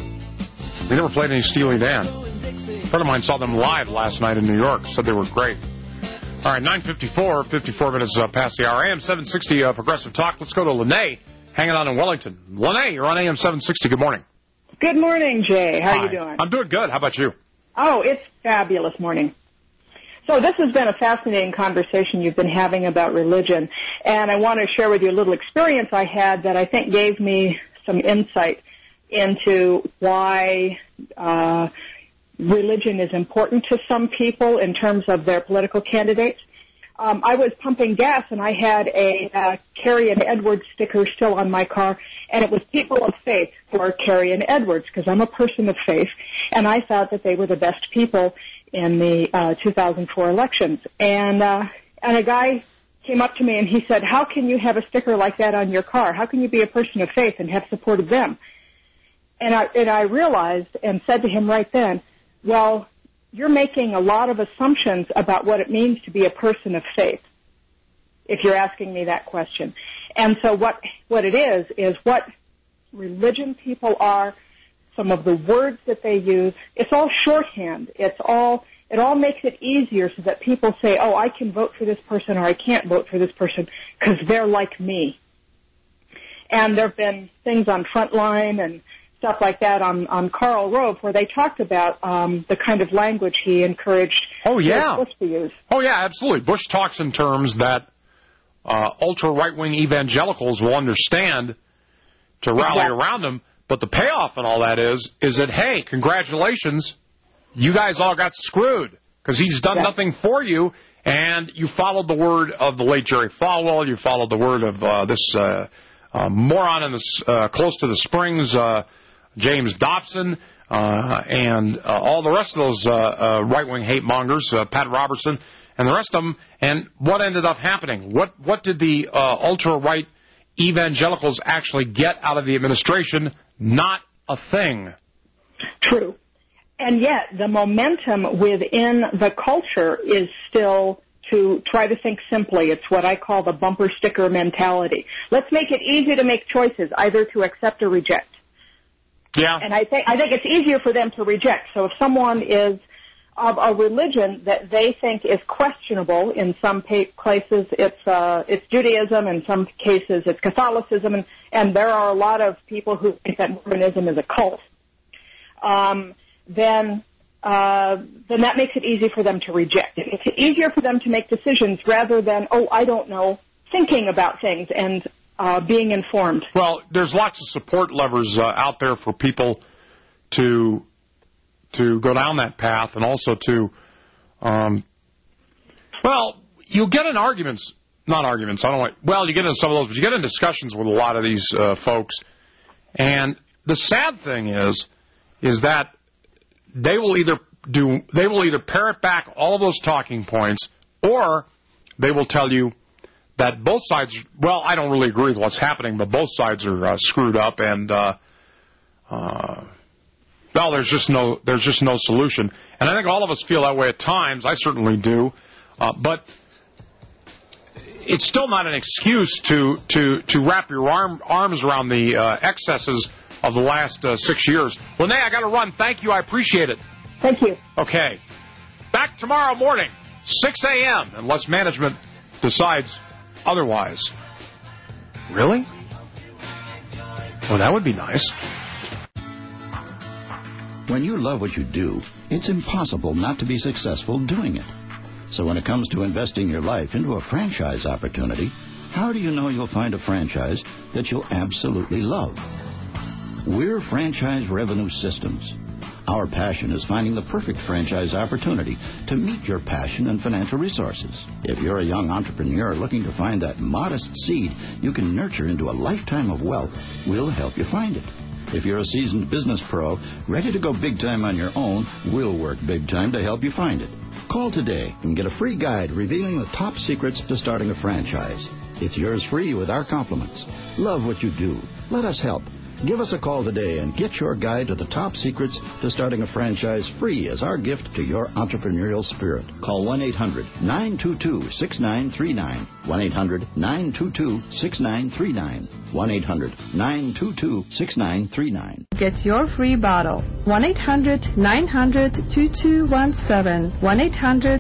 We never played any Steely Dan. A friend of mine saw them live last night in New York. Said they were great. All right, nine fifty-four, fifty-four minutes uh, past the hour. A M seven sixty uh, Progressive Talk. Let's go to Lene, hanging out in Wellington. Lene, you're on A M seven sixty. Good morning. Good morning, Jay. How Hi. are you doing? I'm doing good. How about you? Oh, it's fabulous morning. So this has been a fascinating conversation you've been having about religion, and I want to share with you a little experience I had that I think gave me some insight into why uh, religion is important to some people in terms of their political candidates. Um, I was pumping gas, and I had a uh, Carrie and Edwards sticker still on my car, and it was people of faith for Carrie and Edwards, because I'm a person of faith, and I thought that they were the best people in the uh, two thousand four elections. And uh, and a guy came up to me, and he said, how can you have a sticker like that on your car? How can you be a person of faith and have supported them? And I, and I realized and said to him right then, well, you're making a lot of assumptions about what it means to be a person of faith, if you're asking me that question. And so what, what it is, is what religion people are, some of the words that they use, it's all shorthand. It's all, it all makes it easier so that people say, oh, I can vote for this person or I can't vote for this person because they're like me. And there have been things on Frontline and stuff like that on, on Karl Rove where they talked about um, the kind of language he encouraged oh, yeah. Bush to use. Oh, yeah, absolutely. Bush talks in terms that uh, ultra-right-wing evangelicals will understand to rally exactly. around him. But the payoff in all that is, is that, hey, congratulations, you guys all got screwed because he's done exactly. nothing for you, and you followed the word of the late Jerry Falwell, you followed the word of uh, this uh, uh, moron in the, uh, close to the Springs, uh, James Dobson, uh, and uh, all the rest of those uh, uh, right-wing hate mongers, uh, Pat Robertson, and the rest of them. And what ended up happening? What what did the uh, ultra-right evangelicals actually get out of the administration? Not a thing. True. And yet the momentum within the culture is still to try to think simply. It's what I call the bumper sticker mentality. Let's make it easy to make choices, either to accept or reject. Yeah. And I think I think it's easier for them to reject. So if someone is of a religion that they think is questionable, in some places it's uh, it's Judaism, in some cases it's Catholicism, and, and there are a lot of people who think that Mormonism is a cult, um, then uh, then that makes it easy for them to reject. It's easier for them to make decisions rather than, oh, I don't know, thinking about things and Uh, being informed. Well, there's lots of support levers uh, out there for people to to go down that path, and also to, um, well, you get in arguments, not arguments, I don't like, well, you get into some of those, but you get in discussions with a lot of these uh, folks, and the sad thing is, is that they will either do, they will either parrot back all of those talking points, or they will tell you that both sides, well, I don't really agree with what's happening, but both sides are uh, screwed up, and uh, uh, well, there's just no, there's just no solution. And I think all of us feel that way at times. I certainly do, uh, but it's still not an excuse to to to wrap your arm, arms around the uh, excesses of the last uh, six years. Lene, I got to run. Thank you. I appreciate it. Thank you. Okay. Back tomorrow morning, six a.m., unless management decides otherwise. Really? Well, that would be nice. When you love what you do, it's impossible not to be successful doing it. So when it comes to investing your life into a franchise opportunity, how do you know you'll find a franchise that you'll absolutely love? We're Franchise Revenue Systems. Our passion is finding the perfect franchise opportunity to meet your passion and financial resources. If you're a young entrepreneur looking to find that modest seed you can nurture into a lifetime of wealth, we'll help you find it. If you're a seasoned business pro ready to go big time on your own, we'll work big time to help you find it. Call today and get a free guide revealing the top secrets to starting a franchise. It's yours free with our compliments. Love what you do. Let us help. Give us a call today and get your guide to the top secrets to starting a franchise free as our gift to your entrepreneurial spirit. Call one eight hundred nine two two six nine three nine. one eight hundred nine two two six nine three nine. one eight hundred nine two two six nine three nine. Get your free bottle. one eight hundred nine hundred two two one seven. one eight hundred